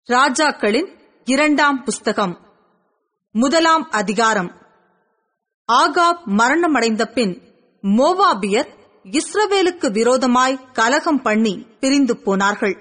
ராஜாக்களின் 2ஆம் புஸ்தகம் 1ஆம் அதிகாரம். ஆகாப் மரணமடைந்த பின் மோவாபியர் இஸ்ரவேலுக்கு விரோதமாய் கலகம் பண்ணி பிரிந்து போனார்கள்.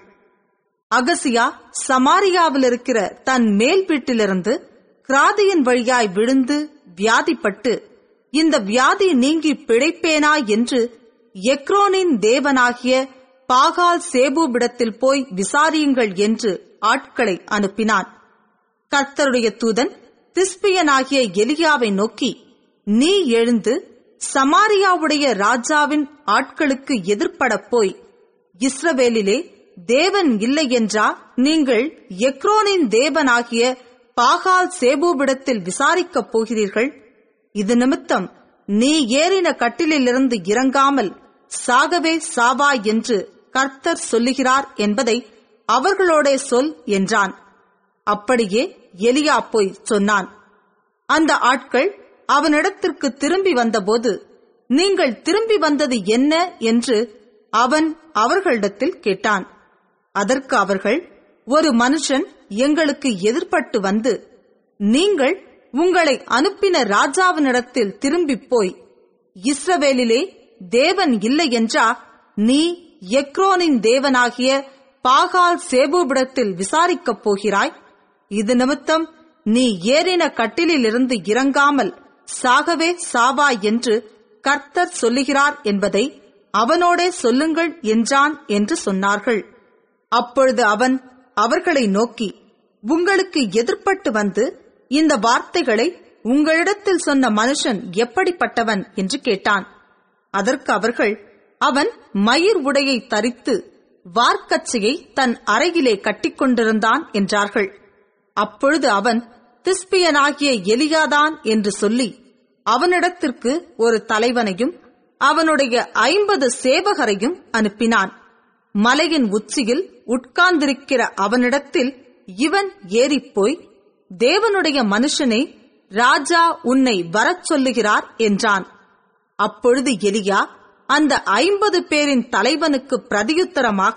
அகசியா சமாரியாவில் இருக்கிற தன் மேல் வீட்டிலிருந்து கிராதியின் வழியாய் விழுந்து வியாதிப்பட்டு, இந்த வியாதி நீங்கி பிழைப்பேனா என்று எக்ரோனின் தேவனாகிய பாகால் சேபூபிடத்தில் போய் விசாரியுங்கள் என்று ஆட்களை அனுப்பினான். கர்த்தருடைய தூதன் திஸ்பியனாகிய எலியாவை நோக்கி, நீ எழுந்து சமாரியாவுடைய ராஜாவின் ஆட்களுக்கு எதிர்ப்படப் போய், இஸ்ரவேலிலே தேவன் இல்லை என்றா நீங்கள் எக்ரோனின் தேவனாகிய பாகால் சேபூபிடத்தில் விசாரிக்கப் போகிறீர்கள்? இது நிமித்தம் நீ ஏறின கட்டிலிலிருந்து இறங்காமல் சாகவே சாவாய் என்று கர்த்தர் சொல்லுகிறார் என்பதை அவர்களோடே சொல் என்றான். அப்படியே எலியா போய் சொன்னான். அந்த ஆட்கள் அவனிடத்திற்கு திரும்பி வந்தபோது, நீங்கள் திரும்பி வந்தது என்ன என்று அவன் அவர்களிடத்தில் கேட்டான். அதற்கு அவர்கள், ஒரு மனுஷன் எங்களுக்கு எதிர்பட்டு வந்து, நீங்கள் உங்களை அனுப்பின ராஜாவினிடத்தில் திரும்பி போய், இஸ்ரவேலிலே தேவன் இல்லை என்றா நீ எக்ரோனின் தேவனாகிய பாகால் சேபூபிடத்தில் விசாரிக்கப் போகிறாய்? இது நிமித்தம் நீ ஏறின கட்டிலிலிருந்து இறங்காமல் சாகவே சாவாய் என்று கர்த்தர் சொல்லுகிறார் என்பதை அவனோடே சொல்லுங்கள் என்றான் என்று சொன்னார்கள். அப்பொழுது அவன் அவர்களை நோக்கி, உங்களுக்கு எதிர்பட்டு வந்து இந்த வார்த்தைகளை உங்களிடத்தில் சொன்ன மனுஷன் எப்படிப்பட்டவன் என்று கேட்டான். அதற்கு அவர்கள், அவன் மயிர் உடையை தரித்து வார்க்கச்சையை தன் அறையிலே கட்டிக்கொண்டிருந்தான் என்றார்கள். அப்பொழுது அவன், திஸ்பியனாகிய எலியாதான் என்று சொல்லி அவனிடத்திற்கு ஒரு தலைவனையும் அவனுடைய 50 சேவகரையும் அனுப்பினான். மலையின் உச்சியில் உட்கார்ந்திருக்கிற அவனிடத்தில் இவன் ஏறிப்போய், தேவனுடைய மனுஷனே, ராஜா உன்னை வரச் சொல்லுகிறார் என்றான். அப்பொழுது எலியா அந்த 50 பேரின் தலைவனுக்கு பிரதியுத்தரமாக,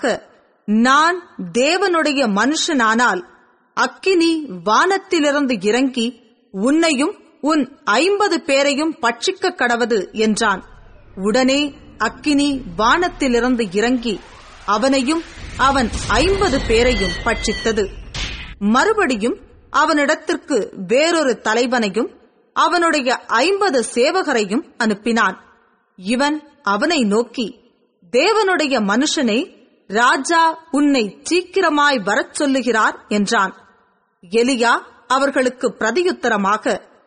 நான் தேவனுடைய மனுஷனானால் அக்கினி வானத்திலிருந்து இறங்கி உன்னையும் உன் 50 பேரையும் பட்சிக்க கடவது என்றான். உடனே அக்கினி வானத்திலிருந்து இறங்கி அவனையும் அவன் 50 பேரையும் பட்சித்தது. மறுபடியும் அவனிடத்திற்கு வேறொரு தலைவனையும் அவனுடைய 50 சேவகரையும் அனுப்பினான். இவன் அவனை நோக்கி, தேவனுடைய மனுஷனே, ராஜா உன்னை சீக்கிரமாய் வரச் சொல்லுகிறார் என்றான். எலியா அவர்களுக்கு பிரதியுத்தரமாக,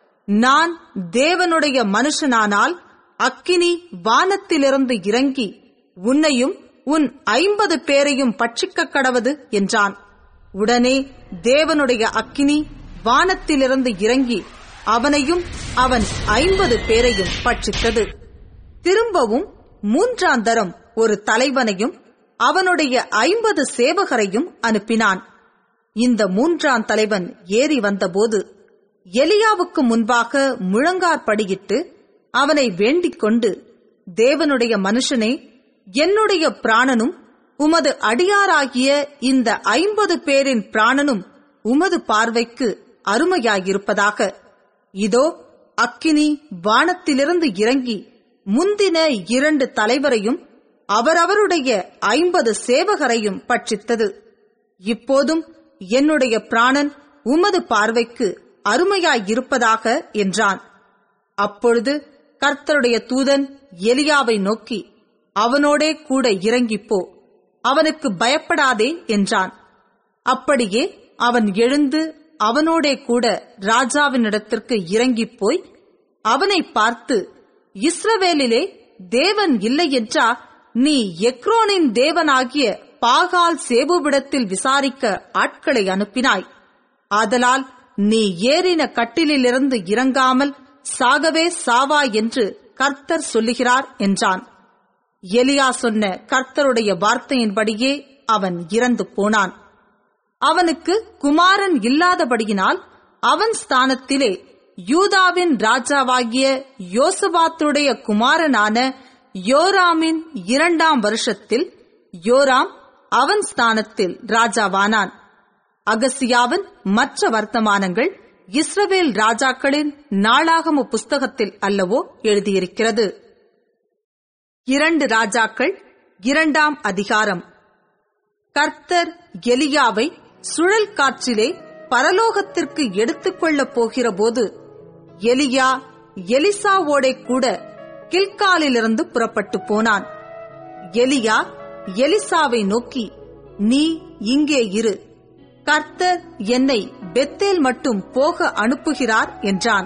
நான் தேவனுடைய மனுஷனானால் அக்கினி வானத்திலிருந்து இறங்கி உன்னையும் உன் 50 பேரையும் பட்சிக்க கடவது என்றான். உடனே தேவனுடைய அக்கினி வானத்திலிருந்து இறங்கி அவனையும் அவன் 50 பேரையும் பட்சித்தது. திரும்பவும் 3ஆம் தரம் ஒரு தலைவனையும் அவனுடைய 50 சேவகரையும் அனுப்பினான். இந்த 3ஆம் தலைவன் ஏறி வந்தபோது எலியாவுக்கு முன்பாக முழங்காற்படியிட்டு அவனை வேண்டிக் கொண்டு, தேவனுடைய மனுஷனே, என்னுடைய பிராணனும் உமது அடியாராகிய இந்த 50 பேரின் பிராணனும் உமது பார்வைக்கு அருமையாயிருப்பதாக. இதோ அக்கினி வானத்திலிருந்து இறங்கி முந்தின 2 தலைவரையும் அவரவருடைய 50 சேவகரையும் பட்சித்தது. இப்போதும் என்னுடைய பிராணன் உமது பார்வைக்கு அருமையாயிருப்பதாக என்றான். அப்பொழுது கர்த்தருடைய தூதன் எலியாவை நோக்கி, அவனோடே கூட இறங்கிப்போ, அவனுக்கு பயப்படாதே என்றான். அப்படியே அவன் எழுந்து அவனோடே கூட ராஜாவினிடத்திற்கு இறங்கிப்போய் அவனை பார்த்து, இஸ்ரவேலிலே தேவன் இல்லை என்றா நீ எக்ரோனின் தேவனாகிய பாகால் சேபூபிடத்தில் விசாரிக்க ஆட்களை அனுப்பினாய். ஆதலால் நீ ஏறின கட்டிலிலிருந்து இறங்காமல் சாகவே சாவாய் என்று கர்த்தர் சொல்லுகிறார் என்றான். எலியா சொன்ன கர்த்தருடைய வார்த்தையின்படியே அவன் இறந்து போனான். அவனுக்கு குமாரன் இல்லாதபடியினால் அவன் ஸ்தானத்திலே யூதாவின் ராஜாவாகிய யோசபாத்துடைய குமாரனான யோராமின் 2ஆம் வருஷத்தில் யோராம் அவன் ஸ்தானத்தில் ராஜாவானான். அகசியாவின் மற்ற வர்த்தமானங்கள் இஸ்ரவேல் ராஜாக்களின் நாளாகம புஸ்தகத்தில் அல்லவோ எழுதியிருக்கிறது. 2 ராஜாக்கள் 2ஆம் அதிகாரம். கர்த்தர் எலியாவை சுழல் காற்றிலே பரலோகத்திற்கு எடுத்துக்கொள்ளப் போகிற போது எலியா எலிசாவோடே கூட கில்காலிலிருந்து புறப்பட்டு போனான். எலியா எலிசாவை நோக்கி, நீ இங்கே இரு, கர்த்தர் என்னை பெத்தேல் மட்டும் போக அனுப்புகிறார் என்றான்.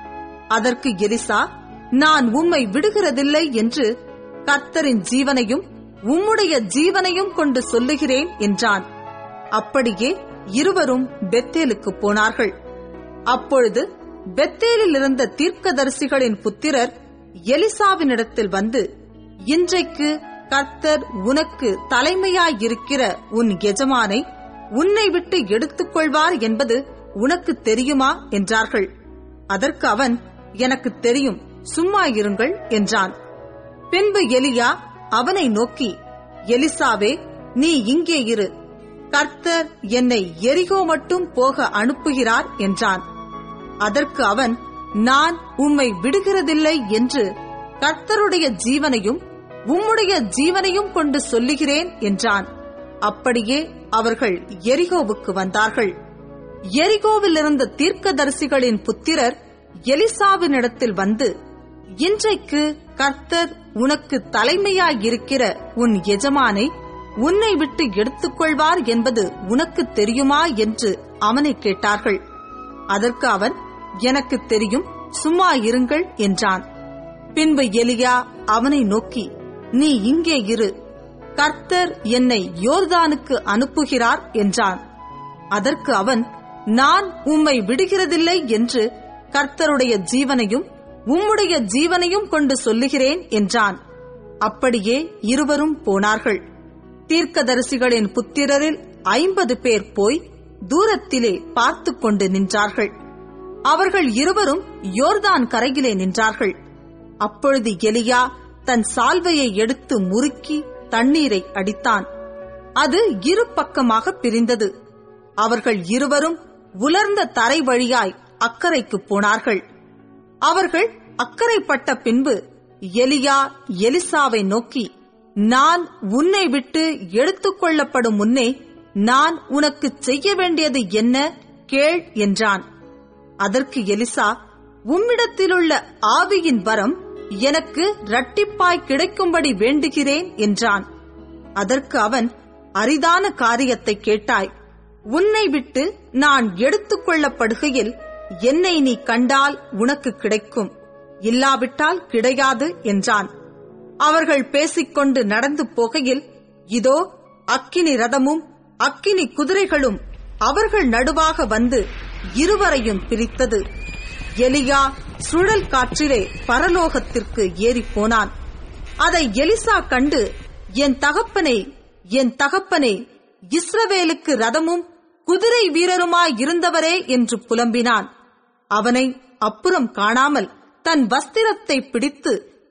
அதற்கு எலிசா, நான் உம்மை விடுகிறதில்லை என்று கர்த்தரின் ஜீவனையும் உம்முடைய ஜீவனையும் கொண்டு சொல்லுகிறேன் என்றான். அப்படியே இருவரும் பெத்தேலுக்கு போனார்கள். அப்பொழுது பெத்தேலில் இருந்த தீர்க்கதரிசிகளின் புத்திரர் எலிசாவினிடத்தில் வந்து, இன்றைக்கு கர்த்தர் உனக்கு தலைமையாயிருக்கிற உன் எஜமானை உன்னை விட்டு எடுத்துக்கொள்வார் என்பது உனக்கு தெரியுமா என்றார்கள். அதற்கு அவன், எனக்கு தெரியும், சும்மா இருங்கள் என்றான். பின்பு எலியா அவனை நோக்கி, எலிசாவே, நீ இங்கே இரு, கர்த்தர் என்னை எரிகோ மட்டும் போக அனுப்புகிறார் என்றான். அதற்கு அவன், நான் உம்மை விடுகிறதில்லை என்று கர்த்தருடைய ஜீவனையும் உம்முடைய ஜீவனையும் கொண்டு சொல்லுகிறேன் என்றான். அப்படியே அவர்கள் எரிகோவுக்கு வந்தார்கள். எரிகோவில் இருந்த தீர்க்கதரிசிகளின் புத்திரர் எலிசாவினிடத்தில் வந்து, இன்றைக்கு கர்த்தர் உனக்கு தலைமையாயிருக்கிற உன் எஜமானை உன்னை விட்டு எடுத்துக்கொள்வார் என்பது உனக்கு தெரியுமா என்று அவனை கேட்டார்கள். அதற்கு அவன், எனக்கு தெரியும், சும்மா இருங்கள் என்றான். பின்பு எலியா அவனை நோக்கி, நீ இங்கே இரு, கர்த்தர் என்னை யோர்தானுக்கு அனுப்புகிறார் என்றான். அதற்கு அவன், நான் உம்மை விடுகிறதில்லை என்று கர்த்தருடைய ஜீவனையும் உம்முடைய ஜீவனையும் கொண்டு சொல்லுகிறேன் என்றான். அப்படியே இருவரும் போனார்கள். தீர்க்கதரிசிகளின் புத்திரரில் 50 பேர் போய் தூரத்திலே பார்த்து கொண்டு நின்றார்கள். அவர்கள் இருவரும் யோர்தான் கரையிலே நின்றார்கள். அப்பொழுது எலியா தன் சால்வையை எடுத்து முறுக்கி தண்ணீரை அடித்தான். அது இரு பக்கமாக பிரிந்தது. அவர்கள் இருவரும் உலர்ந்த தரை வழியாய் அக்கரைக்கு போனார்கள். அவர்கள் அக்கரைப்பட்ட பின்பு எலியா எலிசாவை நோக்கி, நான் உன்னை விட்டு எடுத்துக்கொள்ளப்படும் முன்னே நான் உனக்கு செய்ய வேண்டியது என்ன கேள் என்றான். அதற்கு எலிசா, உம்மிடத்திலுள்ள ஆவியின் வரம் எனக்கு இரட்டிப்பாய் கிடைக்கும்படி வேண்டுகிறேன் என்றான். அதற்கு அவன், அரிதான காரியத்தை கேட்டாய். உன்னை விட்டு நான் எடுத்துக்கொள்ளப்படுகையில் என்னை நீ கண்டால் உனக்கு கிடைக்கும், இல்லாவிட்டால் கிடையாது என்றான். அவர்கள் பேசிக்கொண்டு நடந்து போகையில், இதோ அக்கினி ரதமும் அக்கினி குதிரைகளும் அவர்கள் நடுவாக வந்து இருவரையும் பிரித்தது. எலியா சுழல் காற்றிலே பரலோகத்திற்கு ஏறிப் போனான். அதை எலிசா கண்டு, என் தகப்பனே, என் தகப்பனே, இஸ்ரவேலுக்கு ரதமும் குதிரை வீரருமாயிருந்தவரே என்று புலம்பினான். அவனை அப்புறம் காணாமல் தன் வஸ்திரத்தை பிடித்து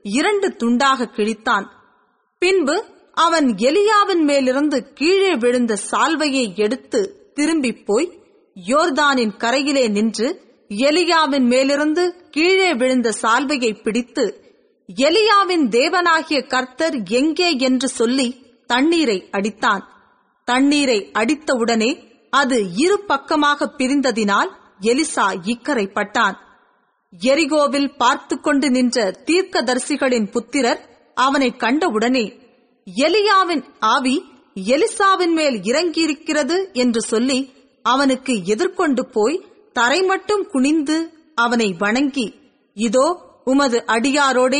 2 துண்டாக கிழித்தான். பின்பு அவன் எலியாவின் மேலிருந்து கீழே விழுந்த சால்வையை எடுத்து திரும்பிப் போய் யோர்தானின் கரையிலே நின்று எலியாவின் மேலிருந்து கீழே விழுந்த சால்வையை பிடித்து, எலியாவின் தேவனாகிய கர்த்தர் எங்கே என்று சொல்லி தண்ணீரை அடித்தான். தண்ணீரை அடித்தவுடனே அது இரு பக்கமாக பிரிந்ததினால் எலிசா இக்கரைப்பட்டான். எரிகோவில் பார்த்து கொண்டு நின்ற தீர்க்கதரிசிகளின் புத்திரர் அவனை கண்டவுடனே, எலியாவின் ஆவி எலிசாவின் மேல் இறங்கியிருக்கிறது என்று சொல்லி அவனுக்கு எதிர்கொண்டு போய் தரை மட்டும் குனிந்து அவனை வணங்கி, இதோ உமது அடியாரோடே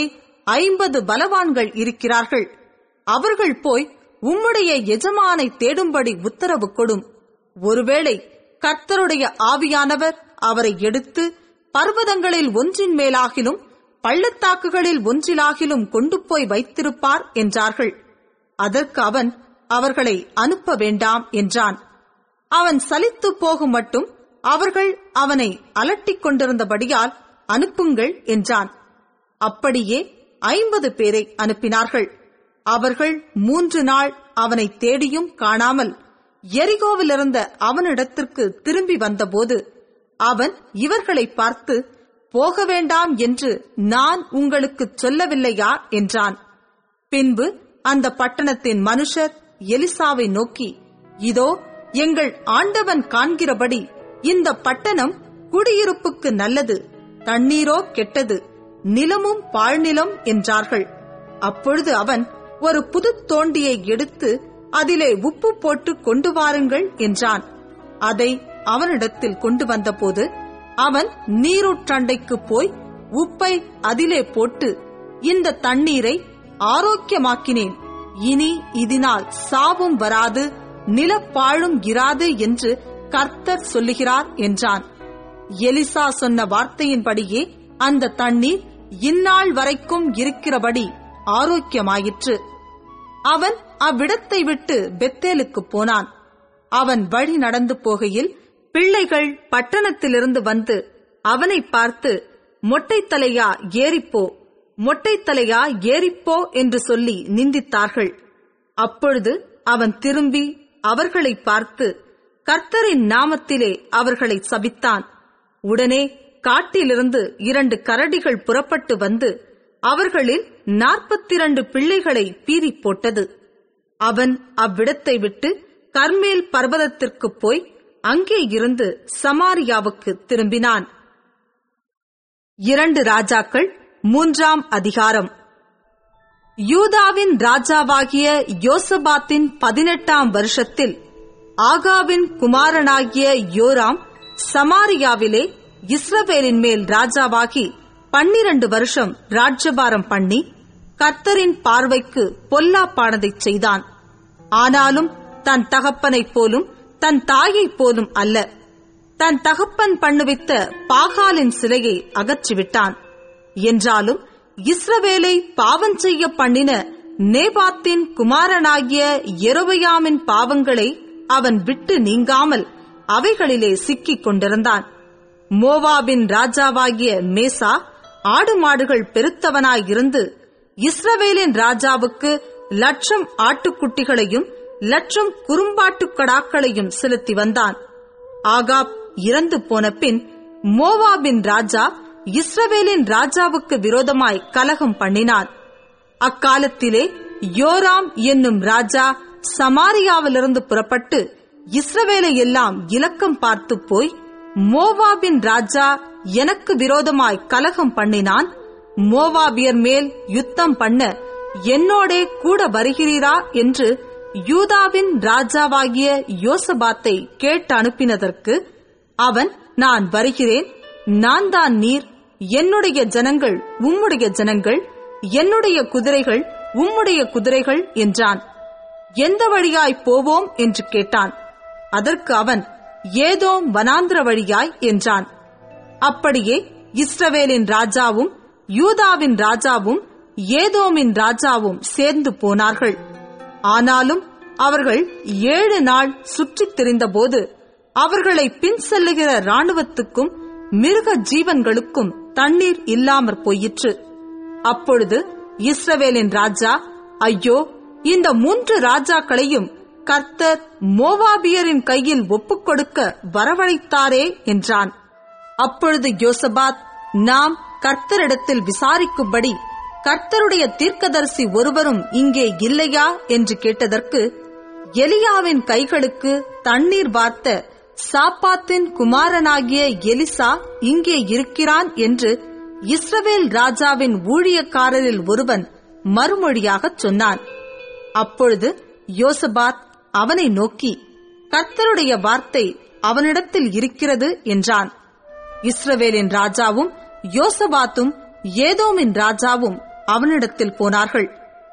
50 பலவான்கள் இருக்கிறார்கள். அவர்கள் போய் உம்முடைய எஜமானை தேடும்படி உத்தரவு கொடும். ஒருவேளை கர்த்தருடைய ஆவியானவர் அவரை எடுத்து பர்வதங்களில் ஒன்றின் மேலாகிலும் பள்ளத்தாக்குகளில் ஒன்றிலாகிலும் கொண்டு போய் வைத்திருப்பார் என்றார்கள். அதற்கு அவன், அவர்களை அனுப்ப வேண்டாம் என்றான். அவன் சலித்து போகும் மட்டும் அவர்கள் அவனை அலட்டிக் கொண்டிருந்தபடியால் அனுப்புங்கள் என்றான். அப்படியே 50 பேரை அனுப்பினார்கள். அவர்கள் 3 நாள் அவனை தேடியும் காணாமல் எரிகோவிலிருந்த அவனிடத்திற்கு திரும்பி வந்தபோது அவன் இவர்களை பார்த்து, போக வேண்டாம் என்று நான் உங்களுக்கு சொல்லவில்லையா என்றான். பின்பு அந்த பட்டணத்தின் மனுஷர் எலிசாவை நோக்கி, இதோ எங்கள் ஆண்டவன் காண்கிறபடி இந்த பட்டணம் குடியிருப்புக்கு நல்லது, தண்ணீரோ கெட்டது, நிலமும் பாழ்நிலம் என்றார்கள். அப்பொழுது அவன், ஒரு புது தோண்டியை எடுத்து அதிலே உப்பு போட்டு கொண்டு வாருங்கள் என்றான். அதை அவனிடத்தில் கொண்டு வந்தபோது அவன் நீரூற்றண்டைக்கு போய் உப்பை அதிலே போட்டு, இந்த தண்ணீரை ஆரோக்கியமாக்கினேன், இனி இதனால் சாவும் வராது, நிலப்பாழும் இராது என்று கர்த்தர் சொல்லுகிறார் என்றான். எலிசா சொன்ன வார்த்தையின்படியே அந்த தண்ணீர் இந்நாள் வரைக்கும் இருக்கிறபடி ஆரோக்கியமாயிற்று. அவன் அவ்விடத்தை விட்டு பெத்தேலுக்கு போனான். அவன் வழி நடந்து போகையில் பிள்ளைகள் பட்டணத்திலிருந்து வந்து அவனை பார்த்து, மொட்டைத்தலையா ஏறிப்போ, மொட்டைத்தலையா ஏறிப்போ என்று சொல்லி நிந்தித்தார்கள். அப்பொழுது அவன் திரும்பி அவர்களை பார்த்து கர்த்தரின் நாமத்திலே அவர்களை சபித்தான். உடனே காட்டிலிருந்து 2 கரடிகள் புறப்பட்டு வந்து அவர்களில் 42 பிள்ளைகளை பீறி போட்டது. அவன் அவ்விடத்தை விட்டு கர்மேல் பர்வதத்திற்கு போய் அங்கே இருந்து சமாரியாவுக்கு திரும்பினான். 2 ராஜாக்கள் 3ஆம் அதிகாரம். யூதாவின் ராஜாவாகிய யோசபாத்தின் 18ஆம் வருஷத்தில் ஆகாவின் குமாரனாகிய யோராம் சமாரியாவிலே இஸ்ரவேலின் மேல் ராஜாவாகி 12 வருஷம் ராஜ்யபாரம் பண்ணி கர்த்தரின் பார்வைக்கு பொல்லாப்பானதைச் செய்தான். ஆனாலும் தன் தகப்பனைப் போலும் தன் தாயைப் போலும் அல்ல, தன் தகப்பன் பண்ணுவித்த பாகாலின் சிலையை அகற்றிவிட்டான். என்றாலும் இஸ்ரவேலை பாவம் செய்ய பண்ணின நேபாத்தின் குமாரனாகிய யெரொபெயாமின் பாவங்களை அவன் விட்டு நீங்காமல் அவைகளிலே சிக்கிக் கொண்டிருந்தான். மோவாபின் ராஜாவாகிய மேசா ஆடு மாடுகள் பெருத்தவனாயிருந்து இஸ்ரவேலின் ராஜாவுக்கு 1,00,000 ஆட்டுக்குட்டிகளையும் 1,00,000 குறும்பாட்டுக்கடாக்களையும் செலுத்தி வந்தான். ஆகாப் இறந்து போன பின் மோவாபின் ராஜா இஸ்ரவேலின் ராஜாவுக்கு விரோதமாய் கலகம் பண்ணினான். அக்காலத்திலே யோராம் என்னும் ராஜா சமாரியாவிலிருந்து புறப்பட்டு இஸ்ரவேலை எல்லாம் இலக்கம் பார்த்து போய், மோவாபின் ராஜா எனக்கு விரோதமாய் கலகம் பண்ணினான், மோவாபியர் மேல் யுத்தம் பண்ண என்னோடே கூட வருகிறீரா என்று யூதாவின் ராஜாவாகிய யோசபாத்தை கேட்டு அனுப்பினதற்கு அவன், நான் வருகிறேன், நான் தான் நீர், என்னுடைய ஜனங்கள் உம்முடைய ஜனங்கள், என்னுடைய குதிரைகள் உம்முடைய குதிரைகள் என்றான். எந்த வழியாய் போவோம் என்று கேட்டான். அதற்கு அவன், ஏதோம் வனாந்திர வழியாய் என்றான். அப்படியே இஸ்ரவேலின் ராஜாவும் யூதாவின் ராஜாவும் ஏதோமின் ராஜாவும் சேர்ந்து போனார்கள். ஆனாலும் அவர்கள் 7 நாள் சுற்றித் திரிந்தபோது அவர்களை பின் செல்லுகிற இராணுவத்துக்கும் மிருக ஜீவன்களுக்கும் தண்ணீர் இல்லாமற் போயிற்று. அப்பொழுது இஸ்ரவேலின் ராஜா, ஐயோ, இந்த 3 ராஜாக்களையும் கர்த்தர் மோவாபியரின் கையில் ஒப்புக் கொடுக்க வரவழைத்தாரே என்றான். அப்பொழுது யோசபாத், நாம் கர்த்தரிடத்தில் விசாரிக்கும்படி கர்த்தருடைய தீர்க்கதரிசி ஒருவரும் இங்கே இல்லையா என்று கேட்டதற்கு, எலியாவின் கைகளுக்கு தண்ணீர் வார்த்த சாப்பாத்தின் குமாரனாகிய எலிசா இங்கே இருக்கிறான் என்று இஸ்ரவேல் ராஜாவின் ஊழியக்காரரில் ஒருவன் மறுமொழியாகச் சொன்னான். அப்பொழுது யோசபாத் அவனை நோக்கி, கர்த்தருடைய வார்த்தை அவனிடத்தில் இருக்கிறது என்றான். இஸ்ரவேலின் ராஜாவும் யோசபாத்தும் ஏதோமின் ராஜாவும் அவனிடத்தில் போனார்கள்.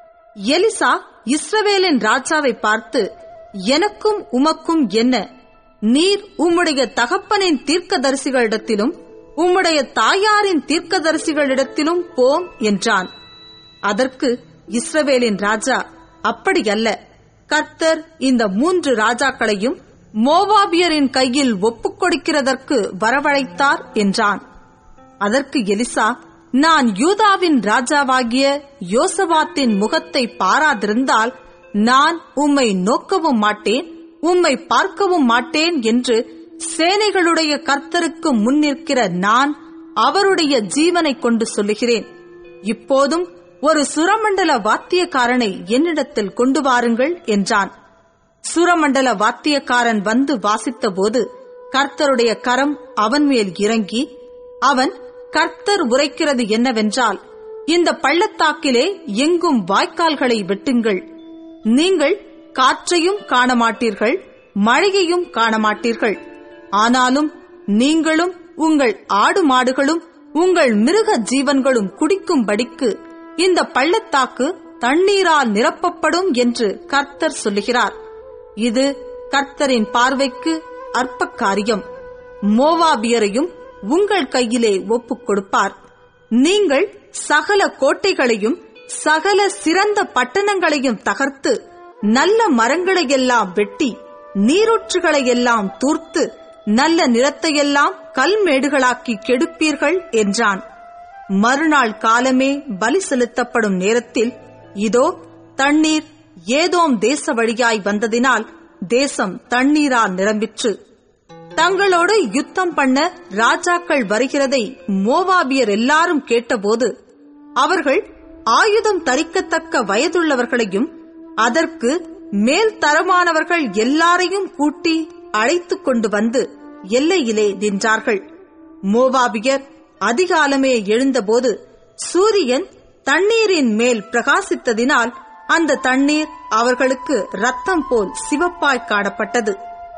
எலிசா இஸ்ரவேலின் ராஜாவை பார்த்து, எனக்கும் உமக்கும் என்ன? நீர் உம்முடைய தகப்பனின் தீர்க்கதரிசிகளிடத்திலும் உம்முடைய தாயாரின் தீர்க்கதரிசிகளிடத்திலும் போம் என்றான். அதற்கு இஸ்ரவேலின் ராஜா, அப்படியல்ல, கர்த்தர் இந்த 3 ராஜாக்களையும் மோவாபியரின் கையில் ஒப்புக் கொடுக்கிறதற்கு வரவழைத்தார் என்றான். அதற்கு எலிசா, நான் யூதாவின் ராஜாவாகிய யோசபாத்தின் முகத்தை பாராதிருந்தால் நான் உம்மை நோக்கவும் மாட்டேன், உம்மை பார்க்கவும் மாட்டேன் என்று சேனைகளுடைய கர்த்தருக்கு முன் நிற்கிற நான் அவருடைய ஜீவனை கொண்டு சொல்லுகிறேன். இப்போதும் ஒரு சுரமண்டல வாத்தியக்காரனை என்னிடத்தில் கொண்டு வாருங்கள் என்றான். சுரமண்டல வாத்தியக்காரன் வந்து வாசித்த போது கர்த்தருடைய கரம் அவன் மேல் இறங்கி, அவன், கர்த்தர் உரைக்கிறது என்னவென்றால், இந்த பள்ளத்தாக்கிலே எங்கும் வாய்க்கால்களை வெட்டுங்கள். நீங்கள் காற்றையும் காணமாட்டீர்கள், மழையையும் காணமாட்டீர்கள். ஆனாலும் நீங்களும் உங்கள் ஆடு மாடுகளும் உங்கள் மிருக ஜீவன்களும் குடிக்கும்படிக்கு இந்த பள்ளத்தாக்கு தண்ணீரால் நிரப்பப்படும் என்று கர்த்தர் சொல்லுகிறார். இது கர்த்தரின் பார்வைக்கு அற்ப காரியம். மோவாபியரையும் உங்கள் கையிலே ஒப்புக் கொடுப்பார். நீங்கள் சகல கோட்டைகளையும் சகல சிறந்த பட்டணங்களையும் தகர்த்து நல்ல மரங்களையெல்லாம் வெட்டி நீரூற்றுகளையெல்லாம் தூர்த்து நல்ல நிலத்தையெல்லாம் கல்மேடுகளாக்கி கெடுப்பீர்கள் என்றான். மறுநாள் காலமே பலி செலுத்தப்படும் நேரத்தில் இதோ தண்ணீர் ஏதோம் தேச வழியாய் வந்ததினால் தேசம் தண்ணீரால் நிரம்பிற்று. தங்களோடு யுத்தம் பண்ண ராஜாக்கள் வருகிறதை மோவாபியர் எல்லாரும் கேட்டபோது அவர்கள் ஆயுதம் தரிக்கத்தக்க வயதுள்ளவர்களையும் அதற்கு மேல் தரமானவர்கள் எல்லாரையும் கூட்டி அழைத்துக் கொண்டு வந்து எல்லையிலே நின்றார்கள். மோவாபியர் அதிகாலமே எழுந்தபோது சூரியன் தண்ணீரின் மேல் பிரகாசித்ததினால் அந்த தண்ணீர் அவர்களுக்கு இரத்தம் போல் சிவப்பாய் காணப்பட்டது.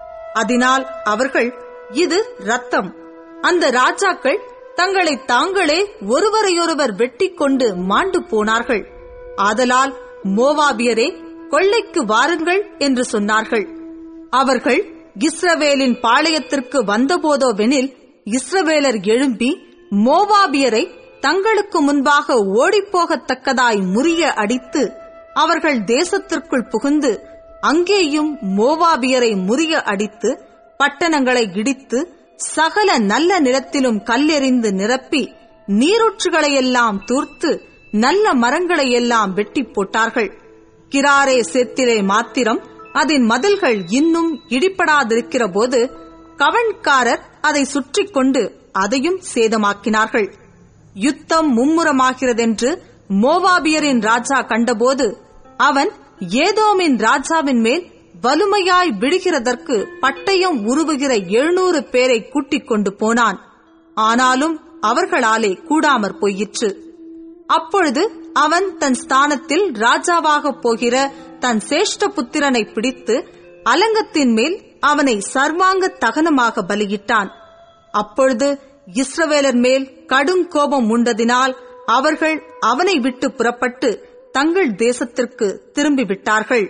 அதனால் அவர்கள், இது இரத்தம். அந்த ராஜாக்கள் தங்களை தாங்களே ஒருவரையொருவர் வெட்டிக் கொண்டு மாண்டு போனார்கள். ஆதலால் மோவாபியரே, கொள்ளைக்கு வாருங்கள் என்று சொன்னார்கள். அவர்கள் இஸ்ரவேலின் பாளையத்திற்கு வந்தபோதோவெனில் இஸ்ரவேலர் எழும்பி மோவாபியரை தங்களுக்கு முன்பாக ஓடிப்போகத்தக்கதாய் முறிய அடித்து அவர்கள் தேசத்திற்குள் புகுந்து அங்கேயும் மோவாபியரை முறிய அடித்து பட்டணங்களை இடித்து சகல நல்ல நிலத்திலும் கல்லெறிந்து நிரப்பி நீரூற்றுகளையெல்லாம் தூர்த்து நல்ல மரங்களையெல்லாம் வெட்டி போட்டார்கள். கிராரே சேத்திலே மாத்திரம் அதன் மதில்கள் இன்னும் இடிபடாதிருக்கிற போது கவண்காரர் அதை சுற்றி கொண்டு அதையும் சேதமாக்கினார்கள். யுத்தம் மும்முரமாகிறதென்று மோவாபியரின் ராஜா கண்டபோது அவன் ஏதோமின் ராஜாவின் மேல் வலுமையாய் விடுகிறதற்கு பட்டயம் உருவுகிற 700 பேரை கூட்டிக் கொண்டு போனான். ஆனாலும் அவர்களாலே கூடாமற் போயிற்று. அப்பொழுது அவன் தன் ஸ்தானத்தில் ராஜாவாக போகிற தன் சேஷ்ட புத்திரனை பிடித்து அலங்கத்தின் மேல் அவனை சர்வாங்க தகனமாக பலியிட்டான். அப்பொழுது இஸ்ரவேலர் மேல் கடும் கோபம் உண்டதினால் அவர்கள் அவனை விட்டு புறப்பட்டு தங்கள் தேசத்திற்கு திரும்பிவிட்டார்கள்.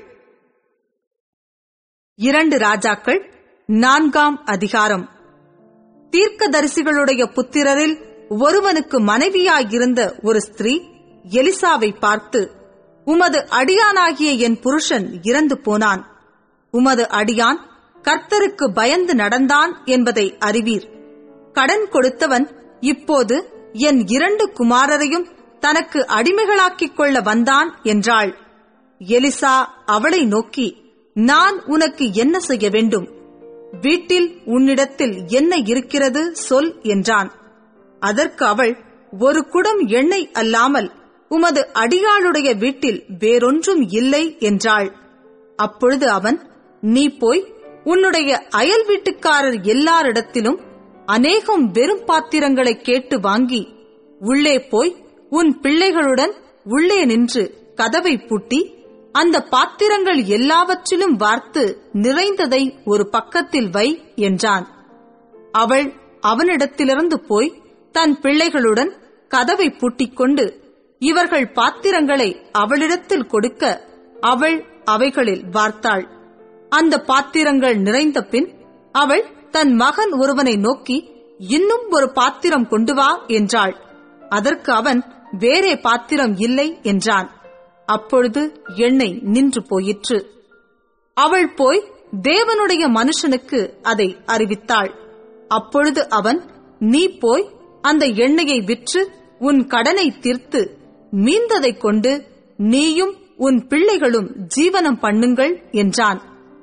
2 ராஜாக்கள் 4ஆம் அதிகாரம். தீர்க்கதரிசிகளுடைய புத்திரரில் ஒருவனுக்கு மனைவியாயிருந்த ஒரு ஸ்திரீ எலிசாவை பார்த்து, உமது அடியானாகிய என் புருஷன் இறந்து போனான். உமது அடியான் கர்த்தருக்கு பயந்து நடந்தான் என்பதை அறிவீர். கடன் கொடுத்தவன் இப்போது என் 2 குமாரரையும் தனக்கு அடிமைகளாக்கிக் கொள்ள வந்தான் என்றாள். எலிசா அவளை நோக்கி, நான் உனக்கு என்ன செய்ய வேண்டும்? வீட்டில் உன்னிடத்தில் என்ன இருக்கிறது சொல் என்றான். அதற்கு அவள், ஒரு குடம் எண்ணெய் அல்லாமல் உமது அடியாளுடைய வீட்டில் வேறொன்றும் இல்லை என்றாள். அப்பொழுது அவன், நீ போய் உன்னுடைய அயல் வீட்டுக்காரர் எல்லாரிடத்திலும் அநேகம் வெறும் பாத்திரங்களை கேட்டு வாங்கி உள்ளே போய் உன் பிள்ளைகளுடன் உள்ளே நின்று கதவை பூட்டி அந்த பாத்திரங்கள் எல்லாவற்றிலும் வார்த்து நிறைந்ததை ஒரு பக்கத்தில் வை என்றான். அவள் அவனிடத்திலிருந்து போய் தன் பிள்ளைகளுடன் கதவை பூட்டிக் கொண்டு இவர்கள் பாத்திரங்களை அவளிடத்தில் கொடுக்க அவள் அவைகளில் வார்த்தாள். அந்த பாத்திரங்கள் நிறைந்த பின் அவள் தன் மகன் ஒருவனை நோக்கி, இன்னும் ஒரு பாத்திரம் கொண்டு வா என்றாள். அதற்கு அவன், வேறே பாத்திரம் இல்லை என்றான். அப்பொழுது எண்ணெய் நின்று போயிற்று. அவள் போய் தேவனுடைய மனுஷனுக்கு அதை அறிவித்தாள். அப்பொழுது அவன், நீ போய் அந்த எண்ணெயை விற்று உன் கடனை தீர்த்து மீந்ததைக் கொண்டு நீயும் உன் பிள்ளைகளும் ஜீவனம் பண்ணுங்கள் என்றான்.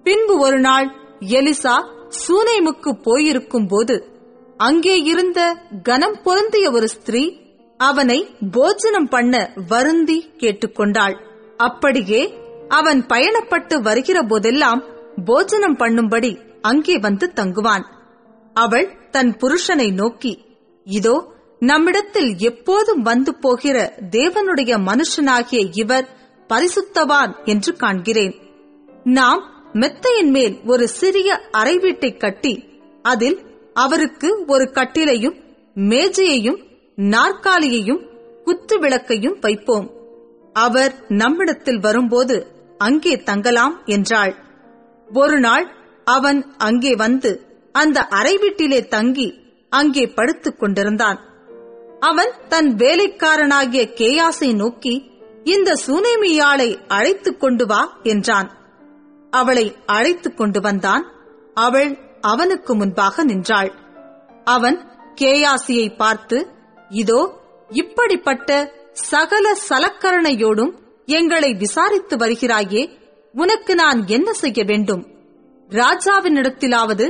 பின்பு ஒரு நாள் எலிசா சூனேமுக்கு போயிருக்கும் போது அங்கே இருந்த கனம் பொருந்திய ஒரு ஸ்திரீ அவனை போஜனம் பண்ண வருந்தி கேட்டுக்கொண்டாள். அப்படியே அவன் பயணப்பட்டு வருகிற போதெல்லாம் போஜனம் பண்ணும்படி அங்கே வந்து தங்குவான். அவள் தன் புருஷனை நோக்கி, இதோ நம்மிடத்தில் எப்போதும் வந்து போகிற தேவனுடைய மனுஷனாகிய இவர் பரிசுத்தவான் என்று காண்கிறேன். நாம் மெத்தையின் மேல் ஒரு சிறிய அறை வீட்டை கட்டி அதில் அவருக்கு ஒரு கட்டிலையும் மேஜையையும் நாற்காலியையும் குத்து விளக்கையும் வைப்போம். அவர் நம்மிடத்தில் வரும்போது அங்கே தங்கலாம் என்றாள். ஒரு நாள் அவன் அங்கே வந்து அந்த அறை வீட்டிலே தங்கி அங்கே படுத்துக் கொண்டிருந்தான். அவன் தன் வேலைக்காரனாகிய கேயாசை நோக்கி, இந்த சூனேமியாளை அழைத்துக் கொண்டு வா என்றான். அவளை அழைத்துக் கொண்டு வந்தான். அவள் அவனுக்கு முன்பாக நின்றாள். அவன் கேயாசியை பார்த்து, இதோ இப்படிப்பட்ட சகல சலக்கரணையோடும் எங்களை விசாரித்து வருகிறாயே, உனக்கு நான் என்ன செய்ய வேண்டும்? ராஜாவினிடத்திலாவது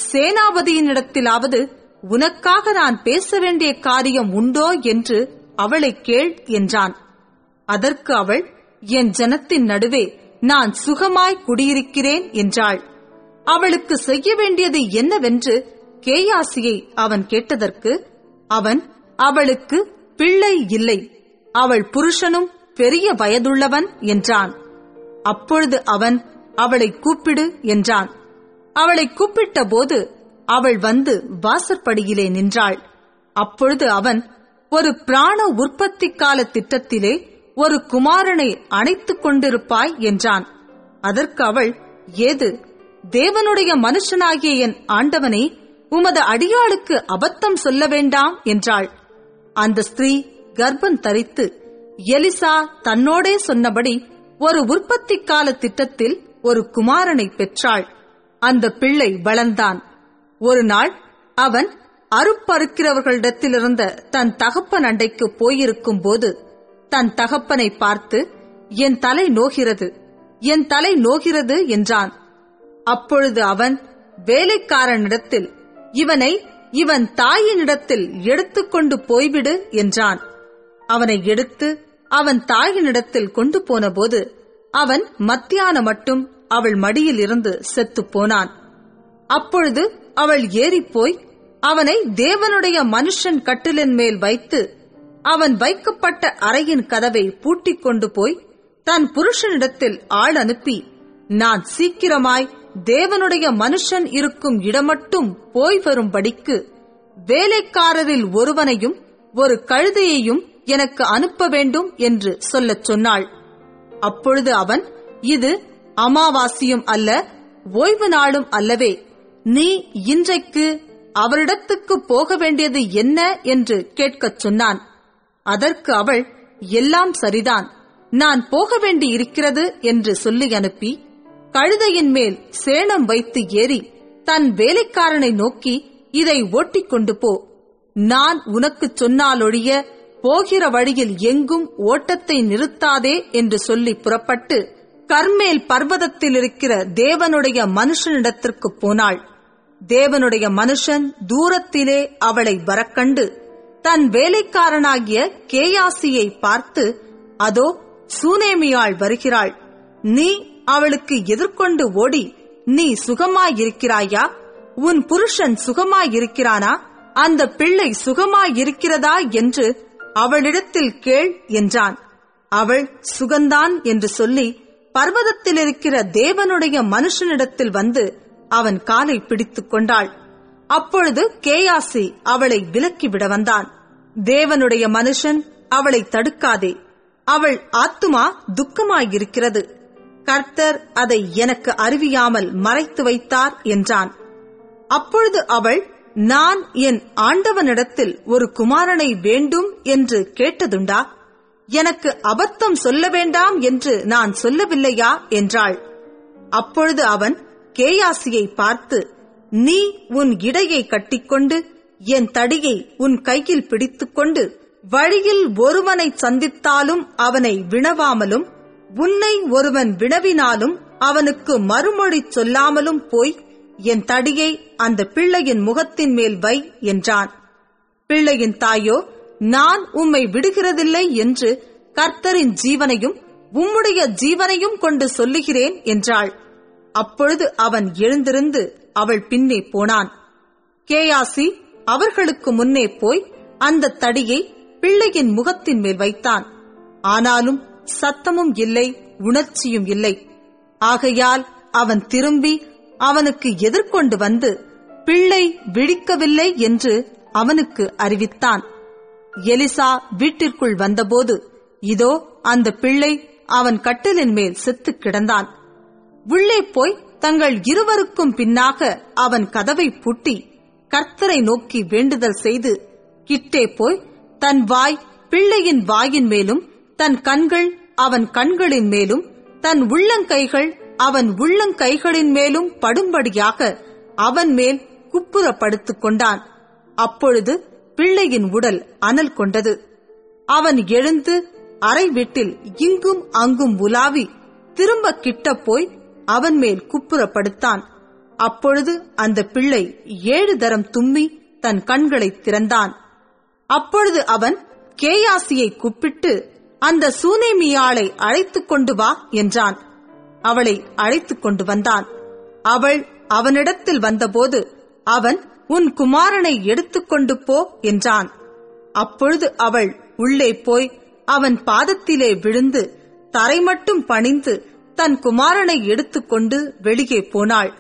சேனாபதியினிடத்திலாவது உனக்காக நான் பேச வேண்டிய காரியம் உண்டோ என்று அவளை கேள் என்றான். அதற்கு அவள், என் ஜனத்தின் நடுவே நான் சுகமாய் குடியிருக்கிறேன் என்றாள். அவளுக்கு செய்ய வேண்டியது என்னவென்று கேயாசியை அவன் கேட்டதற்கு அவன், அவளுக்கு பிள்ளை இல்லை, அவள் புருஷனும் பெரிய வயதுள்ளவன் என்றான். அப்பொழுது அவன், அவளை கூப்பிடு என்றான். அவளை கூப்பிட்ட போது அவள் வந்து வாசற்படியிலே நின்றாள். அப்பொழுது அவன், ஒரு பிராண உற்பத்தி கால திட்டத்திலே ஒரு குமாரனை அணைத்துக் கொண்டிருப்பாய் என்றான். அதற்கு அவள், ஏது? தேவனுடைய மனுஷனாகிய என் ஆண்டவனே, உமது அடியாளுக்கு அபத்தம் சொல்ல வேண்டாம் என்றாள். அந்த ஸ்திரீ கர்ப்பம் தரித்து எலிசா தன்னோடே சொன்னபடி ஒரு உற்பத்தி கால திட்டத்தில் ஒரு குமாரனை பெற்றாள். அந்த பிள்ளை வளர்ந்தான். ஒரு நாள் அவன் அறுப்பறுக்கிறவர்களிடத்திலிருந்த தன் தகப்பன் அண்டைக்கு போயிருக்கும் போது தன் தகப்பனை பார்த்து, என் தலை நோகிறது, என் தலை நோகிறது என்றான். அப்பொழுது அவன் வேலைக்காரனிடத்தில், இவனை இவன் தாயினிடத்தில் எடுத்துக்கொண்டு போய்விடு என்றான். அவனை எடுத்து அவன் தாயினிடத்தில் கொண்டு போனபோது அவன் மத்தியானம் மட்டும் அவள் மடியில் இருந்து செத்துப் போனான். அப்பொழுது அவள் ஏறிப்போய் அவனை தேவனுடைய மனுஷன் கட்டிலின் மேல் வைத்து அவன் வைக்கப்பட்ட அறையின் கதவை பூட்டிக் கொண்டு போய் தன் புருஷனிடத்தில் ஆள் அனுப்பி, நான் சீக்கிரமாய் தேவனுடைய மனுஷன் இருக்கும் இடமட்டும் போய் வரும்படிக்கு வேலைக்காரரில் ஒருவனையும் ஒரு கழுதையையும் எனக்கு அனுப்ப வேண்டும் என்று சொல்லச் சொன்னாள். அப்பொழுது அவன், இது அமாவாசியும் அல்ல, ஓய்வு நாளும் அல்லவே, நீ இன்றைக்கு அவரிடத்துக்கு போக வேண்டியது என்ன என்று கேட்கச் சொன்னான். அதற்கு அவள், எல்லாம் சரிதான், நான் போக வேண்டி இருக்கிறது என்று சொல்லி அனுப்பி கழுதையின் மேல் சேணம் வைத்து ஏறி தன் வேலைக்காரனை நோக்கி, இதை ஓட்டிக்கொண்டு போ, நான் உனக்குச் சொன்னாலொழிய போகிற வழியில் எங்கும் ஓட்டத்தை நிறுத்தாதே என்று சொல்லி புறப்பட்டு கர்மேல் பர்வதத்தில் இருக்கிற தேவனுடைய மனுஷனிடத்திற்கு போனாள். தேவனுடைய மனுஷன் தூரத்திலே அவளை வரக்கண்டு தன் வேலைக்காரனாகிய கேயாசியை பார்த்து, அதோ சூனேமியாள் வருகிறாள், நீ அவளுக்கு எதிர்கொண்டு ஓடி, நீ சுகமாயிருக்கிறாயா? உன் புருஷன் சுகமாயிருக்கிறானா? அந்த பிள்ளை சுகமாயிருக்கிறதா என்று அவளிடத்தில் கேள் என்றான். அவள் சுகந்தான் என்று சொல்லி பர்வதத்தில் இருக்கிற தேவனுடைய மனுஷனிடத்தில் வந்து அவன் காலை பிடித்துக் கொண்டாள். அப்பொழுது கேயாசி அவளை விலக்கிவிட வந்தான். தேவனுடைய மனுஷன், அவளை தடுக்காதே, அவள் ஆத்துமா துக்கமாயிருக்கிறது, கர்த்தர் அதை எனக்கு அறிவியாமல் மறைத்து வைத்தார் என்றான். அப்பொழுது அவள், நான் என் ஆண்டவனிடத்தில் ஒரு குமாரனை வேண்டும் என்று கேட்டதுண்டா? எனக்கு அபத்தம் சொல்ல வேண்டாம் என்று நான் சொல்லவில்லையா என்றாள். அப்பொழுது அவன் கேயாசியை பார்த்து, நீ உன் இடையை கட்டிக்கொண்டு என் தடியை உன் கையில் பிடித்துக்கொண்டு வழியில் ஒருவனை சந்தித்தாலும் அவனை வினவாமலும், உன்னை ஒருவன் வினவினாலும் அவனுக்கு மறுமொழி சொல்லாமலும் போய் என் தடியை அந்த பிள்ளையின் முகத்தின் மேல் வை என்றான். பிள்ளையின் தாயோ, நான் உம்மை விடுகிறதில்லை என்று கர்த்தரின் ஜீவனையும் உம்முடைய ஜீவனையும் கொண்டு சொல்லுகிறேன் என்றாள். அப்பொழுது அவன் எழுந்திருந்து அவள் பின்னே போனான். கேயாசி அவர்களுக்கு முன்னே போய் அந்த தடியை பிள்ளையின் முகத்தின் மேல் வைத்தான். ஆனாலும் சத்தமும் இல்லை, உணர்ச்சியும் இல்லை. ஆகையால் அவன் திரும்பி அவனுக்கு எதிர்கொண்டு வந்து பிள்ளை விழிக்கவில்லை என்று அவனுக்கு அறிவித்தான். எலிசா வீட்டிற்குள் வந்தபோது இதோ அந்த பிள்ளை அவன் கட்டிலின் மேல் செத்து கிடந்தான். உள்ளே போய் தங்கள் இருவருக்கும் பின்னாக அவன் கதவை பூட்டி கர்த்தரை நோக்கி வேண்டுதல் செய்து கிட்டே போய் தன் வாய் பிள்ளையின் வாயின் மேலும், தன் கண்கள் அவன் கண்களின் மேலும், தன் உள்ளங்கைகள் அவன் உள்ளங்கைகளின் மேலும் படும்படியாக அவன் மேல் குப்புறப்படுத்திக் கொண்டான். அப்பொழுது பிள்ளையின் உடல் அனல் கொண்டது. அவன் எழுந்து அறை வீட்டில் இங்கும் அங்கும் உலாவி திரும்ப கிட்ட போய் அவன் மேல் குப்புறப்படுத்தான். அப்பொழுது அந்த பிள்ளை 7 தரம் தும்மி தன் கண்களை திறந்தான். அப்பொழுது அவன் கேயாசியை கூப்பிட்டு, அந்த சூனேமியாளை அழைத்துக் கொண்டு வா என்றான். அவளை அழைத்துக் கொண்டு வந்தான். அவள் அவனிடத்தில் வந்தபோது அவன், உன் குமாரனை எடுத்துக்கொண்டு போ என்றான். அப்பொழுது அவள் உள்ளே போய் அவன் பாதத்திலே விழுந்து தரை மட்டும் பணிந்து தன் குமாரனை எடுத்துக்கொண்டு வெளியே போனாள்.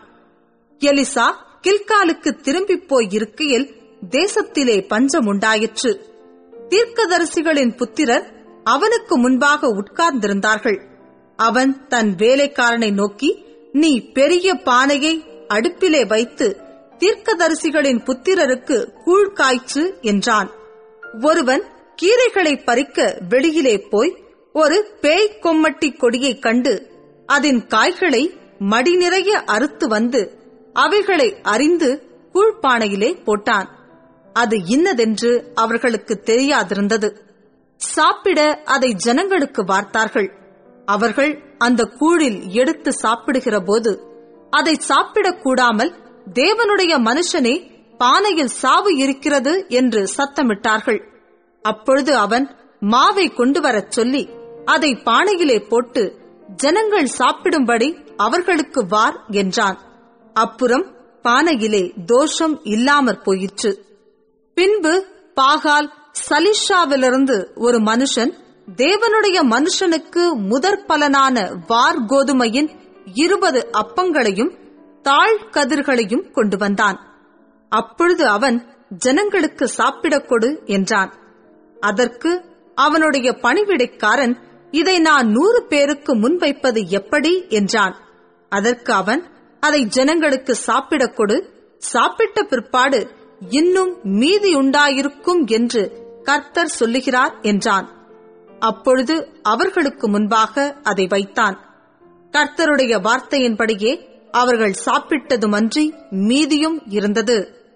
எலிசா கில்காலுக்கு திரும்பி போய் இருக்கையில் தேசத்திலே பஞ்சம் உண்டாயிற்று. தீர்க்கதரிசிகளின் புத்திரர் அவனுக்கு முன்பாக உட்கார்ந்திருந்தார்கள். அவன் தன் வேலைக்காரனை நோக்கி, நீ பெரிய பானையை அடுப்பிலே வைத்து தீர்க்கதரிசிகளின் புத்திரருக்கு கூழ் காய்ச்சு என்றான். ஒருவன் கீரைகளை பறிக்க வெளியிலே போய் ஒரு பேய் கொம்மட்டி கொடியை கண்டு அதன் காய்களை மடி நிறைய அறுத்து வந்து அவைகளை அறிந்து கூழ்பானையிலே போட்டான். அது இன்னதென்று அவர்களுக்கு தெரியாதிருந்தது. சாப்பிட அதை ஜனங்களுக்கு வார்த்தார்கள். அவர்கள் அந்த கூழில் எடுத்து சாப்பிடுகிற போது அதை சாப்பிடக் கூடாமல், தேவனுடைய மனுஷனே, பானையில் சாவு இருக்கிறது என்று சத்தமிட்டார்கள். அப்பொழுது அவன் மாவை கொண்டு வரச் சொல்லி அதை பானையிலே போட்டு ஜனங்கள் சாப்பிடும்படி அவர்களுக்கு வார் என்றான். அப்புறம் பானையிலே தோஷம் இல்லாமற் போயிற்று. பின்பு பாகால் சலிஷாவிலிருந்து ஒரு மனுஷன் தேவனுடைய மனுஷனுக்கு முதற் பலனான வார் கோதுமையின் 20 அப்பங்களையும் தாழ் கதிர்களையும் கொண்டு வந்தான். அப்பொழுது அவன், ஜனங்களுக்கு சாப்பிடக் கொடு என்றான். அதற்கு அவனுடைய பணிவிடைக்காரன், இதை நான் 100 பேருக்கு முன்வைப்பது எப்படி என்றான். அதற்கு அவன், அதை ஜனங்களுக்கு சாப்பிடக் கொடு, சாப்பிட்ட பிற்பாடு இன்னும் மீதியுண்டாயிருக்கும் என்று கர்த்தர் சொல்லுகிறார் என்றான். அப்பொழுது அவர்களுக்கு முன்பாக அதை வைத்தான். கர்த்தருடைய வார்த்தையின்படியே அவர்கள் சாப்பிட்டதுமன்றி மீதியும் இருந்தது.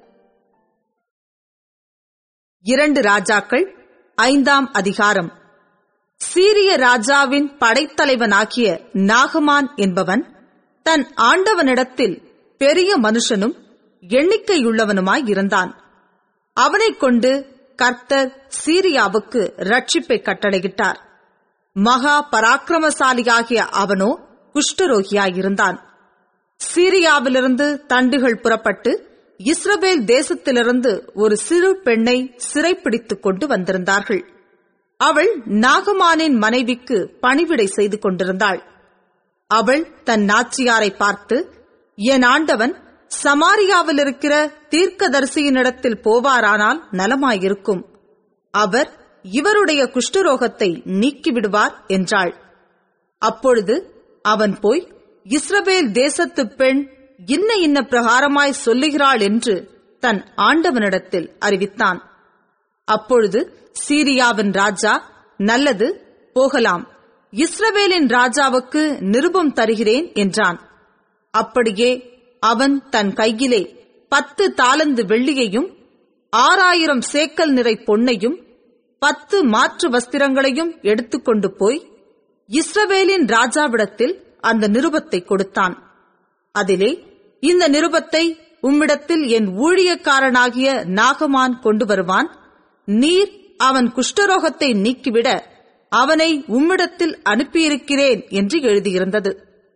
2 ராஜாக்கள் 5ஆம் அதிகாரம். சீரிய ராஜாவின் படைத்தலைவனாகிய நாகமான் என்பவன் தன் ஆண்டவனிடத்தில் பெரிய மனுஷனும் எண்ணிக்கையுள்ளவனுமாயிருந்தான். அவனைக் கொண்டு கர்த்தர் சீரியாவுக்கு ரட்சிப்பை கட்டளையிட்டார். மகா பராக்கிரமசாலியாகிய அவனோ குஷ்டரோகியாயிருந்தான். சீரியாவிலிருந்து தண்டுகள் புறப்பட்டு இஸ்ரவேல் தேசத்திலிருந்து ஒரு சிறு பெண்ணை சிறைப்பிடித்துக் கொண்டு வந்திருந்தார்கள். அவள் நாகமானின் மனைவிக்கு பணிவிடை செய்து கொண்டிருந்தாள். அவள் தன் நாச்சியாரை பார்த்து, என் ஆண்டவன் சமாரியாவில் இருக்கிற தீர்க்கதரிசியினிடத்தில் போவாரானால் நலமாயிருக்கும். அவர் இவருடைய குஷ்டரோகத்தை நீக்கிவிடுவார் என்றாள். அப்பொழுது அவன் போய், இஸ்ரவேல் தேசத்து பெண் இன்ன பிரகாரமாய் சொல்லுகிறாள் என்று தன் ஆண்டவனிடத்தில் அறிவித்தான். அப்பொழுது சீரியாவின் ராஜா, நல்லது, போகலாம், இஸ்ரவேலின் ராஜாவுக்கு நிருபம் தருகிறேன் என்றான். அப்படியே அவன் தன் கையிலே 10 தாலந்து வெள்ளியையும் 6000 சேக்கல் நிறை பொன்னையும் 10 மாற்று வஸ்திரங்களையும் எடுத்துக்கொண்டு போய் இஸ்ரவேலின் ராஜாவிடத்தில் அந்த நிருபத்தை கொடுத்தான். அதிலே, இந்த நிருபத்தை உம்மிடத்தில் என் ஊழியக்காரனாகிய நாகமான் கொண்டு வருவான். நீர் அவன் குஷ்டரோகத்தை நீக்கிவிட அவனை உம்மிடத்தில் அனுப்பியிருக்கிறேன் என்று எழுதியிருந்தது.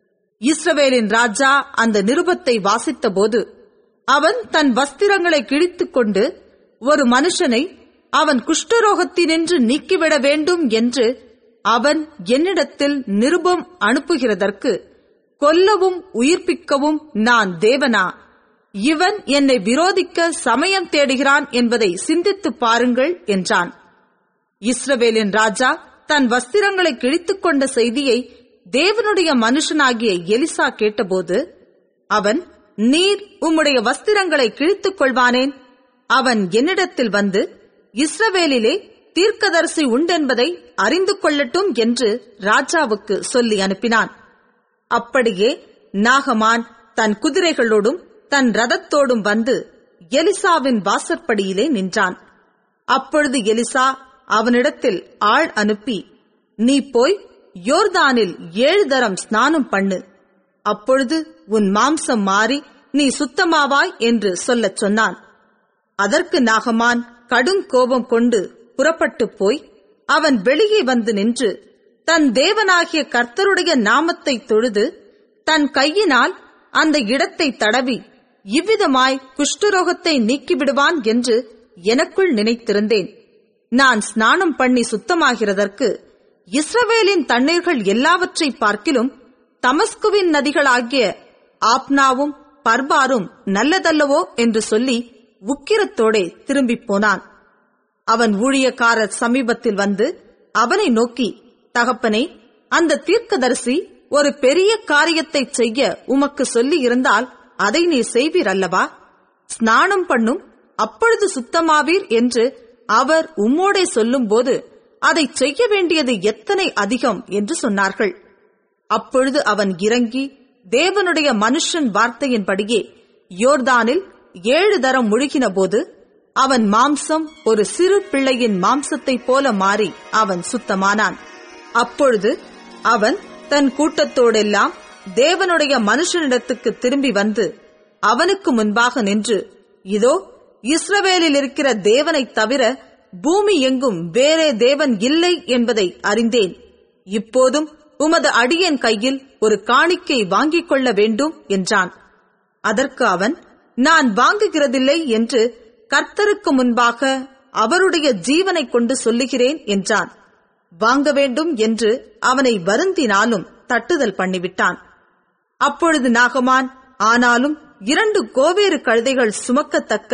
இஸ்ரவேலின் ராஜா அந்த நிருபத்தை வாசித்தபோது அவன் தன் வஸ்திரங்களை கிழித்துக் கொண்டு, ஒரு மனுஷனை அவன் குஷ்டரோகத்தினின்று நீக்கிவிட வேண்டும் என்று அவன் என்னிடத்தில் நிருபம் அனுப்புகிறதற்கு கொல்லவும் உயிர்ப்பிக்கவும் நான் தேவனா? இவன் என்னை விரோதிக்க சமயம் தேடுகிறான் என்பதை சிந்தித்துப் பாருங்கள் என்றான். இஸ்ரவேலின் ராஜா தன் வஸ்திரங்களை கிழித்துக் கொண்ட செய்தியை தேவனுடைய மனுஷனாகிய எலிசா கேட்டபோது அவன், நீர் உம்முடைய வஸ்திரங்களை கிழித்துக் கொள்வானேன்? அவன் என்னிடத்தில் வந்து இஸ்ரவேலிலே தீர்க்கதரிசி உண்டென்பதை அறிந்து கொள்ளட்டும் என்று ராஜாவுக்கு சொல்லி அனுப்பினான். அப்படியே நாகமான் தன் குதிரைகளோடும் தன் ரதத்தோடும் வந்து எலிசாவின் வாசற்படியிலே நின்றான். அப்பொழுது எலிசா அவனிடத்தில் ஆள் அனுப்பி, நீ போய் யோர்தானில் 7 தரம் ஸ்நானம் பண்ணு, அப்பொழுது உன் மாம்சம் மாறி நீ சுத்தமாவாய் என்று சொல்லச் சொன்னான். அதற்கு நாகமான் கடும் கோபம் கொண்டு புறப்பட்டு போய் அவன் வெளியே வந்து நின்று தன் தேவனாகிய கர்த்தருடைய நாமத்தை தொழுது தன் கையினால் அந்த இடத்தை தடவி இவ்விதமாய் குஷ்டரோகத்தை நீக்கிவிடுவான் என்று எனக்குள் நினைத்திருந்தேன். நான் ஸ்நானம் பண்ணி சுத்தமாகிறதற்கு இஸ்ரவேலின் தண்ணீர்கள் எல்லாவற்றை பார்க்கிலும் தமஸ்குவின் நதிகளாகிய ஆப்னாவும் பர்பாரும் நல்லதல்லவோ என்று சொல்லி உக்கிரத்தோடே திரும்பிப் போனான். அவன் ஊழியக்காரர் சமீபத்தில் வந்து அவனை நோக்கி, தகப்பனே, அந்த தீர்க்கதரிசி ஒரு பெரிய காரியத்தை செய்ய உமக்கு சொல்லி இருந்தால் அதை நீர் செய்வீர் அல்லவா? ஸ்நானம் பண்ணும், அப்பொழுது சுத்தமாவீர் என்று அவர் உம்மோடே சொல்லும் போது அதை செய்ய வேண்டியது எத்தனை அதிகம் என்று சொன்னார்கள். அப்பொழுது அவன் இறங்கி தேவனுடைய மனுஷன் வார்த்தையின்படியே யோர்தானில் 7 தரம் முழுகின போது அவன் மாம்சம் ஒரு சிறு பிள்ளையின் மாம்சத்தைப் போல மாறி அவன் சுத்தமானான். அப்பொழுது அவன் தன் கூட்டத்தோடெல்லாம் தேவனுடைய மனுஷனிடத்துக்கு திரும்பி வந்து அவனுக்கு முன்பாக நின்று, இதோ, இஸ்ரவேலில் இருக்கிற தேவனைத் தவிர பூமி எங்கும் வேறே தேவன் இல்லை என்பதை அறிந்தேன். இப்போதும் உமது அடியேன் கையில் ஒரு காணிக்கை வாங்கிக் கொள்ள வேண்டும் என்றான். அதற்கு அவன், நான் வாங்குகிறதில்லை என்று கர்த்தருக்கு முன்பாக அவருடைய ஜீவனை கொண்டு சொல்லுகிறேன் என்றான். வாங்க வேண்டும் என்று அவனை வருந்தினாலும் தட்டுதல் பண்ணிவிட்டான். அப்பொழுது நாகமான், ஆனாலும் 2 கோவேறு கழுதைகள் சுமக்கத்தக்க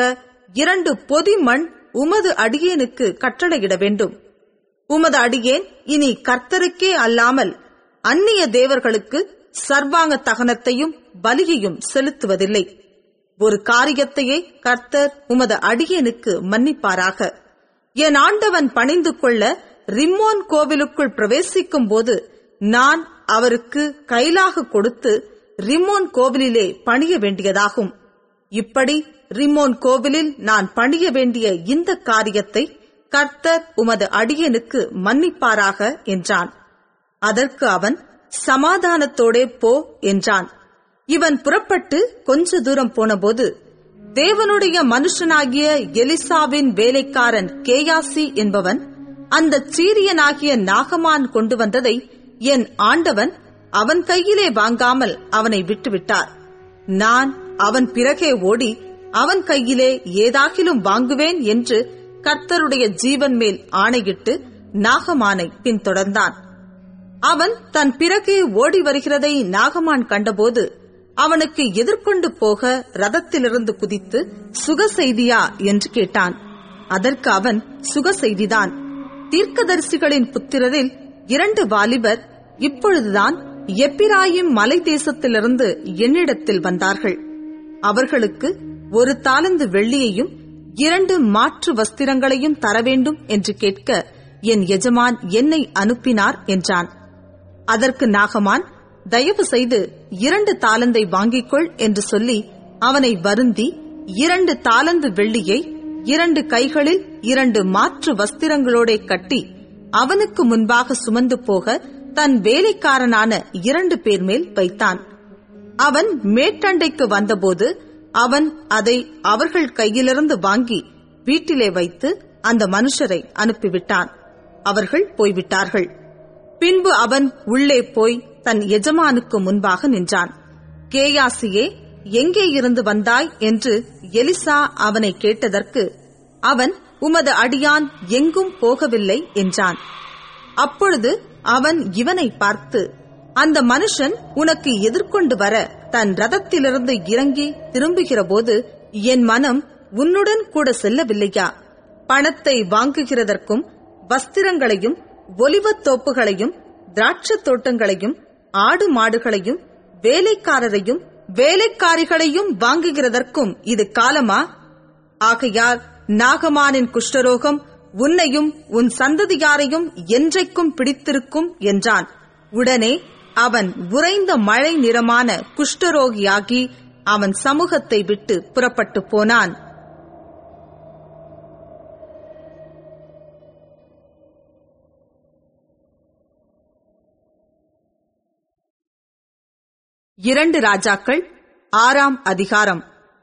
2 பொதி மண் உமது அடியேனுக்கு கட்டளையிட வேண்டும். உமது அடியேன் இனி கர்த்தருக்கே அல்லாமல் அந்நிய தேவர்களுக்கு சர்வாங்க தகனத்தையும் பலியையும் செலுத்துவதில்லை. ஒரு காரியத்தையே கர்த்தர் உமது அடியேனுக்கு மன்னிப்பாராக. என் ஆண்டவன் பணிந்து கொள்ள ரிம்மோன் கோவிலுக்குள் பிரவேசிக்கும் போது நான் அவருக்கு கைலாக கொடுத்து ரிம்மோன் கோவிலிலே பணிய வேண்டியதாகும். இப்படி ரிம்மோன் கோவிலில் நான் பணிய வேண்டிய இந்த காரியத்தை கர்த்தர் உமது அடியேனுக்கு மன்னிப்பாராக என்றான். அதற்கு அவன், சமாதானத்தோடே போ என்றான். இவன் புறப்பட்டு கொஞ்ச தூரம் போனபோது தேவனுடைய மனுஷனாகிய எலிசாவின் வேலைக்காரன் கேயாசி என்பவன் அந்த சீரியனாகிய நாகமான் கொண்டு வந்ததை என் ஆண்டவன் அவன் கையிலே வாங்காமல் அவனை விட்டுவிட்டார். நான் அவன் பிறகே ஓடி அவன் கையிலே ஏதாகிலும் வாங்குவேன் என்று கர்த்தருடைய ஜீவன் மேல் ஆணையிட்டு நாகமானை பின்தொடர்ந்தான். அவன் தன் பிறகே ஓடி வருகிறதை நாகமான் கண்டபோது அவனுக்கு எதிர்கொண்டு போக ரதத்திலிருந்து குதித்து, சுக செய்தியா என்று கேட்டான். அதற்கு அவன், சுக செய்திதான். தீர்க்கதரிசிகளின் புத்திரரில் 2 வாலிபர் இப்பொழுதுதான் எப்பிராயிம் மலை தேசத்திலிருந்து என்னிடத்தில் வந்தார்கள். அவர்களுக்கு 1 தாலந்து வெள்ளியையும் 2 மாற்று வஸ்திரங்களையும் தர வேண்டும் என்று கேட்க என் எஜமான் என்னை அனுப்பினார் என்றான். அதற்கு நாகமான், தயவு செய்து 2 தாலந்தை வாங்கிக்கொள் என்று சொல்லி அவனை வருந்தி 2 தாலந்து வெள்ளியை 2 கைகளில் 2 மாற்று வஸ்திரங்களோட கட்டி அவனுக்கு முன்பாக சுமந்து போக தன் வேலைக்காரனான 2 பேர் மேல் வைத்தான். அவன் மேட்டண்டைக்கு வந்தபோது அவன் அதை அவர்கள் கையிலிருந்து வாங்கி வீட்டிலே வைத்து அந்த மனுஷரை அனுப்பிவிட்டான். அவர்கள் போய்விட்டார்கள். பின்பு அவன் உள்ளே போய் தன் எஜமானுக்கு முன்பாக நின்றான். கேயாசியே, எங்கே இருந்து வந்தாய் என்று எலிசா அவனை கேட்டதற்கு அவன், உமது அடியான் எங்கும் போகவில்லை என்றான். அப்பொழுது அவன் இவனை பார்த்து, அந்த மனுஷன் உனக்கு எதிர்கொண்டு வர தன் ரதத்திலிருந்து இறங்கி திரும்புகிற போது என் மனம் உன்னுடன் கூட செல்லவில்லையா? பணத்தை வாங்குகிறதற்கும் வஸ்திரங்களையும் ஒலிவத் தோப்புகளையும் திராட்சத் தோட்டங்களையும் ஆடு மாடுகளையும் வேலைக்காரரையும் வேலைக்காரிகளையும் வாங்குகிறதற்கும் இது காலமா? ஆகையால் நாகமானின் குஷ்டரோகம் உன்னையும் உன் சந்ததியாரையும் என்றைக்கும் பிடித்திருக்கும் என்றான். உடனே அவன் உறைந்த மழை நிறமான குஷ்டரோகியாகி அவன் சமூகத்தை விட்டு புறப்பட்டு போனான். இரண்டு ராஜாக்கள் 6ஆம் அதிகாரம்.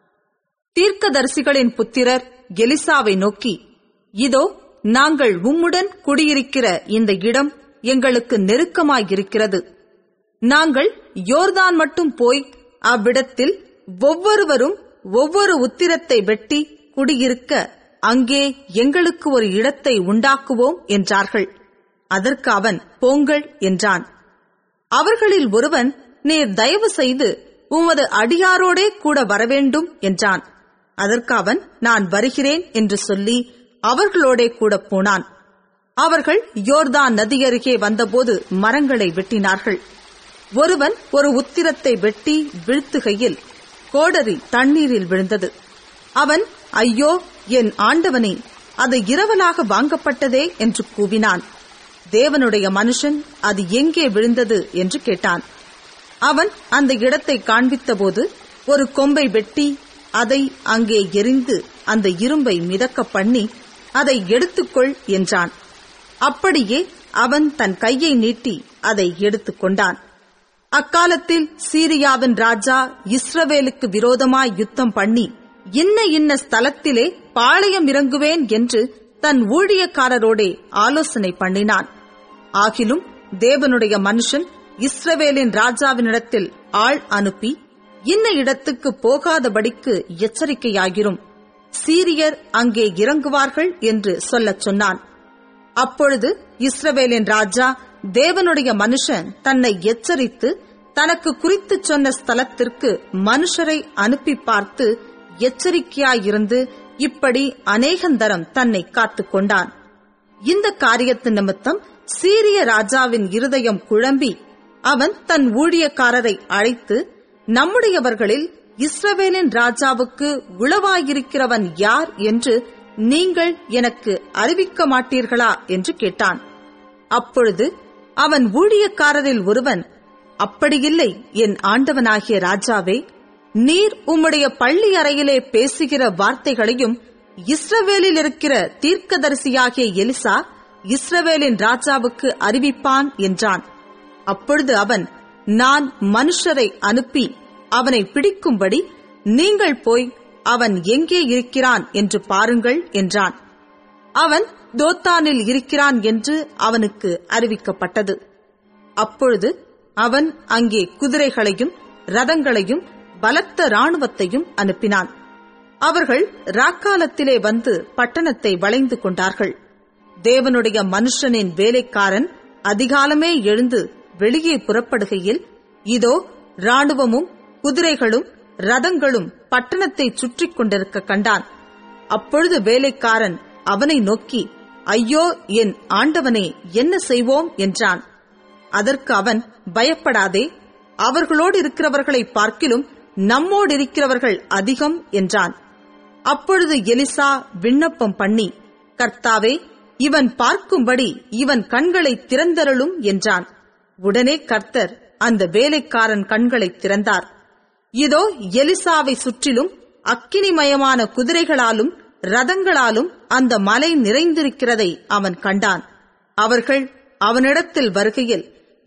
தீர்க்கதரிசிகளின் புத்திரர் எலிசாவை நோக்கி, இதோ நாங்கள் உம்முடன் குடியிருக்கிற இந்த இடம் எங்களுக்கு நெருக்கமாயிருக்கிறது. நாங்கள் யோர்தான் மட்டும் போய் அவ்விடத்தில் ஒவ்வொருவரும் ஒவ்வொரு உத்திரத்தை வெட்டி குடியிருக்க அங்கே எங்களுக்கு ஒரு இடத்தை உண்டாக்குவோம் என்றார்கள். அதற்கு அவன், போங்கள் என்றான். அவர்களில் ஒருவன், நீர் தயவு செய்து உமது அடியாரோடே கூட வரவேண்டும் என்றான். அதற்கு அவன், நான் வருகிறேன் என்று சொல்லி அவர்களோடே கூட போனான். அவர்கள் யோர்தான் நதியருகே வந்தபோது மரங்களை வெட்டினார்கள். ஒருவன் ஒரு உத்திரத்தை வெட்டி வீழ்த்துகையில் கோடரி தண்ணீரில் விழுந்தது. அவன், ஐயோ என் ஆண்டவனே, அது இரவலாக வாங்கப்பட்டதே என்று கூவினான். தேவனுடைய மனுஷன் அது எங்கே விழுந்தது என்று கேட்டான். அவன் அந்த இடத்தை காண்பித்தபோது ஒரு கொம்பை வெட்டி அதை அங்கே எறிந்து அந்த இரும்பை மிதக்க பண்ணி, அதை எடுத்துக்கொள் என்றான். அப்படியே அவன் தன் கையை நீட்டி அதை எடுத்துக்கொண்டான். அக்காலத்தில் சீரியாவின் ராஜா இஸ்ரவேலுக்கு விரோதமாய் யுத்தம் பண்ணி இன்ன ஸ்தலத்திலே பாளையம் இறங்குவேன் என்று தன் ஊழியக்காரரோடே ஆலோசனை பண்ணினான். ஆகிலும் தேவனுடைய மனுஷன் இஸ்ரவேலின் ராஜாவினிடத்தில் ஆள் அனுப்பி, இன்ன இடத்துக்கு போகாதபடிக்கு எச்சரிக்கையாகிரும், சீரியர் அங்கே இறங்குவார்கள் என்று சொல்லச் சொன்னான். அப்பொழுது இஸ்ரவேலின் ராஜா தேவனுடைய மனுஷன் தன்னை எச்சரித்து தனக்கு குறித்து சொன்ன ஸ்தலத்திற்கு மனுஷரை அனுப்பி பார்த்து எச்சரிக்கையாயிருந்து இப்படி அநேகந்தரம் தன்னை காத்துக் கொண்டான். இந்த காரியத்து நிமித்தம் சீரிய ராஜாவின் இருதயம் குழம்பி அவன் தன் ஊழியக்காரரை அழைத்து, நம்முடையவர்களில் இஸ்ரவேலின் ராஜாவுக்கு உளவாயிருக்கிறவன் யார் என்று நீங்கள் எனக்கு அறிவிக்க மாட்டீர்களா என்று கேட்டான். அப்பொழுது அவன் ஊழியக்காரரில் ஒருவன், அப்படியில்லை என் ஆண்டவனாகிய ராஜாவே, நீர் உம்முடைய பள்ளி அறையிலே பேசுகிற வார்த்தைகளையும் இஸ்ரவேலில் இருக்கிற தீர்க்கதரிசியாகிய எலிசா இஸ்ரவேலின் ராஜாவுக்கு அறிவிப்பான் என்றான். அப்பொழுது அவன், நான் மனுஷரை அனுப்பி அவனை பிடிக்கும்படி நீங்கள் போய் அவன் எங்கே இருக்கிறான் என்று பாருங்கள் என்றான். அவன் தோத்தானில் இருக்கிறான் என்று அவனுக்கு அறிவிக்கப்பட்டது. அப்பொழுது அவன் அங்கே குதிரைகளையும் ரதங்களையும் பலத்த இராணுவத்தையும் அனுப்பினான். அவர்கள் ராக்காலத்திலே வந்து பட்டணத்தை வளைந்து கொண்டார்கள். தேவனுடைய மனுஷனின் வேலைக்காரன் அதிகாலமே எழுந்து வெளியே புறப்படுகையில், இதோ இராணுவமும் குதிரைகளும் ரதங்களும் பட்டணத்தை சுற்றி கொண்டிருக்க கண்டான். அப்பொழுது வேலைக்காரன் அவனை நோக்கி, ஐயோ என் ஆண்டவனே, என்ன செய்வோம் என்றான். அதற்கு அவன், பயப்படாதே, அவர்களோடு இருக்கிறவர்களை பார்க்கிலும் நம்மோடு இருக்கிறவர்கள் அதிகம் என்றான். அப்பொழுது எலிசா விண்ணப்பம் பண்ணி, கர்த்தாவே, இவன் பார்க்கும்படி இவன் கண்களை திறந்தருளும் என்றான். உடனே கர்த்தர் அந்த வேலைக்காரன் கண்களை திறந்தார். இதோ எலிசாவை சுற்றிலும் அக்கினிமயமான குதிரைகளாலும் ரதங்களாலும் அந்த மலை நிறைந்திருக்கிறதை அவன் கண்டான். அவர்கள் அவனிடத்தில் வருகையில்,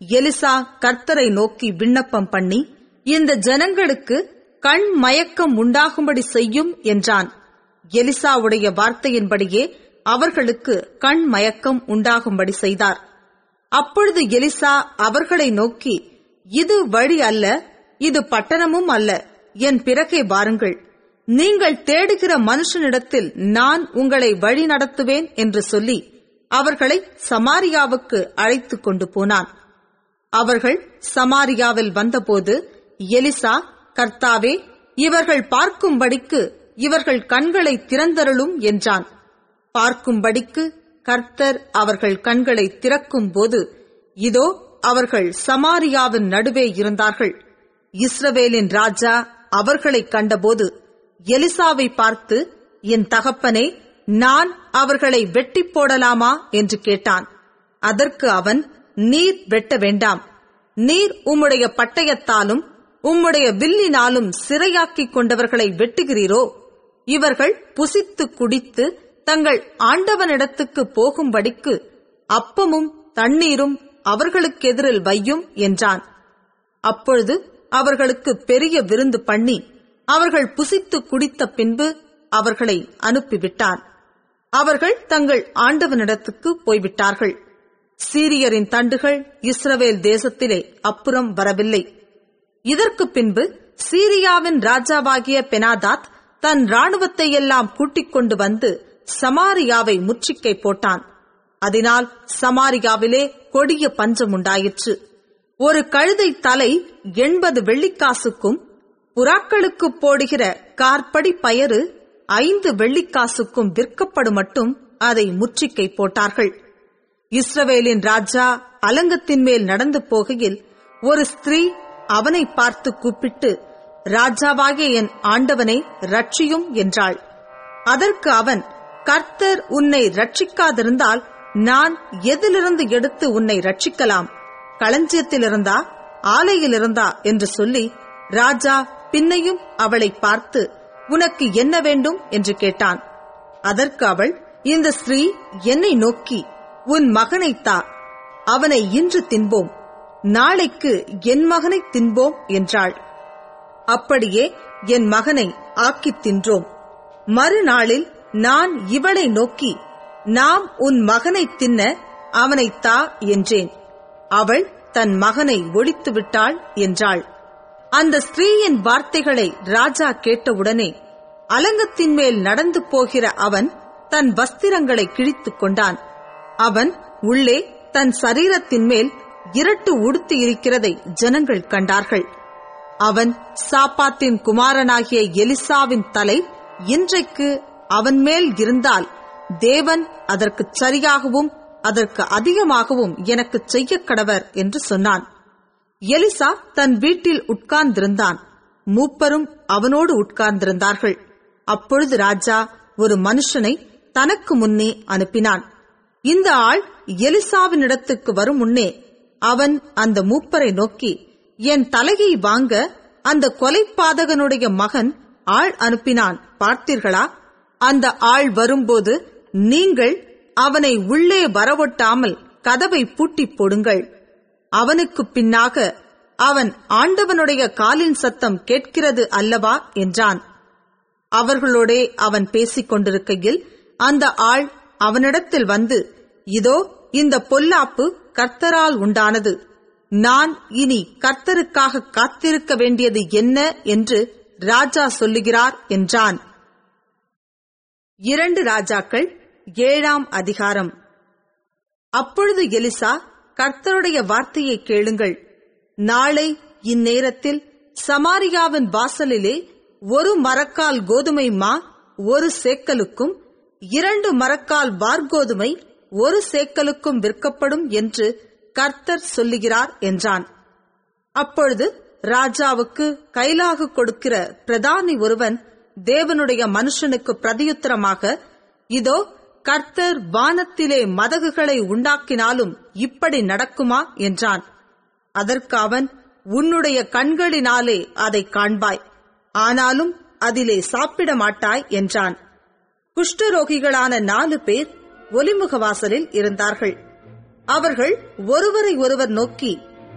எலிசா கர்த்தரை நோக்கி விண்ணப்பம் பண்ணி, இந்த ஜனங்களுக்கு கண் மயக்கம் உண்டாகும்படி செய்யும் என்றான். எலிசாவுடைய வார்த்தையின்படியே அவர்களுக்கு கண் மயக்கம் உண்டாகும்படி செய்தார். அப்பொழுது எலிசா அவர்களை நோக்கி, இது வழி அல்ல, இது பட்டணமும் அல்ல, என் பிறகே வாருங்கள், நீங்கள் தேடுகிற மனுஷனிடத்தில் நான் உங்களை வழி நடத்துவேன் என்று சொல்லி அவர்களை சமாரியாவுக்கு அழைத்துக் கொண்டு போனான். அவர்கள் சமாரியாவில் வந்தபோது எலிசா, கர்த்தாவே, இவர்கள் பார்க்கும்படிக்கு இவர்கள் கண்களை திறந்தருளும் என்றான். பார்க்கும்படிக்கு கர்த்தர் அவர்கள் கண்களை திறக்கும் போது, இதோ அவர்கள் சமாரியாவின் நடுவே இருந்தார்கள். இஸ்ரவேலின் ராஜா அவர்களை கண்டபோது எலிசாவை பார்த்து, என் தகப்பனே, நான் அவர்களை வெட்டி போடலாமா என்று கேட்டான். அதற்கு அவன், நீர் வெட்ட வேண்டாம், நீர் உம்முடைய பட்டயத்தாலும் உம்முடைய வில்லினாலும் சிறையாக்கிக் கொண்டவர்களை வெட்டுகிறீரோ? இவர்கள் புசித்து குடித்து தங்கள் ஆண்டவனிடத்துக்கு போகும்படிக்கு அப்பமும் தண்ணீரும் அவர்களுக்கு எதிரில் வையும் என்றான். அப்பொழுது அவர்களுக்கு பெரிய விருந்து பண்ணி அவர்கள் புசித்து குடித்த பின்பு அவர்களை அனுப்பிவிட்டான். அவர்கள் தங்கள் ஆண்டவனிடத்துக்கு போய்விட்டார்கள். சீரியரின் தண்டுகள் இஸ்ரவேல் தேசத்திலே அப்புறம் வரவில்லை. இதற்கு பின்பு சீரியாவின் ராஜாவாகிய பெனாதாத் தன் இராணுவத்தை எல்லாம் கூட்டிக் கொண்டு வந்து சமாரியாவை முற்றுகை போட்டான். அதனால் சமாரியாவிலே கொடிய பஞ்சம் உண்டாயிற்று. ஒரு கழுதை தலை 80 வெள்ளிக்காசுக்கும், புறாக்களுக்கு போடுகிற கார்படி பயறு 5 வெள்ளிக்காசுக்கும் விற்கப்படும் மட்டும் அதை முற்றுகை போட்டார்கள். இஸ்ரவேலின் ராஜா அலங்கத்தின் மேல் நடந்து போகையில் ஒரு ஸ்திரீ அவனை பார்த்து கூப்பிட்டு, ராஜாவாகிய என் ஆண்டவனை ரட்சியும் என்றாள். அதற்கு அவன், கர்த்தர் உன்னை ரட்சிக்காதிருந்தால் நான் எதிலிருந்து எடுத்து உன்னை ரட்சிக்கலாம்? களஞ்சியத்திலிருந்தா, ஆலையிலிருந்தா என்று சொல்லி, ராஜா பின்னையும் அவளை பார்த்து, உனக்கு என்ன வேண்டும் என்று கேட்டான். அதற்கு அவள், இந்த ஸ்திரீ என்னை நோக்கி, உன் மகனை தா, அவனை இன்று தின்போம், நாளைக்கு என் மகனை தின்போம் என்றாள். அப்படியே என் மகனை ஆக்கித் தின்றோம். மறுநாளில் நான் இவளை நோக்கி, நாம் உன் மகனை தின்ன அவனை தா என்றேன். அவள் தன் மகனை ஒழித்து விட்டாள் என்றாள். அந்த ஸ்திரீயின் வார்த்தைகளை ராஜா கேட்டவுடனே அலங்கத்தின் மேல் நடந்து போகிற அவன் தன் வஸ்திரங்களை கிழித்துக் கொண்டான். அவன் உள்ளே தன் சரீரத்தின் மேல் இரட்டு உடுத்தி இருக்கிறதை ஜனங்கள் கண்டார்கள். அவன் சாப்பாத்தின் குமாரனாகிய எலிசாவின் தலை இன்றைக்கு அவன் மேல் இருந்தால் தேவன் அதற்கு சரியாகவும் அதற்கு அதிகமாகவும் எனக்கு செய்ய கடவர் என்று சொன்னான். எலிசா தன் வீட்டில் உட்கார்ந்திருந்தான். மூப்பரும் அவனோடு உட்கார்ந்திருந்தார்கள். அப்பொழுது ராஜா ஒரு மனுஷனை தனக்கு முன்னே அனுப்பினான். இந்த ஆள் எலிசாவினிடத்துக்கு வரும் முன்னே அவன் அந்த மூப்பரை நோக்கி, என் தலையை வாங்க அந்த கொலைபாதகனுடைய மகன் ஆள் அனுப்பினான், பார்த்தீர்களா? அந்த ஆள் வரும்போது நீங்கள் அவனை உள்ளே வரவொட்டாமல் கதவை பூட்டிப் போடுங்கள். அவனுக்கு பின்னாக அவன் ஆண்டவனுடைய காலின் சத்தம் கேட்கிறது அல்லவா என்றான். அவர்களோடே அவன் பேசிக் கொண்டிருக்கையில் அந்த ஆள் அவனிடத்தில் வந்து, இதோ இந்த பொல்லாப்பு கர்த்தரால் உண்டானது, நான் இனி கர்த்தருக்காக காத்திருக்க வேண்டியது என்ன என்று ராஜா சொல்லுகிறார் என்றான். 2 ராஜாக்கள் 7ஆம் அதிகாரம். அப்பொழுது எலிசா, கர்த்தருடைய வார்த்தையை கேளுங்கள். நாளை இந்நேரத்தில் சமாரியாவின் வாசலிலே 1 மரக்கால் கோதுமை மா 1 சேக்கலுக்கும் 2 மரக்கால் வார்கோதுமை 1 சேக்கலுக்கும் விற்கப்படும் என்று கர்த்தர் சொல்லுகிறார் என்றான். அப்பொழுது ராஜாவுக்கு கைலாகு கொடுக்கிற பிரதானி ஒருவன் தேவனுடைய மனுஷனுக்கு பிரதியுத்தரமாக, இதோ கர்த்தர் வானத்திலே மதகுகளை உண்டாக்கினாலும் இப்படி நடக்குமா என்றான். அதற்கு அவன், உன்னுடைய கண்களினாலே அதை காண்பாய், ஆனாலும் அதிலே சாப்பிட மாட்டாய் என்றான். குஷ்டரோகிகளான 4 பேர் ஒலிமுக வாசலில் இருந்தார்கள். அவர்கள் ஒருவரை ஒருவர் நோக்கி,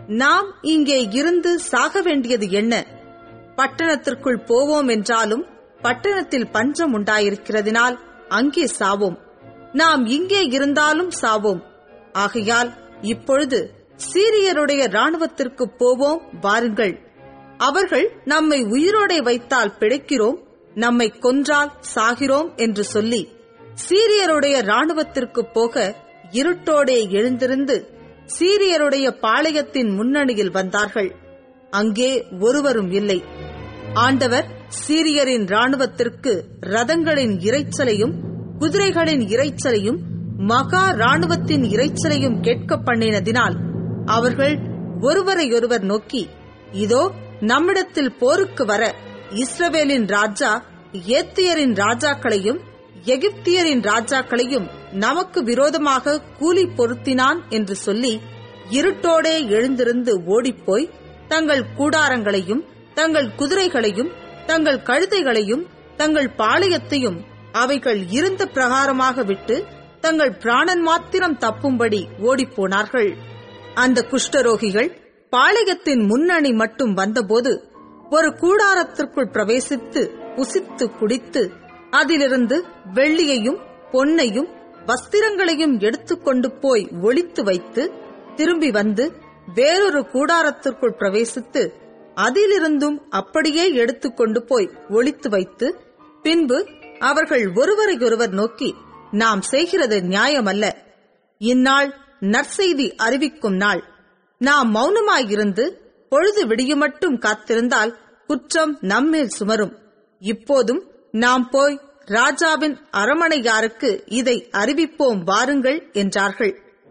நாம் இங்கே இருந்து சாக வேண்டியது என்ன? பட்டணத்திற்குள் போவோம் என்றாலும் பட்டணத்தில் பஞ்சம் உண்டாயிருக்கிறதினால் அங்கே சாவோம். நாம் இங்கே இருந்தாலும் சாவோம். ஆகையால் இப்பொழுது சீரியருடைய இராணுவத்திற்கு போவோம், வாருங்கள். அவர்கள் நம்மை உயிரோடே வைத்தால் பிழைக்கிறோம், நம்மை கொன்றால் சாகிறோம் என்று சொல்லி சீரியருடைய இராணுவத்திற்கு போக இருட்டோடே எழுந்திருந்து சீரியருடைய பாளையத்தின் முன்னணியில் வந்தார்கள். அங்கே ஒருவரும் இல்லை. ஆண்டவர் சீரியரின் இராணுவத்திற்கு ரதங்களின் இரைச்சலையும் குதிரைகளின் இரைச்சலையும் மகா இராணுவத்தின் இரைச்சலையும் கேட்க பண்ணினதினால் அவர்கள் ஒருவரையொருவர் நோக்கி, இதோ நம்மிடத்தில் போருக்கு வர இஸ்ரவேலின் ராஜா ஏத்தியரின் ராஜாக்களையும் எகிப்தியரின் ராஜாக்களையும் நமக்கு விரோதமாக கூலி பொருத்தினான் என்று சொல்லி இருட்டோடே எழுந்திருந்து ஓடிப்போய் தங்கள் கூடாரங்களையும் தங்கள் குதிரைகளையும் தங்கள் கழுதைகளையும் தங்கள் பாளையத்தையும் அவைகள் இருந்த பிரகாரமாக விட்டு தங்கள் பிராணன் மாத்திரம் தப்பும்படி ஓடிப்போனார்கள். அந்த குஷ்டரோகிகள் பாளையத்தின் முன்னணி மட்டும் வந்தபோது ஒரு கூடாரத்திற்குள் பிரவேசித்து புசித்து குடித்து அதிலிருந்து வெள்ளியையும் பொன்னையும் வஸ்திரங்களையும் எடுத்துக்கொண்டு போய் ஒளித்து வைத்து திரும்பி வந்து வேறொரு கூடாரத்திற்குள் பிரவேசித்து அதிலிருந்தும் அப்படியே எடுத்துக்கொண்டு போய் ஒளித்து வைத்து பின்பு அவர்கள் ஒருவரையொருவர் நோக்கி, நாம் செய்கிறது நியாயமல்ல. இந்நாள் நற்செய்தி அறிவிக்கும் நாள். நாம் மௌனமாயிருந்து பொழுது விடியுமட்டும் காத்திருந்தால் குற்றம் நம்மேல் சுமரும். இப்போதும் நாம் போய் ராஜாவின் அரமனையாருக்கு இதை அறிவிப்போம், வாருங்கள் என்றார்கள்.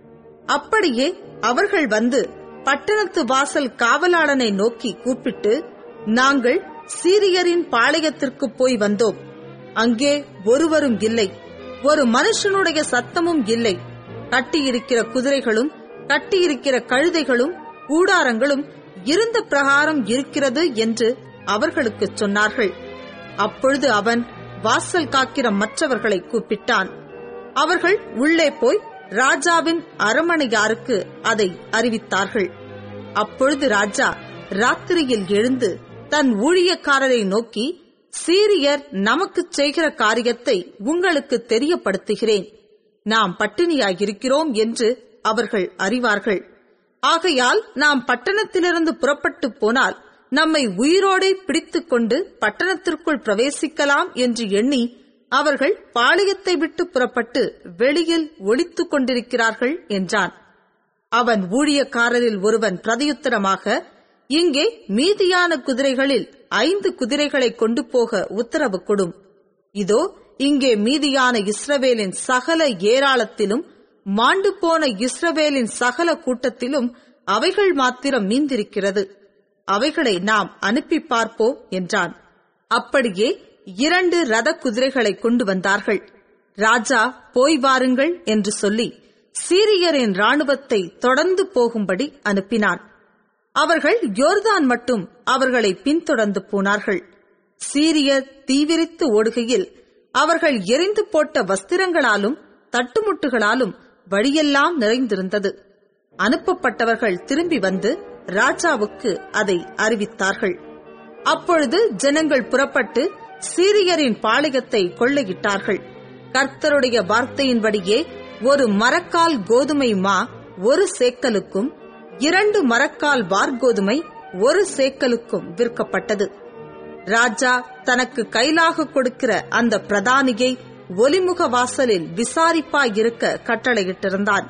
அப்படியே அவர்கள் வந்து பட்டணத்து வாசல் காவலாளனை நோக்கி கூப்பிட்டு, நாங்கள் சீரியரின் பாளையத்திற்கு போய் வந்தோம். அங்கே ஒருவரும் இல்லை, ஒரு மனுஷனுடைய சத்தமும் இல்லை. கட்டியிருக்கிற குதிரைகளும் கட்டியிருக்கிற கழுதைகளும் கூடாரங்களும் இருந்த பிரகாரம் இருக்கிறது என்று அவர்களுக்கு சொன்னார்கள். அப்பொழுது அவன் வாசல் காக்கிற மற்றவர்களை கூப்பிட்டான். அவர்கள் உள்ளே போய் ராஜாவின் அரமனையாருக்கு அதை அறிவித்தார்கள். அப்பொழுது ராஜா ராத்திரியில் எழுந்து தன் ஊழியக்காரரை நோக்கி, சீரியர் நமக்கு செய்கிற காரியத்தை உங்களுக்கு தெரியப்படுத்துகிறேன். நாம் பட்டினியாயிருக்கிறோம் என்று அவர்கள் அறிவார்கள். ஆகையால் நாம் பட்டணத்திலிருந்து புறப்பட்டு போனால் நம்மை உயிரோடே பிடித்துக் கொண்டு பட்டணத்திற்குள் பிரவேசிக்கலாம் என்று எண்ணி அவர்கள் பாளையத்தை விட்டு புறப்பட்டு வெளியில் ஒளித்துக் கொண்டிருக்கிறார்கள் என்றான். அவன் ஊழியக்காரரில் ஒருவன் பிரதியுத்தரமாக, இங்கே மீதியான குதிரைகளில் 5 குதிரைகளை கொண்டு போக உத்தரவு கொடும். இதோ இங்கே மீதியான இஸ்ரவேலின் சகல ஏராளத்திலும் மாண்டு போன இஸ்ரவேலின் சகல கூட்டத்திலும் அவைகள் மாத்திரம் மீந்திருக்கிறது. அவைகளை நாம் அனுப்பி பார்ப்போம் என்றான். அப்படியே 2 ரத குதிரைகளை கொண்டு வந்தார்கள். ராஜா போய் வாருங்கள் என்று சொல்லி சீரியரின் இராணுவத்தை தொடர்ந்து போகும்படி அனுப்பினான். அவர்கள் யோர்தான் மட்டும் அவர்களை பின்தொடர்ந்து போனார்கள். சீரியர் தீவிரித்து ஓடுகையில் அவர்கள் எரிந்து போட்ட வஸ்திரங்களாலும் தட்டுமுட்டுகளாலும் வழியெல்லாம் நிறைந்திருந்தது. அனுப்பப்பட்டவர்கள் திரும்பி வந்து ராஜாவுக்கு அதை அறிவித்தார்கள். அப்பொழுது ஜனங்கள் புறப்பட்டு சீரியரின் பாளையத்தை கொள்ளையிட்டார்கள். கர்த்தருடைய வார்த்தையின்படியே ஒரு மரக்கால் கோதுமை மா 1 சேக்கலுக்கும் 2 மரக்கால் வார்கோதுமை 1 சேக்கலுக்கும் விற்கப்பட்டது. ராஜா தனக்கு கைலாக கொடுக்கிற அந்த பிரதானியை ஒலிமுக வாசலில் விசாரிப்பாயிருக்க கட்டளையிட்டிருந்தான்.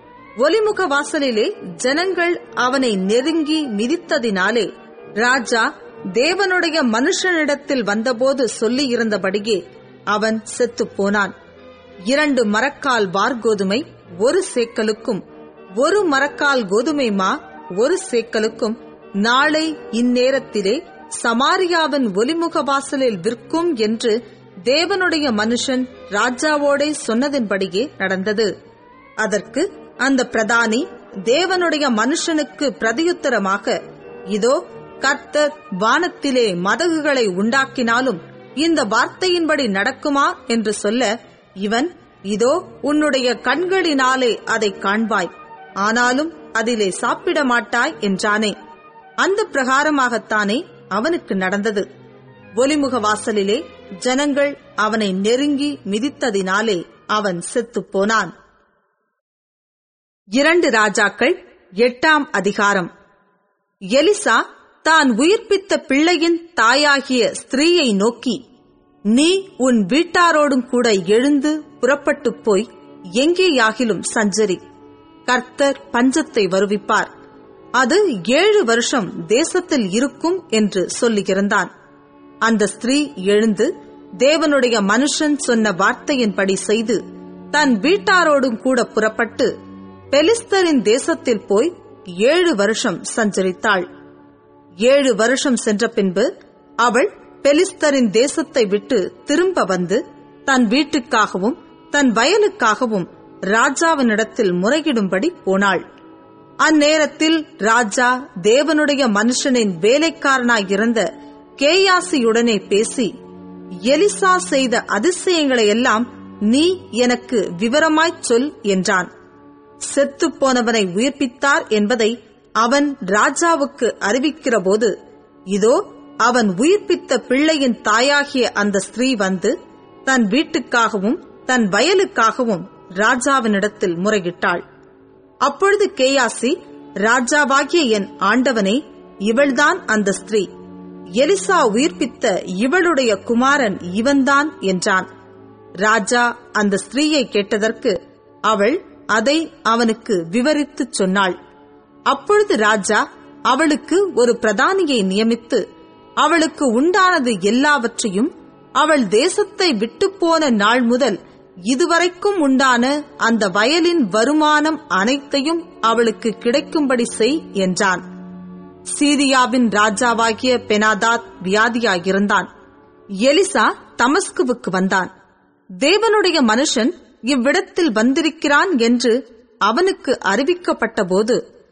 ஒலிமுக வாசலிலே ஜனங்கள் அவனை நெருங்கி மிதித்ததினாலே ராஜா தேவனுடைய மனுஷனிடத்தில் வந்தபோது சொல்லியிருந்தபடியே அவன் செத்துப்போனான். 2 மரக்கால் வார்கோதுமை 1 சேக்கலுக்கும் 1 மரக்கால் கோதுமை மா 1 சேக்கலுக்கும் நாளை இந்நேரத்திலே சமாரியாவின் ஒலிமுக வாசலில் விற்கும் என்று தேவனுடைய மனுஷன் ராஜாவோடே சொன்னதின்படியே நடந்தது. அதற்கு அந்த பிரதானி தேவனுடைய மனுஷனுக்கு பிரதியுத்தரமாக, இதோ கர்த்தர் வானத்திலே மதகுகளை உண்டாக்கினாலும் இந்த வார்த்தையின்படி நடக்குமா என்று சொல்ல, இவன், இதோ உன்னுடைய கண்களினாலே அதை காண்பாய், ஆனாலும் அதிலே சாப்பிட மாட்டாய் என்றானே, அந்த பிரகாரமாகத்தானே அவனுக்கு நடந்தது. ஒலிமுக வாசலிலே ஜனங்கள் அவனை நெருங்கி மிதித்ததினாலே அவன் செத்துப் போனான். 2 ராஜாக்கள் 8ஆம் அதிகாரம். எலிசா தான் உயிர்ப்பித்த பிள்ளையின் தாயாகிய ஸ்திரீயை நோக்கி, நீ உன் வீட்டாரோடும் கூட எழுந்து புறப்பட்டுப் போய் எங்கேயாகிலும் சஞ்சரி, கர்த்தர் பஞ்சத்தை வருவிப்பார், அது 7 வருஷம் தேசத்தில் இருக்கும் என்று சொல்லியிருந்தான். அந்த ஸ்திரீ எழுந்து தேவனுடைய மனுஷன் சொன்ன வார்த்தையின்படி செய்து தன் வீட்டாரோடும் கூட புறப்பட்டு பெலிஸ்தரின் தேசத்தில் போய் 7 வருஷம் சஞ்சரித்தாள். 7 வருஷம் சென்ற பின்பு அவள் பெலிஸ்தரின் தேசத்தை விட்டு திரும்ப வந்து தன் வீட்டுக்காகவும் தன் வயலுக்காகவும் ராஜாவினிடத்தில் முறையிடும்படி போனாள். அந்நேரத்தில் ராஜா தேவனுடைய மனுஷனின் வேலைக்காரனாயிருந்த கேயாசியுடனே பேசி, எலிசா செய்த அதிசயங்களையெல்லாம் நீ எனக்கு விவரமாய்ச் சொல் என்றான். செத்துப்போனவனை உயிர்ப்பித்தார் என்பதை அவன் ராஜாவுக்கு அறிவிக்கிறபோது, இதோ அவன் உயிர்ப்பித்த பிள்ளையின் தாயாகிய அந்த ஸ்திரீ வந்து தன் வீட்டுக்காகவும் தன் வயலுக்காகவும் ராஜாவினிடத்தில் முறையிட்டாள். அப்பொழுது கேயாசி, ராஜாவாகிய என் ஆண்டவனே, இவள்தான் அந்த ஸ்திரீ, எலிசா உயிர்ப்பித்த இவளுடைய குமாரன் இவன்தான் என்றான். ராஜா அந்த ஸ்திரீயை கேட்டதற்கு அவள் அதை அவனுக்கு விவரித்துச் சொன்னாள். அப்பொழுது ராஜா அவளுக்கு ஒரு பிரதானியை நியமித்து அவளுக்கு உண்டானது எல்லாவற்றையும் அவள் தேசத்தை விட்டுப்போன நாள் முதல் இதுவரைக்கும் உண்டான அந்த வயலின் வருமானம் அனைத்தையும் அவளுக்கு கிடைக்கும்படி செய் என்றான். சீரியாவின் ராஜாவாகிய பெனாதாத் வியாதியாயிருந்தான். எலிசா தமஸ்குவுக்கு வந்தான். தேவனுடைய மனுஷன் இவ்விடத்தில் வந்திருக்கிறான் என்று அவனுக்கு அறிவிக்கப்பட்ட போது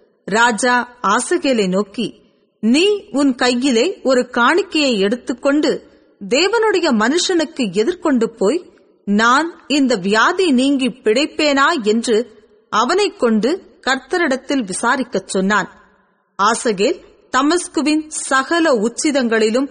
ராஜா ஆசகேலை நோக்கி, நீ உன் கையிலே ஒரு காணிக்கையை எடுத்துக்கொண்டு தேவனுடைய மனுஷனுக்கு எதிர்கொண்டு போய், நான் இந்த வியாதி நீங்கி பிழைப்பேனா என்று அவனைக் கொண்டு கர்த்தரிடத்தில் விசாரிக்கச் சொன்னான். ஆசகேல் தமஸ்குவின் சகல உச்சிதங்களிலும்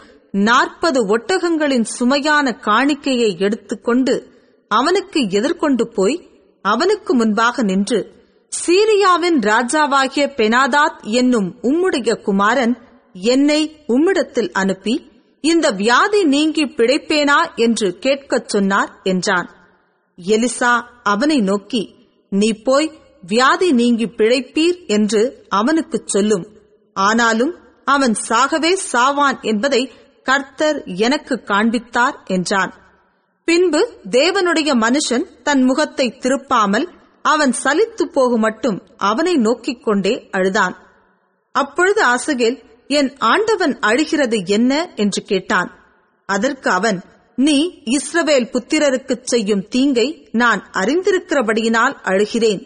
40 ஒட்டகங்களின் சுமையான காணிக்கையை எடுத்துக்கொண்டு அவனுக்கு எதிர்கொண்டு போய் அவனுக்கு முன்பாக நின்று, சீரியாவின் ராஜாவாகிய பெனாதாத் என்னும் உம்முடைய குமாரன் என்னை உம்மிடத்தில் அனுப்பி இந்த வியாதி நீங்கி பிழைப்பேனா என்று கேட்கச் சொன்னார் என்றான். எலிசா அவனை நோக்கி, நீ போய் வியாதி நீங்கி பிழைப்பீர் என்று அவனுக்குச் சொல்லும், ஆனாலும் அவன் சாகவே சாவான் என்பதை கர்த்தர் எனக்கு காண்பித்தார் என்றான். பின்பு தேவனுடைய மனுஷன் தன் முகத்தை திருப்பாமல் அவன் சலித்து போகும் மட்டும் அவனை நோக்கிக் கொண்டே அழுதான். அப்பொழுது ஆசகேல், என் ஆண்டவன் அழுகிறது என்ன என்று கேட்டான். அதற்கு அவன், நீ இஸ்ரவேல் புத்திரருக்குச் செய்யும் தீங்கை நான் அறிந்திருக்கிறபடியினால் அழுகிறேன்.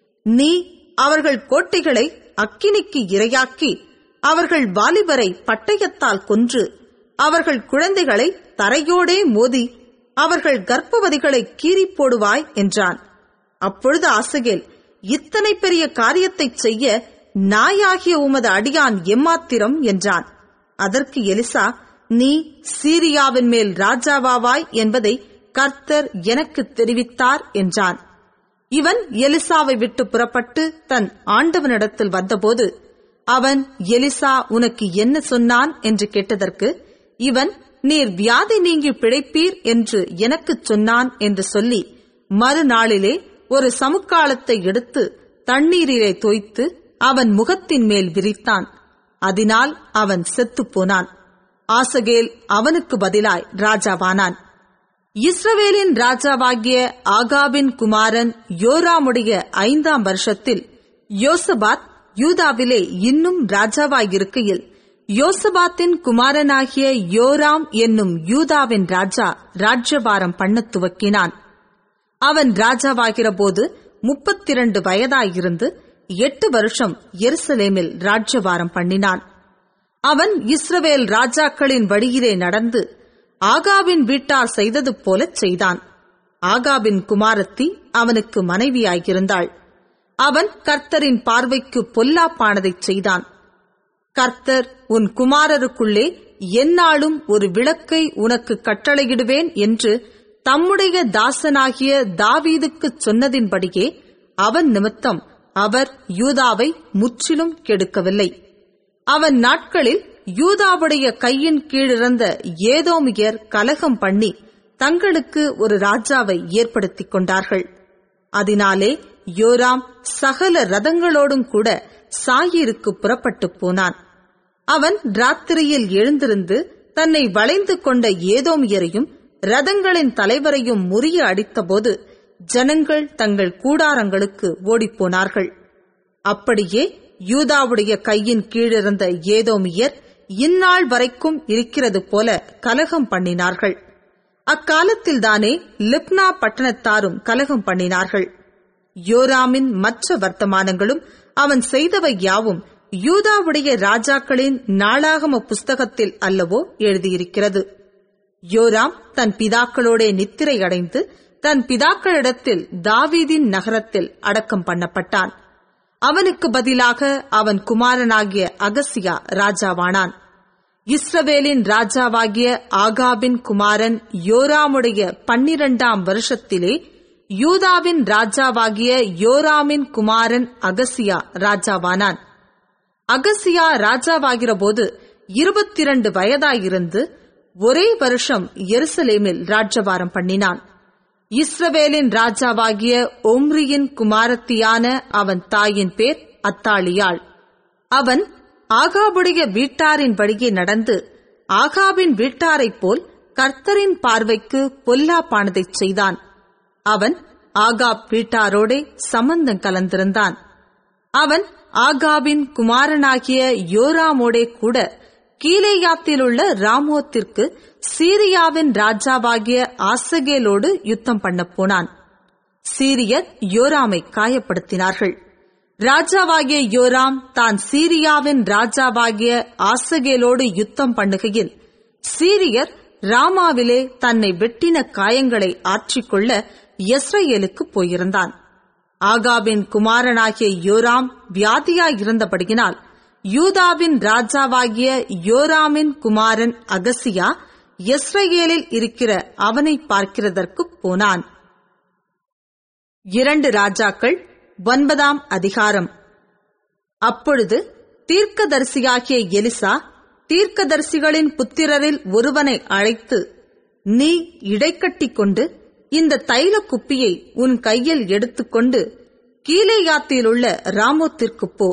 நீ அவர்கள் கோட்டைகளை அக்கினிக்கு இரையாக்கி அவர்கள் வாலிபரை பட்டயத்தால் கொன்று அவர்கள் குழந்தைகளை தரையோடே மோதி அவர்கள் கர்ப்பவதிகளை கீறிப் போடுவாய் என்றான். அப்பொழுது ஆசகேல், இத்தனை பெரிய காரியத்தைச் செய்ய நாயாகிய உமது அடியான் எம்மாத்திரம் என்றான். அதற்கு எலிசா, நீ சீரியாவின் மேல் ராஜாவாவாய் என்பதை கர்த்தர் எனக்கு தெரிவித்தார் என்றான். இவன் எலிசாவை விட்டு புறப்பட்டு தன் ஆண்டவனிடத்தில் வந்தபோது அவன், எலிசா உனக்கு என்ன சொன்னான் என்று கேட்டதற்கு இவன், நீர் வியாதி நீங்கி பிழைப்பீர் என்று எனக்குச் சொன்னான் என்று சொல்லி மறுநாளிலே ஒரு சமுக்காளத்தை எடுத்து தண்ணீரிலே தோய்த்து அவன் முகத்தின் மேல் விரித்தான். அதனால் அவன் செத்துப்போனான். ஆசகேல் அவனுக்கு பதிலாய் ராஜாவானான். இஸ்ரவேலின் ராஜாவாகிய ஆகாபின் குமாரன் யோராமுடைய 5ஆம் வருஷத்தில் யோசபாத் யூதாவிலே இன்னும் ராஜாவாயிருக்கையில், யோசபாத்தின் குமாரனாகிய யோராம் என்னும் யூதாவின் ராஜா ராஜ்யபாரம் பண்ணத் துவக்கினான். அவன் ராஜாவாகிற போது 32 வயதாயிருந்து 8 வருஷம் எருசலேமில் ராஜ்யபாரம் பண்ணினான். அவன் இஸ்ரவேல் ராஜாக்களின் வழியிலே நடந்து ஆகாபின் வீட்டார் செய்தது போலச் செய்தான். ஆகாபின் குமாரத்தி அவனுக்கு மனைவியாயிருந்தாள். அவன் கர்த்தரின் பார்வைக்கு பொல்லாப்பானதைச் செய்தான். கர்த்தர் உன் குமாரருக்குள்ளே எந்நாளும் ஒரு விளக்கை உனக்கு கட்டளையிடுவேன் என்று தம்முடைய தாசனாகிய தாவீதுக்குச் சொன்னதின்படியே அவன் நிமித்தம் அவர் யூதாவை முற்றிலும் கெடுக்கவில்லை. அவன் நாட்களில் யூதாவுடைய கையின் கீழிருந்த ஏதோமியர் கலகம் பண்ணி தங்களுக்கு ஒரு ராஜாவை ஏற்படுத்திக் கொண்டார்கள். அதனாலே யோராம் சகல ரதங்களோடும் கூட சாயீருக்கு புறப்பட்டு போனான். அவன் ராத்திரியில் எழுந்திருந்து தன்னை வளைந்து கொண்ட ஏதோமியரையும் ரதங்களின் தலைவரையும் முறிய அடித்தபோது ஜனங்கள் தங்கள் கூடாரங்களுக்கு ஓடிப்போனார்கள். அப்படியே யூதாவுடைய கையின் கீழிருந்த ஏதோமியர் இந்நாள் வரைக்கும் இருக்கிறது போல கலகம் பண்ணினார்கள். அக்காலத்தில்தானே லிப்னா பட்டணத்தாரும் கலகம் பண்ணினார்கள். யோராமின் மற்ற வர்த்தமானங்களும் அவன் செய்தவை யாவும் யூதாவுடைய ராஜாக்களின் நாளாகம புஸ்தகத்தில் அல்லவோ எழுதியிருக்கிறது. யோராம் தன் பிதாக்களோட நித்திரை அடைந்து தன் பிதாக்களிடத்தில் தாவீதின் நகரத்தில் அடக்கம் பண்ணப்பட்டான். அவனுக்கு பதிலாக அவன் குமாரனாகிய அகசியா ராஜாவானான். இஸ்ரவேலின் ராஜாவாகிய ஆகாபின் குமாரன் யோராமுடைய 12ஆம் வருஷத்திலே யூதாவின் ராஜாவாகிய யோராமின் குமாரன் அகசியா ராஜாவானான். அகசியா ராஜாவாகிற போது 22 வயதாயிருந்து ஒரே வருஷம் எருசலேமில் ராஜ்யபாரம் பண்ணினான். இஸ்ரவேலின் ராஜாவாகிய ஒம்ரியின் குமாரத்தியான அவன் தாயின் பேர் அத்தாலியாள். அவன் ஆகாபுடைய வீட்டாரின்படியே நடந்து ஆகாபின் வீட்டாரைப் போல் கர்த்தரின் பார்வைக்கு பொல்லாப்பானதைச் செய்தான். அவன் ஆகாப் வீட்டாரோடே சம்பந்தம் கலந்திருந்தான். அவன் ஆகாபின் குமாரனாகிய யோராமோடே கூட கீலேயாத்திலுள்ள ராமோத்திற்கு சீரியாவின் ராஜாவாகிய ஆசகேலோடு யுத்தம் பண்ண போனான். சீரியர் யோராமை காயப்படுத்தினார்கள். ராஜாவாகிய யோராம் தான் சீரியாவின் ராஜாவாகிய ஆசகேலோடு யுத்தம் பண்ணுகையில் சீரியர் ராமாவிலே தன்னை வெட்டின காயங்களை ஆற்றிக்கொள்ள யெஸ்ரயேலுக்கு போயிருந்தான். ஆகாபின் குமாரனாகிய யோராம் வியாதியாயிருந்தபடியினால் யூதாவின் ராஜாவாகிய யோராமின் குமாரன் அகசியா யெஸ்ரயேலில் இருக்கிற அவனை பார்க்கிறதற்கு போனான். 2 ராஜாக்கள் 9ஆம் அதிகாரம். அப்பொழுது தீர்க்கதரிசியாகிய எலிசா தீர்க்கதரிசிகளின் புத்திரரில் ஒருவனை அழைத்து, நீ இடைக்கட்டிக் கொண்டு இந்த தைல குப்பியை உன் கையில் எடுத்துக்கொண்டு கீலேயாத்திலுள்ள ராமோத்திற்குப் போ.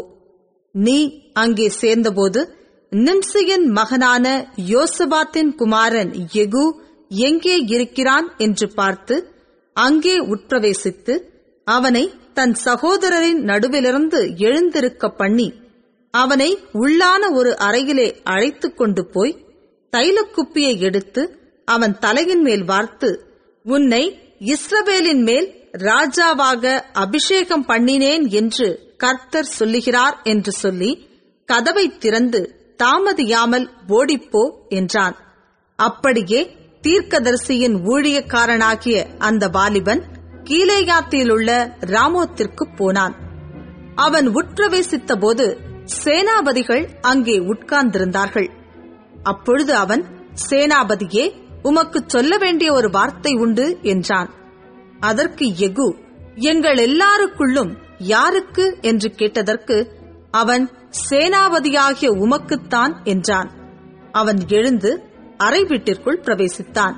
நீ அங்கே சேர்ந்தபோது நிம்சியின் மகனான யோசபாத்தின் குமாரன் யெகூ எங்கே இருக்கிறான் என்று பார்த்து அங்கே உட்பிரவேசித்து அவனை தன் சகோதரரின் நடுவிலிருந்து எழுந்திருக்க பண்ணி அவனை உள்ளான ஒரு அறையிலே அழைத்துக் கொண்டு போய் தைலக்குப்பியை எடுத்து அவன் தலையின் மேல் வார்த்து, உன்னை இஸ்ரவேலின் மேல் ராஜாவாக அபிஷேகம் பண்ணினேன் என்று கர்த்தர் சொல்லுகிறார் என்று சொல்லி கதவை திறந்து தாமதியாமல் ஓடிப்போ என்றான். அப்படியே தீர்க்கதரிசியின் ஊழியக்காரனாகிய அந்த வாலிபன் கீலேயாத்திலுள்ள ராமோத்திற்கு போனான். அவன் உட்பிரவேசித்த போது சேனாபதிகள் அங்கே உட்கார்ந்திருந்தார்கள். அப்பொழுது அவன், சேனாபதியே, உமக்கு சொல்ல வேண்டிய ஒரு வார்த்தை உண்டு என்றான். அதற்கு யெகூ, எங்கள் எல்லாருக்குள்ளும் யாருக்கு என்று கேட்டதற்கு அவன், சேனாபதியாகிய உமக்குத்தான் என்றான். அவன் எழுந்து அறை வீட்டிற்குள் பிரவேசித்தான்.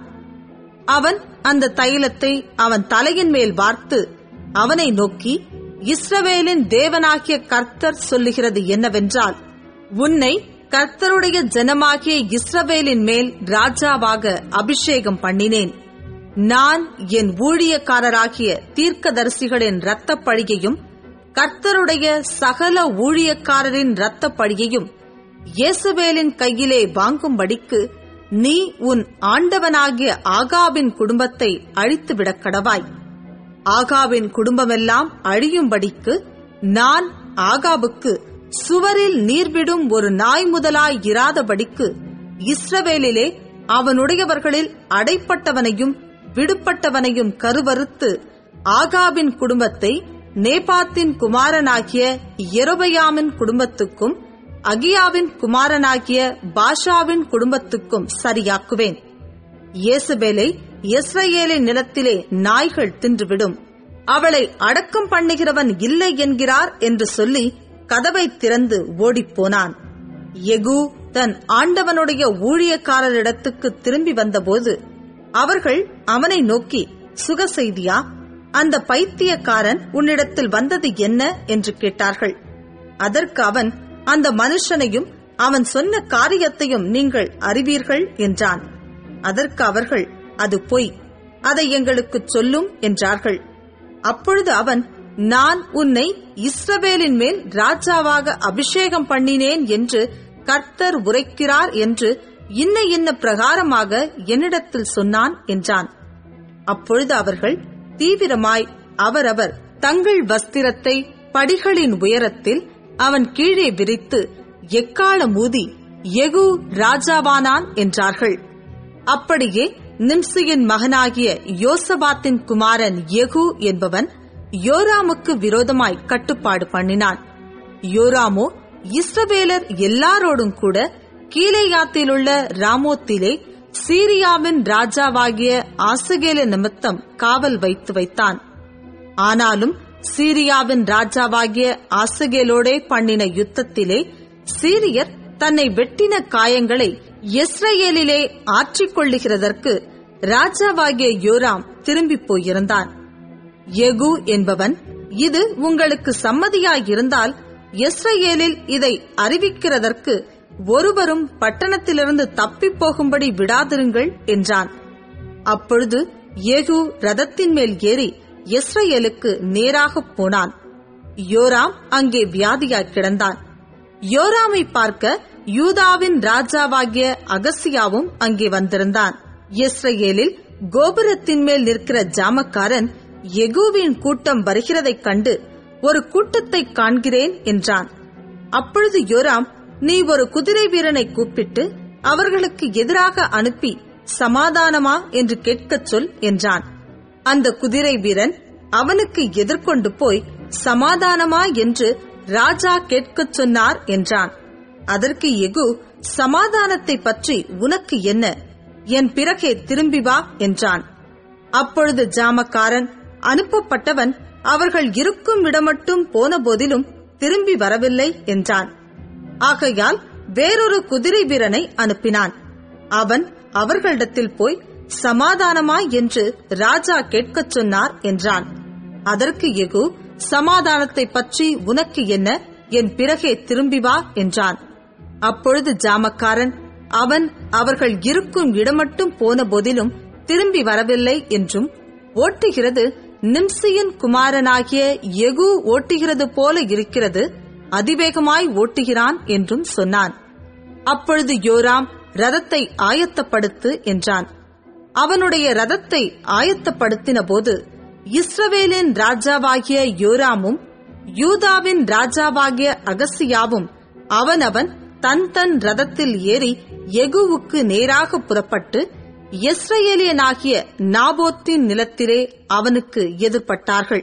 அவன் அந்த தைலத்தை அவன் தலையின் மேல் வார்த்து அவனை நோக்கி, இஸ்ரவேலின் தேவனாகிய கர்த்தர் சொல்லுகிறது என்னவென்றால், உன்னை கர்த்தருடைய ஜனமாகிய இஸ்ரவேலின் மேல் ராஜாவாக அபிஷேகம் பண்ணினேன். நான் என் ஊழியக்காரராகிய தீர்க்கதரிசிகளின் இரத்தப்பழியையும் கர்த்தருடைய சகல ஊழியக்காரரின் இரத்தப்பழியையும் யேசுவேலின் கையிலே வாங்கும்படிக்கு நீ உன் ஆண்டவனாகிய ஆகாபின் குடும்பத்தை அழித்துவிடக் கடவாய். ஆகாபின் குடும்பமெல்லாம் அழியும்படிக்கு நான் ஆகாபுக்கு சுவரில் நீர்விடும் ஒரு நாய் முதலாய் இராதபடிக்கு இஸ்ரவேலிலே அவனுடையவர்களில் அடைப்பட்டவனையும் விடுபட்டவனையும் கருவறுத்து ஆகாபின் குடும்பத்தை நேபாத்தின் குமாரனாகிய யெரொபெயாமின் குடும்பத்துக்கும் அகியாவின் குமாரனாகிய பாஷாவின் குடும்பத்துக்கும் சரியாக்குவேன். யேசபேலை இஸ்ரவேலின் நிலத்திலே நாய்கள் தின்றுவிடும். அவளை அடக்கம் பண்ணுகிறவன் இல்லை என்கிறார் என்று சொல்லி கதவை திறந்து ஓடிப்போனான். யெகூ தன் ஆண்டவனுடைய ஊழியக்காரரிடத்துக்கு திரும்பி வந்தபோது அவர்கள் அவனை நோக்கி, சுக செய்தியா? அந்த பைத்தியக்காரன் உன்னிடத்தில் வந்தது என்ன என்று கேட்டார்கள். அதற்கு அவன், அந்த மனுஷனையும் அவன் சொன்ன காரியத்தையும் நீங்கள் அறிவீர்கள் என்றான். அதற்கு அவர்கள், அது பொய், அதை எங்களுக்குச் சொல்லும் என்றார்கள். அப்பொழுது அவன், நான் உன்னை இஸ்ரவேலின் மேல் ராஜாவாக அபிஷேகம் பண்ணினேன் என்று கர்த்தர் உரைக்கிறார் என்று இன்ன பிரகாரமாக என்னிடத்தில் சொன்னான் என்றான். அப்பொழுது அவர்கள் தீவிரமாய் அவரவர் தங்கள் வஸ்திரத்தை படிகளின் உயரத்தில் அவன் கீழே விரித்து எக்காளம் ஊதி, யெகூ ராஜாவானான் என்றார்கள். அப்படியே நிம்சியின் மகனாகிய யோசபாத்தின் குமாரன் யெகூ என்பவன் யோராமுக்கு விரோதமாய் கட்டுப்பாடு பண்ணினான். யோராமோ இஸ்ரவேலர் எல்லாரோடும் கூட கீலேயாத்திலுள்ள ராமோத்திலே சீரியாவின் ராஜாவாகிய ஆசகேல நிமித்தம் காவல் வைத்தான். ஆனாலும் சீரியாவின் ராஜாவாகிய ஆசகேலோடே பண்ணின யுத்தத்திலே சீரியர் தன்னை வெட்டின காயங்களை இஸ்ரவேலிலே ஆற்றிக்கொள்ளுகிறதற்கு ராஜாவாகிய யோராம் திரும்பி போயிருந்தான். யெகூ என்பவன், இது உங்களுக்கு சம்மதியாயிருந்தால் இஸ்ரவேலில் இதை அறிவிக்கிறதற்கு ஒருவரும் பட்டணத்திலிருந்து தப்பிப் போகும்படி விடாதிருங்கள் என்றான். அப்பொழுது யெகூ ரதத்தின் மேல் ஏறி இஸ்ரவேலுக்கு நேராகப் போனான். யோராம் அங்கே வியாதியாய் கிடந்தான். யோராமை பார்க்க யூதாவின் ராஜாவாகிய அகசியாவும் அங்கே வந்திருந்தான். இஸ்ரவேலில் கோபுரத்தின் மேல் நிற்கிற ஜாமக்காரன் யெகூவின் கூட்டம் வருகிறதைக் கண்டு, ஒரு கூட்டத்தை காண்கிறேன் என்றான். அப்பொழுது யோராம், நீ ஒரு குதிரை வீரனை கூப்பிட்டு அவர்களுக்கு எதிராக அனுப்பி சமாதானமா என்று கேட்கச் சொல் என்றான். அந்த குதிரை வீரன் அவனுக்கு எதிர்கொண்டு போய், சமாதானமா என்று ராஜா கேட்கச் சொன்னார் என்றான். அதற்கு யெகூ, சமாதானத்தை பற்றி உனக்கு என்ன? என் பிறகே திரும்பி வா என்றான். அப்பொழுது ஜாமக்காரன் அனுப்பப்பட்டவன் அவர்கள் இருக்கும் இடமட்டும் போன போதிலும் திரும்பி வரவில்லை என்றான். ஆகையால் வேறொரு குதிரை வீரனை அனுப்பினான். அவன் அவர்களிடத்தில் போய், சமாதானமா என்று ராஜா கேட்கச் சொன்னார் என்றான். அதற்கு யெகூ, சமாதானத்தை பற்றி உனக்கு என்ன? என் பிறகே திரும்பி வா என்றான். அப்பொழுது ஜாமக்காரன், அவன் அவர்கள் இருக்கும் இடமட்டும் போன போதிலும் திரும்பி வரவில்லை என்றும், ஓட்டுகிறது நிம்சியின் குமாரனாகிய யெகூ ஓட்டுகிறது போல இருக்கிறது, அதிவேகமாய் ஓட்டுகிறான் என்றும் சொன்னான். அப்பொழுது யோராம், ரதத்தை ஆயத்தப்படுத்து என்றான். அவனுடைய ரதத்தை ஆயத்தப்படுத்தின போது இஸ்ரவேலின் ராஜாவாகிய யோராமும் யூதாவின் ராஜாவாகிய அகசியாவும் அவனவன் தன் தன் ரதத்தில் ஏறி யெகூவுக்கு நேராக புறப்பட்டு இஸ்ரவேலியனாகிய நாபோத்தின் நிலத்திலே அவனுக்கு எதிர்பட்டார்கள்.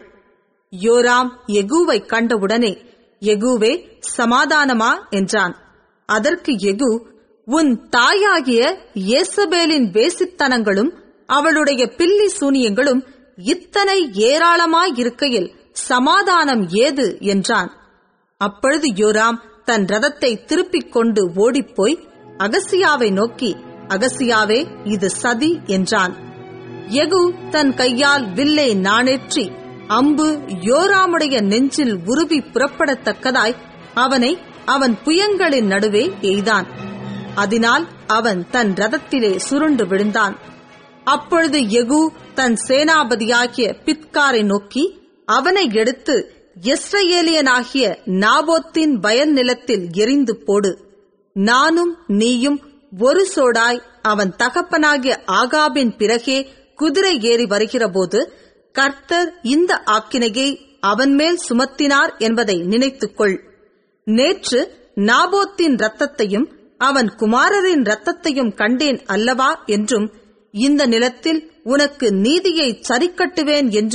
யோராம் யெகூவை கண்டவுடனே, யெகூவே, சமாதானமா என்றான். அதற்கு யெகூ, உன் தாயாகிய யேசபேலின் வேசித்தனங்களும் அவளுடைய பில்லி சூனியங்களும் இத்தனை ஏராளமாயிருக்கையில் சமாதானம் ஏது என்றான். அப்பொழுது யோராம் தன் ரதத்தை திருப்பிக் கொண்டு ஓடிப்போய் அகசியாவை நோக்கி, அகசியாவே, இது சதி என்றான். யெகூ தன் கையால் வில்லை நாணேற்றி அம்பு யோராமுடைய நெஞ்சில் உருவி புறப்படத்தக்கதாய் அவனை அவன் புயங்களின் நடுவே எய்தான். அதனால் அவன் தன் ரதத்திலே சுருண்டு விழுந்தான். அப்பொழுது யெகூ தன் சேனாபதியாகிய பித்காரை நோக்கி, அவனை எடுத்து இஸ்ரவேலியனாகிய நாபோத்தின் வயல் நிலத்தில் எறிந்து போடு. நானும் நீயும் ஒரு சோடாய் அவன் தகப்பனாகிய ஆகாபின் பிறகே குதிரை ஏறி வருகிறபோது கர்த்தர் இந்த ஆக்கினையை அவன் மேல் சுமத்தினார் என்பதை நினைத்துக்கொள். நேற்று நாபோத்தின் இரத்தத்தையும் அவன் குமாரரின் இரத்தத்தையும் கண்டேன் அல்லவா என்றும், இந்த நிலத்தில் உனக்கு நீதியை சரிக்கட்டுவேன் என்றும்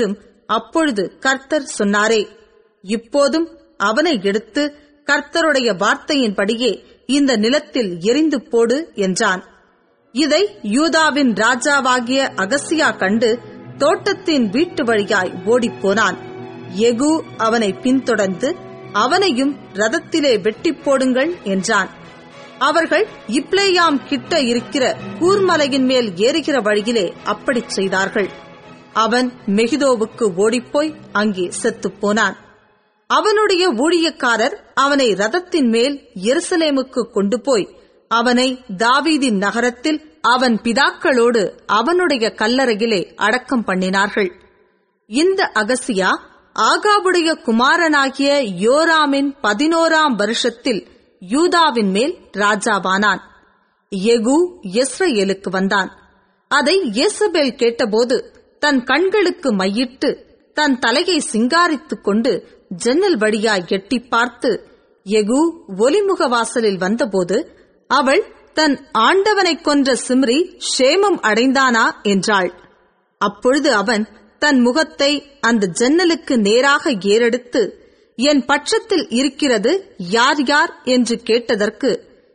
அப்பொழுது கர்த்தர் சொன்னாரே, இப்போதும் அவனை எடுத்து கர்த்தருடைய வார்த்தையின்படியே இந்த நிலத்தில் எரிந்து போடு என்றான். இதை யூதாவின் ராஜாவாகிய அகசியா கண்டு தோட்டத்தின் வீட்டு வழியாய் ஓடிப்போனான். யெகூ அவனை பின்தொடர்ந்து, அவனையும் ரதத்திலே வெட்டி போடுங்கள் என்றான். அவர்கள் இப்லேயாம் கிட்ட இருக்கிற கூர்மலையின் மேல் ஏறுகிற வழியிலே அப்படிச் செய்தார்கள். அவன் மெகிதோவுக்கு ஓடிப்போய் அங்கே செத்துப்போனான். அவனுடைய ஊழியக்காரர் அவனை ரதத்தின் மேல் எருசலேமுக்கு கொண்டு போய் அவனை தாவீதின் நகரத்தில் அவன் பிதாக்களோடு அவனுடைய கல்லறையிலே அடக்கம் பண்ணினார்கள். இந்த அகசியா ஆகாபுடைய குமாரனாகிய யோராமின் 11ஆம் வருஷத்தில் யூதாவின் மேல் ராஜாவானான். யெகூ யெஸ்ரயேலுக்கு வந்தான். அதை யேசபேல் கேட்டபோது தன் கண்களுக்கு மையிட்டு தன் தலையை சிங்காரித்துக் கொண்டு ஜன்னல் வழியாய் எட்டி பார்த்து, யெகூ ஒலிமுக வாசலில் வந்தபோது அவள் தன் ஆண்டவனைக் கொன்ற சிம்ரி சேமம் அடைந்தானா என்றாள். அப்பொழுது அவன் தன் முகத்தை அந்த ஜன்னலுக்கு நேராக ஏறெடுத்து, என் பட்சத்தில் இருக்கிறது யார் யார் என்று கேட்டதற்கு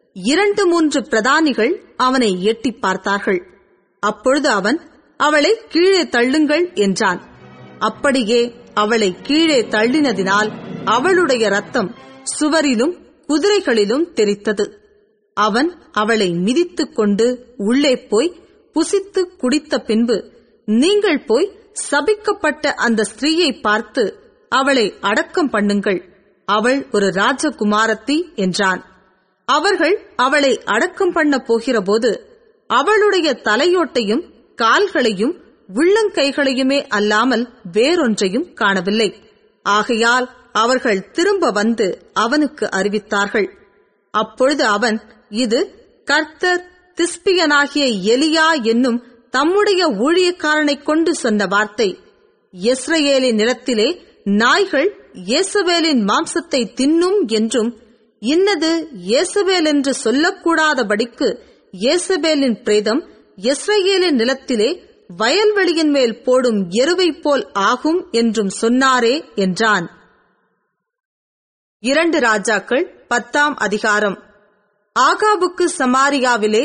2-3 பிரதானிகள் அவனை எட்டி பார்த்தார்கள். அப்பொழுது அவன், அவளை கீழே தள்ளுங்கள் என்றான். அப்படியே அவளை கீழே தள்ளினதினால் அவளுடைய இரத்தம் சுவரிலும் குதிரைகளிலும் தெறித்தது. அவன் அவளை மிதித்துக் கொண்டு உள்ளே போய் புசித்து குடித்த பின்பு, நீங்கள் போய் சபிக்கப்பட்ட அந்த ஸ்திரீயை பார்த்து அவளை அடக்கம் பண்ணுங்கள், அவள் ஒரு ராஜகுமாரத்தி என்றான். அவர்கள் அவளை அடக்கம் பண்ண போகிறபோது அவளுடைய தலையோட்டையும் கால்களையும் உள்ளங்கைகளையுமே அல்லாமல் வேறொன்றையும் காணவில்லை. ஆகையால் அவர்கள் திரும்ப வந்து அவனுக்கு அறிவித்தார்கள். அப்பொழுது அவன், இது கர்த்தர் திஸ்பியனாகிய எலியா என்னும் தம்முடைய ஊழியக்காரனைக் கொண்டு சொன்ன வார்த்தை. யெஸ்ரயேலின் நிலத்திலே நாய்கள் யேசபேலின் மாம்சத்தை தின்னும் என்றும், இன்னது யேசபேல் என்று சொல்லக்கூடாதபடிக்கு யேசபேலின் பிரேதம் யெஸ்ரயேலின் நிலத்திலே வயல்வெளியின் மேல் போடும் எருவை போல் ஆகும் என்றும் சொன்னாரே என்றான். 2 ராஜாக்கள் 10ஆம் அதிகாரம். ஆகாபுக்கு சமாரியாவிலே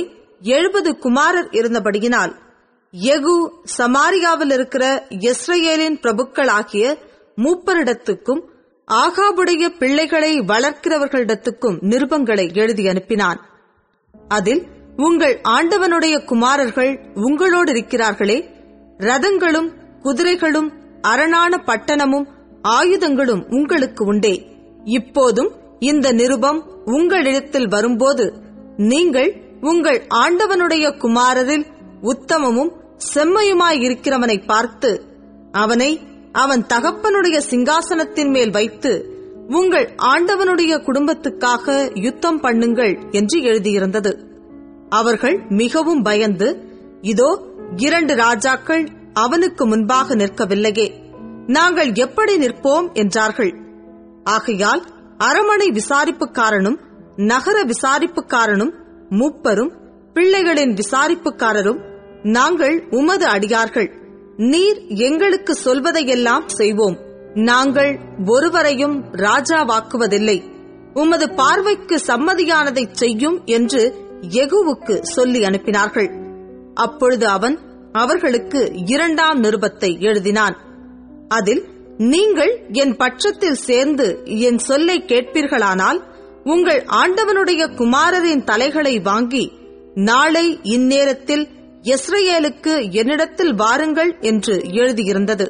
70 குமாரர் இருந்தபடியினால் யெகூ சமாரியாவில் இருக்கிற யெஸ்ரயேலின் பிரபுக்களாகிய மூப்பரிடத்துக்கும் ஆகாபுடைய பிள்ளைகளை வளர்க்கிறவர்களிடத்துக்கும் நிருபங்களை எழுதி அனுப்பினான். அதில், உங்கள் ஆண்டவனுடைய குமாரர்கள் உங்களோடு இருக்கிறார்களே, ரதங்களும் குதிரைகளும் அரணான பட்டணமும் ஆயுதங்களும் உங்களுக்கு உண்டே. இப்போதும் இந்த நிருபம் உங்களிடத்தில் வரும்போது நீங்கள் உங்கள் ஆண்டவனுடைய குமாரரில் உத்தமமும் செம்மையுமாயிருக்கிறவனை பார்த்து அவனை அவன் தகப்பனுடைய சிங்காசனத்தின் மேல் வைத்து உங்கள் ஆண்டவனுடைய குடும்பத்துக்காக யுத்தம் பண்ணுங்கள் என்று எழுதியிருந்தது. அவர்கள் மிகவும் பயந்து, இதோ 2 ராஜாக்கள் அவனுக்கு முன்பாக நிற்கவில்லையே, நாங்கள் எப்படி நிற்போம் என்றார்கள். ஆகையால் அரமனை விசாரிப்புக்காரனும் நகர விசாரிப்புக்காரனும் மூப்பரும் பிள்ளைகளின் விசாரிப்புக்காரரும், நாங்கள் உமது அடியார்கள், நீர் எங்களுக்கு சொல்வதையெல்லாம் செய்வோம், நாங்கள் ஒருவரையும் ராஜாவாக்குவதில்லை, உமது பார்வைக்கு சம்மதியானதைச் செய்யும் என்று யெகூவுக்கு சொல்லி அனுப்பினார்கள். அப்பொழுது அவன் அவர்களுக்கு 2ஆம் நிருபத்தை எழுதினான். அதில், நீங்கள் என் பட்சத்தில் சேர்ந்து என் சொல்லை கேட்பீர்களானால் உங்கள் ஆண்டவனுடைய குமாரரின் தலைகளை வாங்கி நாளை இந்நேரத்தில் யெஸ்ரயேலுக்கு என்னிடத்தில் வாருங்கள் என்று எழுதியிருந்தது.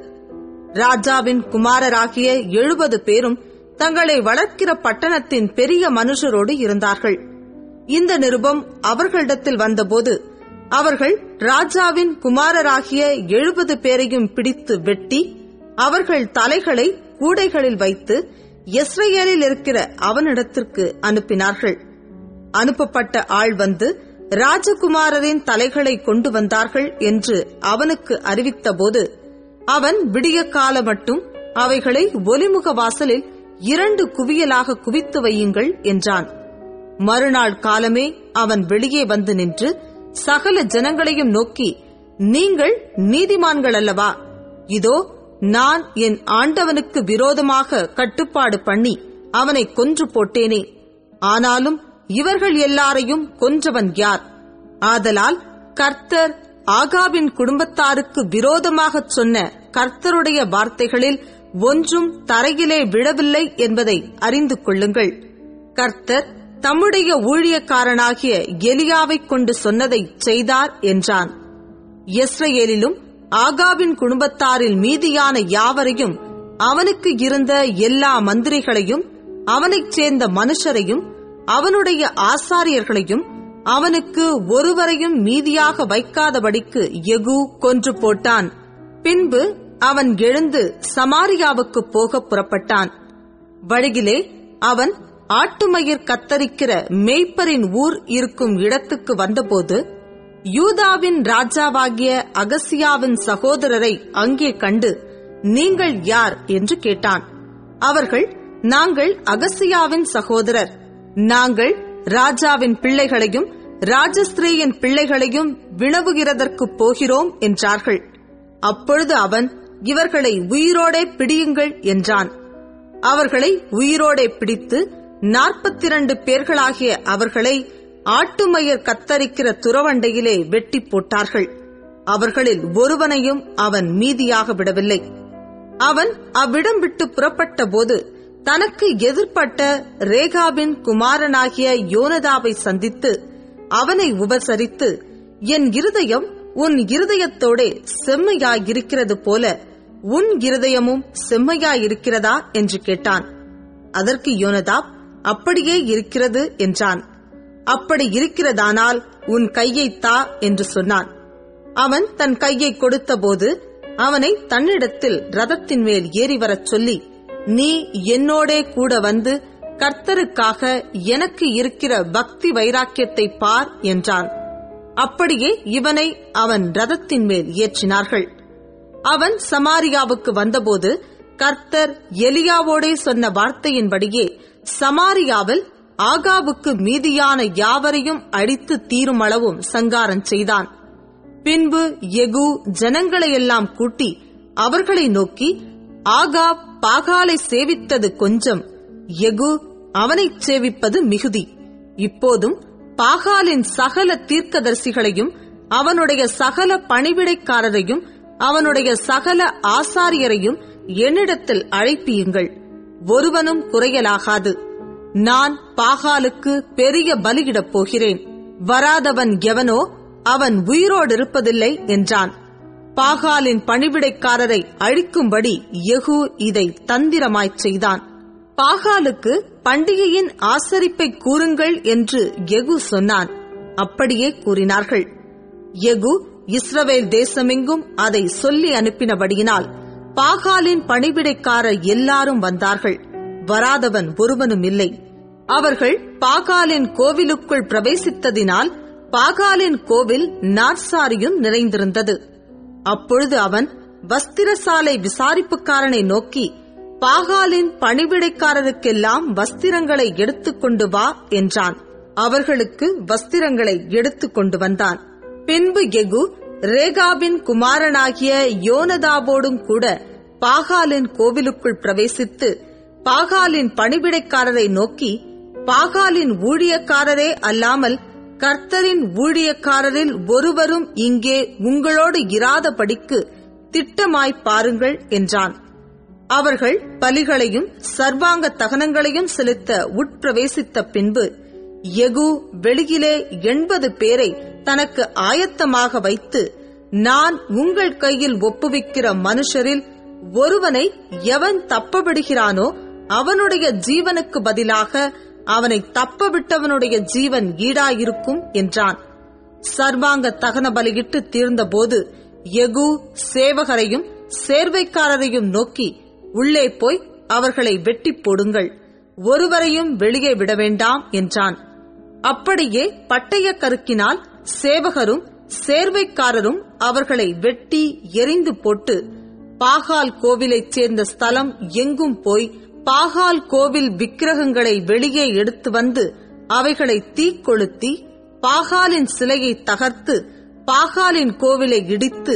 ராஜாவின் குமாரராகிய 70 பேரும் தங்களை வளர்க்கிற பட்டணத்தின் பெரிய மனுஷரோடு இருந்தார்கள். இந்த நிருபம் அவர்களிடத்தில் வந்தபோது அவர்கள் ராஜாவின் குமாரராகிய 70 பேரையும் பிடித்து வெட்டி அவர்கள் தலைகளை கூடைகளில் வைத்து யெஸ்ரயேலில் இருக்கிற அவனிடத்திற்கு அனுப்பினார்கள். அனுப்பப்பட்ட ஆள் வந்து ராஜகுமாரரின் தலைகளை கொண்டு வந்தார்கள் என்று அவனுக்கு அறிவித்தபோது அவன் விடிய கால மட்டும் அவைகளை ஒலிமுக வாசலில் 2 குவியலாக குவித்து வையுங்கள் என்றான். மறுநாள் காலமே அவன் வெளியே வந்து நின்று சகல ஜனங்களையும் நோக்கி, நீங்கள் நீதிமான்கள் அல்லவா? இதோ நான் என் ஆண்டவனுக்கு விரோதமாக கட்டுப்பாடு பண்ணி அவனை கொன்று போட்டேனே. ஆனாலும் இவர்கள் எல்லாரையும் கொன்றவன் யார்? ஆதலால் கர்த்தர் ஆகாபின் குடும்பத்தாருக்கு விரோதமாகச் சொன்ன கர்த்தருடைய வார்த்தைகளில் ஒன்றும் தரையிலே விழவில்லை என்பதை அறிந்து கொள்ளுங்கள். கர்த்தர் தம்முடைய ஊழியக்காரனாகிய எலியாவைக் கொண்டு சொன்னதை செய்தார் என்றான். யெஸ்ரயேலிலும் ஆகாபின் குடும்பத்தாரில் மீதியான யாவரையும், அவனுக்கு இருந்த எல்லா மந்திரிகளையும், அவனைச் சேர்ந்த மனுஷரையும், அவனுடைய ஆசாரியர்களையும், அவனுக்கு ஒருவரையும் மீதியாக வைக்காதபடிக்கு யெகூ கொன்று போட்டான். பின்பு அவன் எழுந்து சமாரியாவுக்கு போக புறப்பட்டான். வழியிலே அவன் ஆட்டுமயிர் கத்தரிக்கிற மேய்ப்பரின் ஊர் இருக்கும் இடத்துக்கு வந்தபோது, யூதாவின் ராஜாவாகிய அகசியாவின் சகோதரரை அங்கே கண்டு, நீங்கள் யார் என்று கேட்டான். அவர்கள், நாங்கள் அகசியாவின் சகோதரர். நாங்கள் ராஜாவின் பிள்ளைகளையும் ராஜஸ்திரீயின் பிள்ளைகளையும் வினவுகிறதற்கு போகிறோம் என்றார்கள். அப்பொழுது அவன், இவர்களை உயிரோடே பிடியுங்கள் என்றான். அவர்களை உயிரோடே பிடித்து 42 பேர்களாகிய அவர்களை ஆட்டுமயிர் கத்தரிக்கிற துறவண்டையிலே வெட்டி போட்டார்கள். அவர்களில் ஒருவனையும் அவன் மீதியாக விடவில்லை. அவன் அவ்விடம் விட்டு புறப்பட்ட போது தனக்கு எதிர்ப்பட்ட ரேகாபின் குமாரனாகிய யோனதாவை சந்தித்து அவனை உபசரித்து, என் இருதயம் உன் இருதயத்தோடே செம்மையாயிருக்கிறது போல உன் இருதயமும் செம்மையாயிருக்கிறதா என்று கேட்டான். அதற்கு யோனதாப், அப்படியே இருக்கிறது என்றான். அப்படி இருக்கிறதானால் உன் கையை தா என்று சொன்னான். அவன் தன் கையை கொடுத்தபோது அவனை தன்னிடத்தில் ரதத்தின் மேல் ஏறி வரச் சொல்லி, நீ என்னோடே கூட வந்து கர்த்தருக்காக எனக்கு இருக்கிற பக்தி வைராக்கியத்தை பார் என்றான். அப்படியே இவனை அவன் ரதத்தின் மேல் ஏற்றினார்கள். அவன் சமாரியாவுக்கு வந்தபோது கர்த்தர் எலியாவோடே சொன்ன வார்த்தையின்படியே சமாரியாவில் ஆகாபுக்கு மீதியான யாவரையும் அடித்து தீருமளவும் சங்காரம் செய்தான். பின்பு யெகூ ஜனங்களையெல்லாம் கூட்டி அவர்களை நோக்கி, ஆகாப் பாகாலை சேவித்தது கொஞ்சம், யெகூ அவனைச் சேவிப்பது மிகுதி. இப்போதும் பாகாலின் சகல தீர்க்கதரிசிகளையும் அவனுடைய சகல பணிவிடைக்காரரையும் அவனுடைய சகல ஆசாரியரையும் என்னிடத்தில் அழைப்பியுங்கள், ஒருவனும் குறையலாகாது. நான் பாகாலுக்கு பெரிய பலியிடப் போகிறேன். வராதவன் எவனோ அவன் உயிரோடு இருப்பதில்லை என்றான். பாகாலின் பணிவிடைக்காரரை அழிக்கும்படி யெகூ இதை தந்திரமாய்ச் செய்தான். பாகாலுக்கு பண்டிகையின் ஆசரிப்பை கூறுங்கள் என்று யெகூ சொன்னான். அப்படியே கூறினார்கள். யெகூ இஸ்ரவேல் தேசமெங்கும் அதை சொல்லி அனுப்பினபடியினால் பாகாலின் பணிவிடைக்காரர் எல்லாரும் வந்தார்கள். வராதவன் ஒருவனும் இல்லை. அவர்கள் பாகாலின் கோவிலுக்குள் பிரவேசித்ததினால் பாகாலின் கோவில் நாற்சாரியும் நிறைந்திருந்தது. அப்பொழுது அவன் வஸ்திரசாலை விசாரிப்புக்காரனை நோக்கி, பாகாலின் பணிவிடைக்காரருக்கெல்லாம் வஸ்திரங்களை எடுத்துக்கொண்டு வா என்றான். அவர்களுக்கு வஸ்திரங்களை எடுத்துக்கொண்டு வந்தான். பின்பு யெகூ ரேகாபின் குமாரனாகிய யோனதாவோடும் கூட பாகாலின் கோவிலுக்குள் பிரவேசித்து பாகாலின் பணிவிடைக்காரரை நோக்கி, பாகாலின் ஊழியக்காரரே அல்லாமல் கர்த்தரின் ஊழியக்காரரில் ஒருவரும் இங்கே உங்களோடு இராதபடிக்கு திட்டமாய்ப் பாருங்கள் என்றான். அவர்கள் பலிகளையும் சர்வாங்க தகனங்களையும் செலுத்த உட்பிரவேசித்த பின்பு யெகூ வெளியிலே 80 பேரை தனக்கு ஆயத்தமாக வைத்து, நான் உங்கள் கையில் ஒப்புவிக்கிற மனுஷரில் ஒருவனை எவன் தப்பவிடுகிறானோ அவனுடைய ஜீவனுக்கு பதிலாக அவனை தப்பவிட்டவனுடைய ஜீவன் ஈடாயிருக்கும் என்றான். சர்வாங்க தகன பலியிட்டு தீர்ந்தபோது யெகூ சேவகரையும் சேர்வைக்காரரையும் நோக்கி, உள்ளே போய் அவர்களை வெட்டி போடுங்கள், ஒருவரையும் வெளியே விட வேண்டாம் என்றான். அப்படியே பட்டய கருக்கினால் சேவகரும் சேர்வைக்காரரும் அவர்களை வெட்டி எரிந்து போட்டு பாகால் கோவிலைச் சேர்ந்த ஸ்தலம் எங்கும் போய் பாகால் கோவில் விக்கிரகங்களை வெளியே எடுத்து வந்து அவைகளை தீக்கொளுத்தி பாகாலின் சிலையை தகர்த்து பாகாலின் கோவிலை இடித்து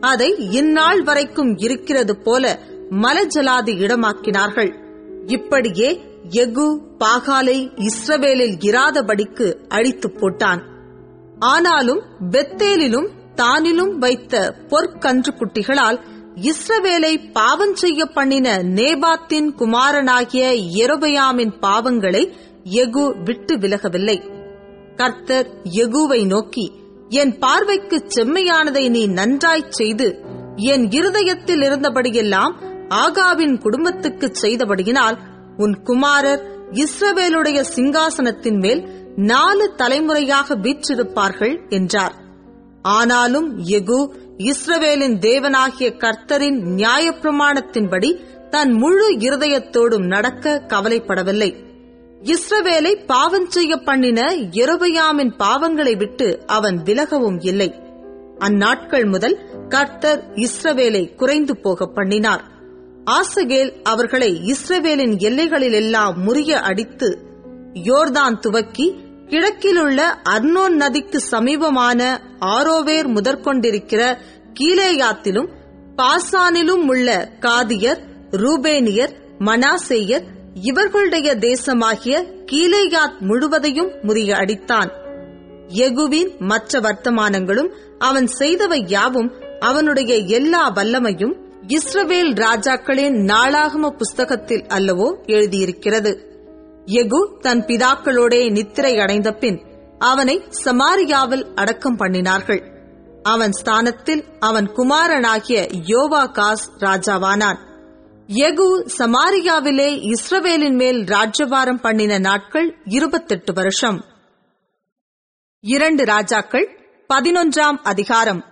அதை இந்நாள் வரைக்கும் இருக்கிறது போல மலஜலாதி இடமாக்கினார்கள். இப்படியே யெகூ பாகாலை இஸ்ரவேலில் இராதபடிக்கு அழித்து போட்டான். ஆனாலும் பெத்தேலிலும் தானிலும் வைத்த பொற்கன்று குட்டிகளால் இஸ்ரவேலை பாவம் செய்ய பண்ணின நேபாத்தின் குமாரனாகிய யெரொபெயாமின் பாவங்களை யெகூ விட்டு விலகவில்லை. கர்த்தர் யெகூவை நோக்கி, என் பார்வைக்கு செம்மையானதை நீ நன்றாய்ச் செய்து என் இருதயத்தில் இருந்தபடியெல்லாம் ஆகாபின் குடும்பத்துக்கு செய்தபடியினால் உன் குமாரர் இஸ்ரவேலுடைய சிங்காசனத்தின் மேல் 4 தலைமுறையாக வீற்றிருப்பார்கள் என்றார். ஆனாலும் யெகூ இஸ்ரவேலின் தேவனாகிய கர்த்தரின் நியாயப்பிரமாணத்தின்படி தன் முழு இருதயத்தோடும் நடக்க கவலைப்படவில்லை. இஸ்ரவேலை பாவம் செய்ய பண்ணின யெரொபெயாமின் பாவங்களை விட்டு அவன் விலகவும் இல்லை. அந்நாட்கள் முதல் கர்த்தர் இஸ்ரவேலை குறைந்து போக பண்ணினார். ஆசகேல் அவர்களை இஸ்ரவேலின் எல்லைகளிலெல்லாம் முறிய அடித்து யோர்தான் துவக்கி கிழக்கிலுள்ள அர்னோன் நதிக்கு சமீபமான ஆரோவேர் முதற்கொண்டிருக்கிற கீலேயாத்திலும் பாசானிலும் உள்ள காதியர், ரூபேனியர், மனாசேயர் இவர்களுடைய தேசமாகிய கீலேயாத் முழுவதையும் முறிய அடித்தான். யெகூவின் மற்ற வர்த்தமானங்களும் அவன் செய்தவை யாவும் அவனுடைய எல்லா வல்லமையும் இஸ்ரவேல் ராஜாக்களின் நாளாகம புஸ்தகத்தில் அல்லவோ எழுதியிருக்கிறது. யெகூ தன் பிதாக்களோடே நித்திரை அடைந்த பின் அவனை சமாரியாவில் அடக்கம் பண்ணினார்கள். அவன் ஸ்தானத்தில் அவன் குமாரனாகிய யோவாகாஸ் ராஜாவானான். யெகூ சமாரியாவிலே இஸ்ரவேலின் மேல் ராஜ்யபாரம் பண்ணின நாட்கள் 28 வருஷம். 2 ராஜாக்கள் 11ஆம் அதிகாரம்.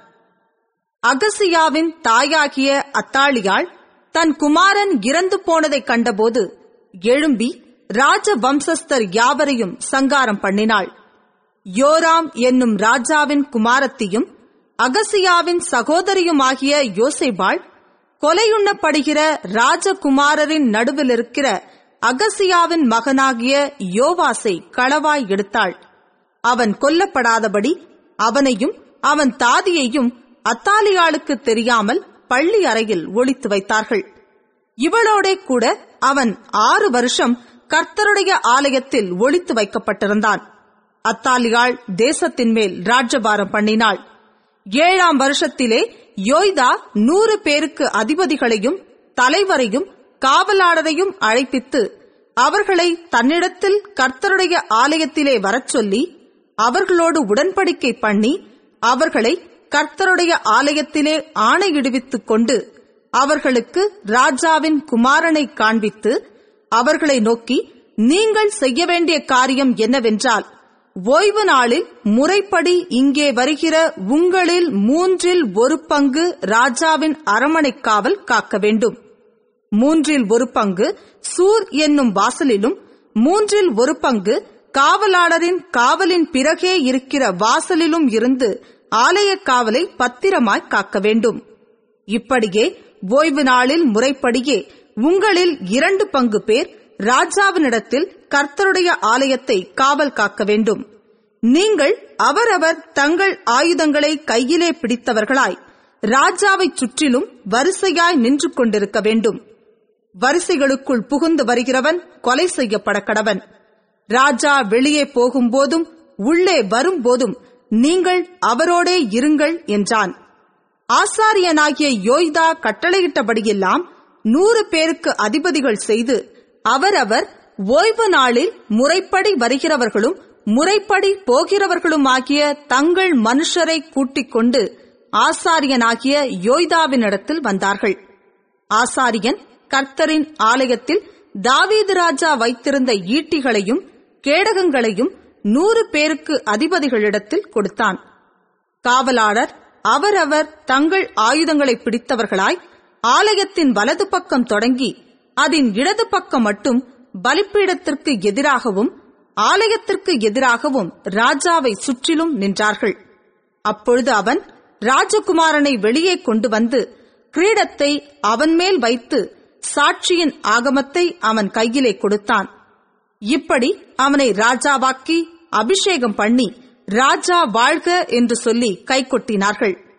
அகசியாவின் தாயாகிய அத்தாலியாள் தன் குமாரன் இறந்து போனதைக் கண்டபோது எழும்பி ராஜ வம்சஸ்தர் யாவரையும் சங்காரம் பண்ணினாள். யோராம் என்னும் ராஜாவின் குமாரத்தியும் அகசியாவின் சகோதரியுமாகிய யோசேபாள் கொலையுண்ணப்படுகிற ராஜகுமாரரின் நடுவில் இருக்கிற அகசியாவின் மகனாகிய யோவாசை களவாய் எடுத்தாள். அவன் கொல்லப்படாதபடி அவனையும் அவன் தாதியையும் அத்தாலியாளுக்கு தெரியாமல் பள்ளி அறையில் ஒளித்து வைத்தார்கள். இவளோடே கூட அவன் 6 வருஷம் கர்த்தருடைய ஆலயத்தில் ஒளித்து வைக்கப்பட்டிருந்தான். அத்தாலியாள் தேசத்தின் மேல் ராஜ்யபாரம் பண்ணினாள். 7ஆம் வருஷத்திலே யோய்தா 100 பேருக்கு அதிபதிகளையும் தலைவரையும் காவலாளரையும் அழைப்பித்து அவர்களை தன்னிடத்தில் கர்த்தருடைய ஆலயத்திலே வரச் சொல்லி அவர்களோடு உடன்படிக்கை பண்ணி அவர்களை கர்த்தருடைய ஆலயத்திலே ஆணையிடுவித்துக் கொண்டு அவர்களுக்கு ராஜாவின் குமாரனை காண்பித்து அவர்களை நோக்கி, நீங்கள் செய்ய வேண்டிய காரியம் என்னவென்றால், ஓய்வு நாளில் முறைப்படி இங்கே வருகிற உங்களில் 1/3 பங்கு ராஜாவின் அரமனை காவல் காக்க வேண்டும். 1/3 பங்கு சூர் என்னும் வாசலிலும் 1/3 பங்கு காவலாளரின் காவலின் பிறகே இருக்கிற வாசலிலும் இருந்து ஆலய காவலை பத்திரமாய் காக்க வேண்டும். இப்படியே ஓய்வு நாளில் முறைப்படியே உங்களில் 2 பங்கு பேர் ராஜாவினிடத்தில் கர்த்தருடைய ஆலயத்தை காவல் காக்க வேண்டும். நீங்கள் அவரவர் தங்கள் ஆயுதங்களை கையிலே பிடித்தவர்களாய் ராஜாவை சுற்றிலும் வரிசையாய் நின்று கொண்டிருக்க வேண்டும். வரிசைகளுக்குள் புகுந்து வருகிறவன் கொலை செய்யப்பட கடவன். ராஜா வெளியே போகும்போதும் உள்ளே வரும்போதும் நீங்கள் அவரோடே இருங்கள் என்றான். ஆசாரியனாகிய யோய்தா கட்டளையிட்டபடியெல்லாம் 100 பேருக்கு அதிபதிகள் செய்து அவரவர் ஓய்வு நாளில் முறைப்படி வருகிறவர்களும் முறைப்படி போகிறவர்களுமாகிய தங்கள் மனுஷரை கூட்டிக் கொண்டு ஆசாரியனாகிய யோய்தாவினிடத்தில் வந்தார்கள். ஆசாரியன் கர்த்தரின் ஆலயத்தில் தாவீது ராஜா வைத்திருந்த ஈட்டிகளையும் கேடகங்களையும் 100 பேருக்கு அதிபதிகளிடத்தில் கொடுத்தான். காவலாளர் அவரவர் தங்கள் ஆயுதங்களை பிடித்தவர்களாய் ஆலயத்தின் வலது பக்கம் தொடங்கி அதன் இடது பக்கம் மட்டும் பலிப்பீடத்திற்கு எதிராகவும் ஆலயத்திற்கு எதிராகவும் ராஜாவை சுற்றிலும் நின்றார்கள். அப்பொழுது அவன் ராஜகுமாரனை வெளியே கொண்டு வந்து கிரீடத்தை அவன் மேல் வைத்து சாட்சியின் ஆகமத்தை அவன் கையிலே கொடுத்தான். இப்படி அவனை ராஜாவாக்கி அபிஷேகம் பண்ணி ராஜா வாழ்க என்று சொல்லி கைகொட்டினார்கள்.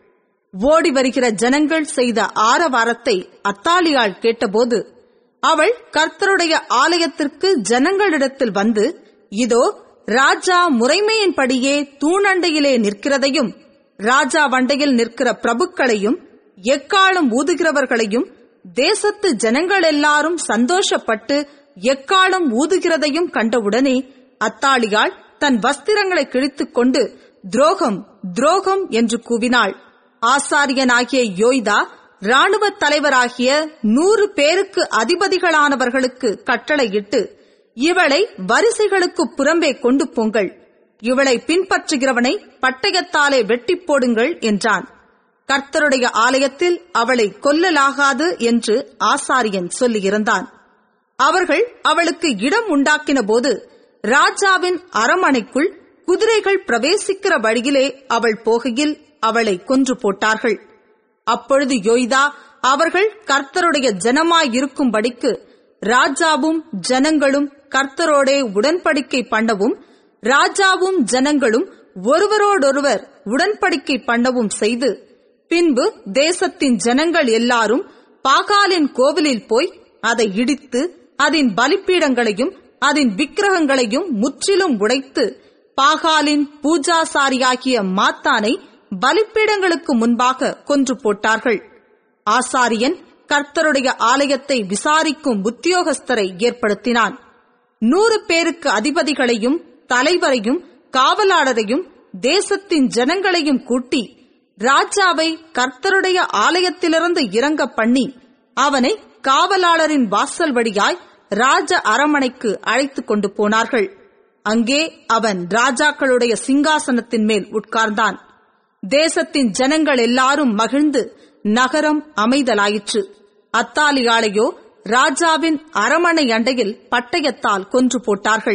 ஓடி வருகிற ஜனங்கள் செய்த ஆரவாரத்தை அத்தாலியாள் கேட்டபோது அவள் கர்த்தருடைய ஆலயத்திற்கு ஜனங்களிடத்தில் வந்து, இதோ ராஜா முறைமையின்படியே தூணண்டையிலே நிற்கிறதையும் ராஜா வண்டையில் நிற்கிற பிரபுக்களையும் எக்காலம் ஊதுகிறவர்களையும் தேசத்து ஜனங்கள் எல்லாரும் சந்தோஷப்பட்டு எக்காலம் ஊதுகிறதையும் கண்டவுடனே அத்தாலியாள் தன் வஸ்திரங்களை கிழித்துக் கொண்டு துரோகம் துரோகம் என்று கூவினாள். ஆசாரியனாகிய யோய்தா இராணுவ தலைவராகிய 100 பேருக்கு அதிபதிகளானவர்களுக்கு கட்டளையிட்டு, இவளை வரிசைகளுக்கு புறம்பே கொண்டு போங்கள், இவளை பின்பற்றுகிறவனை பட்டயத்தாலே வெட்டி போடுங்கள் என்றான். கர்த்தருடைய ஆலயத்தில் அவளை கொல்லலாகாது என்று ஆசாரியன் சொல்லியிருந்தான். அவர்கள் அவளுக்கு இடம் உண்டாக்கின போது ராஜாவின் அரமனைக்குள் குதிரைகள் பிரவேசிக்கிற வழியிலே அவள் போகையில் அவளை கொன்று போட்டார்கள். அப்பொழுது யோய்தா அவர்கள் கர்த்தருடைய ஜனமாயிருக்கும்படிக்கு ராஜாவும் ஜனங்களும் கர்த்தரோடே உடன்படிக்கை பண்ணவும் ராஜாவும் ஜனங்களும் ஒருவரோடொருவர் உடன்படிக்கை பண்ணவும் செய்து, பின்பு தேசத்தின் ஜனங்கள் எல்லாரும் பாகாலின் கோவிலில் போய் அதை இடித்து அதன் பலிப்பீடங்களையும் அதன் விக்கிரகங்களையும் முற்றிலும் உடைத்து பாகாலின் பூஜாசாரியாகிய மாத்தானை பலிப்பீடங்களுக்கு முன்பாக கொன்று போட்டார்கள். ஆசாரியன் கர்த்தருடைய ஆலயத்தை விசாரிக்கும் உத்தியோகஸ்தரை ஏற்படுத்தினான். 100 பேருக்கு அதிபதிகளையும் தலைவரையும் காவலாளரையும் தேசத்தின் ஜனங்களையும் கூட்டி ராஜாவை கர்த்தருடைய ஆலயத்திலிருந்து இறங்க பண்ணி அவனை காவலாளரின் வாசல் வழியாய் ராஜ அரமனைக்கு அழைத்துக் கொண்டு போனார்கள். அங்கே அவன் ராஜாக்களுடைய சிங்காசனத்தின் மேல் உட்கார்ந்தான். தேசத்தின் ஜனங்கள் எல்லாரும் மகிழ்ந்து நகரம் அமைதலாயிற்று. அத்தாலியாளையோ ராஜாவின் அரமனை அண்டையில் பட்டயத்தால் கொன்று போட்டார்கள்.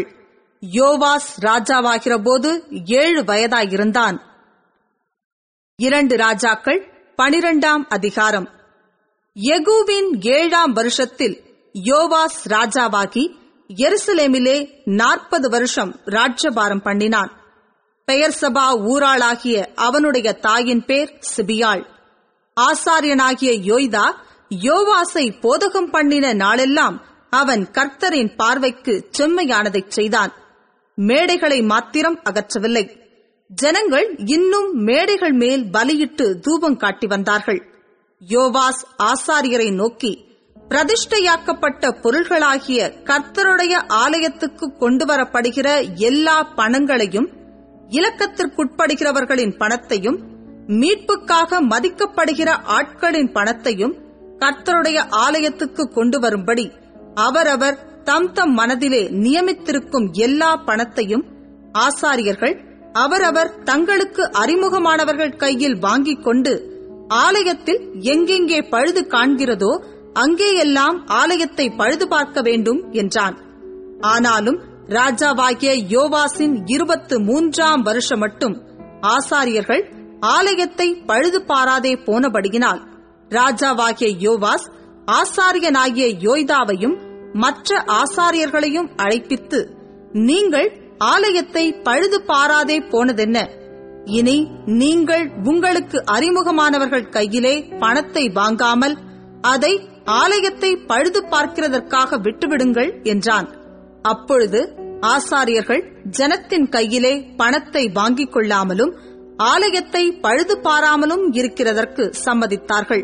யோவாஸ் ராஜாவாகிற போது 7 வயதாயிருந்தான். 2 ராஜாக்கள் 12ஆம் அதிகாரம். யெகூவின் 7ஆம் வருஷத்தில் யோவாஸ் ராஜாவாகி எருசலேமிலே 40 வருஷம் ராஜ்யபாரம் பண்ணினான். பெயர்சபா ஊராளாகிய அவனுடைய தாயின் பேர் சிபியாள். ஆசாரியனாகிய யோய்தா யோவாசை போதகம் பண்ணின நாளெல்லாம் அவன் கர்த்தரின் பார்வைக்கு செம்மையானதைச் செய்தான். மேடைகளை மாத்திரம் அகற்றவில்லை. ஜனங்கள் இன்னும் மேடைகள் மேல் பலியிட்டு தூபம் காட்டி வந்தார்கள். யோவாஸ் ஆசாரியரை நோக்கி, பிரதிஷ்டையாக்கப்பட்ட பொருள்களாகிய கர்த்தருடைய ஆலயத்துக்கு கொண்டு வரப்படுகிற எல்லா பணங்களையும் இலக்கத்திற்குட்படுகிறவர்களின் பணத்தையும் மீட்புக்காக மதிக்கப்படுகிற ஆட்களின் பணத்தையும் கர்த்தருடைய ஆலயத்துக்கு கொண்டு வரும்படி அவரவர் தம் தம் மனதிலே நியமித்திருக்கும் எல்லா பணத்தையும் ஆசாரியர்கள் அவரவர் தங்களுக்கு அறிமுகமானவர்கள் கையில் வாங்கிக் கொண்டு ஆலயத்தில் எங்கெங்கே பழுது காண்கிறதோ அங்கேயெல்லாம் ஆலயத்தை பழுது பார்க்க வேண்டும் என்றான். ஆனாலும் ராஜாவாகிய யோவாசின் 23ஆம் வருஷம் மட்டும் ஆசாரியர்கள் ஆலயத்தை பழுது பாராதே போனபடியினால் ராஜாவாகிய யோவாஸ் ஆசாரியனாகிய யோய்தாவையும் மற்ற ஆசாரியர்களையும் அழைப்பித்து, நீங்கள் ஆலயத்தை பழுது பாராதே போனதென்ன? இனி நீங்கள் உங்களுக்கு அறிமுகமானவர்கள் கையிலே பணத்தை வாங்காமல் அதை ஆலயத்தை பழுது பார்க்கிறதற்காக விட்டுவிடுங்கள் என்றான். அப்பொழுது ஆசாரியர்கள் ஜனத்தின் கையிலே பணத்தை வாங்கிக் கொள்ளாமலும் ஆலயத்தை பழுது பாராமலும் இருக்கிறதற்கு சம்மதித்தார்கள்.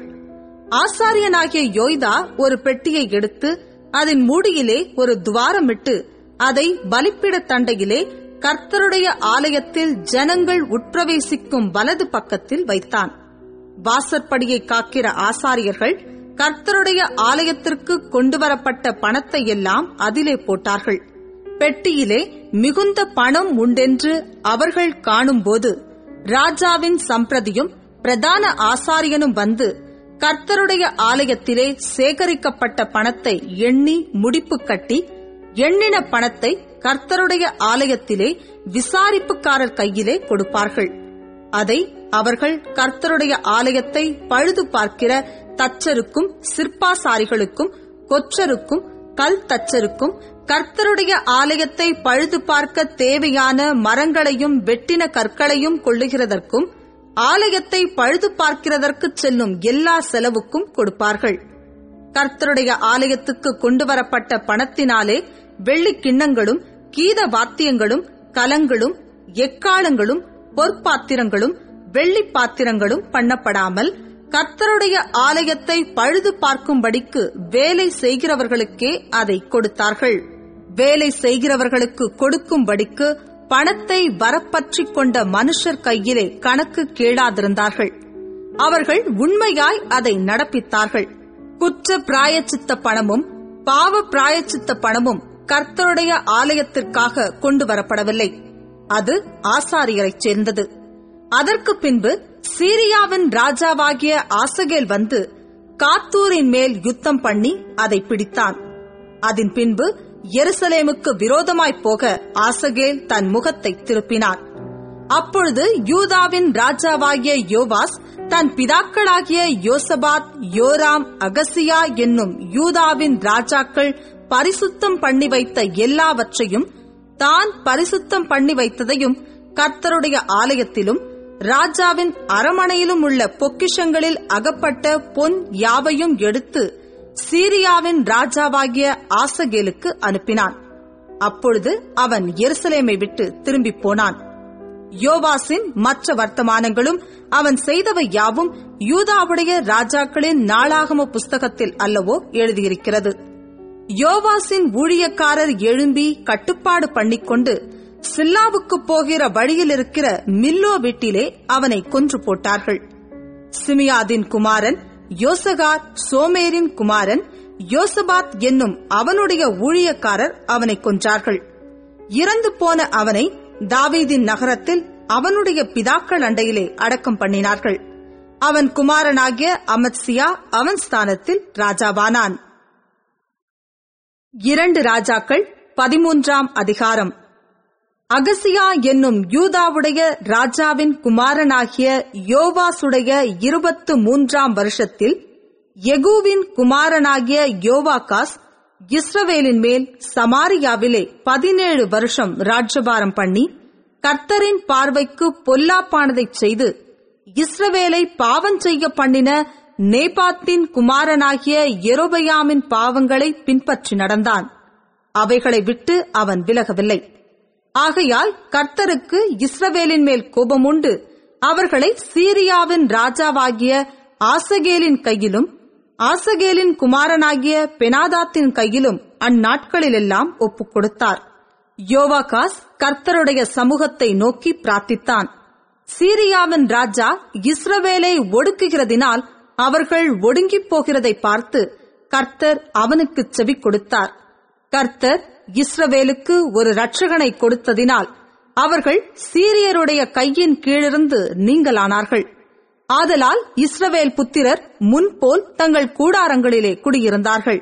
ஆசாரியனாகிய யோய்தா ஒரு பெட்டியை எடுத்து அதன் மூடியிலே ஒரு துவாரமிட்டு அதை பலிப்பீட தண்டையிலே கர்த்தருடைய ஆலயத்தில் ஜனங்கள் உட்பிரவேசிக்கும் வலது பக்கத்தில் வைத்தான். வாசற்படியை காக்கிற ஆசாரியர்கள் கர்த்தருடைய ஆலயத்திற்கு கொண்டுவரப்பட்ட பணத்தை எல்லாம் அதிலே போட்டார்கள். பெட்டியிலே மிகுந்த பணம் உண்டென்று அவர்கள் காணும்போது ராஜாவின் சம்பிரதியும் பிரதான ஆசாரியனும் வந்து கர்த்தருடைய ஆலயத்திலே சேகரிக்கப்பட்ட பணத்தை எண்ணி முடிப்பு கட்டி எண்ணின பணத்தை கர்த்தருடைய ஆலயத்திலே விசாரிப்புக்காரர் கையிலே கொடுப்பார்கள். அதை அவர்கள் கர்த்தருடைய ஆலயத்தை பழுது பார்க்கிற தச்சருக்கும் சிற்பாசாரிகளுக்கும் கொற்றருக்கும் கல் தச்சருக்கும் கர்த்தருடைய ஆலயத்தை பழுது பார்க்க தேவையான மரங்களையும் வெட்டின கற்களையும் கொள்ளுகிறதற்கும் ஆலயத்தை பழுது பார்க்கிறதற்கு செல்லும் எல்லா செலவுக்கும் கொடுப்பார்கள். கர்த்தருடைய ஆலயத்துக்கு கொண்டு வரப்பட்ட பணத்தினாலே வெள்ளி கிண்ணங்களும் கீத வாத்தியங்களும் கலங்களும் எக்காலங்களும் பொற்பாத்திரங்களும் வெள்ளி பாத்திரங்களும் பண்ணப்படாமல் கர்த்தருடைய ஆலயத்தை பழுது பார்க்கும்படிக்கு வேலை செய்கிறவர்களுக்கே அதை கொடுத்தார்கள். வேலை செய்கிறவர்களுக்கு கொடுக்கும்படிக்கு பணத்தை வரப்பற்றிக் கொண்ட மனுஷர் கையிலே கணக்கு கேளாதிருந்தார்கள். அவர்கள் உண்மையாய் அதை நடப்பித்தார்கள். குற்ற பிராயச்சித்த பணமும் பாவ பிராயச்சித்த பணமும் கர்த்தருடைய ஆலயத்திற்காக கொண்டு வரப்படவில்லை. அது ஆசாரியரைச் சேர்ந்தது. அதற்கு பின்பு சீரியாவின் ராஜாவாகிய ஆசகேல் வந்து காத்தூரின் மேல் யுத்தம் பண்ணி அதை பிடித்தான். அதன் பின்பு எருசலேமுக்கு விரோதமாய்ப் போக ஆசகேல் தன் முகத்தை திருப்பினான். அப்பொழுது யூதாவின் ராஜாவாகிய யோவாஸ் தன் பிதாக்களாகிய யோசபாத், யோராம், அகசியா என்னும் யூதாவின் ராஜாக்கள் பரிசுத்தம் பண்ணி வைத்த எல்லாவற்றையும் தான் பரிசுத்தம் பண்ணி வைத்ததையும் கர்த்தருடைய ஆலயத்திலும் ராஜாவின் அரமனையிலும் உள்ள பொக்கிஷங்களில் அகப்பட்ட பொன் யாவையும் எடுத்து சீரியாவின் ராஜாவாகிய ஆசகேலுக்கு அனுப்பினான். அப்பொழுது அவன் எருசலேமை விட்டு திரும்பி போனான். யோவாசின் மற்ற வர்த்தமானங்களும் அவன் செய்தவை யாவும் யூதாவுடைய ராஜாக்களின் நாளாகம புஸ்தகத்தில் அல்லவோ எழுதியிருக்கிறது. யோவாசின் ஊழியக்காரர் எழும்பி கட்டுப்பாடு பண்ணிக்கொண்டு சில்லாவுக்கு போகிற வழியில் இருக்கிற மில்லோ வீட்டிலே அவனை கொன்று போட்டார்கள். சிமியாதின் குமாரன் யோசகார் சோமேரின் குமாரன் யோசபாத் என்னும் அவனுடைய ஊழியக்காரர் அவனை கொன்றார்கள். இறந்து போன அவனை தாவீதின் நகரத்தில் அவனுடைய பிதாக்கள் அண்டையிலே அடக்கம் பண்ணினார்கள். அவன் குமாரனாகிய அமத்சியா அவன் ஸ்தானத்தில் ராஜாவானான். 2 ராஜாக்கள் 13ஆம் அதிகாரம். அகசியா என்னும் யூதாவுடைய ராஜாவின் குமாரனாகிய யோவாசுடைய 23ஆம் வருஷத்தில் யெகூவின் குமாரனாகிய யோவாகாஸ் இஸ்ரவேலின் மேல் சமாரியாவிலே 17 வருஷம் ராஜ்யபாரம் பண்ணி கர்த்தரின் பார்வைக்கு பொல்லாப்பானதைச் செய்து இஸ்ரவேலை பாவம் செய்ய பண்ணின நேபாத்தின் குமாரனாகிய யெரொபெயாமின் பாவங்களை பின்பற்றி நடந்தான். அவைகளை விட்டு அவன் விலகவில்லை. ஆகையால் கர்த்தருக்கு இஸ்ரவேலின் மேல் கோபமுண்டு அவர்களை சீரியாவின் ராஜாவாகிய ஆசகேலின் கையிலும் ஆசகேலின் குமாரனாகிய பெனாதாத்தின் கையிலும் அந்நாட்களிலெல்லாம் ஒப்புக் கொடுத்தார். யோவாகாஸ் கர்த்தருடைய சமூகத்தை நோக்கி பிரார்த்தித்தான். சீரியாவின் ராஜா இஸ்ரவேலை ஒடுக்குகிறதினால் அவர்கள் ஒடுங்கிப் போகிறதை பார்த்து கர்த்தர் அவனுக்கு செவி கொடுத்தார். கர்த்தர் இஸ்ரவேலுக்கு ஒரு இரட்சகனை கொடுத்ததினால் அவர்கள் சீரியருடைய கையின் கீழிருந்து நீங்கலானார்கள். ஆதலால் இஸ்ரவேல் புத்திரர் முன்போல் தங்கள் கூடாரங்களிலே குடியிருந்தார்கள்.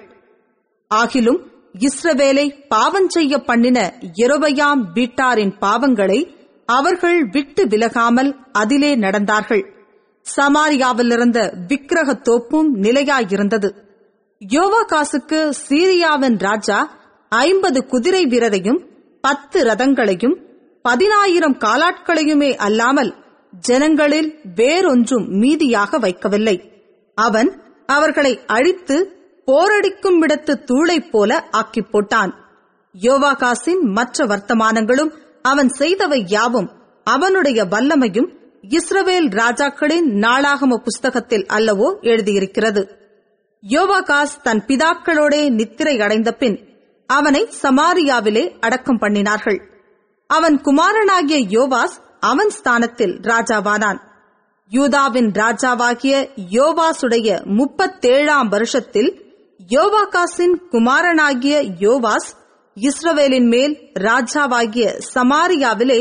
ஆகிலும் இஸ்ரவேலை பாவம் செய்ய பண்ணின யெரொபெயாம் வீட்டாரின் பாவங்களை அவர்கள் விட்டு விலகாமல் அதிலே நடந்தார்கள். சமாரியாவிலிருந்த விக்கிரக தோப்பும் நிலையாயிருந்தது. யோவாகாசுக்கு சீரியாவின் ராஜா 50 குதிரை வீரரையும் 10 ரதங்களையும் 10,000 காலாட்களையுமே அல்லாமல் ஜனங்களில் வேறொன்றும் மீதியாக வைக்கவில்லை. அவன் அவர்களை அழித்து போரடிக்கும் இடத்து தூளைப் போல ஆக்கிப் போட்டான். யோவாகாசின் மற்ற வர்த்தமானங்களும் அவன் செய்தவை யாவும் அவனுடைய வல்லமையும் இஸ்ரவேல் ராஜாக்களின் நாளாகம புஸ்தகத்தில் அல்லவோ எழுதியிருக்கிறது. யோவாகாஸ் தன் பிதாக்களோடே நித்திரை அடைந்த பின் அவனை சமாரியாவிலே அடக்கம் பண்ணினார்கள். அவன் குமாரனாகிய யோவாஸ் அவன் ஸ்தானத்தில் ராஜாவானான். யூதாவின் ராஜாவாகிய யோவாசுடைய 37ஆம் வருஷத்தில் யோவாகாசின் குமாரனாகிய யோவாஸ் இஸ்ரவேலின் மேல் ராஜாவாகிய சமாரியாவிலே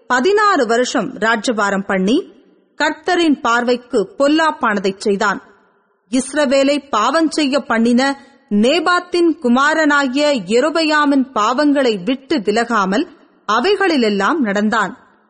16 வருஷம் ராஜ்யபாரம் பண்ணி கர்த்தரின் பார்வைக்கு பொல்லாப்பானதைச் செய்தான். இஸ்ரவேலை பாவம் செய்ய பண்ணின நேபாத்தின் குமாரனாகிய யெரொபெயாமின் பாவங்களை விட்டு விலகாமல் அவைகளிலெல்லாம் நடந்தான்.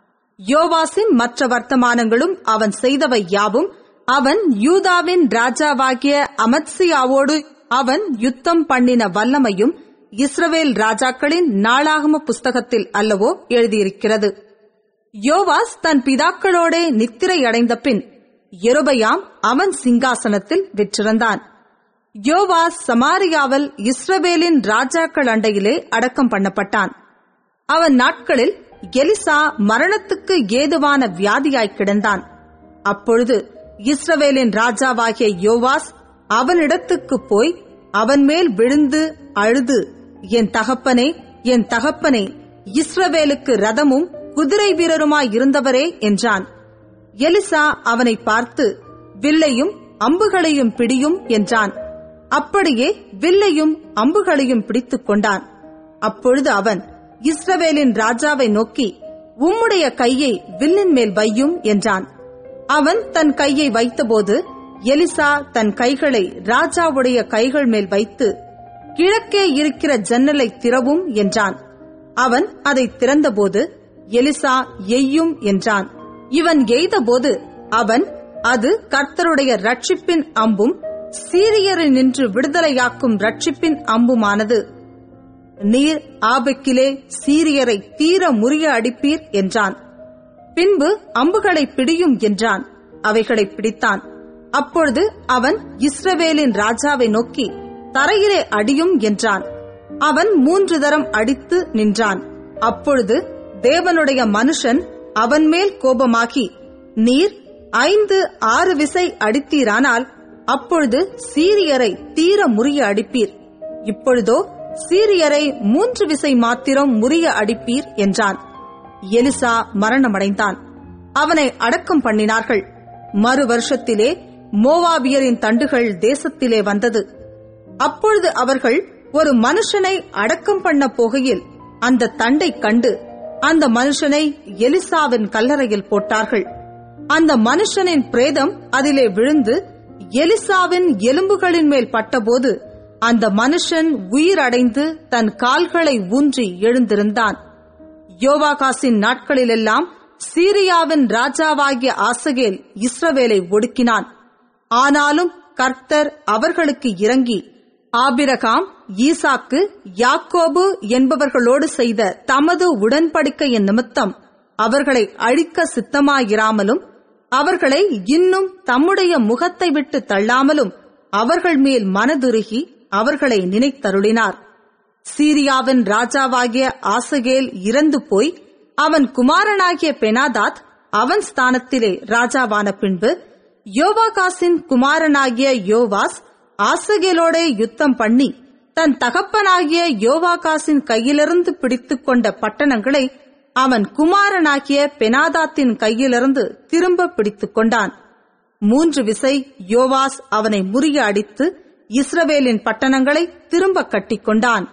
யோவாசின் மற்ற வர்த்தமானங்களும் அவன் செய்தவை யாவும் அவன் யூதாவின் ராஜாவாகிய அமத்சியாவோடு அவன் யுத்தம் பண்ணின வல்லமையும் இஸ்ரவேல் ராஜாக்களின் நாளாகம புஸ்தகத்தில் அல்லவோ எழுதியிருக்கிறது. யோவாஸ் தன் பிதாக்களோடே நித்திரை அடைந்த பின் யெரொபெயாம் அவன் சிங்காசனத்தில் வீற்றிருந்தான். யோவாஸ் சமாரியாவில் இஸ்ரவேலின் ராஜாக்கள் அண்டையிலே அடக்கம் பண்ணப்பட்டான். அவன் நாட்களில் எலிசா மரணத்துக்கு ஏதுவான வியாதியாய் கிடந்தான். அப்பொழுது இஸ்ரவேலின் ராஜாவாகிய யோவாஸ் அவனிடத்துக்கு போய் அவன் மேல் விழுந்து அழுது, என் தகப்பனே, என் தகப்பனே, இஸ்ரவேலுக்கு ரதமும் குதிரை வீரருமாயிருந்தவரே என்றான். எலிசா அவனை பார்த்து, வில்லையும் அம்புகளையும் பிடியும் என்றான். அப்படியே வில்லையும் அம்புகளையும் பிடித்துக் கொண்டான். அப்பொழுது அவன் இஸ்ரவேலின் ராஜாவை நோக்கி, உம்முடைய கையை வில்லின் மேல் வையும் என்றான். அவன் தன் கையை வைத்தபோது எலிசா தன் கைகளை ராஜாவுடைய கைகள் மேல் வைத்து, கிழக்கே இருக்கிற ஜன்னலை திறவும் என்றான். அவன் அதை திறந்தபோது எலிசா எய்யும் என்றான். இவன் எய்தபோது அவன், அது கர்த்தருடைய ரட்சிப்பின் அம்பும் சீரியரை நின்று விடுதலையாக்கும் ரட்சிப்பின் அம்புமானது. நீர் ஆபெக்கிலே சீரியரை தீர முறிய அடிப்பீர் என்றான். பின்பு அம்புகளை பிடியும் என்றான். அவைகளை பிடித்தான். அப்பொழுது அவன் இஸ்ரவேலின் ராஜாவை நோக்கி, தரையிலே அடியும் என்றான். அவன் 3 தரம் அடித்து நின்றான். அப்பொழுது தேவனுடைய மனுஷன் அவன் மேல் கோபமாகி, நீர் 5-6 விசை அடித்தீரானால் அப்பொழுது சீரியரை தீர முறிய அடிப்பீர். இப்பொழுதோ சீரியரை 3 விசை மாத்திரம் முறிய அடிப்பீர் என்றான். எலிசா மரணமடைந்தான். அவனை அடக்கம் பண்ணினார்கள். மறு வருஷத்திலே மோவாபியரின் தண்டுகள் தேசத்திலே வந்தது. அப்பொழுது அவர்கள் ஒரு மனுஷனை அடக்கம் பண்ண போகையில் அந்த தண்டை கண்டு அந்த மனுஷனை எலிசாவின் கல்லறையில் போட்டார்கள். அந்த மனுஷனின் பிரேதம் அதிலே விழுந்து எலிசாவின் எலும்புகளின் மேல் பட்டபோது அந்த மனுஷன் உயிரடைந்து தன் கால்களை ஊன்றி எழுந்திருந்தான். யோவாகாசின் நாட்களிலெல்லாம் சீரியாவின் ராஜாவாகிய ஆசகேல் இஸ்ரவேலை ஒடுக்கினான். ஆனாலும் கர்த்தர் அவர்களுக்கு இறங்கி ஆபிரகாம், ஈசாக்கு, யாக்கோபு என்பவர்களோடு செய்த தமது உடன்படிக்கையின் நிமித்தம் அவர்களை அழிக்க சித்தமாயிராமலும் அவர்களை இன்னும் தம்முடைய முகத்தை விட்டு தள்ளாமலும் அவர்கள் மேல் மனதுருகி அவர்களை நினைத்தருளினார். சீரியாவின் ராஜாவாகிய ஆசகேல் இறந்து போய் அவன் குமாரனாகிய பெனாதாத் அவன் ஸ்தானத்திலே ராஜாவான பின்பு யோவாகாசின் குமாரனாகிய யோவாஸ் ஆசகேலோடே யுத்தம் பண்ணி தன் தகப்பனாகிய யோவாகாசின் கையிலிருந்து பிடித்துக் கொண்ட பட்டணங்களை அவன் குமாரனாகிய பெனாதாத்தின் கையிலிருந்து திரும்ப பிடித்துக் கொண்டான். 3 விசை யோவாஸ் அவனை முறிய அடித்து இஸ்ரவேலின் பட்டணங்களை திரும்ப கட்டிக்கொண்டான்.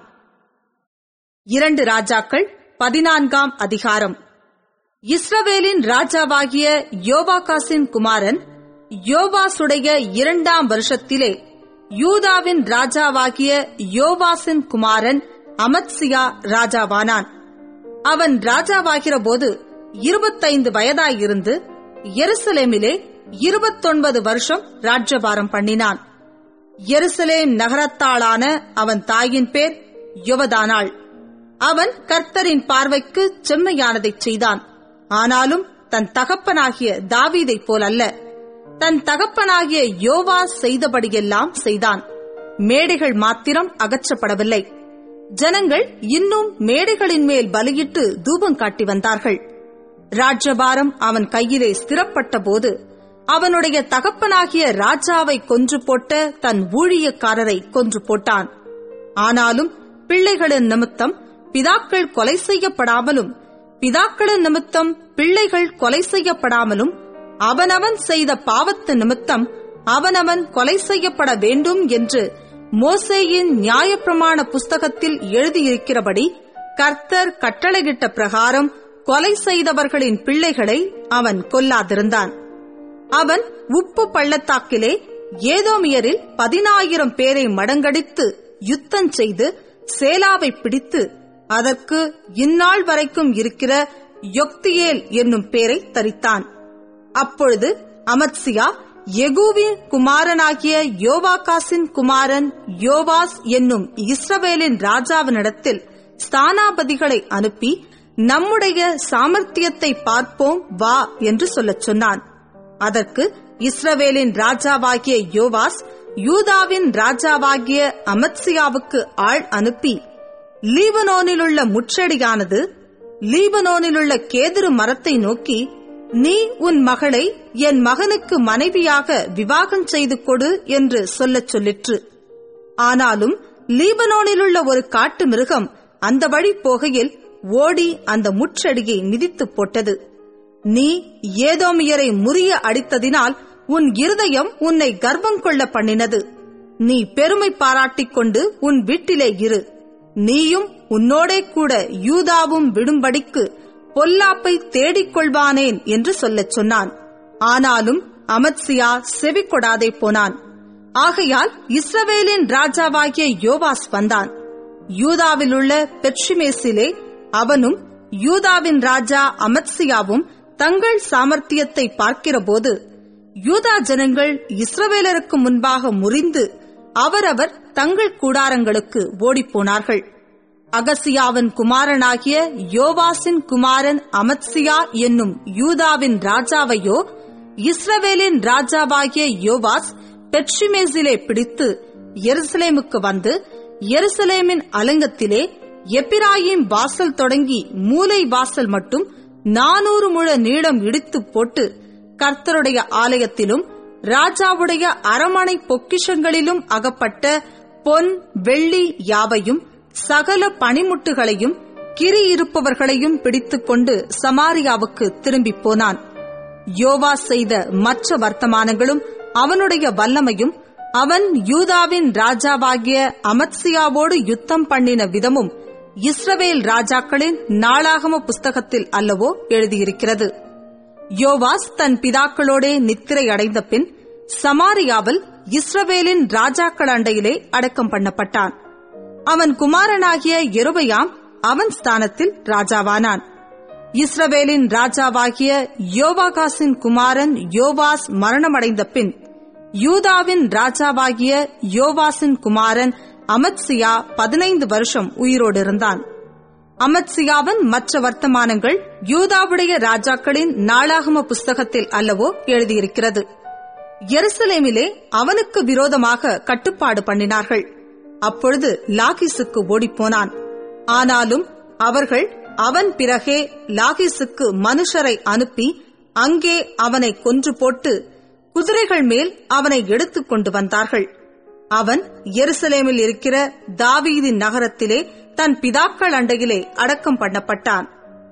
2 ராஜாக்கள் 14ஆம் அதிகாரம். இஸ்ரவேலின் ராஜாவாகிய யோவாகாசின் குமாரன் யோவாசுடைய 2ஆம் வருஷத்திலே யூதாவின் ராஜாவாகிய யோவாசின் குமாரன் அமத்சியா ராஜாவானான். அவன் ராஜாவாகிற போது 25 வயதாயிருந்து எருசலேமிலே 29 வருஷம் ராஜ்யபாரம் பண்ணினான். எருசலேம் நகரத்தாளான அவன் தாயின் பேர் யொவதானாள். அவன் கர்த்தரின் பார்வைக்கு செம்மையானதைச் செய்தான். ஆனாலும் தன் தகப்பனாகிய தாவீதைப் போல் அல்ல. தன் தகப்பனாகிய யோவாஸ் செய்தபடியெல்லாம் செய்தான். மேடைகள் மாத்திரம் அகற்றப்படவில்லை. ஜனங்கள் இன்னும் மேடைகளின் மேல் பலியிட்டு தூபம் காட்டி வந்தார்கள். ராஜ்யபாரம் அவன் கையிலே ஸ்திரப்பட்ட போது அவனுடைய தகப்பனாகிய ராஜாவை கொன்று போட்ட தன் ஊழியக்காரரை கொன்று போட்டான். ஆனாலும் பிள்ளைகளின் நிமித்தம் பிதாக்கள் கொலை செய்யப்படாமலும் பிதாக்களின் நிமித்தம் பிள்ளைகள் கொலை செய்யப்படாமலும் அவனவன் செய்த பாவத்து நிமித்தம் அவனவன் கொலை செய்யப்பட வேண்டும் என்று மோசேயின் நியாயப்பிரமாண புஸ்தகத்தில் எழுதியிருக்கிறபடி கர்த்தர் கட்டளையிட்ட பிரகாரம் கொலை செய்தவர்களின் பிள்ளைகளை அவன் கொல்லாதிருந்தான். அவன் உப்பு பள்ளத்தாக்கிலே ஏதோமியரில் 10,000 பேரை மடங்கடித்து யுத்தம் செய்து சேலாவை பிடித்து அதற்கு இந்நாள் வரைக்கும் இருக்கிற யொக்தியேல் என்னும் பேரை தரித்தான். அப்பொழுது அமத்சியா யெகூவின் குமாரனாகிய யோவாகாசின் குமாரன் யோவாஸ் என்னும் இஸ்ரவேலின் ராஜாவினிடத்தில் ஸ்தானாபதிகளை அனுப்பி நம்முடைய சாமர்த்தியத்தை பார்ப்போம் வா என்று சொல்லச் சொன்னான். அதற்கு இஸ்ரவேலின் ராஜாவாகிய யோவாஸ் யூதாவின் ராஜாவாகிய அமத்சியாவுக்கு ஆள் அனுப்பி, லீபனோனிலுள்ள முட்செடியானது லீபனோனிலுள்ள கேதுரு மரத்தை நோக்கி, நீ உன் மகளை என் மகனுக்கு மனைவியாக விவாகம் செய்து கொடு என்று சொல்லச் சொல்லிற்று. ஆனாலும் லீபனோனிலுள்ள ஒரு காட்டு மிருகம் அந்த வழி போகையில் ஓடி அந்த முட்செடியை மிதித்து போட்டது. நீ ஏதோமியரை முறிய அடித்ததினால் உன் இருதயம் உன்னை கர்வம் கொள்ள பண்ணினது. நீ பெருமை பாராட்டிக் கொண்டு உன் வீட்டிலே இரு. நீயும் உன்னோடே கூட யூதாவும் விடும்படிக்கு பொல்லாப்பை தேடிக் கொள்வானேன் என்று சொல்லச் சொன்னான். ஆனாலும் அமத்சியா செவி கொடாதே போனான். ஆகையால் இஸ்ரவேலின் ராஜாவாகிய யோவாஸ் வந்தான். யூதாவில் உள்ள பெத்ஷிமேசிலே அவனும் யூதாவின் ராஜா அமத்சியாவும் தங்கள் சாமர்த்தியத்தை பார்க்கிறபோது, யூதா ஜனங்கள் இஸ்ரவேலருக்கு முன்பாக முறிந்து அவரவர் தங்கள் கூடாரங்களுக்கு ஓடிப்போனார்கள். அகசியாவின் குமாரனாகிய யோவாசின் குமாரன் அமத்சியா என்னும் யூதாவின் ராஜாவையோ இஸ்ரவேலின் ராஜாவாகிய யோவாஸ் பெத்ஷிமேசிலே பிடித்து எருசலேமுக்கு வந்து, எருசலேமின் அலங்கத்திலே எப்பிராயீம் வாசல் தொடங்கி மூலை வாசல் மட்டும் 400 முழ நீளம் இடித்து போட்டு, கர்த்தருடைய ஆலயத்திலும் ராஜாவுடைய அரமனை பொக்கிஷங்களிலும் அகப்பட்ட பொன் வெள்ளி யாவையும் சகல பணிமுட்டுகளையும் கிரி இருப்பவர்களையும் பிடித்துக் கொண்டு சமாரியாவுக்கு திரும்பி போனான். யோவாஸ் செய்த மற்ற வர்த்தமானங்களும் அவனுடைய வல்லமையும் அவன் யூதாவின் ராஜாவாகிய அமத்சியாவோடு யுத்தம் பண்ணின விதமும் இஸ்ரவேல் ராஜாக்களின் நாளாகம புஸ்தகத்தில் அல்லவோ எழுதியிருக்கிறது. யோவாஸ் தன் பிதாக்களோடே நித்திரை அடைந்த பின் சமாரியாவில் இஸ்ரவேலின் ராஜாக்கள் அண்டையிலே அடக்கம் பண்ணப்பட்டான். அவன் குமாரனாகிய யெரொபெயாம் அவன் ஸ்தானத்தில் ராஜாவானான். இஸ்ரவேலின் ராஜாவாகிய யோவாகாசின் குமாரன் யோவாஸ் மரணமடைந்த பின் யூதாவின் ராஜாவாகிய யோவாசின் குமாரன் அமத்சியா 15 வருஷம் உயிரோடு இருந்தான். அமத்சியாவின் மற்ற வர்த்தமானங்கள் யூதாவுடைய ராஜாக்களின் நாளாகம புஸ்தகத்தில் அல்லவோ எழுதியிருக்கிறது. எருசலேமிலே அவனுக்கு விரோதமாக கட்டுப்பாடு பண்ணினார்கள். அப்பொழுது லாகீசுக்கு ஓடிப்போனான். ஆனாலும் அவர்கள் அவன் பிறகே லாகீசுக்கு மனுஷரை அனுப்பி அங்கே அவனை கொன்று போட்டு குதிரைகள் மேல் அவனை எடுத்துக் கொண்டு வந்தார்கள். அவன் எருசலேமில் இருக்கிற தாவீதின் நகரத்திலே தன் பிதாக்கள் அண்டையிலே அடக்கம் பண்ணப்பட்டான்.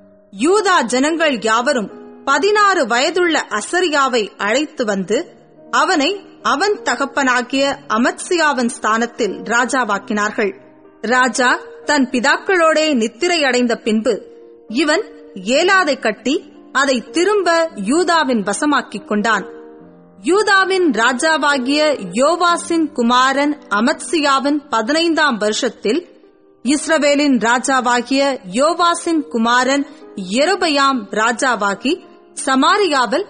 யூதா ஜனங்கள் யாவரும் 16 வயதுள்ள அசரியாவை அழைத்து வந்து அவனை அவன் தகப்பனாகிய அமத்சியாவின் ஸ்தானத்தில் ராஜாவாக்கினார்கள். ராஜா தன் பிதாக்களோடே நித்திரை அடைந்த பின்பு இவன் ஏலாதை கட்டி அதை திரும்ப யூதாவின் வசமாக்கிக் கொண்டான். யூதாவின் ராஜாவாகிய யோவாசின் குமாரன் அமத்சியாவின் 15ஆம் வருஷத்தில் இஸ்ரவேலின் ராஜாவாகிய யோவாசின் குமாரன் யெரொபெயாம் ராஜாவாகி சமாரியாவில்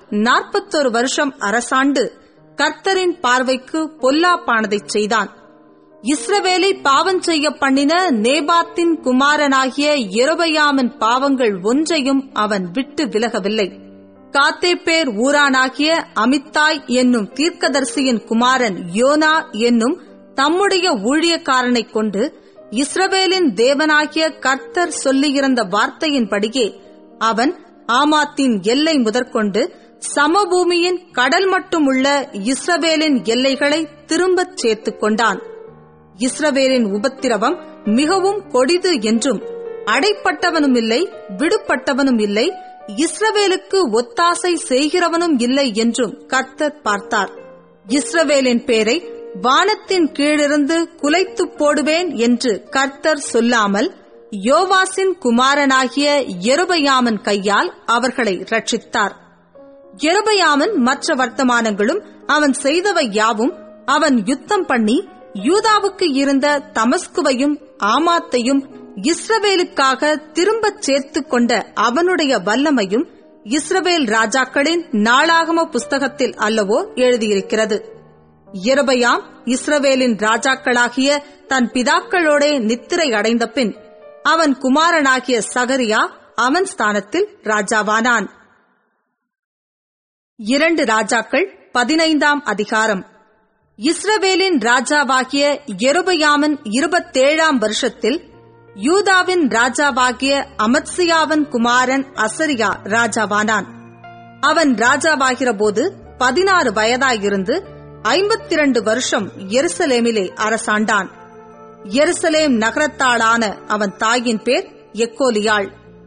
41 வருஷம் அரசாண்டு கர்த்தரின் பார்வைக்கு பொல்லாப்பானதைச் செய்தான். இஸ்ரவேலை பாவம் செய்ய பண்ணின நேபாத்தின் குமாரனாகிய யெரொபெயாமின் பாவங்கள் ஒன்றையும் அவன் விட்டு விலகவில்லை. காத்தேப்பேர் ஊரானாகிய அமித்தாய் என்னும் தீர்க்கதரிசியின் குமாரன் யோனா என்னும் தம்முடைய ஊழியக்காரனைக் கொண்டு இஸ்ரவேலின் தேவனாகிய கர்த்தர் சொல்லியிருந்த வார்த்தையின்படியே அவன் ஆமாத்தின் எல்லை முதற்கொண்டு சமபூமியின் கடல் மட்டும் உள்ள இஸ்ரவேலின் எல்லைகளை திரும்பச் சேர்த்துக் கொண்டான். இஸ்ரவேலின் உபத்திரவம் மிகவும் கொடிது என்றும் அடைப்பட்டவனும் இல்லை, விடுபட்டவனும் இல்லை, இஸ்ரவேலுக்கு ஒத்தாசை செய்கிறவனும் இல்லை என்றும் கர்த்தர் பார்த்தார். இஸ்ரவேலின் பேரை வானத்தின் கீழிருந்து குலைத்து போடுவேன் என்று கர்த்தர் சொல்லாமல் யோவாசின் குமாரனாகிய யெரொபெயாமின் கையால் அவர்களை ரட்சித்தார். யெரொபெயாமின் மற்ற வர்த்தமானங்களும் அவன் செய்தவை யாவும், அவன் யுத்தம் பண்ணி யூதாவுக்கு இருந்த தமஸ்குவையும் ஆமாத்தையும் இஸ்ரவேலுக்காக திரும்பச் சேர்த்துக் கொண்ட அவனுடைய வல்லமையும் இஸ்ரவேல் ராஜாக்களின் நாளாகம புஸ்தகத்தில் அல்லவோ எழுதியிருக்கிறது. யெரொபெயாம் இஸ்ரவேலின் ராஜாக்களாகிய தன் பிதாக்களோடே நித்திரை அடைந்த பின் அவன் குமாரனாகிய சகரியா அவன் ஸ்தானத்தில் ராஜாவானான். 2 ராஜாக்கள் 15ஆம் அதிகாரம். இஸ்ரவேலின் ராஜாவாகிய யெரொபெயாமின் 27ஆம் வருஷத்தில் யூதாவின் ராஜாவாகிய அமத்சியாவின் குமாரன் அசரியா ராஜாவானான். அவன் ராஜாவாகிறபோது 16 வயதாயிருந்து 52 வருஷம் எருசலேமிலே அரசாண்டான். எருசலேம் நகரத்தாளான அவன் தாயின் பேர் எக்கோலியாள்.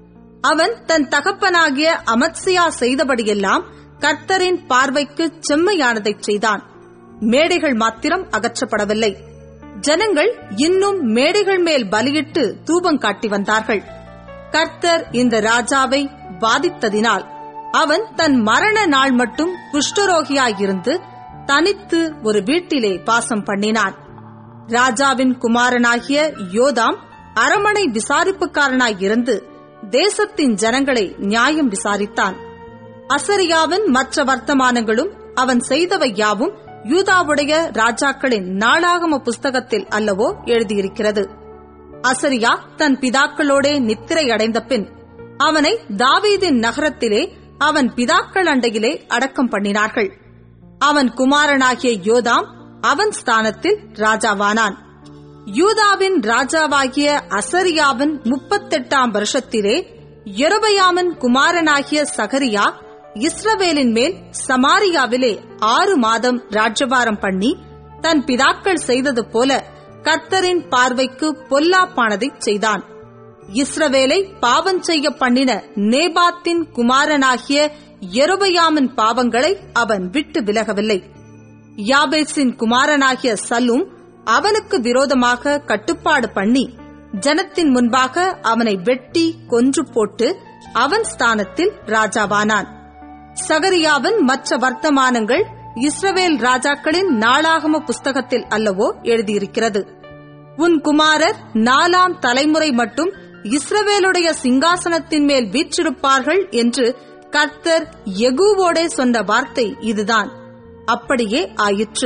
அவன் தன் தகப்பனாகிய அமத்சியா செய்தபடியெல்லாம் கர்த்தரின் பார்வைக்கு செம்மையானதைச் செய்தான். மேடைகள் மாத்திரம் அகற்றப்படவில்லை. ஜனங்கள் இன்னும் மேடைகள் மேல் பலியிட்டு தூபம் காட்டி வந்தார்கள். கர்த்தர் இந்த ராஜாவை வாதித்ததினால் அவன் தன் மரண நாள் மட்டும் குஷ்டரோகியாயிருந்து தனித்து ஒரு வீட்டிலே வாசம் பண்ணினான். ராஜாவின் குமாரனாகிய யோதாம் அரமனை விசாரிப்புக்காரனாயிருந்து தேசத்தின் ஜனங்களை நியாயம் விசாரித்தான். அசரியாவின் மற்ற வர்த்தமானங்களும் அவன் செய்தவை யாவும் யூதாவுடைய ராஜாக்களின் நாளாகம புஸ்தகத்தில் அல்லவோ எழுதியிருக்கிறது. அசரியா தன் பிதாக்களோடே நித்திரை அடைந்த பின் அவனை தாவீதின் நகரத்திலே அவன் பிதாக்கள் அண்டையிலே அடக்கம் பண்ணினார்கள். அவன் குமாரனாகிய யோதாம் அவன் ஸ்தானத்தில் ராஜாவானான். யூதாவின் ராஜாவாகிய அசரியாவின் 38ஆம் வருஷத்திலே யெரொபெயாமின் குமாரனாகிய சகரியா இஸ்ரவேலின் மேல் சமாரியாவிலே 6 மாதம் ராஜ்யபாரம் பண்ணி தன் பிதாக்கள் செய்தது போல கர்த்தரின் பார்வைக்கு பொல்லாப்பானதைச் செய்தான். இஸ்ரவேலை பாவம் செய்ய பண்ணின நேபாத்தின் குமாரனாகிய யெரொபெயாமின் பாவங்களை அவன் விட்டு விலகவில்லை. யாபேசின் குமாரனாகிய சல்லூம் அவனுக்கு விரோதமாக கட்டுப்பாடு பண்ணி ஜனத்தின் முன்பாக அவனை வெட்டி கொன்று போட்டு அவன் ஸ்தானத்தில் ராஜாவானான். சகரியாவின் மற்ற வர்த்தமானங்கள் இஸ்ரவேல் ராஜாக்களின் நாளாகம புஸ்தகத்தில் அல்லவோ எழுதியிருக்கிறது. உன் குமாரர் 4ஆம் தலைமுறை மட்டும் இஸ்ரவேலுடைய சிங்காசனத்தின் மேல் வீற்றிருப்பார்கள் என்று கர்த்தர் யெகூவோடே சொன்ன வார்த்தை இதுதான். அப்படியே ஆயிற்று.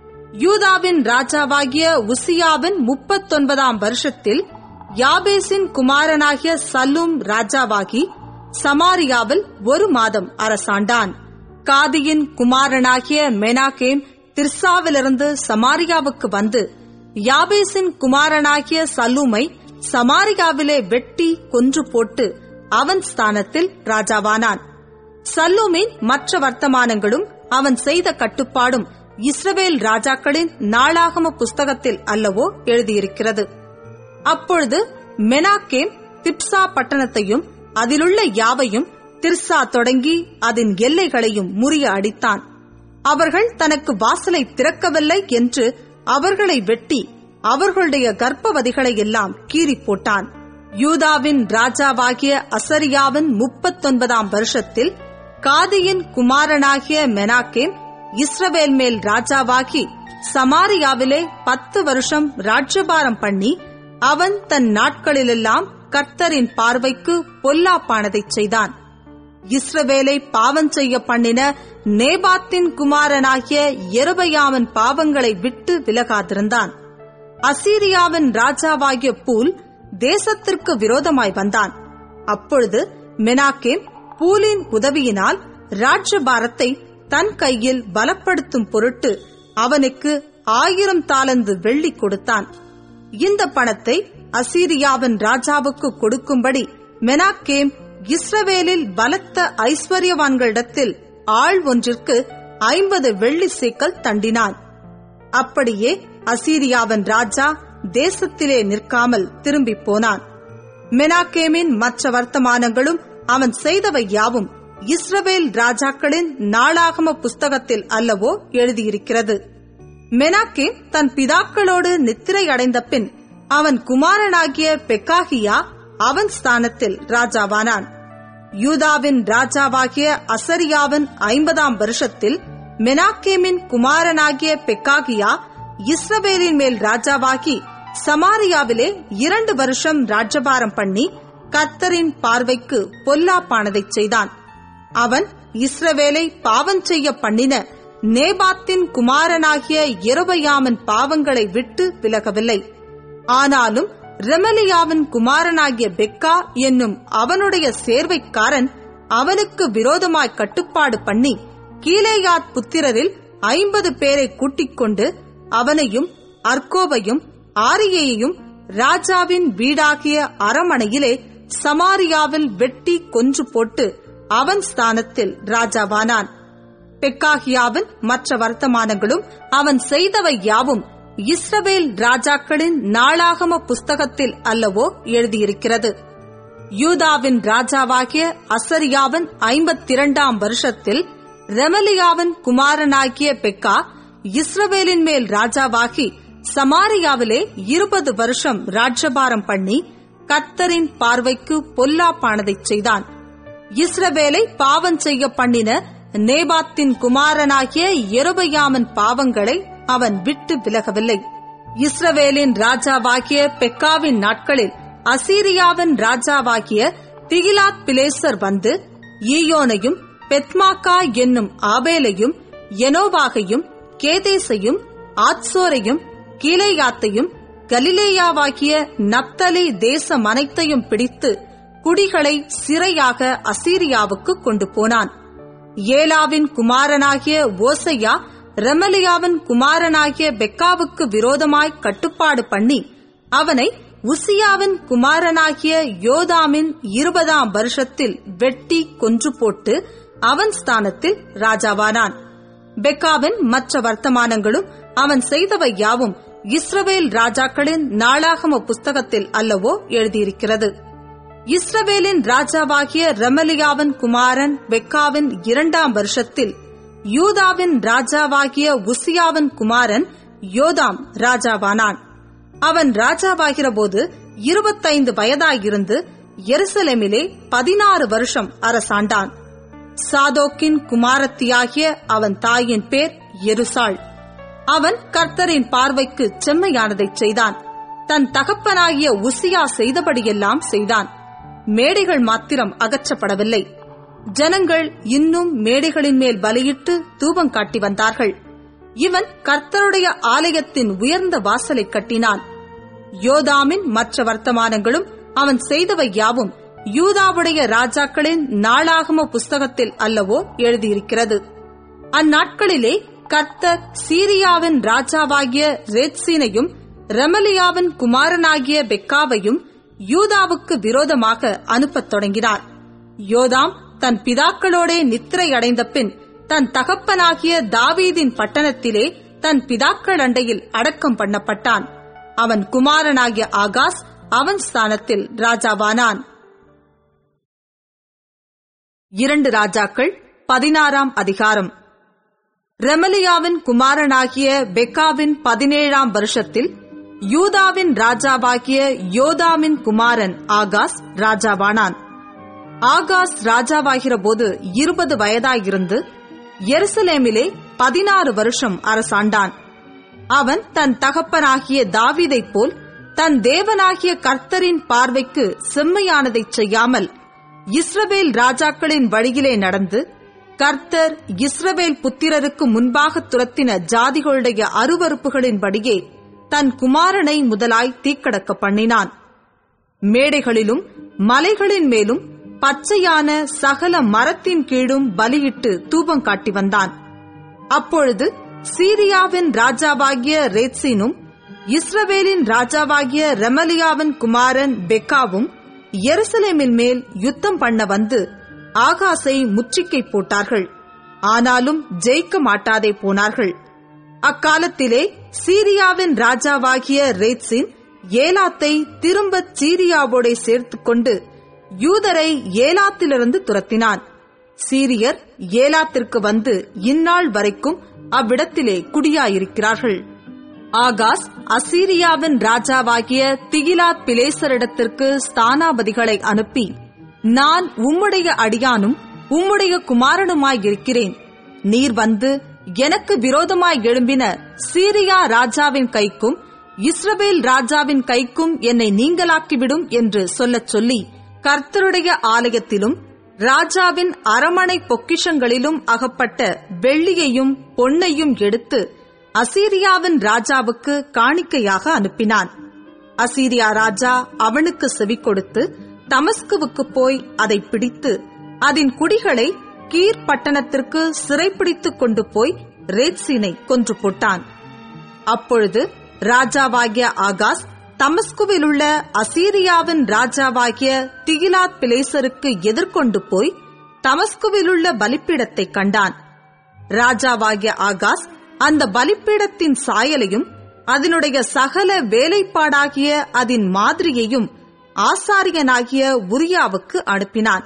யூதாவின் ராஜாவாகிய உசியாவின் 39ஆம் வருஷத்தில் யாபேசின் குமாரனாகிய சல்லூம் ராஜாவாகி சமாரியாவில் 1 மாதம் அரசாண்டான். காதியின் குமாரனாகிய மெனாகேம் திர்சாவிலிருந்து சமாரியாவுக்கு வந்து யாபேசின் குமாரனாகிய சல்லூமை சமாரியாவிலே வெட்டி கொன்று போட்டு அவன் ஸ்தானத்தில் ராஜாவானான். சல்லூமின் மற்ற வர்த்தமானங்களும் அவன் செய்த கட்டுப்பாடும் இஸ்ரவேல் ராஜாக்களின் நாளாகம புஸ்தகத்தில் அல்லவோ எழுதியிருக்கிறது. அப்பொழுது மெனாகேம் திப்சா பட்டணத்தையும் அதிலுள்ள யாவையும் திர்சா தொடங்கி அதன் எல்லைகளையும் முறிய அடித்தான். அவர்கள் தனக்கு வாசலை திறக்கவில்லை என்று அவர்களை வெட்டி அவர்களுடைய கர்ப்பவதிகளை எல்லாம் கீறி போட்டான். யூதாவின் ராஜாவாகிய அசரியாவின் 39ஆம் வருஷத்தில் காதியின் குமாரனாகிய மெனாகேம் இஸ்ரவேல் மேல் ராஜாவாகி சமாரியாவிலே 10 வருஷம் ராஜ்யபாரம் பண்ணி அவன் தன் நாட்களிலெல்லாம் கர்த்தரின் பார்வைக்கு பொல்லாப்பானதைச் செய்தான். இஸ்ரவேலை பாவம் செய்ய பண்ணின நேபாத்தின் குமாரனாகிய யெரொபெயாமின் பாவங்களை விட்டு விலகாதிருந்தான். அசீரியாவின் ராஜாவாகிய பூல் தேசத்திற்கு விரோதமாய் வந்தான். அப்பொழுது மெனாகேம் பூலின் உதவியினால் ராஜ்யபாரத்தை தன் கையில் பலப்படுத்தும் பொருட்டு அவனுக்கு 1000 தாலந்து வெள்ளி கொடுத்தான். இந்த பணத்தை அசீரியாவின் ராஜாவுக்கு கொடுக்கும்படி மெனாகேம் இஸ்ரவேலில் பலத்த ஐஸ்வர்யவான்களிடத்தில் ஆள் ஒன்றிற்கு 50 வெள்ளி சேக்கல் தண்டினான். அப்படியே அசீரியாவின் ராஜா தேசத்திலே நிற்காமல் திரும்பி போனான். மெனாகேமின் மற்ற வர்த்தமானங்களும் அவன் செய்தவை யாவும் இஸ்ரவேல் ராஜாக்களின் நாளாகம புஸ்தகத்தில் அல்லவோ எழுதியிருக்கிறது. மெனாகேம் தன் பிதாக்களோடு நித்திரை அடைந்த பின் அவன் குமாரனாகிய பெக்காகியா அவன் ஸ்தானத்தில் ராஜாவானான். யூதாவின் ராஜாவாகிய அசரியாவின் 50ஆம் வருஷத்தில் மெனாகேமின் குமாரனாகிய பெக்காகியா இஸ்ரவேலின் மேல் ராஜாவாகி சமாரியாவிலே 2 வருஷம் ராஜ்யபாரம் பண்ணி கர்த்தரின் பார்வைக்கு பொல்லாப்பானதைச் செய்தான். அவன் இஸ்ரவேலை பாவம் செய்ய பண்ணின நேபாத்தின் குமாரனாகிய யெரொபெயாமின் பாவங்களை விட்டு விலகவில்லை. ஆனாலும் ரெமலியாவின் குமாரனாகிய பெக்கா என்னும் அவனுடைய சேர்வைக்காரன் அவனுக்கு விரோதமாய் கட்டுப்பாடு பண்ணி கீலேயாத் புத்திரரில் 50 பேரை கூட்டிக் கொண்டு அவனையும் அர்கோபையும் ஆரியையும் ராஜாவின் வீடாகிய அரமனையிலே சமாரியாவில் வெட்டி கொன்று போட்டு அவன் ஸ்தானத்தில் ராஜாவானான். பெக்காகியாவின் மற்ற வர்த்தமானங்களும் அவன் செய்தவை யாவும் இஸ்ரவேல் ராஜாக்களின் நாளாகம புஸ்தகத்தில் அல்லவோ எழுதியிருக்கிறது. யூதாவின் ராஜாவாகிய அசரியாவின் 52ஆம் வருஷத்தில் ரெமலியாவின் குமாரனாகிய பெக்கா இஸ்ரவேலின் மேல் ராஜாவாகி சமாரியாவிலே 20 வருஷம் ராஜ்யபாரம் பண்ணி கர்த்தரின் பார்வைக்கு பொல்லாப்பானதைச் செய்தான். இஸ்ரவேலை பாவம் செய்ய பண்ணின நேபாத்தின் குமாரனாகிய யெரொபெயாமின் பாவங்களை அவன் விட்டு விலகவில்லை. இஸ்ரவேலின் ராஜாவாகிய பெக்காவின் நாட்களில் அசீரியாவின் ராஜாவாகிய திகிலாத் பிலேசர் வந்து ஈயோனையும் பெத்மாக்கா என்னும் ஆபேலையும் எனோவாகையும் கேதேசையும் ஆத்சோரையும் கீலேயாத்தையும் கலிலேயாவாகிய நப்தலி தேசம் அனைத்தையும் பிடித்து குடிகளை சிறையாக அசீரியாவுக்கு கொண்டு போனான். ஏலாவின் குமாரனாகிய ஓசையா ரெமலியாவின் குமாரனாகிய பெக்காவுக்கு விரோதமாய் கட்டுப்பாடு பண்ணி அவனை உசியாவின் குமாரனாகிய யோதாமின் 20ஆம் வருஷத்தில் வெட்டி கொன்று போட்டு அவன் ஸ்தானத்தில் ராஜாவானான். பெக்காவின் மற்ற வர்த்தமானங்களும் அவன் செய்தவை யாவும் இஸ்ரவேல் ராஜாக்களின் நாளாகம புஸ்தகத்தில் அல்லவோ எழுதியிருக்கிறது. இஸ்ரவேலின் ராஜாவாகிய ரெமலியாவின் குமாரன் பெக்காவின் 2ஆம் வருஷத்தில் யூதாவின் ராஜாவாகிய உசியாவின் குமாரன் யோதாம் ராஜாவானான். அவன் ராஜாவாகிறபோது 25 வயதாயிருந்து எருசலேமிலே 16 வருஷம் அரசாண்டான். சாதோக்கின் குமாரத்தியாகிய அவன் தாயின் பேர் எருசாள். அவன் கர்த்தரின் பார்வைக்கு செம்மையானதைச் செய்தான். தன் தகப்பனாகிய உசியா செய்தபடியெல்லாம் செய்தான். மேடைகள் மாத்திரம் அகற்றப்படவில்லை. ஜனங்கள் இன்னும் மேடைகளின் மேல் பலியிட்டு தூபம் காட்டி வந்தார்கள். இவன் கர்த்தருடைய ஆலயத்தின் உயர்ந்த வாசலை கட்டினான். யோதாமின் மற்ற வர்த்தமானங்களும் அவன் செய்தவை யாவும் யூதாவுடைய ராஜாக்களின் நாளாகம புஸ்தகத்தில் அல்லவோ எழுதியிருக்கிறது. அந்நாட்களிலே கர்த்தர் சீரியாவின் ராஜாவாகிய ரேத்சீனையும் ரெமலியாவின் குமாரனாகிய பெக்காவையும் யூதாவுக்கு விரோதமாக அனுப்பத் தொடங்கினார். யோதாம் தன் பிதாக்களோடே நித்திரை அடைந்த பின் தன் தகப்பனாகிய தாவீதின் பட்டணத்திலே தன் பிதாக்கள் அண்டையில் அடக்கம் பண்ணப்பட்டான். அவன் குமாரனாகிய ஆகாஸ் அவன் ஸ்தானத்தில் ராஜாவானான். 2 ராஜாக்கள் 16ஆம் அதிகாரம். ரெமலியாவின் குமாரனாகிய பெக்காவின் 17ஆம் வருஷத்தில் யூதாவின் ராஜாவாகிய யோதாமின் குமாரன் ஆகாஸ் ராஜாவானான். ஆகாஸ் ராஜாவாகிறபோது 20 வயதாயிருந்து எருசலேமிலே 16 வருஷம் அரசாண்டான். அவன் தன் தகப்பனாகிய தாவீதைப் போல் தன் தேவனாகிய கர்த்தரின் பார்வைக்கு செம்மையானதைச் செய்யாமல் இஸ்ரவேல் ராஜாக்களின் வழியிலே நடந்து கர்த்தர் இஸ்ரவேல் புத்திரருக்கு முன்பாக துரத்தின ஜாதிகளுடைய அருவருப்புகளின்படியே தன் குமாரனை முதலாய் தீக்கடக்க பண்ணினான். மேடைகளிலும் மலைகளின் மேலும் பச்சையான சகல மரத்தின் கீழும் பலியிட்டு தூபம் காட்டி வந்தான். அப்பொழுது சீரியாவின் ராஜாவாகிய ரேத்சீனும் இஸ்ரவேலின் ராஜாவாகிய ரெமலியாவின் குமாரன் பெக்காவும் எருசலேமின் மேல் யுத்தம் பண்ண வந்து ஆகாசை முற்றுகை போட்டார்கள். ஆனாலும் ஜெயிக்க மாட்டாதே போனார்கள். அக்காலத்திலே சீரியாவின் ராஜாவாகிய ரேத்சீன் ஏலாத்தை திரும்ப சீரியாவோட சேர்த்துக் கொண்டு யூதரை ஏலாத்திலிருந்து துரத்தினான். சீரியர் ஏலாத்திற்கு வந்து இந்நாள் வரைக்கும் அவ்விடத்திலே குடியாயிருக்கிறார்கள். ஆகாஸ் அசீரியாவின் ராஜாவாகிய திகிலாத் பிலேசரிடத்திற்கு ஸ்தானாபதிகளை அனுப்பி, நான் உம்முடைய அடியானும் உம்முடைய குமாரனுமாயிருக்கிறேன். நீர் வந்து எனக்கு விரோதமாய் எழும்பின சீரியா ராஜாவின் கைக்கும் இஸ்ரவேல் ராஜாவின் கைக்கும் என்னை நீங்களாக்கிவிடும் என்று சொல்லச் சொல்லி கர்த்தருடைய ஆலயத்திலும் ராஜாவின் அரமனை பொக்கிஷங்களிலும் அகப்பட்ட வெள்ளியையும் பொன்னையும் எடுத்து அசீரியாவின் ராஜாவுக்கு காணிக்கையாக அனுப்பினான். அசீரியா ராஜா அவனுக்கு செவி கொடுத்து தமஸ்குவுக்கு போய் அதை பிடித்து அதன் குடிகளை கீர் பட்டணத்திற்கு சிறைப்பிடித்துக் கொண்டு போய் ரேத்சீனை கொன்று போட்டான். அப்பொழுது ராஜாவாகிய ஆகாஸ் தமஸ்குவில் உள்ள அசீரியாவின் ராஜாவாகிய திகிலாத் பிலேசருக்கு எதிர்கொண்டு போய் தமஸ்குவில் உள்ள பலிப்பீடத்தை கண்டான். ராஜாவாகிய ஆகாஸ் அந்த பலிப்பீடத்தின் சாயலையும் அதனுடைய சகல வேலைப்பாடாகிய அதன் மாதிரியையும் ஆசாரியனாகிய உரியாவுக்கு அனுப்பினான்.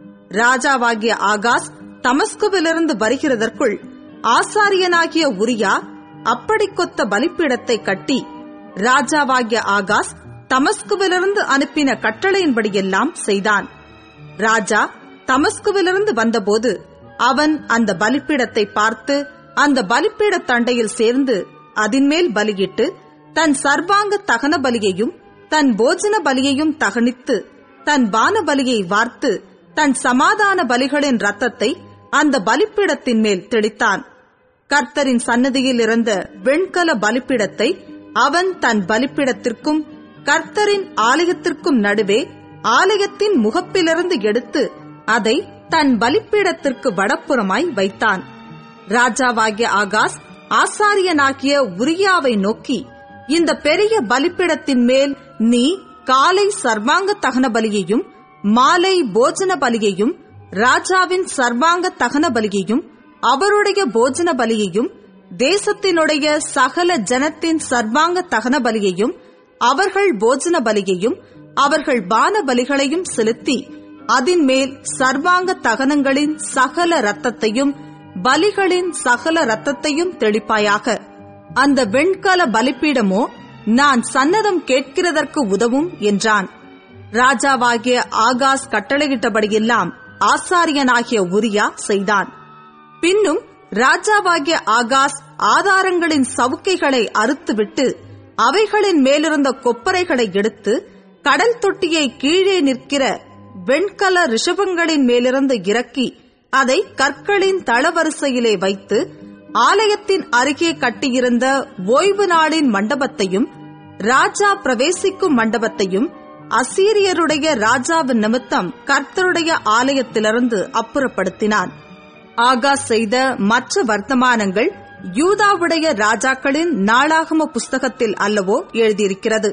ராஜாவாகிய ஆகாஸ் தமஸ்குவிலிருந்து வருகிறதற்குள் ஆசாரியனாகிய உரியா அப்படி கொத்த பலிப்பீடத்தை கட்டி ராஜாவாகிய ஆகாஸ் தமஸ்குவிலிருந்து அனுப்பின கட்டளையின்படியெல்லாம் செய்தான். ராஜா தமஸ்குவிலிருந்து வந்தபோது அவன் அந்த பலிப்பீடத்தை பார்த்து அந்த பலிப்பீட தண்டையில் சேர்ந்து அதின்மேல் பலியிட்டு தன் சர்வாங்க தகன பலியையும் தன் போஜன பலியையும் தகனித்து தன் பான பலியை வார்த்து தன் சமாதான பலிகளின் இரத்தத்தை அந்த பலிப்பீடத்தின் மேல் தெளித்தான். கர்த்தரின் சன்னதியில் இருந்த வெண்கல பலிப்பீடத்தை அவன் தன் பலிப்பீடத்திற்கும் கர்த்தரின் ஆலயத்திற்கும் நடுவே ஆலயத்தின் முகப்பிலிருந்து எடுத்து அதை தன் பலிப்பீடத்திற்கு வடப்புறமாய் வைத்தான். ராஜாவாகிய ஆகாஸ் ஆசாரியனாகிய உரியாவை நோக்கி, இந்த பெரிய பலிப்பீடத்தின் மேல் நீ காலை சர்வாங்க தகன பலியையும் மாலை போஜன பலியையும் ராஜாவின் சர்வாங்க தகன பலியையும் அவருடைய போஜன பலியையும் தேசத்தினுடைய சகல ஜனத்தின் சர்வாங்க தகன பலியையும் அவர்கள் போஜன பலியையும் அவர்கள் பான பலிகளையும் செலுத்தி அதின் மேல் சர்வாங்க தகனங்களின் சகல இரத்தத்தையும் பலிகளின் சகல இரத்தத்தையும் தெளிப்பாயாக. அந்த வெண்கல பலிப்பீடமோ நான் சன்னதம் கேட்கிறதற்கு உதவும் என்றான். ராஜாவாகிய ஆகாஸ் கட்டளையிட்டபடியெல்லாம் ஆசாரியனாகிய உரியா செய்தான். பின்னும் ராஜாவாகிய ஆகாஸ் ஆதாரங்களின் சவுக்கைகளை அறுத்துவிட்டு அவைகளின் மேலிருந்த கொப்பரைகளை எடுத்து கடல் தொட்டியை கீழே நிற்கிற வெண்கல ரிஷபங்களின் மேலிருந்து இறக்கி அதை கற்களின் தளவரிசையிலே வைத்து ஆலயத்தின் அருகே கட்டியிருந்த ஓய்வு நாளின் மண்டபத்தையும் ராஜா பிரவேசிக்கும் மண்டபத்தையும் அசீரியருடைய ராஜாவின் நிமித்தம் கர்த்தருடைய ஆலயத்திலிருந்து அப்புறப்படுத்தினான். ஆகாஸ் செய்த மற்ற வர்த்தமானங்கள் யூதாவுடைய ராஜாக்களின் நாளாகம புஸ்தகத்தில் அல்லவோ எழுதியிருக்கிறது.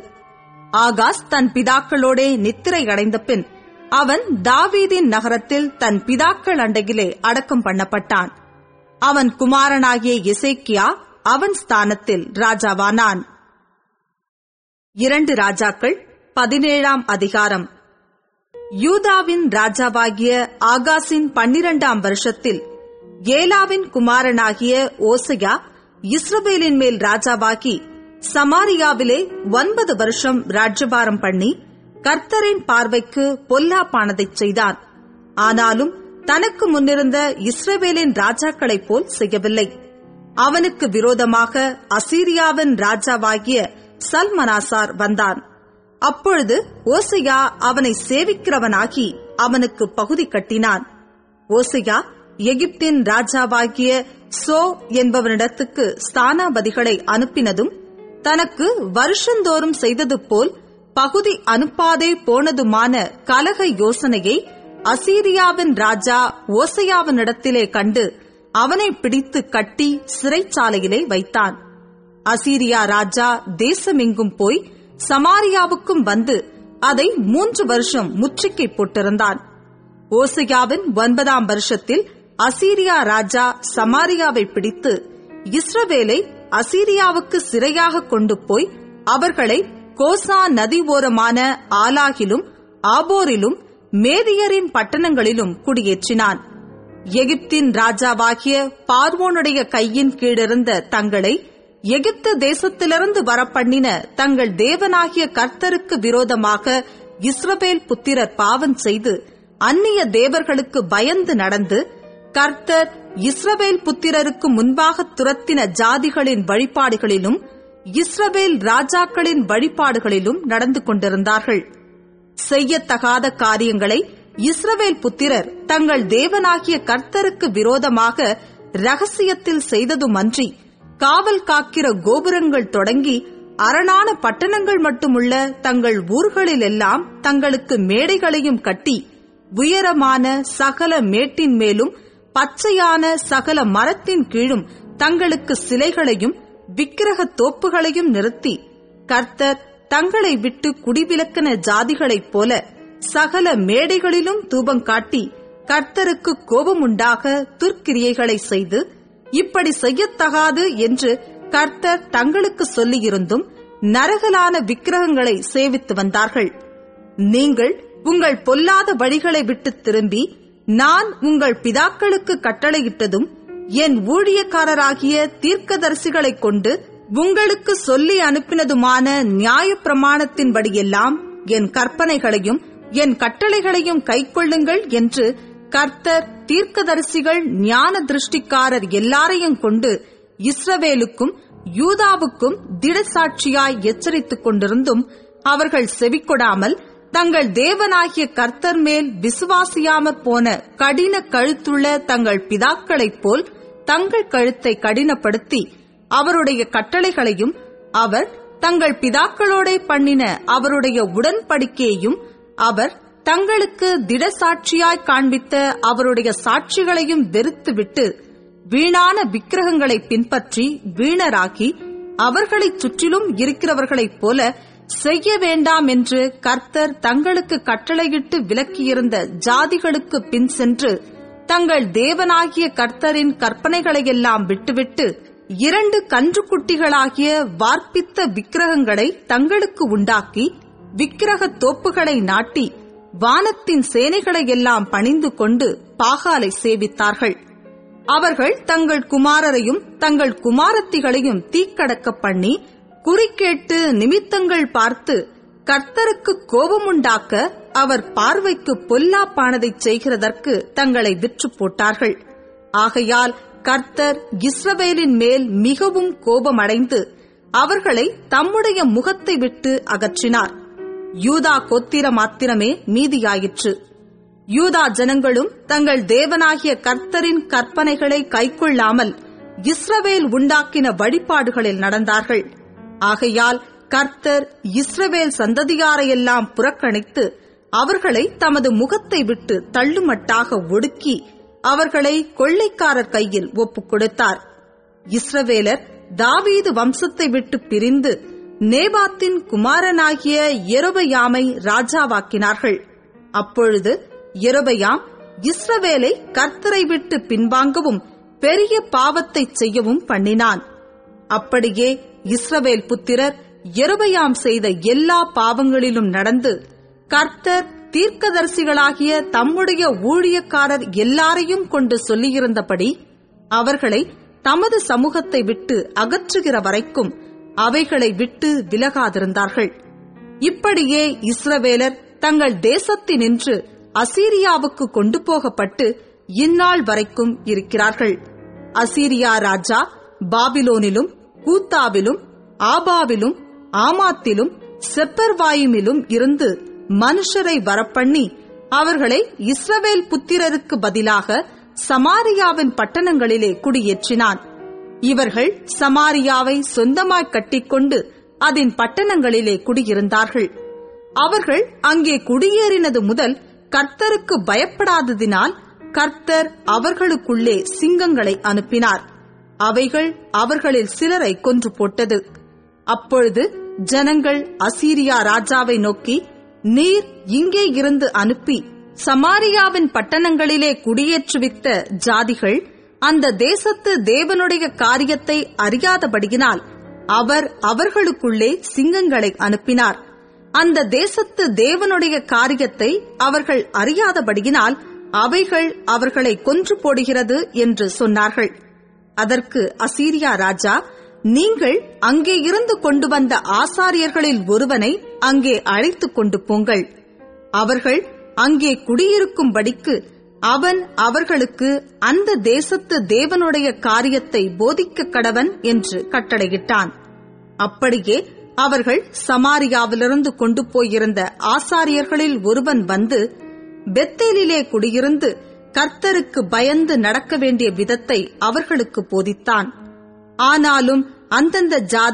ஆகாஸ் தன் பிதாக்களோடே நித்திரை அடைந்த பின் அவன் தாவீதின் நகரத்தில் தன் பிதாக்கள் அண்டையிலே அடக்கம் பண்ணப்பட்டான். அவன் குமாரனாகிய எசேக்கியா அவன் ஸ்தானத்தில் ராஜாவானான். 2 ராஜாக்கள் 17ஆம் அதிகாரம். யூதாவின் ராஜாவாகிய ஆகாசின் 12ஆம் வருஷத்தில் ஏலாவின் குமாரனாகிய ஓசையா இஸ்ரவேலின் மேல் ராஜாவாகி சமாரியாவிலே 9 வருஷம் ராஜ்யபாரம் பண்ணி கர்த்தரின் பார்வைக்கு பொல்லாப்பானதைச் செய்தான். ஆனாலும் தனக்கு முன்னிருந்த இஸ்ரவேலின் ராஜாக்களைப் போல் செய்யவில்லை. அவனுக்கு விரோதமாக அசீரியாவின் ராஜாவாகிய சல்மனாசார் வந்தான். அப்பொழுது ஓசையா அவனை சேவிக்கிறவனாகி அவனுக்கு பகுதி கட்டினான். ஓசையா எகிப்தின் ராஜாவாகிய சோ என்பவனிடத்துக்கு ஸ்தானாபதிகளை அனுப்பினதும் தனக்கு வருஷந்தோறும் செய்தது போல் பகுதி அனுப்பாதே போனதுமான கலக யோசனையை அசீரியாவின் ராஜா ஓசையாவினிடத்திலே கண்டு அவனை பிடித்து கட்டி சிறைச்சாலையிலே வைத்தான். அசீரியா ராஜா தேசமெங்கும் போய் சமாரியாவுக்கும் வந்து அதை 3 வருஷம் முற்றுகை போட்டிருந்தான். ஓசையாவின் 9ஆம் வருஷத்தில் அசீரியா ராஜா சமாரியாவை பிடித்து இஸ்ரவேலை அசீரியாவுக்கு சிறையாக கொண்டு போய் அவர்களை கோசா நதி ஓரமான ஆலாகிலும் ஆபோரிலும் மேதியரின் பட்டணங்களிலும் குடியேற்றினான். எகிப்தின் ராஜாவாகிய பார்வோனுடைய கையின் கீழிருந்த தங்களை எகிப்து தேசத்திலிருந்து வரப்பண்ணின தங்கள் தேவனாகிய கர்த்தருக்கு விரோதமாக இஸ்ரவேல் புத்திரர் பாவம் செய்து அந்நிய தேவர்களுக்கு பயந்து நடந்து கர்த்தர் இஸ்ரவேல் புத்திரருக்கு முன்பாக துரத்தின ஜாதிகளின் வழிபாடுகளிலும் இஸ்ரவேல் ராஜாக்களின் வழிபாடுகளிலும் நடந்து கொண்டிருந்தார்கள். செய்யத்தகாத காரியங்களை இஸ்ரவேல் புத்திரர் தங்கள் தேவனாகிய கர்த்தருக்கு விரோதமாக ரகசியத்தில் செய்ததுமன்றி காவல் காக்கிற கோபுரங்கள் தொடங்கி அரணான பட்டணங்கள் மட்டுமுள்ள தங்கள் ஊர்களிலெல்லாம் தங்களுக்கு மேடைகளையும் கட்டி, உயரமான சகல மேட்டின் மேலும் பச்சையான சகல மரத்தின் கீழும் தங்களுக்கு சிலைகளையும் விக்கிரக தோப்புகளையும் நிறுத்தி, கர்த்தர் தங்களை விட்டு குடிவிலக்கின ஜாதிகளைப் போல சகல மேடைகளிலும் தூபம் காட்டி, கர்த்தருக்கு கோபமுண்டாக துர்க்கிரியைகளை செய்து, இப்படி செய்யத்தகாது என்று கர்த்தர் தங்களுக்கு சொல்லியிருந்தும் நரகலான விக்கிரகங்களை சேவித்து வந்தார்கள். நீங்கள் உங்கள் பொல்லாத வழிகளை விட்டு திரும்பி, நான் உங்கள் பிதாக்களுக்கு கட்டளையிட்டதும் என் ஊழியக்காரராகிய தீர்க்கதரிசிகளைக் கொண்டு உங்களுக்கு சொல்லி அனுப்பினதுமான நியாயப்பிரமாணத்தின்படியெல்லாம் என் கற்பனைகளையும் என் கட்டளைகளையும் கைக்கொள்ளுங்கள் என்று கர்த்தர் தீர்க்கதரிசிகள் ஞான திருஷ்டிக்காரர் எல்லாரையும் கொண்டு இஸ்ரவேலுக்கும் யூதாவுக்கும் திடசாட்சியாய் எச்சரித்துக் கொண்டிருந்தும் அவர்கள் செவிக்கொடாமல் தங்கள் தேவனாகிய கர்த்தர் மேல் விசுவாசியாமற் போன கடின கழுத்துள்ள தங்கள் பிதாக்களைப் போல் தங்கள் கழுத்தை கடினப்படுத்தி, அவருடைய கட்டளைகளையும் அவர் தங்கள் பிதாக்களோடே பண்ணின அவருடைய உடன்படிக்கையையும் அவர் தங்களுக்கு திடசாட்சியாய் காண்பித்த அவருடைய சாட்சிகளையும் வெறுத்துவிட்டு, வீணான விக்கிரகங்களை பின்பற்றி வீணராகி, அவர்களைச் சுற்றிலும் இருக்கிறவர்களைப் போல செய்ய வேண்டாம் என்று கர்த்தர் தங்களுக்கு கட்டளையிட்டு விலக்கியிருந்த ஜாதிகளுக்கு பின் சென்று, தங்கள் தேவனாகிய கர்த்தரின் கற்பனைகளையெல்லாம் விட்டுவிட்டு 2 கன்றுக்குட்டிகளாகிய வார்ப்பித்த விக்கிரகங்களை தங்களுக்கு உண்டாக்கி, விக்கிரக தோப்புகளை நாட்டி, வானத்தின் சேனைகளையெல்லாம் பணிந்து கொண்டு பாகாலை சேவித்தார்கள். அவர்கள் தங்கள் குமாரரையும் தங்கள் குமாரத்திகளையும் தீக்கடக்க பண்ணி, குறிக்கேட்டு நிமித்தங்கள் பார்த்து, கர்த்தருக்கு கோபமுண்டாக்க அவர் பார்வைக்கு பொல்லாப்பானதைச் செய்கிறதற்கு தங்களை விற்று போட்டார்கள். ஆகையால் கர்த்தர் இஸ்ரவேலின் மேல் மிகவும் கோபமடைந்து அவர்களை தம்முடைய முகத்தை விட்டு அகற்றினார். யூதா கோத்திரம் மாத்திரமே மீதியாயிற்று. யூதா ஜனங்களும் தங்கள் தேவனாகிய கர்த்தரின் கற்பனைகளை கைக்கொள்ளாமல் இஸ்ரவேல் உண்டாக்கின வழிபாடுகளில் நடந்தார்கள். ஆகையால் கர்த்தர் இஸ்ரவேல் சந்ததியாரையெல்லாம் புறக்கணித்து அவர்களை தமது முகத்தை விட்டு தள்ளுமட்டாக ஒடுக்கி அவர்களை கொள்ளைக்காரர் கையில் ஒப்புக் கொடுத்தார். இஸ்ரவேலர் தாவீது வம்சத்தை விட்டு பிரிந்து நேபாத்தின் குமாரனாகிய யெரொபெயாமை ராஜாவாக்கினார்கள். அப்பொழுது யெரொபெயாம் இஸ்ரவேலை கர்த்தரை விட்டு பின்வாங்கவும் பெரிய பாவத்தைச் செய்யவும் பண்ணினான். அப்படியே இஸ்ரவேல் புத்திரர் யெரொபெயாம் செய்த எல்லா பாவங்களிலும் நடந்து, கர்த்தர் தீர்க்கதரிசிகளாகிய தம்முடைய ஊழியக்காரர் எல்லாரையும் கொண்டு சொல்லியிருந்தபடி அவர்களை தமது சமூகத்தை விட்டு அகற்றுகிற வரைக்கும் அவைகளை விட்டு விலகாதிருந்தார்கள். இப்படியே இஸ்ரவேலர் தங்கள் தேசத்தினின்று அசீரியாவுக்கு கொண்டு போகப்பட்டு இந்நாள் வரைக்கும் இருக்கிறார்கள். அசீரியா ராஜா பாபிலோனிலும் கூத்தாவிலும் ஆபாவிலும் ஆமாத்திலும் செப்பர்வாயுமிலும் இருந்து மனுஷரை வரப்பண்ணி அவர்களை இஸ்ரவேல் புத்திரருக்கு பதிலாக சமாரியாவின் பட்டணங்களிலே குடியேற்றினான். இவர்கள் சமாரியாவை சொந்தமாய் கட்டிக்கொண்டு அதன் பட்டணங்களிலே குடியிருந்தார்கள். அவர்கள் அங்கே குடியேறினது முதல் கர்த்தருக்கு பயப்படாததினால் கர்த்தர் அவர்களுக்குள்ளே சிங்கங்களை அனுப்பினார். அவைகள் அவர்களில் சிலரை கொன்று போட்டது. அப்பொழுது ஜனங்கள் அசீரியா ராஜாவை நோக்கி, நீர் இங்கே இருந்து அனுப்பி சமாரியாவின் பட்டணங்களிலே குடியேற்றுவித்த ஜாதிகள் அந்த தேசத்து தேவனுடைய காரியத்தை அறியாதபடியினால் அவர் அவர்களுக்குள்ளே சிங்கங்களை அனுப்பினார். அந்த தேசத்து தேவனுடைய காரியத்தை அவர்கள் அறியாதபடியினால் அவைகள் அவர்களை கொன்று போடுகிறது என்று சொன்னார்கள். அதற்கு அசீரியா ராஜா, நீங்கள் அங்கே இருந்து கொண்டு வந்த ஆசாரியர்களில் ஒருவனை அங்கே அழைத்துக் கொண்டு போங்கள். அவர்கள் அங்கே குடியிருக்கும்படிக்கு அவன் அவர்களுக்கு அந்த தேசத்து தேவனுடைய காரியத்தை போதிக்க கடவன் என்று கட்டளையிட்டான். அப்படியே அவர்கள் சமாரியாவிலிருந்து கொண்டு போயிருந்த ஆசாரியர்களில் ஒருவன் வந்து பெத்தேலிலே குடியிருந்து கர்த்தருக்கு பயந்து நடக்க வேண்டிய விதத்தை அவர்களுக்கு போதித்தான். ஆனாலும் அந்தந்த ஜாதி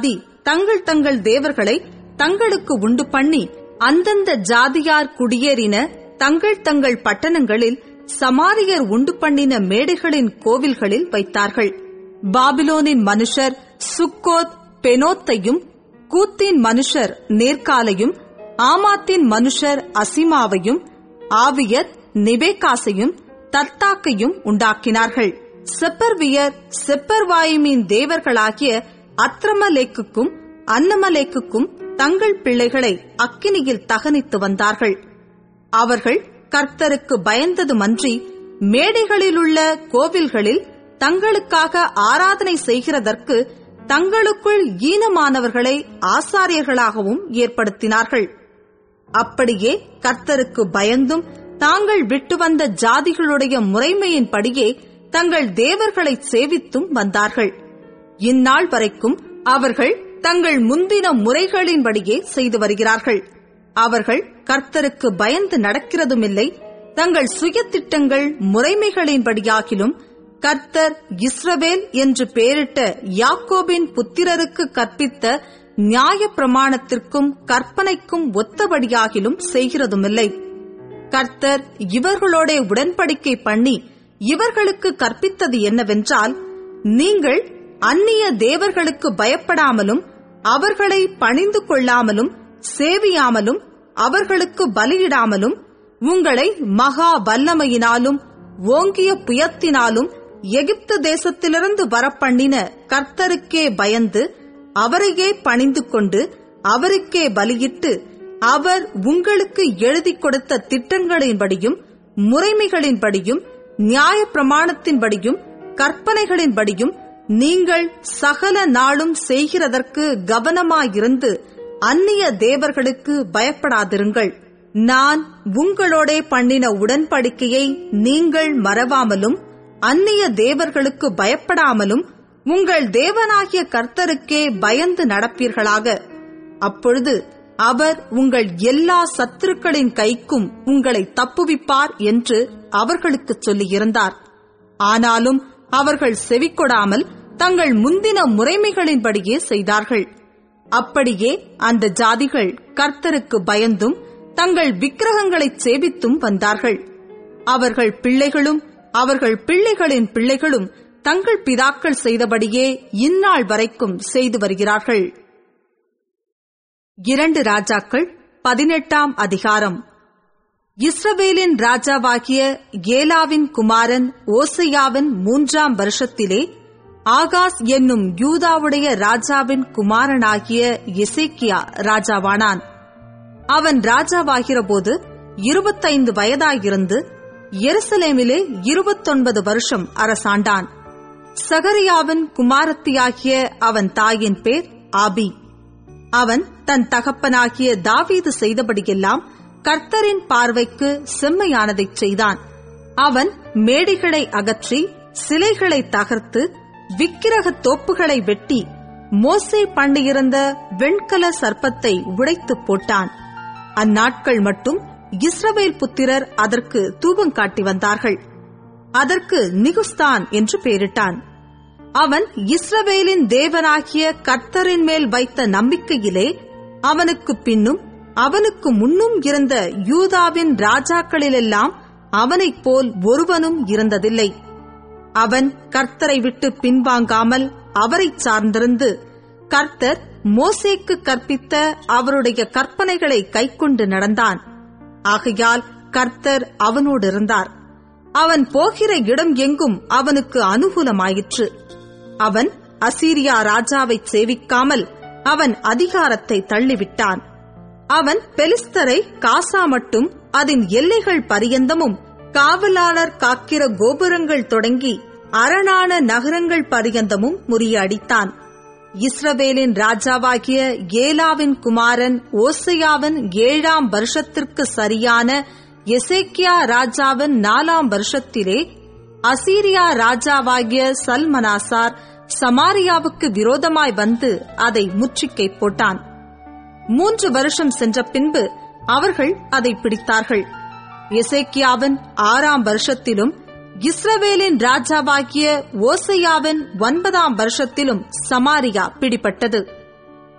தங்கள் தங்கள் தேவர்களை தங்களுக்கு உண்டு பண்ணி அந்தந்த ஜாதியார் குடியேறின தங்கள் தங்கள் பட்டணங்களில் சமாரியர் உண்டு பண்ணின மேடைகளின் கோவில்களில் வைத்தார்கள். பாபிலோனின் மனுஷர் சுக்கோத் பெனோத்தையும், கூத்தின் மனுஷர் நேர்காலையும், ஆமாத்தின் மனுஷர் அசிமாவையும், ஆவியத் நெபேகாசையும் தர்த்தாக்கையும் உண்டாக்கினார்கள். செப்பர்வியர் செப்பர்வாயிமின் தேவர்களாகிய அத்ரமலேக்குக்கும் அன்னமலேக்குக்கும் தங்கள் பிள்ளைகளை அக்கினியில் தகனித்து வந்தார்கள். அவர்கள் கர்த்தருக்கு பயந்ததுமன்றி மேடைகளிலுள்ள கோவில்களில் தங்களுக்காக ஆராதனை செய்கிறதற்கு தங்களுக்குள் ஈனமானவர்களை ஆசாரியர்களாகவும் ஏற்படுத்தினார்கள். அப்படியே கர்த்தருக்கு பயந்தும் தாங்கள் விட்டு வந்த ஜாதிகளுடைய முறைமையின்படியே தங்கள் தேவர்களை சேவித்தும் வந்தார்கள். இந்நாள் வரைக்கும் அவர்கள் தங்கள் முந்தின முறைகளின்படியே செய்து வருகிறார்கள். அவர்கள் கர்த்தருக்கு பயந்து நடக்கிறதுமில்லை, தங்கள் சுய திட்டங்கள் முறைமைகளின்படியாகிலும் கர்த்தர் இஸ்ரவேல் என்று பெயரிட்ட யாக்கோபின் புத்திரருக்கு கற்பித்த நியாய பிரமாணத்திற்கும் கற்பனைக்கும் ஒத்தபடியாகிலும் செய்கிறதுமில்லை. கர்த்தர் இவர்களோட உடன்படிக்கை பண்ணி இவர்களுக்கு கற்பித்தது என்னவென்றால், நீங்கள் அந்நிய தேவர்களுக்கு பயப்படாமலும் அவர்களை பணிந்து கொள்ளாமலும் சேவியாமலும் அவர்களுக்கு பலியிடாமலும் உங்களை மகா வல்லமையினாலும் ஓங்கிய புயத்தினாலும் எகிப்து தேசத்திலிருந்து வரப்பண்ணின கர்த்தருக்கே பயந்து அவரையே பணிந்து கொண்டு அவருக்கே பலியிட்டு அவர் உங்களுக்கு எழுதி கொடுத்த திட்டங்களின்படியும் முறைமைகளின்படியும் நியாய பிரமாணத்தின்படியும் கற்பனைகளின்படியும் நீங்கள் சகல நாளும் செய்கிறதற்கு கவனமாயிருந்து அந்நிய தேவர்களுக்கு பயப்படாதிருங்கள். நான் உங்களோட பண்ணின உடன்படிக்கையை நீங்கள் மறவாமலும் அந்நிய தேவர்களுக்கு பயப்படாமலும் உங்கள் தேவனாகிய கர்த்தருக்கே பயந்து நடப்பீர்களாக. அப்பொழுது அவர் உங்கள் எல்லா சத்துருக்களின் கைக்கும் உங்களை தப்புவிப்பார் என்று அவர்களுக்கு சொல்லியிருந்தார். ஆனாலும் அவர்கள் செவிக்கொடாமல் தங்கள் முந்தின முறைமைகளின்படியே செய்தார்கள். அப்படியே அந்த ஜாதிகள் கர்த்தருக்கு பயந்தும் தங்கள் விக்கிரகங்களைச் சேவித்தும் வந்தார்கள். அவர்கள் பிள்ளைகளும் அவர்கள் பிள்ளைகளின் பிள்ளைகளும் தங்கள் பிதாக்கள் செய்தபடியே இந்நாள் வரைக்கும் செய்து வருகிறார்கள். 2 ராஜாக்கள் 18ஆம் அதிகாரம். இஸ்ரவேலின் ராஜாவாகிய ஏலாவின் குமாரன் ஓசையாவின் 3ஆம் வருஷத்திலே ஆகாஸ் என்னும் யூதாவுடைய ராஜாவின் குமாரனாகிய எசேக்கியா ராஜாவானான். அவன் ராஜாவாகிறபோது 25 வயதாயிருந்து எருசலேமிலே 29 வருஷம் அரசாண்டான். சகரியாவின் குமாரத்தியாகிய அவன் தாயின் பேர் ஆபி. அவன் தன் தகப்பனாகிய தாவீது செய்தபடியெல்லாம் கர்த்தரின் பார்வைக்கு செம்மையானதைச் செய்தான். அவன் மேடைகளை அகற்றி சிலைகளை தகர்த்து விக்கிரக தோப்புகளை வெட்டி மோசே பண்ணியிருந்த வெண்கல சர்ப்பத்தை உடைத்துப் போட்டான். அந்நாட்கள் மட்டும் இஸ்ரவேல் புத்திரர் அதற்கு தூபம் காட்டி வந்தார்கள். அதற்கு நிகுஸ்தான் என்று பெயரிட்டான். அவன் இஸ்ரவேலின் தேவனாகிய கர்த்தரின் மேல் வைத்த நம்பிக்கையிலே அவனுக்கு பின்னும் அவனுக்கு முன்னும் இருந்த யூதாவின் ராஜாக்களிலெல்லாம் அவனைப் போல் ஒருவனும் இருந்ததில்லை. அவன் கர்த்தரை விட்டு பின்வாங்காமல் அவரைச் சார்ந்திருந்து கர்த்தர் மோசேக்கு கற்பித்த அவருடைய கற்பனைகளை கைக்கொண்டு நடந்தான். ஆகையால் கர்த்தர் அவனோடு இருந்தார். அவன் போகிற இடம் எங்கும் அவனுக்கு அனுகூலமாயிற்று. அவன் அசீரியா ராஜாவைச் சேவிக்காமல் அவன் அதிகாரத்தை தள்ளிவிட்டான். அவன் பெலிஸ்தரை காசா மட்டும் அதன் எல்லைகள் பரியந்தமும் காவலாளர் காக்கிற கோபுரங்கள் தொடங்கி அரணான நகரங்கள் பரியந்தமும் முறியடித்தான். இஸ்ரவேலின் ராஜாவாகிய ஏலாவின் குமாரன் ஓசையாவின் 7ஆம் வருஷத்திற்கு சரியான எசேக்கியா ராஜாவின் 4ஆம் வருஷத்திலே அசீரியா ராஜாவாகிய சல்மனாசார் சமாரியாவுக்கு விரோதமாய் வந்து அதை முற்றுகை போட்டான். 3 வருஷம் சென்ற பின்பு அவர்கள் அதை பிடித்தார்கள். எசேக்கியாவின் 6ஆம் வருஷத்திலும் இஸ்ரவேலின் ராஜாவாகிய ஓசையாவின் 9ஆம் வருஷத்திலும் சமாரியா பிடிபட்டது.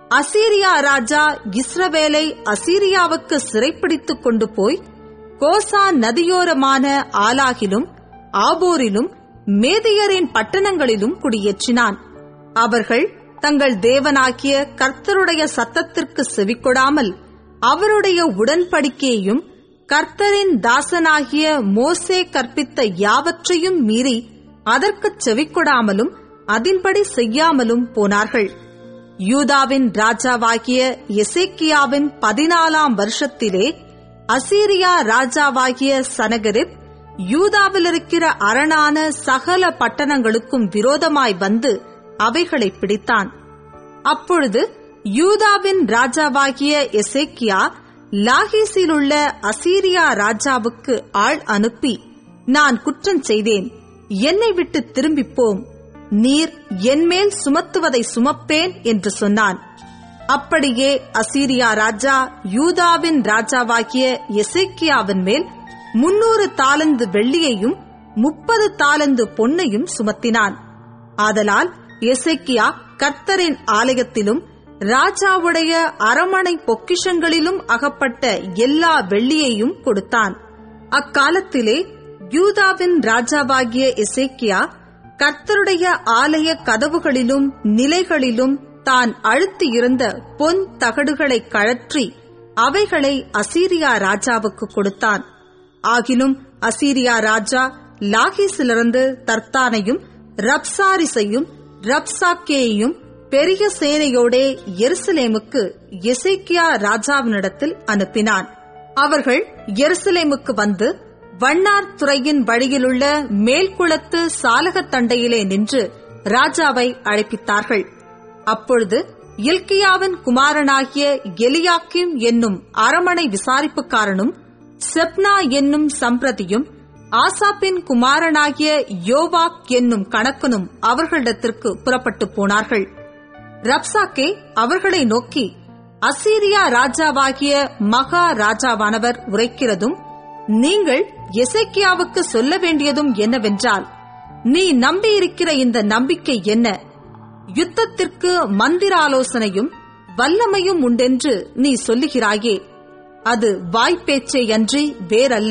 அசீரியா ராஜா இஸ்ரவேலை அசீரியாவுக்கு சிறைப்பிடித்துக் கொண்டு போய் கோசான் நதியோரமான ஆலாகிலும் ஆபோரிலும் மேதியரின் பட்டணங்களிலும் குடியேற்றினான். அவர்கள் தங்கள் தேவனாகிய கர்த்தருடைய சத்தத்திற்கு செவிக்கொடாமல் அவருடைய உடன்படிக்கையையும் கர்த்தரின் தாசனாகிய மோசே கற்பித்த யாவற்றையும் மீறி அதற்குச் செவிக்கொடாமலும் அதின்படி செய்யாமலும் போனார்கள். யூதாவின் ராஜாவாகிய எசேக்கியாவின் 14ஆம் வருஷத்திலே அசீரியா ராஜாவாகிய சனகரிப் யூதாவிலிருக்கிற அரணான சகல பட்டணங்களுக்கும் விரோதமாய் வந்து அவைகளை பிடித்தான். அப்பொழுது யூதாவின் ராஜாவாகிய எசேக்கியா லாகீசிலுள்ள அசீரியா ராஜாவுக்கு ஆள் அனுப்பி, நான் குற்றம் செய்தேன், என்னை விட்டு திரும்பிப்போம், நீர் என்மேல் சுமத்துவதை சுமப்பேன் என்று சொன்னான். அப்படியே அசீரியா ராஜா யூதாவின் ராஜாவாகிய எசேக்கியாவின் மேல் 300 தாலந்து வெள்ளியையும் 30 தாலந்து பொன்னையும் சுமத்தினான். ஆதலால் எசேக்கியா கர்த்தரின் ஆலயத்திலும் ராஜாவுடைய அரமனை பொக்கிஷங்களிலும் அகப்பட்ட எல்லா வெள்ளியையும் கொடுத்தான். அக்காலத்திலே யூதாவின் ராஜாவாகிய எசேக்கியா கர்த்தருடைய ஆலய கதவுகளிலும் நிலைகளிலும் தான் அழுத்தியிருந்த பொன் தகடுகளை கழற்றி அவைகளை அசீரியா ராஜாவுக்கு கொடுத்தான். ஆகிலும் அசீரியா ராஜா லாகீசிலிருந்து தர்த்தானையும் ரப்சாரிசையும் ரப்சாக்கேயையும் பெரிய சேனையோடே எருசலேமுக்கு எசேக்கியா ராஜாவினிடத்தில் அனுப்பினான். அவர்கள் எருசலேமுக்கு வந்து வண்ணார் துறையின் வழியிலுள்ள மேல்குளத்து சாலகத்தண்டையிலே நின்று ராஜாவை அழைப்பித்தார்கள். அப்பொழுது இல்கியாவின் குமாரனாகிய எலியாக்கிம் என்னும் அரமனை விசாரிப்புக்காரனும் செப்னா என்னும் சம்பிரதியும் ஆசாப்பின் குமாரனாகிய யோவாக் என்னும் கணக்கனும் அவர்களிடத்திற்கு புறப்பட்டு போனார்கள். ரப்சாக்கே அவர்களை நோக்கி, அசீரியா ராஜாவாகிய மகா ராஜாவானவர் உரைக்கிறதும் நீங்கள் எசேக்கியாவுக்கு சொல்ல வேண்டியதும் என்னவென்றால், நீ நம்பியிருக்கிற இந்த நம்பிக்கை என்ன? யுத்தத்திற்கு மந்திராலோசனையும் வல்லமையும் உண்டென்று நீ சொல்லுகிறாயே, அது வாய்ப்பேச்சேயன்றி வேறல்ல.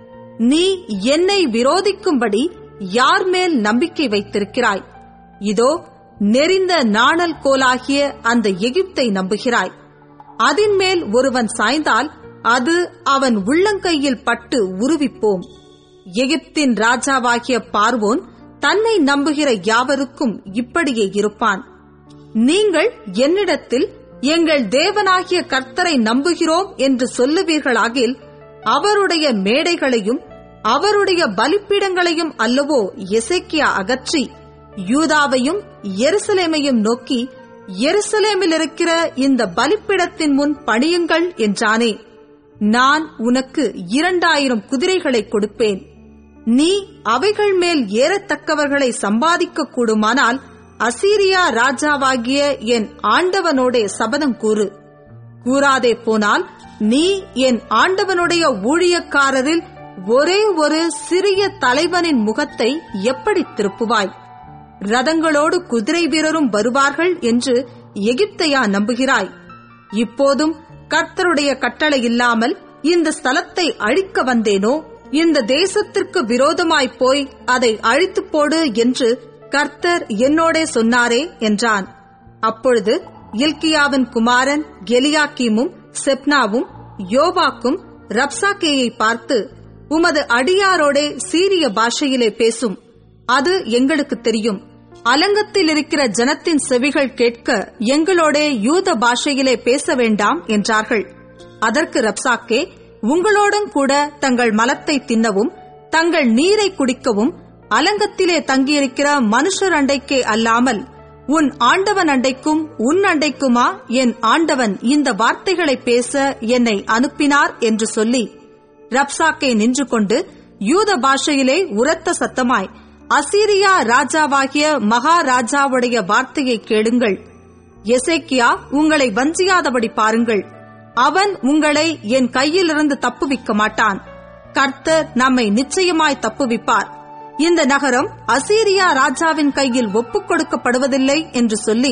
நீ என்னை விரோதிக்கும்படி யார் மேல் நம்பிக்கை வைத்திருக்கிறாய்? இதோ நெறிந்த நாணல் கோலாகிய அந்த எகிப்தை நம்புகிறாய். அதின்மேல் ஒருவன் சாய்ந்தால் அது அவன் உள்ளங்கையில் பட்டு உருவிப்போம். எகிப்தின் ராஜாவாகிய பார்வோன் தன்னை நம்புகிற யாவருக்கும் இப்படியே இருப்பான். நீங்கள் என்னிடத்தில் எங்கள் தேவனாகிய கர்த்தரை நம்புகிறோம் என்று சொல்லுவீர்களாகில் அவருடைய மேடைகளையும் அவருடைய பலிப்பீடங்களையும் அல்லவோ எசேக்கியா அகற்றி யூதாவையும் எருசலேமையும் நோக்கி, எருசலேமில் இருக்கிற இந்த பலிப்பீடத்தின் முன் பணியுங்கள் என்றானே. நான் உனக்கு 2000 குதிரைகளை கொடுப்பேன். நீ அவைகள் மேல் ஏறத்தக்கவர்களை சம்பாதிக்க கூடுமானால் அசீரியா ராஜாவாகிய என் ஆண்டவனோடே சபதம் கூறு. கூறாதே போனால் நீ என் ஆண்டவனுடைய ஊழியக்காரரில் ஒரே ஒரு சிறிய தலைவனின் முகத்தை எப்படி திருப்புவாய்? ரதங்களோடு குதிரை வீரரும் வருவார்கள் என்று எகிப்தையா நம்புகிறாய்? இப்போதும் கர்த்தருடைய கட்டளை இல்லாமல் இந்த ஸ்தலத்தை அழிக்க வந்தேனோ? இந்த தேசத்திற்கு விரோதமாய்ப் போய் அதை அழித்துப் போடு என்று கர்த்தர் என்னோடே சொன்னாரே என்றான். அப்பொழுது இல்கியாவின் குமாரன் எலியாக்கீமும் செப்னாவும் யோவாக்கும் ரப்சாக்கேயை பார்த்து, உமது அடியாரோடே சீரிய பாஷையிலே பேசும், அது எங்களுக்கு தெரியும். அலங்கத்தில் இருக்கிற ஜனத்தின் செவிகள் கேட்க எங்களோடே யூத பாஷையிலே பேச வேண்டாம் என்றார்கள். அதற்கு ரப்சாக்கே, உங்களோடும் கூட தங்கள் மலத்தை தின்னவும் தங்கள் நீரை குடிக்கவும் அலங்கத்திலே தங்கியிருக்கிற மனுஷர் அண்டைக்கே அல்லாமல் உன் ஆண்டவன் அண்டைக்கும் உன் அண்டைக்குமா என் ஆண்டவன் இந்த வார்த்தைகளை பேச என்னை அனுப்பினார் என்று சொல்லி, ரப்சாக்கே நின்று கொண்டு யூத பாஷையிலே உரத்த சத்தமாய், அசீரியா ராஜாவாகிய மகாராஜாவுடைய வார்த்தையை கேளுங்கள். எசேக்கியா உங்களை வஞ்சியாதபடி பாருங்கள். அவன் உங்களை என் கையிலிருந்து தப்புவிக்க மாட்டான். கர்த்தர் நம்மை நிச்சயமாய் தப்புவிப்பார். இந்த நகரம் அசீரியா ராஜாவின் கையில் ஒப்புக் கொடுக்கப்படுவதில்லை என்று சொல்லி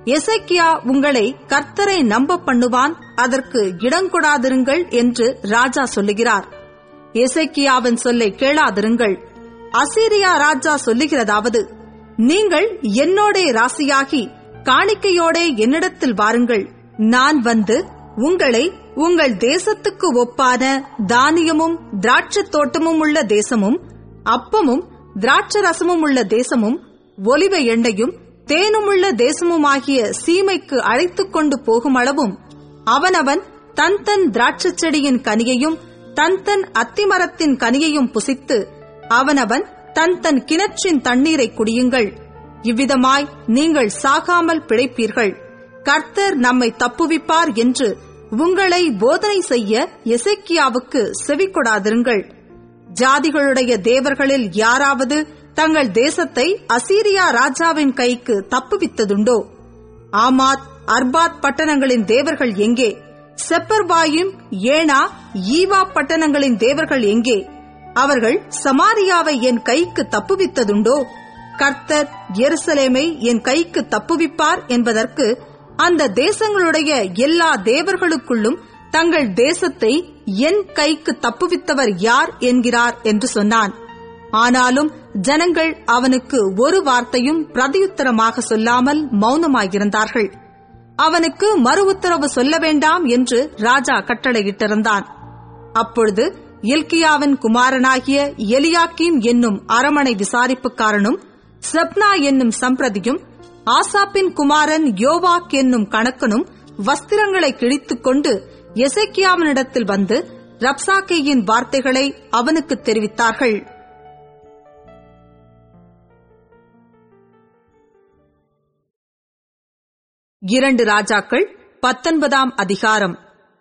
எசேக்கியா உங்களை கர்த்தரை நம்ப பண்ணுவான், அதற்கு இடங்கொடாதிருங்கள் என்று ராஜா சொல்லுகிறார். எசேக்கியாவின் சொல்லை கேளாதிருங்கள். அசீரியா ராஜா சொல்லுகிறதாவது, நீங்கள் என்னோடே ராசியாகி காணிக்கையோடே என்னிடத்தில் வாருங்கள். நான் வந்து உங்களை உங்கள் தேசத்துக்கு ஒப்பான தானியமும் திராட்சை தோட்டமும் உள்ள தேசமும், அப்பமும் திராட்சரசமும் உள்ள தேசமும், ஒலிவ எண்ணெயும் தேனுமுள்ள தேசமுமாகிய சீமைக்கு அழைத்துக் கொண்டு போகும் அளவும், அவனவன் தன் தன் திராட்சை செடியின் கனியையும் தன் தன் அத்திமரத்தின் கனியையும் புசித்து அவனவன் தன் தன் கிணற்றின் தண்ணீரை குடியுங்கள். இவ்விதமாய் நீங்கள் சாகாமல் பிழைப்பீர்கள். கர்த்தர் நம்மை தப்புவிப்பார் என்று உங்களை போதனை செய்ய எசேக்கியாவுக்கு செவிகொடாதிருங்கள். ஜாதிகளுடைய தேவர்களில் யாராவது தங்கள் தேசத்தை அசீரியா ராஜாவின் கைக்கு தப்புவித்ததுண்டோ? ஆமாத், அர்பாத் பட்டணங்களின் தேவர்கள் எங்கே? செப்பர்வாயும், ஏனா, ஈவா பட்டணங்களின் தேவர்கள் எங்கே? அவர்கள் சமாரியாவை என் கைக்கு தப்புவித்ததுண்டோ? கர்த்தர் எருசலேமை என் கைக்கு தப்புவிப்பார் என்பதற்கு அந்த தேசங்களுடைய எல்லா தேவர்களுக்குள்ளும் தங்கள் தேசத்தை என் கைக்கு தப்புவித்தவர் யார் என்கிறார் என்று சொன்னான். ஆனாலும் ஜனங்கள் அவனுக்கு ஒரு வார்த்தையும் பிரதியுத்தரமாக சொல்லாமல் மௌனமாயிருந்தார்கள். அவனுக்கு மறு உத்தரவு சொல்ல வேண்டாம் என்று ராஜா கட்டளையிட்டிருந்தான். அப்பொழுது இல்கியாவின் குமாரனாகிய எலியாக்கீம் என்னும் அரமனை விசாரிப்புக்காரனும், செப்னா என்னும் சம்பிரதியும், ஆசாப்பின் குமாரன் யோவாக் என்னும் கணக்கனும் வஸ்திரங்களை கிழித்துக் கொண்டு எசேக்கியாவினிடத்தில் வந்து ரப்சாக்கேயின் வார்த்தைகளை அவனுக்கு தெரிவித்தார்கள். 2 ராஜாக்கள் 19 அதிகாரம்.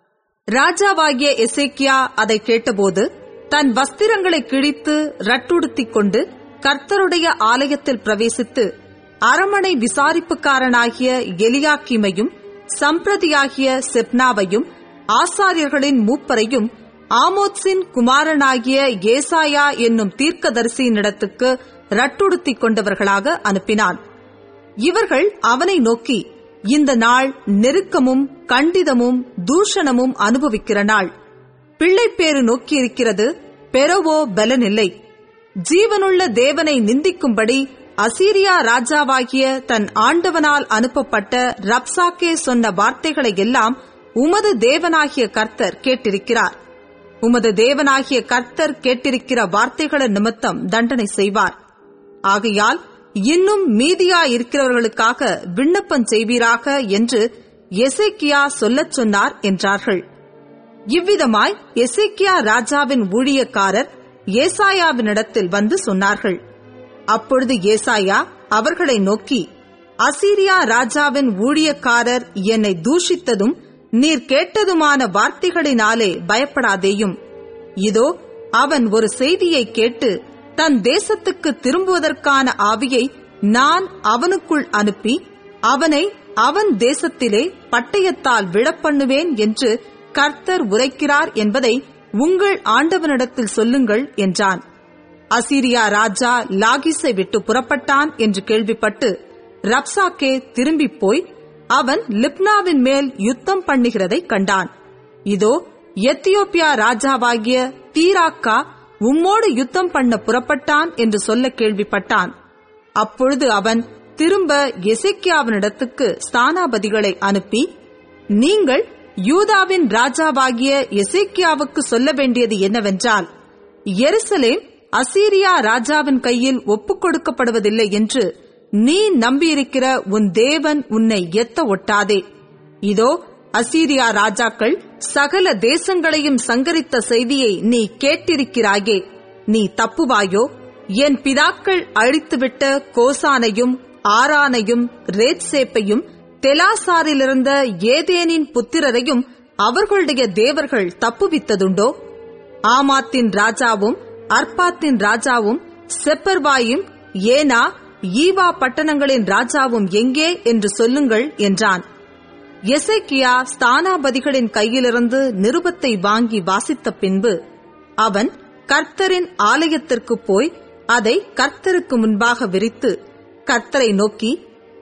ராஜாவாகிய எசேக்கியா அதை கேட்டபோது தன் வஸ்திரங்களை கிழித்து ரட்டுடுத்திக் கொண்டு கர்த்தருடைய ஆலயத்தில் பிரவேசித்து அரமனை விசாரிப்புக்காரனாகிய எலியாக்கீமையும் சம்பிரதியாகிய செப்னாவையும் ஆசாரியர்களின் மூப்பரையும் ஆமோத்சின் குமாரனாகிய ஏசாயா என்னும் தீர்க்கதரிசியினிடத்துக்கு ரட்டுடுத்திக் கொண்டவர்களாக அனுப்பினான். இவர்கள் அவனை நோக்கி, இந்த நாள் நெருக்கமும் கண்டிதமும் தூஷணமும் அனுபவிக்கிற நாள். பிள்ளைப்பேறு நோக்கியிருக்கிறது, பெறவோ பலனில்லை. ஜீவனுள்ள தேவனை நிந்திக்கும்படி அசீரியா ராஜாவாகிய தன் ஆண்டவனால் அனுப்பப்பட்ட ரப்சாக்கே சொன்ன வார்த்தைகளை எல்லாம் உமது தேவனாகிய கர்த்தர் கேட்டிருக்கிறார். உமது தேவனாகிய கர்த்தர் கேட்டிருக்கிற வார்த்தைகளின் நிமித்தம் தண்டனை செய்வார். ஆகையால் இன்னும் மீதியாயிருக்கிறவர்களுக்காக விண்ணப்பம் செய்வீராக என்று எசேக்கியா சொல்லச் சொன்னார் என்றார்கள். இவ்விதமாய் எசேக்கியா ராஜாவின் ஊழியக்காரர் ஏசாயாவினிடத்தில் வந்து சொன்னார்கள். அப்பொழுது ஏசாயா அவர்களை நோக்கி, அசீரியா ராஜாவின் ஊழியக்காரர் என்னை தூஷித்ததும் நீர் கேட்டதுமான வார்த்தைகளினாலே பயப்படாதேயும். இதோ, அவன் ஒரு செய்தியை கேட்டு தன் தேசத்துக்கு திரும்புவதற்கான ஆவியை நான் அவனுக்குள் அனுப்பி அவனை அவன் தேசத்திலே பட்டயத்தால் விழப்பண்ணுவேன் என்று கர்த்தர் உரைக்கிறார் என்பதை உங்கள் ஆண்டவனிடத்தில் சொல்லுங்கள் என்றான். அசீரியா ராஜா லாகிஸை விட்டு புறப்பட்டான் என்று கேள்விப்பட்டு ரப்சாக்கே திரும்பிப் போய் அவன் லிப்னாவின் மேல் யுத்தம் பண்ணுகிறதை கண்டான். இதோ, எத்தியோப்பியா ராஜாவாகிய தீராக்கா உம்மோடு யுத்தம் பண்ண புறப்பட்டான் என்று சொல்ல கேள்விப்பட்டான். அப்பொழுது அவன் திரும்ப எசேக்கியாவினிடத்துக்கு ஸ்தானாபதிகளை அனுப்பி, நீங்கள் யூதாவின் ராஜாவாகிய எசேக்கியாவுக்கு சொல்ல வேண்டியது என்னவென்றால், எருசலேம் அசீரியா ராஜாவின் கையில் ஒப்புக் கொடுக்கப்படுவதில்லை என்று நீ நம்பியிருக்கிற உன் தேவன் உன்னை எத்த ஒட்டாதே. இதோ, அசீரியா ராஜாக்கள் சகல தேசங்களையும் சங்கரித்த செய்தியை நீ கேட்டிருக்கிறாயே. நீ தப்புவாயோ? என் பிதாக்கள் அழித்துவிட்ட கோசானையும் ஆரானையும் ரேத்சேப்பையும் தெலாசாரிலிருந்த ஏதேனின் புத்திரரையும் அவர்களுடைய தேவர்கள் தப்புவித்ததுண்டோ? ஆமாத்தின் ராஜாவும் அர்பாத்தின் ராஜாவும் செப்பர்வாயும் ஏனா ஈவா பட்டணங்களின் ராஜாவும் எங்கே என்று சொல்லுங்கள் என்றான். எசேக்கியா ஸ்தானாபதிகளின் கையிலிருந்து நிருபத்தை வாங்கி வாசித்த பின்பு அவன் கர்த்தரின் ஆலயத்திற்கு போய் அதை கர்த்தருக்கு முன்பாக விரித்து கர்த்தரை நோக்கி,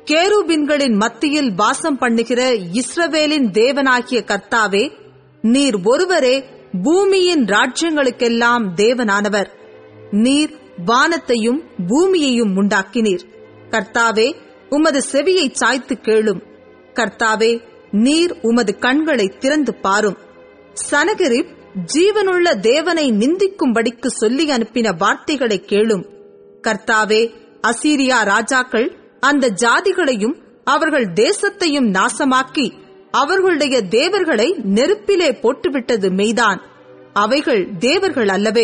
கேருபீன்களின் மத்தியில் வாசம் பண்ணுகிற இஸ்ரவேலின் தேவனாகிய கர்த்தாவே, நீர் ஒருவரே பூமியின் ராஜ்யங்களுக்கெல்லாம் தேவனானவர். நீர் வானத்தையும் பூமியையும் உண்டாக்கினீர். கர்த்தாவே, உமது செவியை சாய்த்து கேளும். கர்த்தாவே, நீர் உமது கண்களை திறந்து பாரும். சனகரிப் ஜீவனுள்ள தேவனை நிந்திக்கும்படிக்கு சொல்லி அனுப்பின வார்த்தைகளை கேளும். கர்த்தாவே, அசீரியா ராஜாக்கள் அந்த ஜாதிகளையும் அவர்கள் தேசத்தையும் நாசமாக்கி அவர்களுடைய தேவர்களை நெருப்பிலே போட்டுவிட்டது மெய்தான். அவைகள் தேவர்கள் அல்லவே,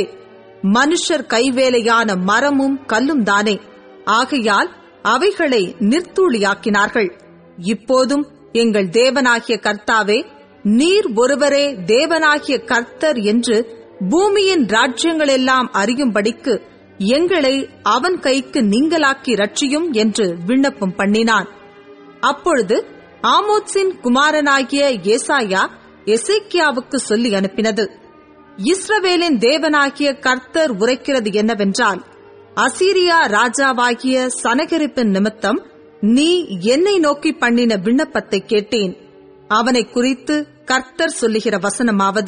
மனுஷர் கைவேலையான மரமும் கல்லும் தானே. ஆகையால் அவைகளை நிர்த்தூளியாக்கினார்கள். இப்போதும் எங்கள் தேவனாகிய கர்த்தாவே, நீர் ஒருவரே தேவனாகிய கர்த்தர் என்று பூமியின் ராஜ்யங்களெல்லாம் அறியும்படிக்கு எங்களை அவன் கைக்கு நீங்களாக்கி ரட்சியும் என்று விண்ணப்பம் பண்ணினான். அப்பொழுது ஆமோத்சின் குமாரனாகிய ஏசாயா எசேக்கியாவுக்கு சொல்லி அனுப்பினது: இஸ்ரவேலின் தேவனாகிய கர்த்தர் உரைக்கிறது என்னவென்றால், அசீரியா ராஜாவாகிய சனகரிப்பின் நிமித்தம் நீ என்னை நோக்கி பண்ணின விண்ணப்பத்தை கேட்டேன். அவனை குறித்து கர்த்தர் சொல்லுகிற வசனமாவது: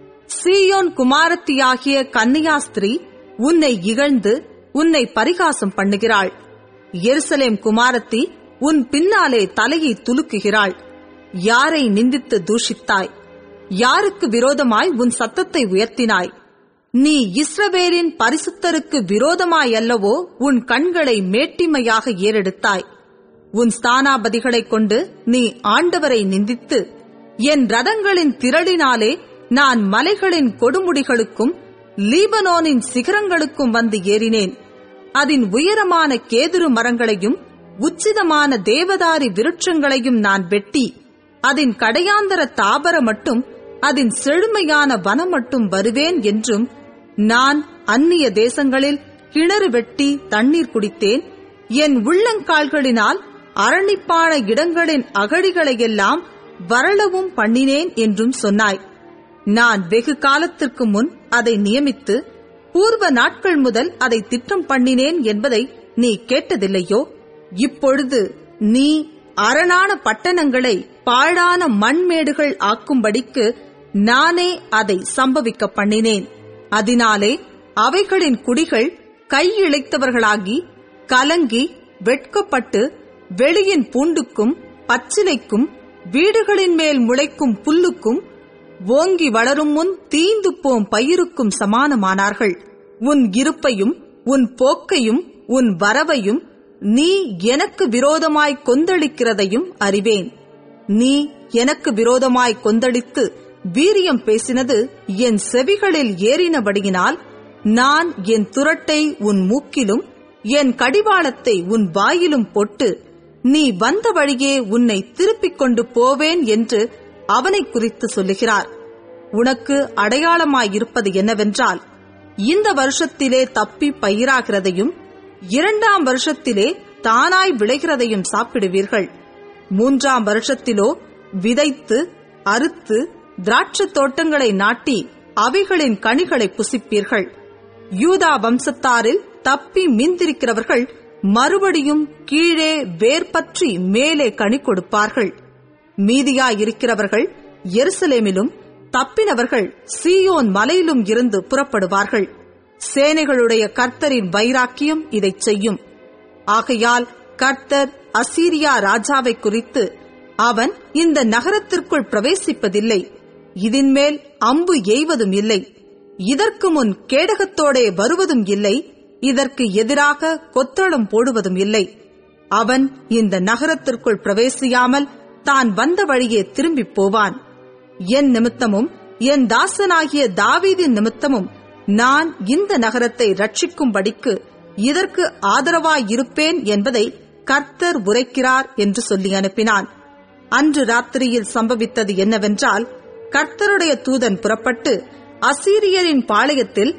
சீயோன் குமாரத்தியாகிய கன்னியாஸ்திரீ உன்னை இகழ்ந்து உன்னை பரிகாசம் பண்ணுகிறாள். எருசலேம் குமாரத்தி உன் பின்னாலே தலையை துலுக்குகிறாள். யாரை நிந்தித்து தூஷித்தாய்? யாருக்கு விரோதமாய் உன் சத்தத்தை உயர்த்தினாய்? நீ இஸ்ரவேலின் பரிசுத்தருக்கு விரோதமாயல்லவோ உன் கண்களை மேட்டிமையாக ஏறெடுத்தாய். உன் ஸ்தானாபதிகளைக் கொண்டு நீ ஆண்டவரை நிந்தித்து, என் ரதங்களின் திரளினாலே நான் மலைகளின் கொடுமுடிகளுக்கும் லீபனோனின் சிகரங்களுக்கும் வந்து ஏறினேன். அதன் உயரமான கேதுரு மரங்களையும் உச்சிதமான தேவதாரி விருட்சங்களையும் நான் வெட்டி, அதன் கடையாந்தர தாபர மட்டும் அதன் செழுமையான வனம் மட்டும் வருவேன் என்றும், நான் அந்நிய தேசங்களில் கிணறு வெட்டி தண்ணீர் குடித்தேன். என் உள்ளங்கால்களினால் அரணிப்பான இடங்களின் அகழிகளையெல்லாம் வரளவும் பண்ணினேன் என்றும் சொன்னாய். நான் வெகு காலத்திற்கு முன் அதை நியமித்து பூர்வ நாட்கள் முதல் அதை திட்டம் பண்ணினேன் என்பதை நீ கேட்டதில்லையோ? இப்பொழுது நீ அரணான பட்டணங்களை பாழான மண்மேடுகள் ஆக்கும்படிக்கு நானே அதை சம்பவிக்க பண்ணினேன். அதனாலே அவைகளின் குடிகள் கையிழைத்தவர்களாகி கலங்கி வெட்கப்பட்டு வெளியின் பூண்டுக்கும் பச்சிலைக்கும் வீடுகளின் மேல் முளைக்கும் புல்லுக்கும் ஓங்கி வளரும் முன் தீந்து போம் பயிருக்கும் சமானமானார்கள். உன் இருப்பையும் உன் போக்கையும் உன் வரவையும் நீ எனக்கு விரோதமாய் கொந்தளிக்கிறதையும் அறிவேன். நீ எனக்கு விரோதமாய் கொந்தளித்து வீரியம் பேசினது என் செவிகளில் ஏறினபடியினால், நான் என் துரட்டை உன் மூக்கிலும் என் கடிவாளத்தை உன் வாயிலும் போட்டு நீ வந்த வழியே உன்னை திருப்பிக் கொண்டு போவேன் என்று அவனை குறித்து சொல்லுகிறார். உனக்கு அடையாளமாயிருப்பது என்னவென்றால், இந்த வருஷத்திலே தப்பி பயிராகிறதையும் 2ஆம் வருஷத்திலே தானாய் விளைகிறதையும் சாப்பிடுவீர்கள். 3ஆம் வருஷத்திலோ விதைத்து அறுத்து திராட்சத் தோட்டங்களை நாட்டி அவைகளின் கனிகளை புசிப்பீர்கள். யூதா வம்சத்தாரில் தப்பி மீந்திருக்கிறவர்கள் மறுபடியும் கீழே வேர்பற்றி மேலே கனி கொடுப்பார்கள். மீதியாயிருக்கிறவர்கள் எருசலேமிலும், தப்பினவர்கள் சீயோன் மலையிலும் இருந்து புறப்படுவார்கள். சேனைகளுடைய கர்த்தரின் வைராக்கியம் இதைச் செய்யும். ஆகையால் கர்த்தர் அசீரியா ராஜாவை குறித்து, அவன் இந்த நகரத்திற்குள் பிரவேசிப்பதில்லை, இதன்மேல் அம்பு எய்வதும் இல்லை, இதற்கு முன் கேடகத்தோடே வருவதும் இல்லை, இதற்கு எதிராக கொத்தளம் போடுவதும் இல்லை. அவன் இந்த நகரத்திற்குள் பிரவேசியாமல் தான் வந்த வழியே திரும்பிப் போவான். என் நிமித்தமும் என் தாசனாகிய தாவீதின் நிமித்தமும் நான் இந்த நகரத்தை ரட்சிக்கும்படிக்கு இதற்கு ஆதரவாயிருப்பேன் என்பதை கர்த்தர் உரைக்கிறார் என்று சொல்லி அனுப்பினான். அன்று ராத்திரியில் சம்பவித்தது என்னவென்றால், கர்த்தருடைய தூதன் புறப்பட்டு அசீரியரின் பாளையத்தில்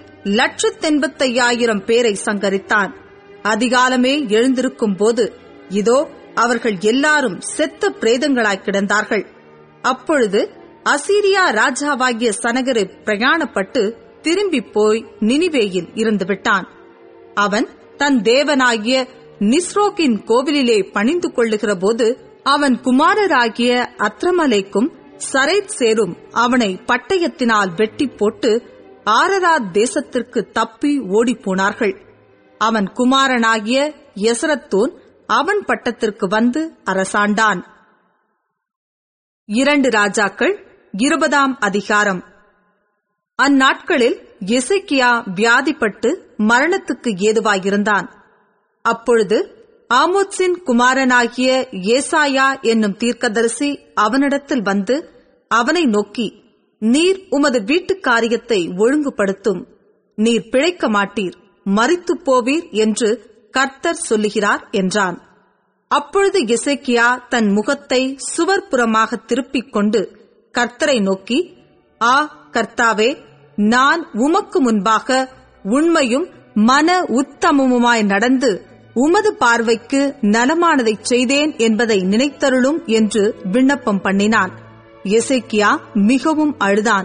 185,000 பேரை சங்கரித்தான். அதிகாலமே எழுந்திருக்கும் போது, இதோ அவர்கள் எல்லாரும் செத்த பிரேதங்களாய் கிடந்தார்கள். அப்பொழுது அசீரியா ராஜாவாகிய சனகரிப் பிரயாணப்பட்டு திரும்பி போய் நினிவேயில் இருந்துவிட்டான். அவன் தன் தேவனாகிய நிஸ்ரோக்கின் கோவிலிலே பணிந்து கொள்ளுகிற போது அவன் குமாரராகிய அத்ரமலேக்கும் சரேத் சேரும் அவனை பட்டயத்தினால் வெட்டி போட்டு ஆரராத் தேசத்திற்கு தப்பி ஓடிப்போனார்கள். அவன் குமாரனாகிய எசரத்தோன் அவன் பட்டத்திற்கு வந்து அரசாண்டான். 2 ராஜாக்கள் 20ஆம் அதிகாரம். அந்நாட்களில் எசேக்கியா வியாதிப்பட்டு மரணத்துக்கு ஏதுவாயிருந்தான். அப்பொழுது ஆமோத்சின் குமாரனாகிய ஏசாயா என்னும் தீர்க்கதரிசி அவனிடத்தில் வந்து அவனை நோக்கி, நீர் உமது வீட்டு காரியத்தை ஒழுங்குபடுத்தும், நீர் பிழைக்க மாட்டீர், மரித்துப் போவீர் என்று கர்த்தர் சொல்லுகிறார் என்றான். அப்பொழுது எசேக்கியா தன் முகத்தை சுவர்புறமாக திருப்பிக் கொண்டு கர்த்தரை நோக்கி, ஆ கர்த்தாவே, நான் உமக்கு முன்பாக உண்மையும் மன உத்தமமுமாய் நடந்து உமது பார்வைக்கு நலமானதைச் செய்தேன் என்பதை நினைத்தருளும் என்று விண்ணப்பம் பண்ணினான். எசேக்கியா மிகவும் அழுதான்.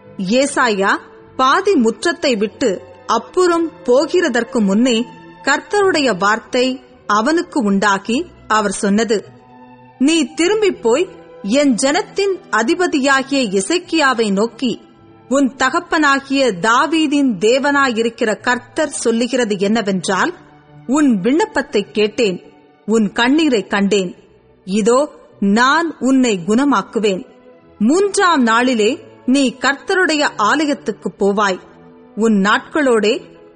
ஏசாயா பாதி முற்றத்தை விட்டு அப்புறம் போகிறதற்கு முன்னே கர்த்தருடைய வார்த்தை அவனுக்கு உண்டாகி அவர் சொன்னது, நீ திரும்பிப் போய் என் ஜனத்தின் அதிபதியாகிய எசேக்கியாவை நோக்கி, உன் தகப்பனாகிய தாவீதின் தேவனாயிருக்கிற கர்த்தர் சொல்லுகிறது என்னவென்றால், உன் விண்ணப்பத்தை கேட்டேன், உன் கண்ணீரை கண்டேன். இதோ நான் உன்னை குணமாக்குவேன். 3ஆம் நாளிலே நீ கர்த்தருடைய ஆலயத்துக்கு போவாய். உன் நாட்களோடே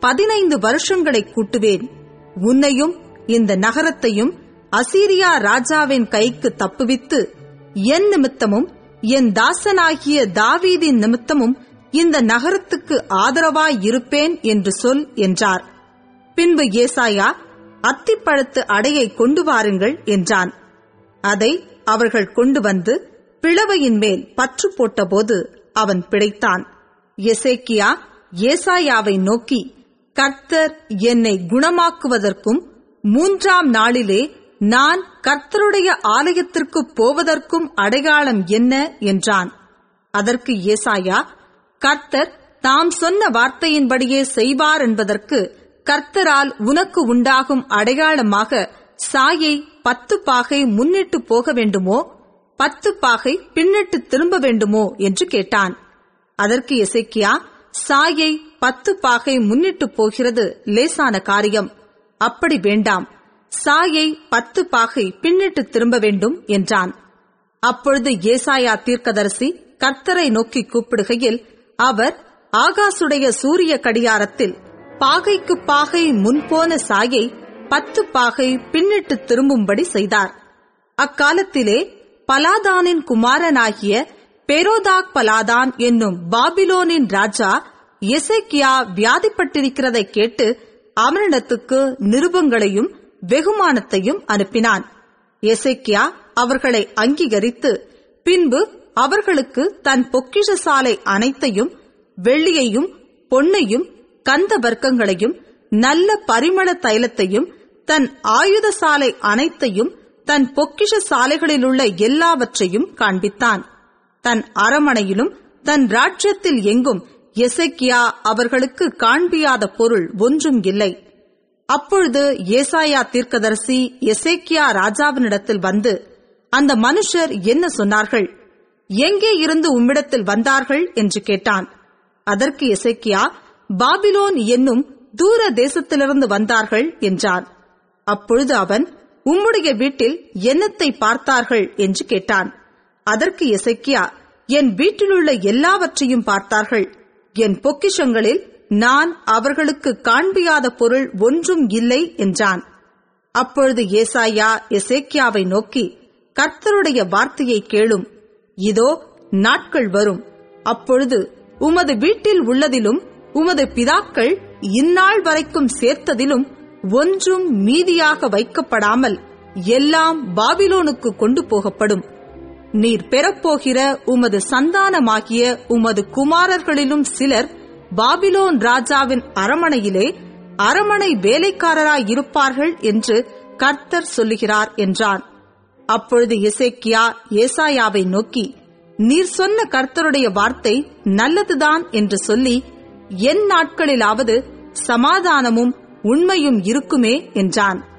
15 வருஷங்களை கூட்டுவேன். உன்னையும் இந்த நகரத்தையும் அசீரியா ராஜாவின் கைக்கு தப்புவித்து என் நிமித்தமும் என் தாசனாகிய தாவீதின் நிமித்தமும் இந்த நகரத்துக்கு ஆதரவாய் இருப்பேன் என்று சொல் என்றார். பின்பு ஏசாயா, அத்திப்பழத்து அடையை கொண்டு வாருங்கள் என்றான். அதை அவர்கள் கொண்டு வந்து பிளவையின் மேல் பற்று போட்டபோது அவன் பிழைத்தான். எசேக்கியா ஏசாயாவை நோக்கி, கர்த்தர் என்னை குணமாக்குவதற்கும் 3ஆம் நாளிலே நான் கர்த்தருடைய ஆலயத்திற்கு போவதற்கும் அடையாளம் என்ன என்றான். அதற்கு ஏசாயா, கர்த்தர் தாம் சொன்ன வார்த்தையின்படியே செய்வார் என்பதற்கு கர்த்தரால் உனக்கு உண்டாகும் அடையாளமாக சாயை 10 பாகை முன்னிட்டு போக வேண்டுமோ, 10 பாகை பின்னிட்டு திரும்ப வேண்டுமோ என்று கேட்டான். அதற்கு எசேக்கியா, சாயை 10 பாகை முன்னிட்டு போகிறது லேசான காரியம், அப்படி வேண்டாம், சாயை 10 பாகை பின்னிட்டு திரும்ப வேண்டும் என்றான். அப்பொழுது ஏசாயா தீர்க்கதரிசி கர்த்தரை நோக்கி கூப்பிடுகையில் அவர் ஆகாசுடைய சூரிய கடியாரத்தில் பாகைக்கு பாகை முன்போன சாயை 10 பாகை பின்னிட்டு திரும்பும்படி செய்தார். அக்காலத்திலே பலாதானின் குமாரனாகிய பெரோதாக் பலாதான் என்னும் பாபிலோனின் ராஜா எசேக்கியா வியாதிப்பட்டிருக்கிறதை கேட்டு அவனிடத்துக்கு நிருபங்களையும் வெகுமானத்தையும் அனுப்பினான். எசேக்கியா அவர்களை அங்கீகரித்து பின்பு அவர்களுக்கு தன் பொக்கிஷ சாலை அனைத்தையும், வெள்ளியையும் பொன்னையும் கந்த வர்க்கங்களையும் நல்ல பரிமள தைலத்தையும், தன் ஆயுத சாலை அனைத்தையும், தன் பொக்கிஷ சாலைகளிலுள்ள எல்லாவற்றையும் காண்பித்தான். தன் அரமனையிலும் தன் ராஜ்யத்தில் எங்கும் எசேக்கியா அவர்களுக்கு காண்பியாத பொருள் ஒன்றும் இல்லை. அப்பொழுது ஏசாயா தீர்க்கதரிசி எசேக்கியா ராஜாவினிடத்தில் வந்து, அந்த மனுஷர் என்ன சொன்னார்கள், எங்கே இருந்து உம்மிடத்தில் வந்தார்கள் என்று கேட்டான். அதற்கு எசேக்கியா, பாபிலோன் என்னும் தூர தேசத்திலிருந்து வந்தார்கள் என்றான். அப்பொழுது அவன், உம்முடைய வீட்டில் என்னத்தை பார்த்தார்கள் என்று கேட்டான். அதற்கு எசேக்கியா, என் வீட்டிலுள்ள எல்லாவற்றையும் பார்த்தார்கள், என் பொக்கிஷங்களில் நான் அவர்களுக்கு காண்பியாத பொருள் ஒன்றும் இல்லை என்றான். அப்பொழுது ஏசாயா எசேக்கியாவை நோக்கி, கர்த்தருடைய வார்த்தையை கேளும், இதோ நாட்கள் வரும், அப்பொழுது உமது வீட்டில் உள்ளதிலும் உமது பிதாக்கள் இந்நாள் வரைக்கும் சேர்த்ததிலும் ஒன்றும் மீதியாக வைக்கப்படாமல் எல்லாம் பாபிலோனுக்கு கொண்டு போகப்படும். நீர் பெறப்போகிற உமது சந்தானமாகிய உமது குமாரர்களிலும் சிலர் பாபிலோன் ராஜாவின் அரமனையிலே அரமனை வேலைக்காரராயிருப்பார்கள் என்று கர்த்தர் சொல்லுகிறார் என்றான். அப்பொழுது எசேக்கியா ஏசாயாவை நோக்கி, நீர் சொன்ன கர்த்தருடைய வார்த்தை நல்லதுதான் என்று சொல்லி, என் நாட்களிலாவது சமாதானமும் உண்மையும் இருக்குமே என்றான்.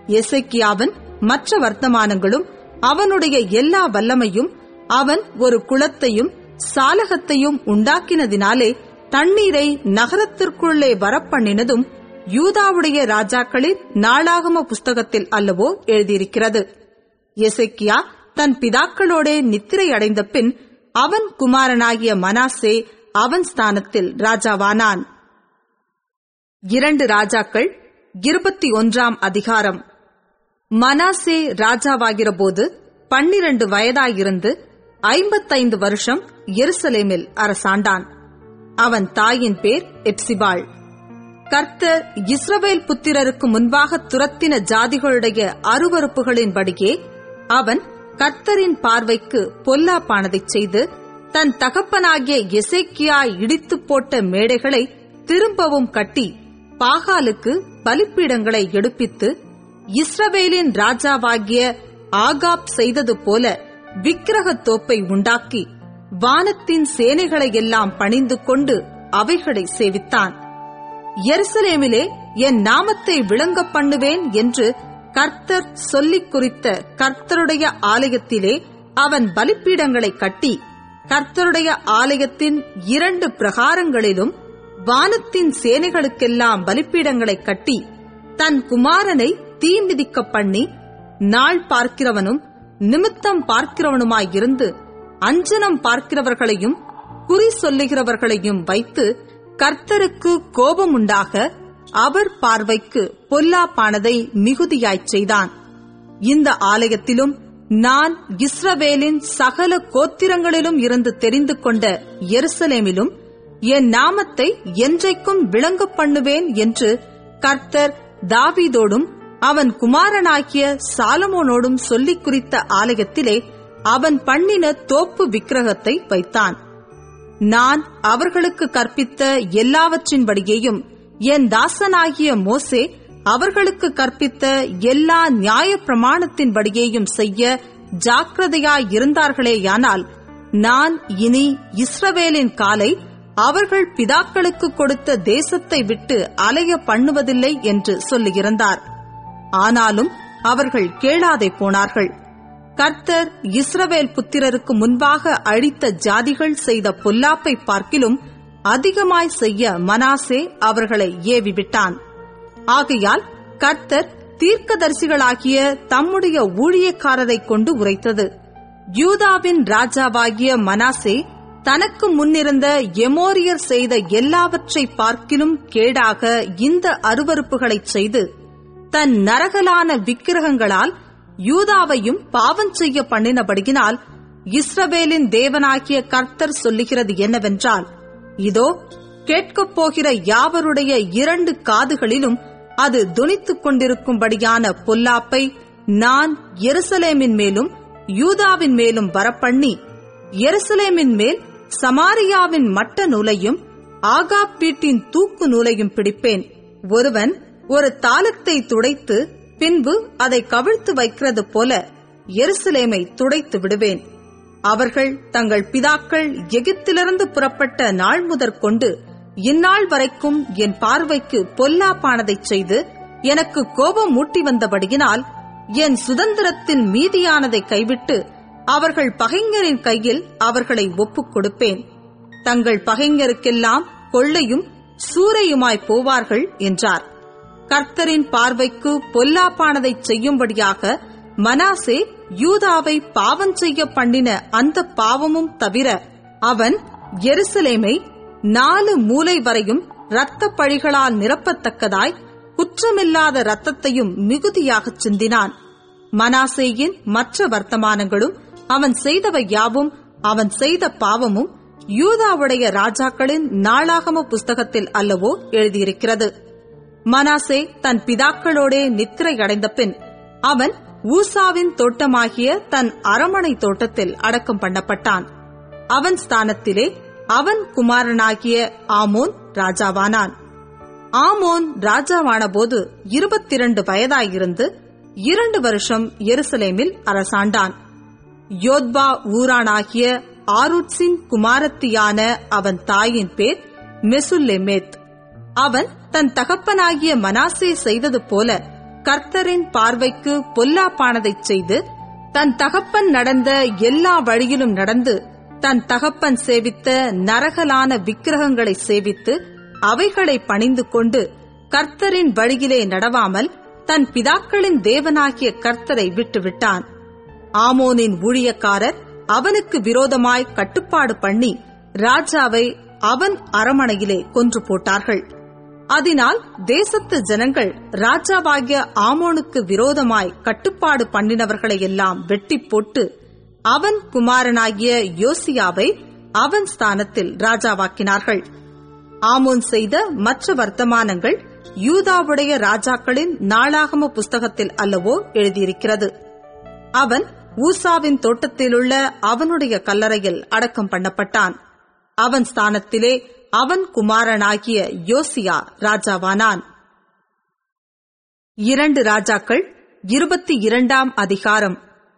எசேக்கியாவின் மற்ற வர்த்தமானங்களும் அவனுடைய எல்லா வல்லமையும், அவன் ஒரு குளத்தையும் சாலகத்தையும் உண்டாக்கினதினாலே தண்ணீரை நகரத்திற்குள்ளே வரப்பண்ணினதும் யூதாவுடைய ராஜாக்களின் நாளாகம புஸ்தகத்தில் அல்லவோ எழுதியிருக்கிறது. எசேக்கியா தன் பிதாக்களோடே நித்திரை அடைந்த பின் அவன் குமாரனாகிய மனாசே அவன் ஸ்தானத்தில் ராஜாவானான். 2 ராஜாக்கள் 21 அதிகாரம். மனாசே ராஜாவாகிற போது 12 வயதாயிருந்து 55 வருஷம் எருசலேமில் அரசாண்டான். அவன் தாயின் பேர் எப்சிபாள். கர்த்தர் இஸ்ரவேல் புத்திரருக்கு முன்பாக துரத்தின ஜாதிகளுடைய அருவருப்புகளின்படியே அவன் கர்த்தரின் பார்வைக்கு பொல்லாப்பானதைச் செய்து தன் தகப்பனாகிய எசேக்கியா இடித்து போட்ட மேடைகளை திரும்பவும் கட்டி பாகாலுக்கு பலிப்பீடங்களை எடுப்பித்து இஸ்ரவேலின் ராஜாவாகிய ஆகாப் செய்தது போல விக்கிரகத் தோப்பை உண்டாக்கி வானத்தின் சேனைகளையெல்லாம் பணிந்து கொண்டு அவைகளை சேவித்தான். எருசலேமிலே என் நாமத்தை விளங்க பண்ணுவேன் என்று கர்த்தர் சொல்லிக் குறித்த கர்த்தருடைய ஆலயத்திலே அவன் பலிப்பீடங்களை கட்டி கர்த்தருடைய ஆலயத்தின் 2 பிரகாரங்களிலும் வானத்தின் சேனைகளுக்கெல்லாம் பலிப்பீடங்களை கட்டி தன் குமாரனை தீ மிதிக்க பண்ணி நாள் பார்க்கிறவனும் நிமித்தம் பார்க்கிறவனுமாயிருந்து அஞ்சனம் பார்க்கிறவர்களையும் குறி சொல்லுகிறவர்களையும் வைத்து கர்த்தருக்கு கோபமுண்டாக அவர் பார்வைக்கு பொல்லாப்பானதை மிகுதியாய்ச் செய்தான். இந்த ஆலயத்திலும் நான் இஸ்ரவேலின் சகல கோத்திரங்களிலும் இருந்து தெரிந்து கொண்ட எருசலேமிலும் என் நாமத்தை என்றைக்கும் விளங்க பண்ணுவேன் என்று கர்த்தர் தாவீதோடும் அவன் குமாரனாகிய சாலமோனோடும் சொல்லிக் குறித்த ஆலயத்திலே அவன் பண்ணின தோப்பு விக்கிரகத்தை வைத்தான். நான் அவர்களுக்கு கற்பித்த எல்லாவற்றின்படியேயும் என் தாசனாகிய மோசே அவர்களுக்கு கற்பித்த எல்லா நியாய பிரமாணத்தின்படியேயும் செய்ய ஜாக்கிரதையாயிருந்தார்களேயானால் நான் இனி இஸ்ரவேலின் காலை அவர்கள் பிதாக்களுக்கு கொடுத்த தேசத்தை விட்டு அலைய பண்ணுவதில்லை என்று சொல்லியிருந்தார். ஆனாலும் அவர்கள் கேளாதே போனார்கள். கர்த்தர் இஸ்ரவேல் புத்திரருக்கு முன்பாக அழித்த ஜாதிகள் செய்த பொல்லாப்பை பார்க்கிலும் அதிகமாய் செய்ய மனாசே அவர்களை ஏவிவிட்டான். ஆகையால் கர்த்தர் தீர்க்கதரிசிகளாகிய தம்முடைய ஊழியக்காரரை கொண்டு உரைத்தது, யூதாவின் ராஜாவாகிய மனாசே தனக்கு முன்னிருந்த எமோரியர் செய்த எல்லாவற்றை பார்க்கிலும் கேடாக இந்த அருவருப்புகளைச் செய்து தன் நரகலான விக்கிரகங்களால் யூதாவையும் பாவம் செய்ய பண்ணினபடியினால் இஸ்ரவேலின் தேவனாகிய கர்த்தர் சொல்லுகிறது என்னவென்றால், இதோ கேட்கப் போகிற யாவருடைய 2 காதுகளிலும் அது தொனித்துக் கொண்டிருக்கும்படியான பொல்லாப்பை நான் எருசலேமின் மேலும் யூதாவின் மேலும் வரப்பண்ணி எருசலேமின் மேல் சமாரியாவின் மட்ட நூலையும் ஆகாப் வீட்டின் தூக்கு நூலையும் பிடிப்பேன். ஒருவன் ஒரு தாளத்தை துடைத்து பின்பு அதை கவிழ்த்து வைக்கிறது போல எருசலேமை துடைத்து விடுவேன். அவர்கள் தங்கள் பிதாக்கள் எகிப்திலிருந்து புறப்பட்ட நாள் முதற்கொண்டு இந்நாள் வரைக்கும் என் பார்வைக்கு பொல்லாப்பானதைச் செய்து எனக்கு கோபம் மூட்டி வந்தபடியினால் என் சுதந்திரத்தின் மீதியானதை கைவிட்டு அவர்கள் பகைஞரின் கையில் அவர்களை ஒப்புக் கொடுப்பேன். தங்கள் பகைஞருக்கெல்லாம் கொள்ளையும் சூறையுமாய் போவார்கள் என்றார். கர்த்தரின் பார்வைக்கு பொல்லாப்பானதைச் செய்யும்படியாக மனாசே யூதாவை பாவம் செய்ய பண்ணின அந்த பாவமும் தவிர அவன் எருசலேமை 4 மூலை வரையும் இரத்த பழிகளால் நிரப்பத்தக்கதாய் குற்றமில்லாத இரத்தத்தையும் மிகுதியாகச் சிந்தினான். மனாசேயின் மற்ற வர்த்தமானங்களும் அவன் செய்தவை யாவும் அவன் செய்த பாவமும் யூதாவுடைய ராஜாக்களின் நாளாகம புஸ்தகத்தில் அல்லவோ எழுதியிருக்கிறது. மனாசே தன் பிதாக்களோடே நித்திரை அடைந்த பின் அவன் ஊசாவின் தோட்டமாகிய தன் அரமனை தோட்டத்தில் அடக்கம் பண்ணப்பட்டான். அவன் ஸ்தானத்திலே அவன் குமாரனாகிய ஆமோன் ராஜாவானான். ஆமோன் ராஜாவான போது 22 வயதாயிருந்து 2 வருஷம் எருசலேமில் அரசாண்டான். யோத்பா ஊரானாகிய ஆருட்சின் குமாரத்தியான அவன் தாயின் பேர் மெசுல்லேமேத். அவன் தன் தகப்பனாகிய மனாசே செய்தது போல கர்த்தரின் பார்வைக்கு பொல்லாப்பானதைச் செய்து, தன் தகப்பன் நடந்த எல்லா வழியிலும் நடந்து, தன் தகப்பன் சேவித்த நரகலான விக்கிரகங்களை சேவித்து அவைகளை பணிந்து கொண்டு கர்த்தரின் வழியிலே நடவாமல் தன் பிதாக்களின் தேவனாகிய கர்த்தரை விட்டுவிட்டான். ஆமோனின் ஊழியக்காரர் அவனுக்கு விரோதமாய் கட்டுப்பாடு பண்ணி ராஜாவை அவன் அரமனையிலே கொன்று போட்டார்கள். அதனால் தேசத்து ஜனங்கள் ராஜாவாகிய ஆமோனுக்கு விரோதமாய் கட்டுப்பாடு பண்ணினவர்களையெல்லாம் வெட்டி போட்டு அவன் குமாரனாகிய யோசியாவை அவன் ஸ்தானத்தில் ராஜாவாக்கினார்கள். ஆமோன் செய்த மற்ற வர்த்தமானங்கள் யூதாவுடைய ராஜாக்களின் நாளாகம புஸ்தகத்தில் அல்லவோ எழுதியிருக்கிறது. அவன் ஊசாவின் தோட்டத்திலுள்ள அவனுடைய கல்லறையில் அடக்கம் பண்ணப்பட்டான். அவன் ஸ்தானத்திலே அவன் குமாரனாகிய யோசியா ராஜாவானான். 2 ராஜாக்கள் 22ஆம் அதிகாரம்.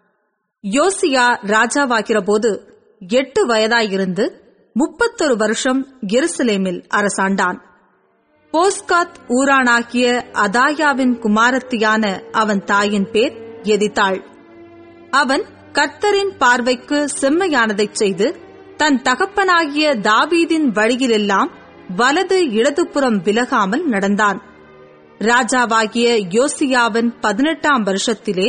யோசியா ராஜாவாகிறபோது 8 வயதாயிருந்து 31 வருஷம் எருசலேமில் அரசாண்டான். போஸ்காத் ஊரானாகிய அதாயாவின் குமாரத்தியான அவன் தாயின் பேர் எதித்தாள். அவன் கர்த்தரின் பார்வைக்கு செம்மையானதைச் செய்து தன் தகப்பனாகிய தாவீதின் வழியிலெல்லாம் வலது இடதுபுறம் விலகாமல் நடந்தான். ராஜாவாகிய யோசியாவின் 18ஆம் வருஷத்திலே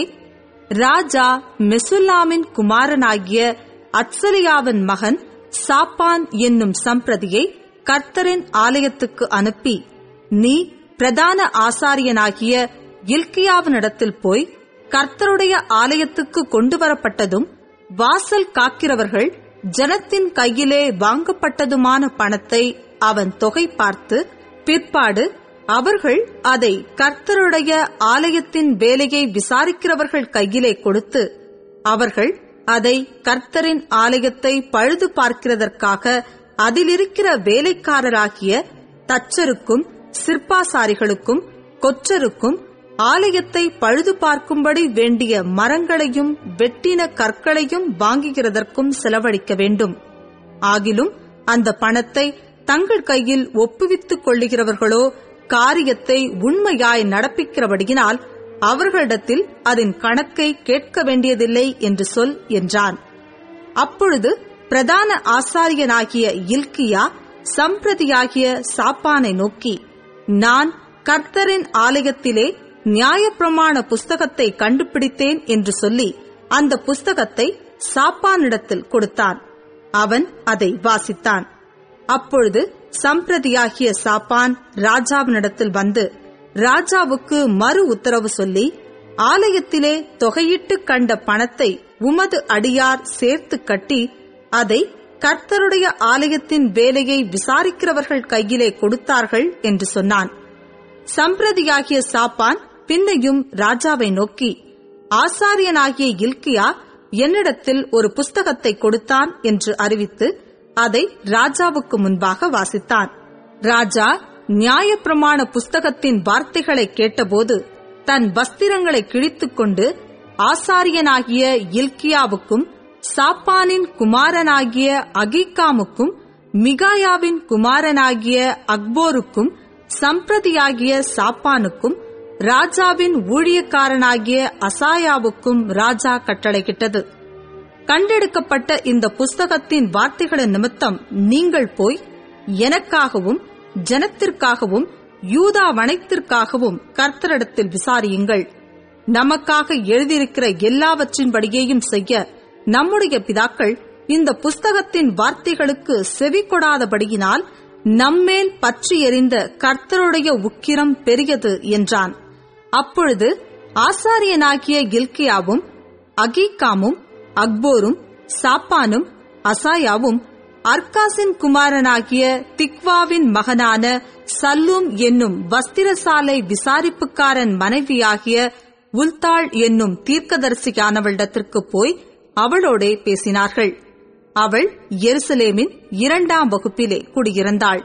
ராஜா மெசுல்லாமின் குமாரனாகிய அத்சலியாவின் மகன் சாப்பான் என்னும் சம்பிரதியை கர்த்தரின் ஆலயத்துக்கு அனுப்பி, நீ பிரதான ஆசாரியனாகிய இல்கியாவினிடத்தில் போய் கர்த்தருடைய ஆலயத்துக்கு கொண்டு வரப்பட்டதும் வாசல் காக்கிறவர்கள் ஜனத்தின் கையிலே வாங்கப்பட்டதுமான பணத்தை அவன் தொகை பார்த்து, பிற்பாடு அவர்கள் அதை கர்த்தருடைய ஆலயத்தின் வேலையை விசாரிக்கிறவர்கள் கையிலே கொடுத்து, அவர்கள் அதை கர்த்தரின் ஆலயத்தை பழுது பார்க்கிறதற்காக அதிலிருக்கிற வேலைக்காரராகிய தச்சருக்கும் சிற்பாசாரிகளுக்கும் கொற்றருக்கும் ஆலயத்தை பழுது பார்க்கும்படி வேண்டிய மரங்களையும் வெட்டின கற்களையும் வாங்குகிறதற்கும் செலவழிக்க வேண்டும். ஆகிலும் அந்த பணத்தை தங்கள் கையில் ஒப்புவித்துக் கொள்ளுகிறவர்களோ காரியத்தை உண்மையாய் நடப்பிக்கிறபடியினால் அவர்களிடத்தில் அதன் கணக்கை கேட்க வேண்டியதில்லை என்று சொல் என்றான். அப்பொழுது பிரதான ஆசாரியனாகிய இல்கியா சம்பிரதியாகிய சாப்பானை நோக்கி, நான் கர்த்தரின் ஆலயத்திலே நியாயப்பிரமாண புஸ்தகத்தை கண்டுபிடித்தேன் என்று சொல்லி அந்த புஸ்தகத்தை சாப்பானிடத்தில் கொடுத்தான். அவன் அதை வாசித்தான். அப்பொழுது சம்பிரதியாகிய சாப்பான் ராஜாவினிடத்தில் வந்து ராஜாவுக்கு மறு உத்தரவு சொல்லி, ஆலயத்திலே தொகையிட்டு கண்ட பணத்தை உமது அடியார் சேர்த்து கட்டி அதை கர்த்தருடைய ஆலயத்தின் வேலையை விசாரிக்கிறவர்கள் கையிலே கொடுத்தார்கள் என்று சொன்னான். சம்பிரதியாகிய சாப்பான் பின்னையும் ராஜாவை நோக்கி, ஆசாரியனாகிய இல்கியா என்னிடத்தில் ஒரு புஸ்தகத்தை கொடுத்தான் என்று அறிவித்து அதை ராஜாவுக்கு முன்பாக வாசித்தான். ராஜா நியாயப்பிரமாண புஸ்தகத்தின் வார்த்தைகளை கேட்டபோது தன் வஸ்திரங்களை கிழித்துக் கொண்டு ஆசாரியனாகிய இல்கியாவுக்கும் சாப்பானின் குமாரனாகிய அகீக்காமுக்கும் மிகாயாவின் குமாரனாகிய அக்போருக்கும் சம்பிரதியாகிய சாப்பானுக்கும் ராஜாவின் ஊழியக்காரனாகிய அசாயாவுக்கும் ராஜா கட்டளையிட்டது, கண்டெடுக்கப்பட்ட இந்த புஸ்தகத்தின் வார்த்தைகளின் நிமித்தம் நீங்கள் போய் எனக்காகவும் ஜனத்திற்காகவும் யூதா வனைத்திற்காகவும் கர்த்தரிடத்தில் விசாரியுங்கள். நமக்காக எழுதியிருக்கிற எல்லாவற்றின்படியேயும் செய்ய நம்முடைய பிதாக்கள் இந்த புஸ்தகத்தின் வார்த்தைகளுக்கு செவி கொடாதபடியினால் நம்மேல் பற்றி எறிந்த கர்த்தருடைய உக்கிரம் பெரியது என்றான். அப்பொழுது ஆசாரியனாகிய இல்கியாவும் அகீக்காமும் அக்போரும் சாப்பானும் அசாயாவும் அர்காசின் குமாரனாகிய திக்வாவின் மகனான சல்லூம் என்னும் வஸ்திரசாலை விசாரிப்புக்காரன் மனைவியாகிய உல்தாள் என்னும் தீர்க்கதரிசியானவளிடத்திற்கு போய் அவளோடே பேசினார்கள். அவள் எருசலேமின் 2ஆம் வகுப்பிலே குடியிருந்தாள்.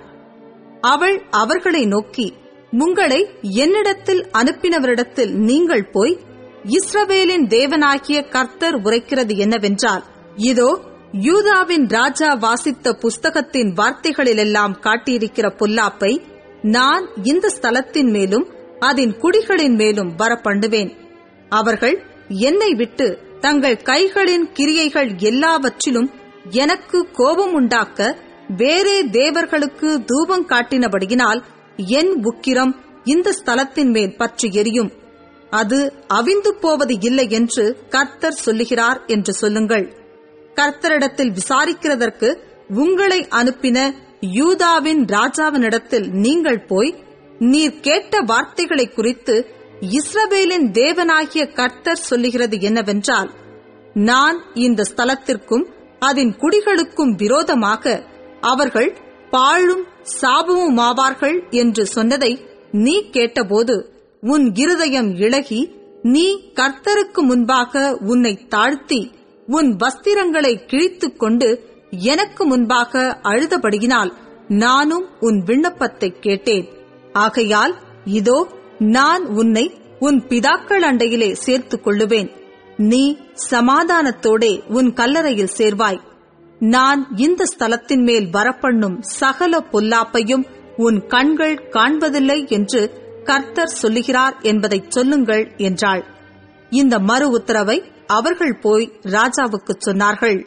அவள் அவர்களை நோக்கி, உங்களை என்னிடத்தில் அனுப்பினவரிடத்தில் நீங்கள் போய், இஸ்ரவேலின் தேவனாகிய கர்த்தர் உரைக்கிறது என்னவென்றால், இதோ யூதாவின் ராஜா வாசித்த புஸ்தகத்தின் வார்த்தைகளிலெல்லாம் காட்டியிருக்கிற பொல்லாப்பை நான் இந்த ஸ்தலத்தின் மேலும் அதன் குடிகளின் மேலும் வரப்பண்ணுவேன். அவர்கள் என்னை விட்டு தங்கள் கைகளின் கிரியைகள் எல்லாவற்றிலும் எனக்கு கோபம் உண்டாக்க வேறே தேவர்களுக்கு தூபம் காட்டினபடியினால் என் உக்கிரம் இந்த ஸ்தலத்தின் மேல் பற்றி எரியும். அது அவிந்து போவது இல்லை என்று கர்த்தர் சொல்லுகிறார் என்று சொல்லுங்கள். கர்த்தரிடத்தில் விசாரிக்கிறதற்கு உங்களை அனுப்பின யூதாவின் ராஜாவினிடத்தில் நீங்கள் போய், நீர் கேட்ட வார்த்தைகளை குறித்து இஸ்ரவேலின் தேவனாகிய கர்த்தர் சொல்லுகிறது என்னவென்றால், நான் இந்த ஸ்தலத்திற்கும் அதன் குடிகளுக்கும் விரோதமாக அவர்கள் பாழும் சாபமுமாவார்கள் என்று சொன்னதை நீ கேட்டபோது உன் இருதயம் இளகி, நீ கர்த்தருக்கு முன்பாக உன்னை தாழ்த்தி உன் வஸ்திரங்களை கிழித்துக் கொண்டு எனக்கு முன்பாக அழுதபடியினால் நானும் உன் விண்ணப்பத்தை கேட்டேன். ஆகையால் இதோ நான் உன்னை உன் பிதாக்கள் அண்டையிலே சேர்த்துக் கொள்ளுவேன். நீ சமாதானத்தோடே உன் கல்லறையில் சேர்வாய். நான் இந்த ஸ்தலத்தின் மேல் வரப்பண்ணும் சகல பொல்லாப்பையும் உன் கண்கள் காண்பதில்லை என்று கர்த்தர் சொல்லுகிறார் என்பதைச் சொல்லுங்கள் என்றாள். இந்த மறு உத்தரவை அவர்கள் போய் ராஜாவுக்கு சொன்னார்கள்.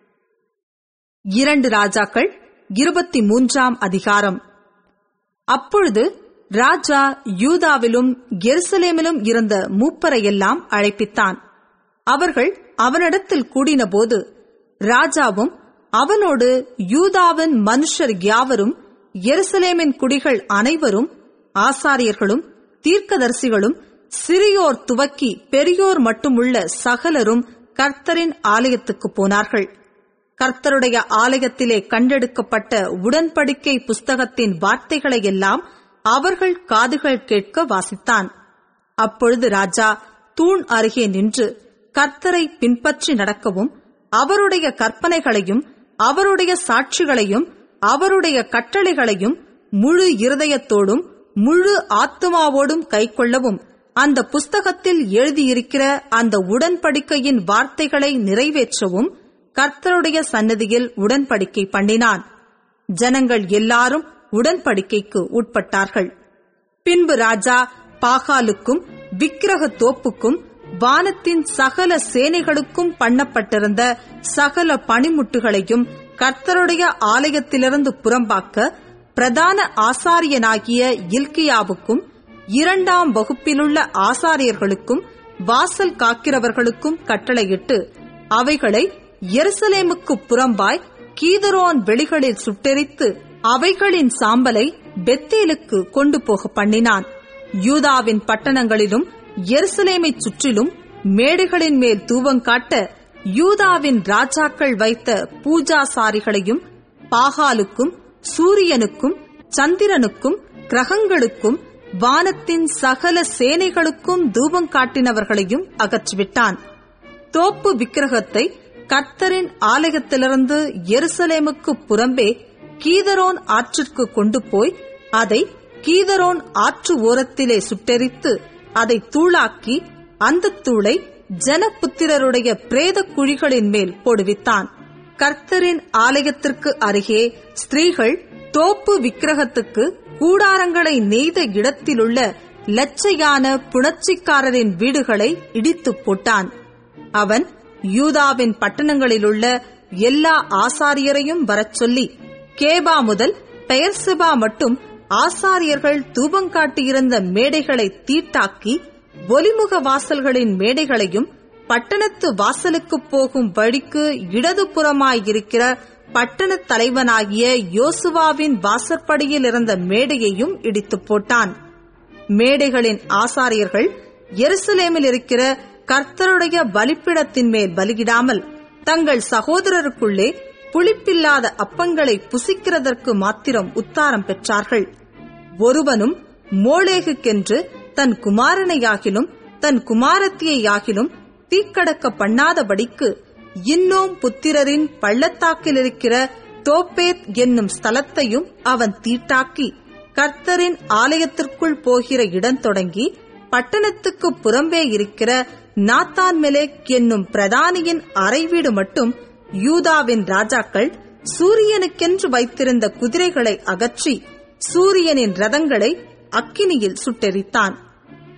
2 ராஜாக்கள் 23ஆம் அதிகாரம். அப்பொழுது ராஜா யூதாவிலும் எருசலேமிலும் இருந்த மூப்பரையெல்லாம் அழைப்பித்தான். அவர்கள் அவனிடத்தில் கூடினபோது ராஜாவும் அவனோடு யூதாவின் மனுஷர் யாவரும், எருசலேமின் குடிகள் அனைவரும், ஆசாரியர்களும் தீர்க்கதரிசிகளும், சிறியோர் துவக்கி பெரியோர் மட்டுமுள்ள சகலரும் கர்த்தரின் ஆலயத்துக்கு போனார்கள். கர்த்தருடைய ஆலயத்திலே கண்டெடுக்கப்பட்ட உடன்படிக்கை புஸ்தகத்தின் வார்த்தைகளையெல்லாம் அவர்கள் காதுகள் கேட்க வாசித்தான். அப்பொழுது ராஜா தூண் அருகே நின்று கர்த்தரை பின்பற்றி நடக்கவும், அவருடைய கற்பனைகளையும் அவருடைய சாட்சிகளையும் அவருடைய கட்டளைகளையும் முழு இருதயத்தோடும் முழு ஆத்துமாவோடும் கைக்கொள்ளவும், அந்த புஸ்தகத்தில் எழுதியிருக்கிற அந்த உடன்படிக்கையின் வார்த்தைகளை நிறைவேற்றவும் கர்த்தருடைய சந்நிதியில் உடன்படிக்கை பண்ணினான். ஜனங்கள் எல்லாரும் உடன்படிக்கைக்கு உட்பட்டார்கள். பின்பு ராஜா பாகாலுக்கும் விக்கிரக தோப்புக்கும் வானத்தின் சகல சேனைகளுக்கும் பண்ணப்பட்டிருந்த சகல பணிமுட்டுகளையும் கர்த்தருடைய ஆலயத்திலிருந்து புறம்பாக்க பிரதான ஆசாரியனாகிய இல்கியாவுக்கும் 2ஆம் வகுப்பிலுள்ள ஆசாரியர்களுக்கும் வாசல் காக்கிறவர்களுக்கும் கட்டளையிட்டு அவைகளை எருசலேமுக்கு புறம்பாய் கீதரோன் வெளிகளில் சுட்டெரித்து அவைகளின் சாம்பலை பெத்தேலுக்கு கொண்டு போக பண்ணினான். யூதாவின் பட்டணங்களிலும் எருசலேமை சுற்றிலும் மேடைகளின் மேல் தூவங்காட்ட யூதாவின் ராஜாக்கள் வைத்த பூஜாசாரிகளையும் பாகாலுக்கும் சூரியனுக்கும் சந்திரனுக்கும் கிரகங்களுக்கும் வானத்தின் சகல சேனைகளுக்கும் தூபம் காட்டினவர்களையும் அகற்றிவிட்டான். தோப்பு விக்கிரகத்தை கர்த்தரின் ஆலயத்திலிருந்து எருசலேமுக்கு புறம்பே கீதரோன் ஆற்றிற்கு கொண்டு போய் அதை கீதரோன் ஆற்று ஓரத்திலே சுட்டெரித்து அதை தூளாக்கி அந்த தூளை ஜனபுத்திரருடைய பிரேத குழிகளின் மேல் போடுவித்தான். கர்த்தரின் ஆலயத்திற்கு அருகே ஸ்திரீகள் தோப்பு விக்கிரகத்துக்கு கூடாரங்களை நெய்த இடத்திலுள்ள லட்சையான புணர்ச்சிக்காரரின் வீடுகளை இடித்து போட்டான். அவன் யூதாவின் பட்டணங்களிலுள்ள எல்லா ஆசாரியரையும் வரச் சொல்லி, கேபா முதல் பெயர்செபா மட்டும் ஆசாரியர்கள் தூபங்காட்டியிருந்த மேடைகளை தீட்டாக்கி ஒலிமுக வாசல்களின் மேடைகளையும் பட்டணத்து வாசலுக்கு போகும் வழிக்கு இடதுபுறமாயிருக்கிற பட்டணத் தலைவனாகிய யோசுவாவின் வாசற்படியில் இருந்த மேடையையும் இடித்து போட்டான். மேடைகளின் ஆசாரியர்கள் எருசலேமில் இருக்கிற கர்த்தருடைய பலிப்பீடத்தின் மேல் பலியிடாமல் தங்கள் சகோதரருக்குள்ளே புளிப்பில்லாத அப்பங்களை புசிக்கிறதற்கு மாத்திரம் உத்தாரம் பெற்றார்கள். ஒருவனும் மோளேகுக்கென்று தன் குமாரனையாகிலும் தன் குமாரத்தியையாகிலும் தீக்கடக்க பண்ணாதபடிக்கு இன்னும் புத்திரரின் பள்ளத்தாக்கில் இருக்கிற தோப்பேத் என்னும் ஸ்தலத்தையும் அவன் தீட்டாக்கி கர்த்தரின் ஆலயத்திற்குள் போகிற இடம் தொடங்கி பட்டணத்துக்கு புறம்பே இருக்கிற நாத்தான்மெலேக் என்னும் பிரதானியின் அறைவீடு மட்டும் யூதாவின் ராஜாக்கள் சூரியனுக்கென்று வைத்திருந்த குதிரைகளை அகற்றி சூரியனின் ரதங்களை அக்கினியில் சுட்டெரித்தான்.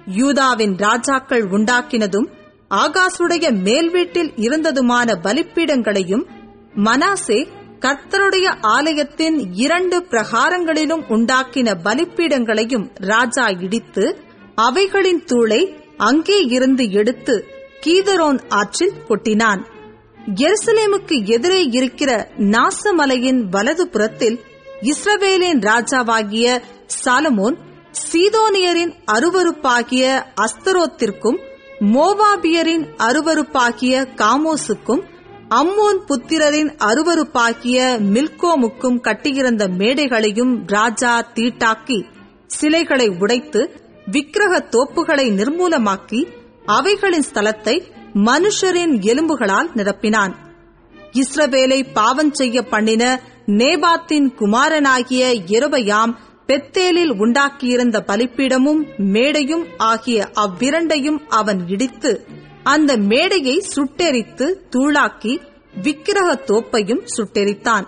யூதாவின் ராஜாக்கள் உண்டாக்கினதும் ஆகாசுடைய மேல் வீட்டில் இருந்ததுமான பலிப்பீடங்களையும் மனாசே கர்த்தருடைய ஆலயத்தின் 2 பிரகாரங்களிலும் உண்டாக்கின பலிப்பீடங்களையும் ராஜா இடித்து அவைகளின் தூளை அங்கே இருந்து எடுத்து கீதரோன் ஆற்றில் கொட்டினான். எருசலேமுக்கு எதிரே இருக்கிற நாசமலையின் வலது புறத்தில் இஸ்ரவேலின் ராஜாவாகிய சாலமோன் சீதோனியரின் அருவருப்பாகிய அஸ்தரோத்திற்கும் மோவாபியரின் அருவருப்பாகிய காமோசுக்கும் அம்மோன் புத்திரரின் அருவருப்பாகிய மில்கோமுக்கும் கட்டியிருந்த மேடைகளையும் ராஜா தீட்டாக்கி சிலைகளை உடைத்து விக்கிரக தோப்புகளை நிர்மூலமாக்கி அவைகளின் ஸ்தலத்தை மனுஷரின் எலும்புகளால் நிரப்பினான். இஸ்ரவேலை பாவம் செய்ய பண்ணின நேபாத்தின் குமாரனாகிய யெரொபெயாம் பெத்தேலில் உண்டாக்கியிருந்த பலிப்பீடமும் மேடையும் ஆகிய அவ்விரண்டையும் அவன் இடித்து அந்த மேடையை சுட்டெரித்து தூளாக்கி விக்கிரக தோப்பையும் சுட்டெரித்தான்.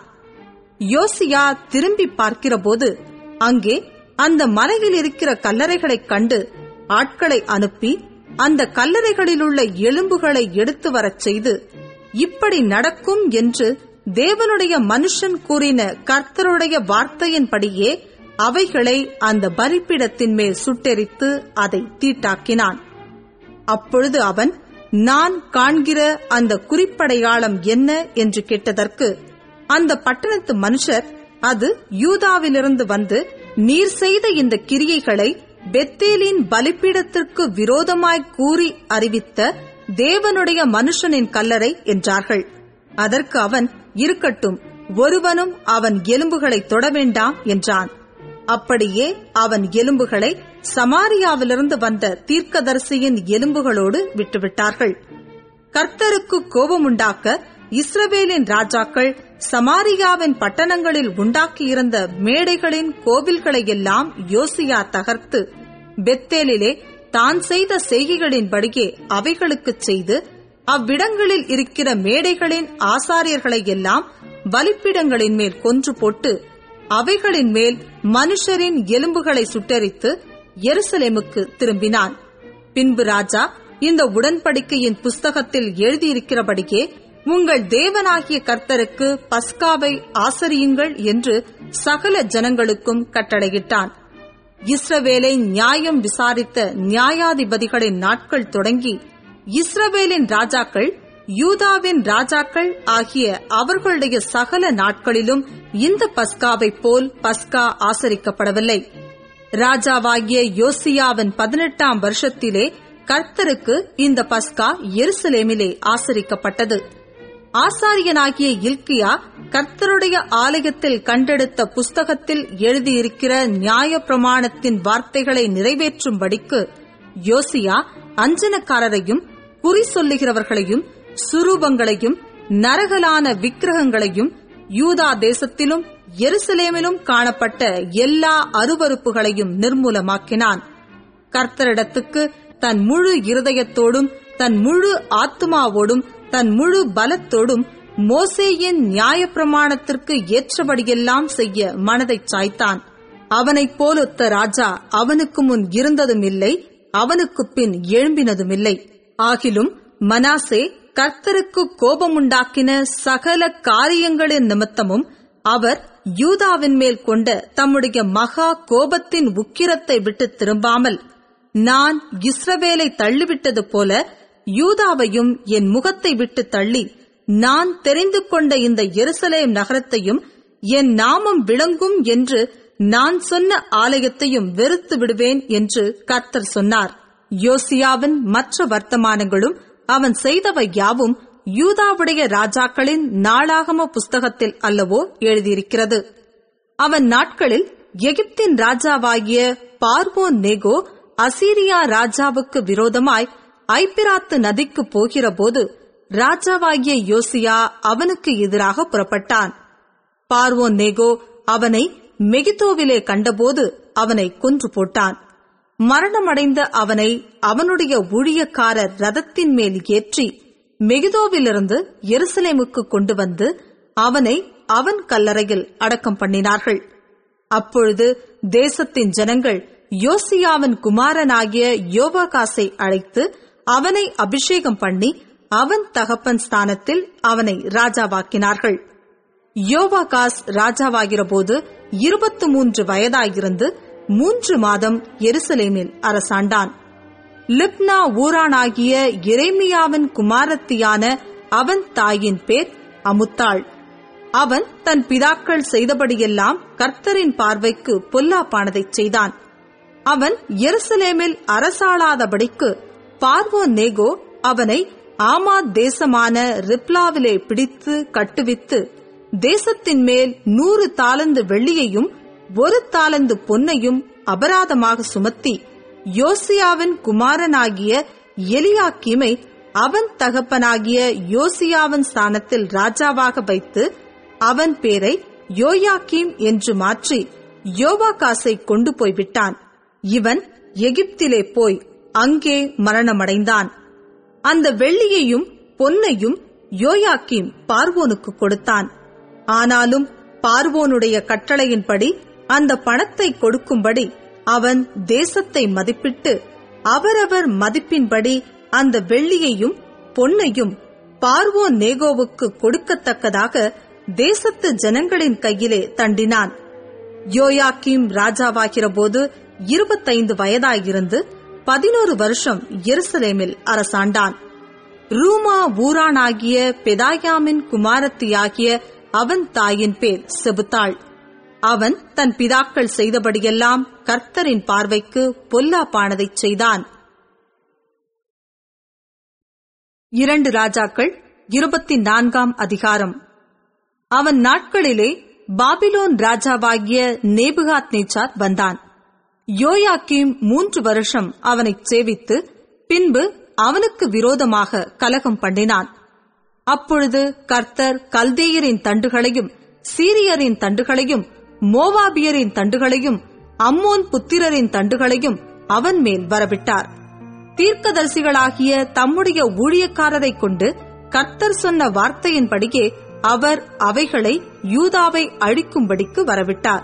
யோசியா திரும்பி பார்க்கிறபோது அங்கே அந்த மலையில் இருக்கிற கல்லறைகளைக் கண்டு ஆட்களை அனுப்பி அந்த கல்லறைகளிலுள்ள எலும்புகளை எடுத்து வரச் செய்து, இப்படி நடக்கும் என்று தேவனுடைய மனுஷன் கூறின கர்த்தருடைய வார்த்தையின்படியே அவைகளை அந்த பலிபீடத்தின் மேல் சுட்டெரித்து அதை தீட்டாக்கினான். அப்பொழுது அவன், நான் காண்கிற அந்த குறிப்படையாளம் என்ன என்று கேட்டதற்கு, அந்த பட்டணத்து மனுஷர், அது யூதாவிலிருந்து வந்து நீர் செய்த இந்த கிரியைகளை பெத்தேலின் பலிபீடத்திற்கு விரோதமாய் கூறி அறிவித்த தேவனுடைய மனுஷனின் கல்லறை என்றார்கள். அதற்கு அவன், இருக்கட்டும், ஒருவனும் அவன் எலும்புகளை தொட வேண்டாம் என்றான். அப்படியே அவன் எலும்புகளை சமாரியாவிலிருந்து வந்த தீர்க்கதரிசியின் எலும்புகளோடு விட்டுவிட்டார்கள். கர்த்தருக்கு கோபமுண்டாக்க இஸ்ரவேலின் ராஜாக்கள் சமாரியாவின் பட்டணங்களில் உண்டாக்கியிருந்த மேடைகளின் கோவில்களையெல்லாம் யோசியா தகர்த்து பெத்தேலிலே தான் செய்த செய்கைகளின்படியே அவைகளுக்குச் செய்து, அவ்விடங்களில் இருக்கிற மேடைகளின் ஆசாரியர்களையெல்லாம் பலிப்பீடங்களின் மேல் கொன்று போட்டு அவைகளின் மேல் மனுஷரின் எலும்புகளை சுட்டெரித்து எருசலேமுக்கு திரும்பினான். பின்பு ராஜா, இந்த உடன்படிக்கையின் புஸ்தகத்தில் எழுதியிருக்கிறபடியே உங்கள் தேவனாகிய கர்த்தருக்கு பஸ்காவை ஆசரியுங்கள் என்று சகல ஜனங்களுக்கும் கட்டளையிட்டான். இஸ்ரவேலை நியாயம் விசாரித்த நியாயாதிபதிகளின் நாட்கள் தொடங்கி இஸ்ரவேலின் ராஜாக்கள் யூதாவின் ராஜாக்கள் ஆகிய அவர்களுடைய சகல நாட்களிலும் இந்த பஸ்காவைப் போல் பஸ்கா ஆசரிக்கப்படவில்லை. ராஜாவாகிய யோசியாவின் 18ஆம் வருஷத்திலே கர்த்தருக்கு இந்த பஸ்கா எருசலேமிலே ஆசரிக்கப்பட்டது. ஆசாரியனாகிய இல்கியா கர்த்தருடைய ஆலயத்தில் கண்டெடுத்த புஸ்தகத்தில் எழுதியிருக்கிற நியாய பிரமாணத்தின் வார்த்தைகளை நிறைவேற்றும்படிக்கு யோசியா அஞ்சனக்காரரையும் குறி சொல்லுகிறவர்களையும் சுரூபங்களையும் நரகலான விக்கிரகங்களையும் யூதா தேசத்திலும் எருசலேமிலும் காணப்பட்ட எல்லா அருவருப்புகளையும் நிர்மூலமாக்கினான். கர்த்தரிடத்துக்கு தன் முழு இருதயத்தோடும் தன் முழு ஆத்துமாவோடும் தன் முழு பலத்தோடும் மோசேயின் நியாயப்பிரமாணத்திற்கு ஏற்றபடியெல்லாம் செய்ய மனதைச் சாய்த்தான். அவனைப் போலொத்த ராஜா அவனுக்கு முன் இருந்ததும் இல்லை, அவனுக்குப் பின் எழும்பினதுமில்லை. ஆகிலும் மனாசே கர்த்தருக்கு கோபமுண்டாக்கின சகல காரியங்களின் நிமித்தமும் அவர் யூதாவின் மேல் கொண்ட தம்முடைய மகா கோபத்தின் உக்கிரத்தை விட்டு திரும்பாமல், நான் இஸ்ரவேலை தள்ளிவிட்டது போல யூதாவையும் என் முகத்தை விட்டு தள்ளி, நான் தெரிந்து கொண்ட இந்த எருசலேம் நகரத்தையும் என் நாமம் விளங்கும் என்று நான் சொன்ன ஆலயத்தையும் வெறுத்து விடுவேன் என்று கர்த்தர் சொன்னார். யோசியாவின் மற்ற வர்த்தமானங்களும் அவன் செய்தவை யாவும் யூதாவுடைய ராஜாக்களின் நாளாகம புஸ்தகத்தில் அல்லவோ எழுதியிருக்கிறது. அவன் நாட்களில் எகிப்தின் ராஜாவாகிய பார்வோன் நேகோ அசீரியா ராஜாவுக்கு விரோதமாய் ஐப்பிராத்து நதிக்கு போகிறபோது ராஜாவாகிய யோசியா அவனுக்கு எதிராக புறப்பட்டான். பார்வோன் நேகோ அவனை மெகிதோவிலே கண்டபோது அவனை கொன்று போட்டான். மரணமடைந்த அவனை அவனுடைய ஊழியக்காரர் ரதத்தின் மேல் ஏற்றி மெகிதோவிலிருந்து எருசலேமுக்கு கொண்டு வந்து அவனை அவன் கல்லறையில் அடக்கம் பண்ணினார்கள். அப்பொழுது தேசத்தின் ஜனங்கள் யோசியாவின் குமாரனாகிய யோவாகாசை அழைத்து அவனை அபிஷேகம் பண்ணி அவன் தகப்பன் ஸ்தானத்தில் அவனை ராஜாவாக்கினார்கள். யோவாகாஸ் ராஜாவாகிற போது 23 வயதாயிருந்து 3 மாதம் எருசலேமில் அரசாண்டான். லிப்னா ஊரானாகிய எரேமியாவின் குமாரத்தியான அவன் தாயின் பேர் அமுத்தாள். அவன் தன் பிதாக்கள் செய்தபடியெல்லாம் கர்த்தரின் பார்வைக்கு பொல்லாப்பானதைச் செய்தான். அவன் எருசலேமில் அரசாளாதபடிக்கு பார்வோன் நேகோ அவனை ஆமாத் தேசமான ரிப்லாவிலே பிடித்து கட்டுவித்து தேசத்தின் மேல் 100 தாலந்து வெள்ளியையும் 1 தாலந்து பொன்னையும் அபராதமாக சுமத்தி யோசியாவின் குமாரனாகிய எலியாக்கீமை அவன் தகப்பனாகிய யோசியாவின் ஸ்தானத்தில் ராஜாவாக வைத்து அவன் பேரை யோயாக்கீம் என்று மாற்றி யோவாகாசை கொண்டு போய்விட்டான். இவன் எகிப்திலே போய் அங்கே மரணமடைந்தான். அந்த வெள்ளியையும் பொன்னையும் யோயாக்கீம் பார்வோனுக்கு கொடுத்தான். ஆனாலும் பார்வோனுடைய கட்டளையின்படி அந்த பணத்தை கொடுக்கும்படி அவன் தேசத்தை மதிப்பிட்டு அவரவர் மதிப்பின்படி அந்த வெள்ளியையும் பொன்னையும் பார்வோன் நேகோவுக்கு கொடுக்கத்தக்கதாக தேசத்து ஜனங்களின் கையிலே தண்டினான். யோயாக்கீம் ராஜாவாகிற போது 25 வயதாயிருந்து 11 வருஷம் எருசலேமில் அரசாண்டான். ரூமா ஊரானாகிய பெதாயாமின் குமாரத்தியாகிய அவன் தாயின் பேர் செபுத்தாள். அவன் தன் பிதாக்கள் செய்தபடியெல்லாம் கர்த்தரின் பார்வைக்கு பொல்லாப்பானதைச் செய்தான். 2 ராஜாக்கள் 24 அதிகாரம். அவன் நாட்களிலே பாபிலோன் ராஜாவாகிய நேபுகாத்நேச்சார் வந்தான். யோயாக்கீம் 3 வருஷம் அவனைச் சேவித்து பின்பு அவனுக்கு விரோதமாக கலகம் பண்ணினான். அப்பொழுது கர்த்தர் கல்தேயரின் தண்டுகளையும் சீரியரின் தண்டுகளையும் மோவாபியரின் தண்டுகளையும் அம்மோன் புத்திரரின் தண்டுகளையும் அவன் மேல் வரவிட்டார். தீர்க்கதரிசிகளாகிய தம்முடைய ஊழியக்காரரைக் கொண்டு கர்த்தர் சொன்ன வார்த்தையின்படியே அவர் அவைகளை யூதாவை அழிக்கும்படிக்கு வரவிட்டார்.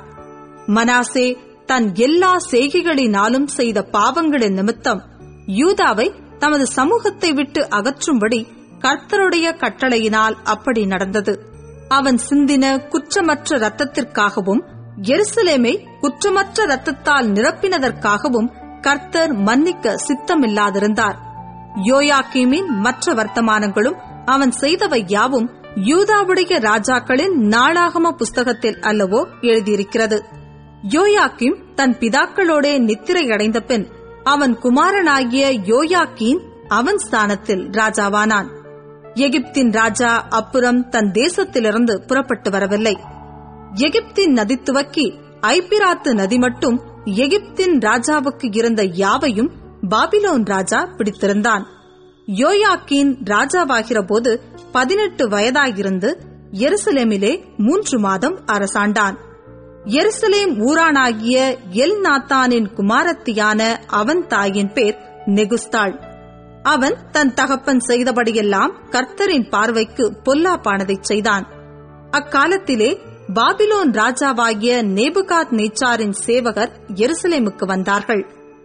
மனாசே தன் எல்லா செய்கைகளினாலும் செய்த பாவங்களின் நிமித்தம் யூதாவை தமது சமூகத்தை விட்டு அகற்றும்படி கர்த்தருடைய கட்டளையினால் அப்படி நடந்தது. அவன் சிந்தின குற்றமற்ற இரத்தத்திற்காகவும் எருசலேமை குற்றமற்ற இரத்தத்தால் நிரப்பினதற்காகவும் கர்த்தர் மன்னிக்க சித்தமில்லாதிருந்தார். யோயாக்கீமின் மற்ற வர்த்தமானங்களும் அவன் செய்தவை யாவும் யூதாவுடைய ராஜாக்களின் நாளாகம புஸ்தகத்தில் அல்லவோ எழுதியிருக்கிறது. யோயாக்கீம் தன் பிதாக்களோடே நித்திரையடைந்த பின் அவன் குமாரனாகிய யோயாக்கீன் அவன் ஸ்தானத்தில் ராஜாவானான். எகிப்தின் ராஜா அப்புறம் தன் தேசத்திலிருந்து புறப்பட்டு வரவில்லை. எகிப்தின் நதி துவக்கி ஐபிராத்து நதி மட்டும் எகிப்தின் ராஜாவுக்கு இருந்த யாவையும் பாபிலோன் ராஜா பிடித்திருந்தான். யோயாக்கீன் ராஜாவாகிற போது 18 வயதாயிருந்து எருசலேமிலே 3 மாதம் அரசாண்டான். எருசலேம் ஊரானாகிய எல்நாத்தானின் குமாரத்தியான அவன் தாயின் பேர் நெகுஸ்தாள். அவன் தன் தகப்பன் செய்தபடியெல்லாம் கர்த்தரின் பார்வைக்கு பொல்லாப்பானதைச் செய்தான். அக்காலத்திலே பாபிலோன் ராஜாவாகிய நேபுகாத்நேச்சாரின் சேவகர் எருசலேமுக்கு வந்தார்கள்.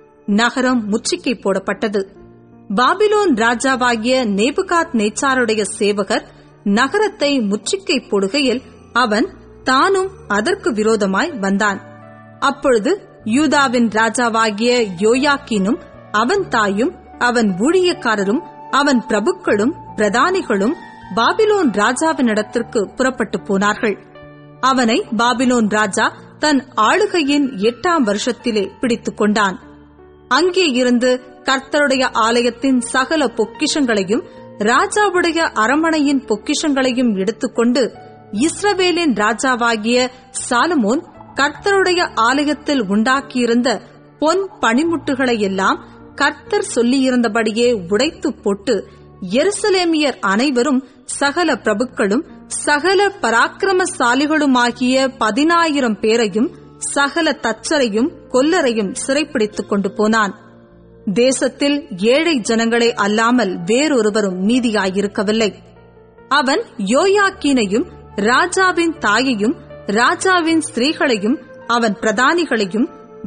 நகரம் முற்றுகை போடப்பட்டது. பாபிலோன் ராஜாவாகிய நேபுகாத்நேச்சாருடைய சேவகர் நகரத்தை முற்றுகை போடுகையில் அவன் தானும் அதற்கு விரோதமாய் வந்தான். அப்பொழுது யூதாவின் ராஜாவாகிய யோயாக்கீனும் அவன் தாயும் அவன் ஊழியக்காரரும் அவன் பிரபுக்களும் பிரதானிகளும் பாபிலோன் ராஜாவினிடத்திற்கு புறப்பட்டு போனார்கள். அவனை பாபிலோன் ராஜா தன் ஆளுகையின் 8ஆம் வருஷத்திலே பிடித்துக் கொண்டான். அங்கே இருந்து கர்த்தருடைய ஆலயத்தின் சகல பொக்கிஷங்களையும் ராஜாவுடைய அரமனையின் பொக்கிஷங்களையும் எடுத்துக்கொண்டு இஸ்ரவேலின் ராஜாவாகிய சாலமோன் கர்த்தருடைய ஆலயத்தில் உண்டாக்கியிருந்த பொன் பணிமுட்டுகளை எல்லாம் கர்த்தர் சொல்லியிருந்தபடியே உடைத்து போட்டு எருசலேமியர் அனைவரும் சகல பிரபுக்களும் சகல பராக்கிரமசாலிகளுமாகிய 10,000 பேரையும் சகல தச்சரையும் கொல்லரையும் சிறைப்பிடித்துக் கொண்டு போனான். தேசத்தில் ஏழை ஜனங்களே அல்லாமல் வேறொருவரும் மீதியாயிருக்கவில்லை. அவன் யோயாக்கீனையும் ராஜாவின் தாயையும் ராஜாவின் ஸ்திரீகளையும் அவன் பிரதானிகளையும்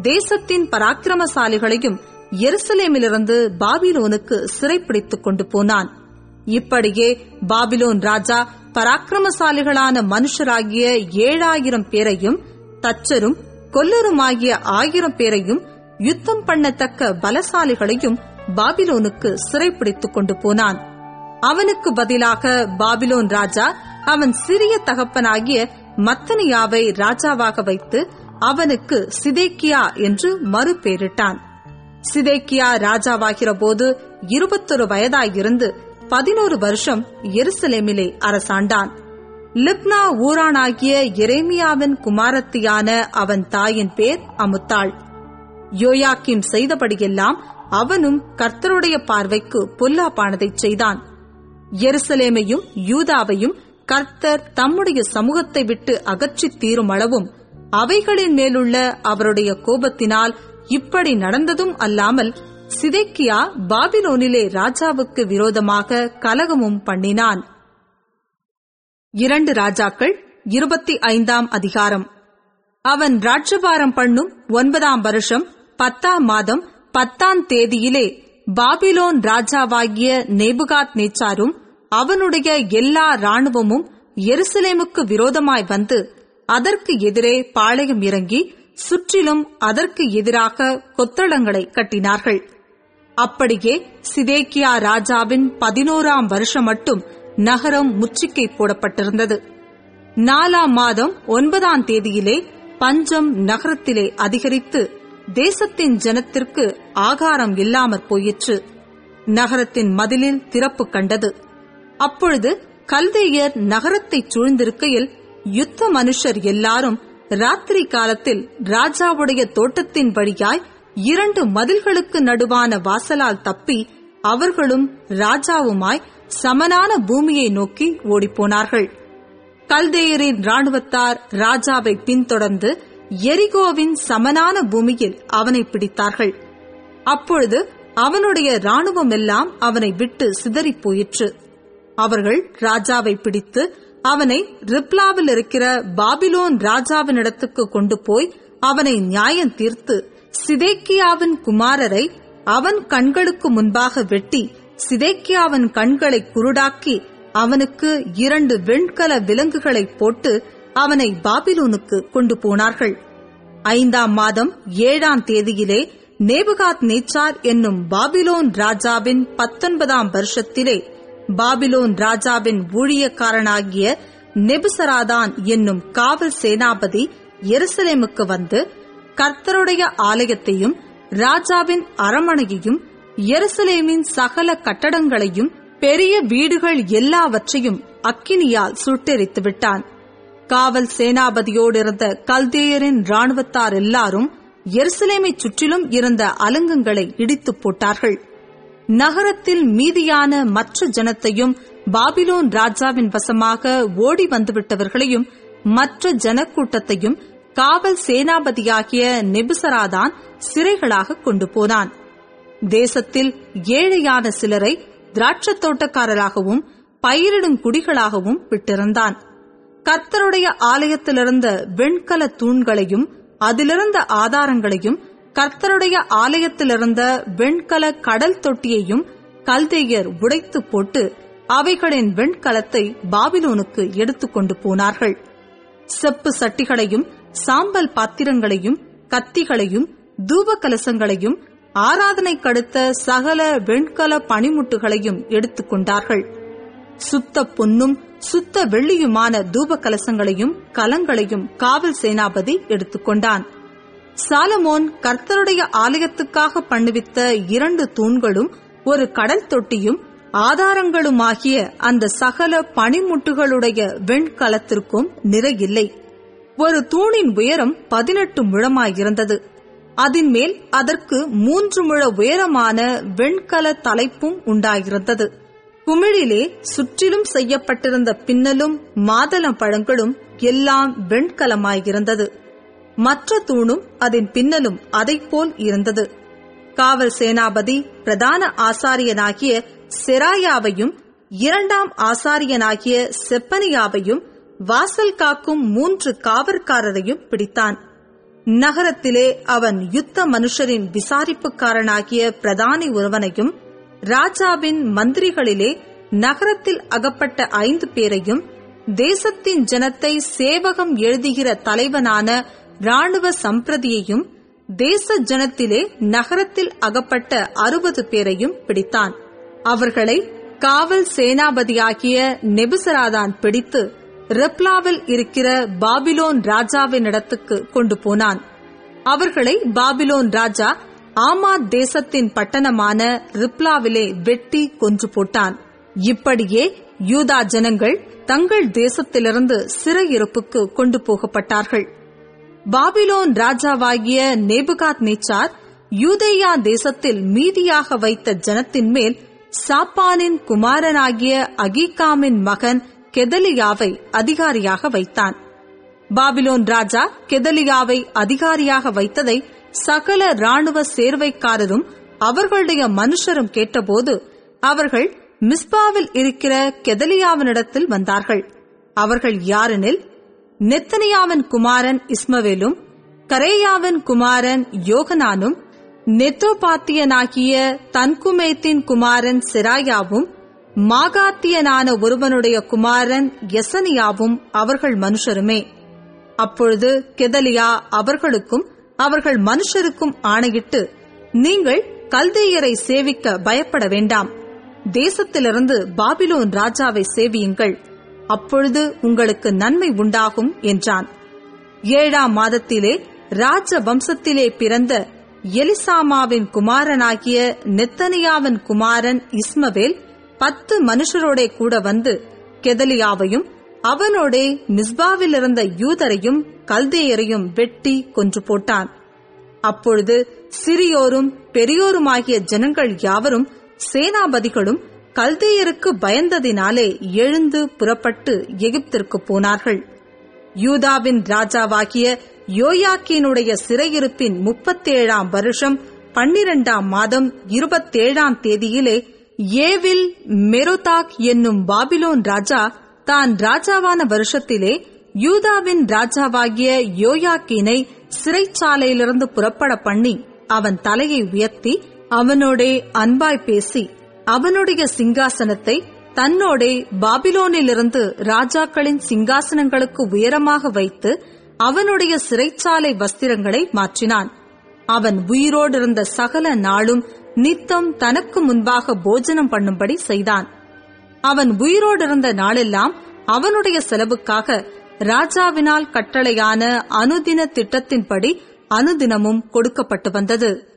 தேசத்தின் பராக்கிரமசாலிகளையும் எருசலேமிலிருந்து பாபிலோனுக்கு சிறைப்பிடித்துக் கொண்டு போனான். இப்படியே பாபிலோன் ராஜா பராக்கிரமசாலிகளான மனுஷராகிய 7000 பேரையும் தச்சரும் கொல்லருமாகிய 1000 பேரையும் யுத்தம் பண்ணத்தக்க பலசாலிகளையும் பாபிலோனுக்கு சிறைப்பிடித்துக் கொண்டு போனான். அவனுக்கு பதிலாக பாபிலோன் ராஜா அவன் சிறிய தகப்பனாகிய மத்தனியாவை ராஜாவாக வைத்து அவனுக்கு சிதேக்கியா என்று மறுபேரிட்டான். சிதேக்கியா ராஜாவாகிற போது 21 வயதாயிருந்து 11 வருஷம் எருசலேமிலே அரசாண்டான். லிப்னா ஊரானாகிய எரேமியாவின் குமாரத்தியான அவன் தாயின் பேர் அமுத்தாள். யோயாக்கீம் செய்தபடியெல்லாம் அவனும் கர்த்தருடைய பார்வைக்கு பொல்லாப்பானதைச் செய்தான். எருசலேமையும் யூதாவையும் கர்த்தர் தம்முடைய சமூகத்தை விட்டு அகற்றித் தீரும் அளவும் அவைகளின் மேலுள்ள அவருடைய கோபத்தினால் இப்படி நடந்ததும் அல்லாமல் சிதேக்கியா பாபிலோனிலே ராஜாவுக்கு விரோதமாக கலகமும் பண்ணினான். 2 ராஜாக்கள் 25ஆம் அதிகாரம். அவன் ராஜ்யபாரம் பண்ணும் 9ஆம் வருஷம் 10ஆம் மாதம் 10ஆம் தேதியிலே பாபிலோன் ராஜாவாகிய நேபுகாத் நேச்சாரும் அவனுடைய எல்லா இராணுவமும் எருசலேமுக்கு விரோதமாய் வந்து அதற்கு எதிரே பாளையம் இறங்கி சுற்றிலும் அதற்கு எதிராக கொத்தளங்களை கட்டினார்கள். அப்படியே சிதேக்கியா ராஜாவின் 11ஆம் வருஷம் மட்டும் நகரம் முற்றுகை போடப்பட்டிருந்தது. 4ஆம் மாதம் 9ஆம் தேதியிலே பஞ்சம் நகரத்திலே அதிகரித்து தேசத்தின் ஜனத்திற்கு ஆகாரம் இல்லாமற் போயிற்று. நகரத்தின் மதிலில் திறப்பு கண்டது. அப்பொழுது கல்தேயர் நகரத்தைச் சூழ்ந்திருக்கையில் யுத்த மனுஷர் எல்லாரும் ராத்திரி காலத்தில் ராஜாவுடைய தோட்டத்தின் வழியாய் 2 மதில்களுக்கு நடுவான வாசலால் தப்பி அவர்களும் ராஜாவுமாய் சமனான பூமியை நோக்கி ஓடிப்போனார்கள். கல்தேயரின் இராணுவத்தார் ராஜாவை பின்தொடர்ந்து எரிகோவின் சமனான பூமியில் அவனை பிடித்தார்கள். அப்பொழுது அவனுடைய இராணுவம் எல்லாம் அவனை விட்டு சிதறிப் போயிற்று. அவர்கள் ராஜாவை பிடித்து அவனை ரிப்லாவில் இருக்கிற பாபிலோன் ராஜாவினிடத்துக்கு கொண்டு போய் அவனை நியாயம் தீர்த்து சிதேக்கியாவின் குமாரரை அவன் கண்களுக்கு முன்பாக வெட்டி சிதேக்கியாவின் கண்களை குருடாக்கி அவனுக்கு 2 வெண்கல விலங்குகளை போட்டு அவனை பாபிலோனுக்கு கொண்டு போனார்கள். 5ஆம் மாதம் 7ஆம் தேதியிலே நேபுகாத் நேச்சார் என்னும் பாபிலோன் ராஜாவின் 19ஆம் வருஷத்திலே பாபிலோன் ராஜாவின் ஊழியக்காரனாகிய நெபுசராதான் என்னும் காவல் சேனாபதி எருசலேமுக்கு வந்து கர்த்தருடைய ஆலயத்தையும் ராஜாவின் அரமனையையும் எருசலேமின் சகல கட்டடங்களையும் பெரிய வீடுகள் எல்லாவற்றையும் அக்கினியால் சுட்டெரித்து விட்டான். காவல் சேனாபதியோடிருந்த கல்தேயரின் இராணுவத்தார் எல்லாரும் எருசலேமைச் சுற்றிலும் இருந்த அலங்கங்களை இடித்துப் போட்டார்கள். நகரத்தில் மீதியான மற்ற ஜனத்தையும் பாபிலோன் ராஜாவின் வசமாக ஓடி வந்துவிட்டவர்களையும் மற்ற ஜனக்கூட்டத்தையும் காவல் சேனாபதியாகிய நெபுசராதான் சிறைகளாக கொண்டு போனான். தேசத்தில் ஏழையான சிலரை திராட்சத் தோட்டக்காரராகவும் பயிரிடும் குடிகளாகவும் விட்டிருந்தான். கர்த்தருடைய ஆலயத்திலிருந்த வெண்கல தூண்களையும் அதிலிருந்த ஆதாரங்களையும் கர்த்தருடைய ஆலயத்திலிருந்த வெண்கல கடல் தொட்டியையும் கல்தேயர் உடைத்து போட்டு அவைகளின் வெண்கலத்தை பாபிலோனுக்கு எடுத்துக்கொண்டு போனார்கள். செப்பு சட்டிகளையும் சாம்பல் பாத்திரங்களையும் கத்திகளையும் தூப கலசங்களையும் ஆராதனை கடுத்த சகல வெண்கல பனிமுட்டுகளையும் எடுத்துக்கொண்டார்கள். சுத்த பொன்னும் சுத்த வெள்ளியுமான தூப கலசங்களையும் கலங்களையும் காவல் சேனாபதி எடுத்துக்கொண்டான். சாலமோன் கர்த்தருடைய ஆலயத்துக்காக பண்ணுவித்த 2 தூண்களும் ஒரு கடல் தொட்டியும் ஆதாரங்களுமாகிய அந்த சகல பனிமுட்டுகளுடைய வெண்கலத்திற்கும் நிறையில்லை. ஒரு தூணின் உயரம் 18 முழமாயிருந்தது. அதன் மேல் அதற்கு 3 முழ உயரமான வெண்கல தலைப்பும் உண்டாயிருந்தது. குமிழிலே சுற்றிலும் செய்யப்பட்டிருந்த பின்னலும் மாதளம் பழங்களும் எல்லாம் வெண்கலமாயிருந்தது. மற்ற தூணும் அதன் பின்னலும் அதைப்போல் இருந்தது. காவல் சேனாபதி பிரதான ஆசாரியனாகிய செராயாவையும் 2ஆம் ஆசாரியனாகிய செப்பனியாவையும் வாசல் காக்கும் 3 காவற்காரரையும் பிடித்தான். நகரத்திலே அவன் யுத்த மனுஷரின் விசாரிப்புக்காரனாகிய பிரதானி ஒருவனையும், ராஜாவின் மந்திரிகளிலே நகரத்தில் அகப்பட்ட 5 பேரையும், தேசத்தின் ஜனத்தை சேவகம் எழுதுகிற தலைவனான இராணுவ சம்பிரதியையும், தேச ஜனத்திலே நகரத்தில் அகப்பட்ட 60 பேரையும் பிடித்தான். அவர்களை காவல் சேனாபதியாகிய நெபுசராதான் பிடித்து ரிப்லாவில் இருக்கிற பாபிலோன் ராஜாவினிடத்துக்கு கொண்டு போனான். அவர்களை பாபிலோன் ராஜா ஆமாத் தேசத்தின் பட்டணமான ரிப்லாவிலே வெட்டி கொன்று போட்டான். இப்படியே யூதா ஜனங்கள் தங்கள் தேசத்திலிருந்து சிறையிருப்புக்கு கொண்டு போகப்பட்டார்கள். பாபிலோன் ராஜாவாகிய நேபுகாத்நேச்சார் யூதேயா தேசத்தில் மீதியாக வைத்த ஜனத்தின் மேல் சாப்பானின் குமாரனாகிய அகீகாமின் மகன் கெதலியாவை அதிகாரியாக வைத்தான். பாபிலோன் ராஜா கெதலியாவை அதிகாரியாக வைத்ததை சகல இராணுவ சேர்வைக்காரரும் அவர்களுடைய மனுஷரும் கேட்டபோது, அவர்கள் மிஸ்பாவில் இருக்கிற கெதலியாவினிடத்தில் வந்தார்கள். அவர்கள் யாரெனில், நெத்தனியாவின் குமாரன் இஸ்மவேலும், கரேயாவின் குமாரன் யோகனானும், நெத்தோபாத்தியனாகிய தன்குமேத்தின் குமாரன் செராயாவும், மாகாத்தியனான ஒருவனுடைய குமாரன் யசனியாவும் அவர்கள் மனுஷருமே. அப்பொழுது கெதலியா அவர்களுக்கும் அவர்கள் மனுஷருக்கும் ஆணையிட்டு, நீங்கள் கல்தேயரை சேவிக்க பயப்பட வேண்டாம், தேசத்திலிருந்து பாபிலோன் ராஜாவை சேவியுங்கள், அப்பொழுது உங்களுக்கு நன்மை உண்டாகும் என்றான். 7ஆம் மாதத்திலே ராஜ வம்சத்திலே பிறந்த எலிசாமாவின் குமாரனாகிய நெத்தனியாவின் குமாரன் இஸ்மவேல் 10 மனுஷரோடே கூட வந்து கெதலியாவையும் அவனோடே மிஸ்பாவிலிருந்த யூதரையும் கல்தேயரையும் வெட்டி கொன்று போட்டான். அப்பொழுது சிறியோரும் பெரியோருமாகிய ஜனங்கள் யாவரும் சேனாபதிகளும் கல்தேயருக்கு பயந்ததினாலே எழுந்து புறப்பட்டு எகிப்திற்கு போனார்கள். யூதாவின் ராஜாவாகிய யோயாக்கீனுடைய சிறையிருப்பின் 37ஆம் வருஷம் 12ஆம் மாதம் 27ஆம் தேதியிலே ஏவில் மெரோதாக் என்னும் பாபிலோன் ராஜா தான் ராஜாவான வருஷத்திலே யூதாவின் ராஜாவாகிய யோயாக்கீனை சிறைச்சாலையிலிருந்து புறப்பட பண்ணி அவன் தலையை உயர்த்தி அவனோடே அன்பாய் பேசி அவனுடைய சிங்காசனத்தை தன்னோடே பாபிலோனிலிருந்து ராஜாக்களின் சிங்காசனங்களுக்கு உயரமாக வைத்து அவனுடைய சிறைச்சாலை வஸ்திரங்களை மாற்றினான். அவன் உயிரோடு இருந்த சகல நாளும் நித்தம் தனக்கு முன்பாக போஜனம் பண்ணும்படி செய்தான். அவன் உயிரோடு இருந்த நாளெல்லாம் அவனுடைய செலவுக்காக ராஜாவினால் கட்டளையான அனுதின திட்டத்தின்படி அனுதினமும் கொடுக்கப்பட்டு வந்தது.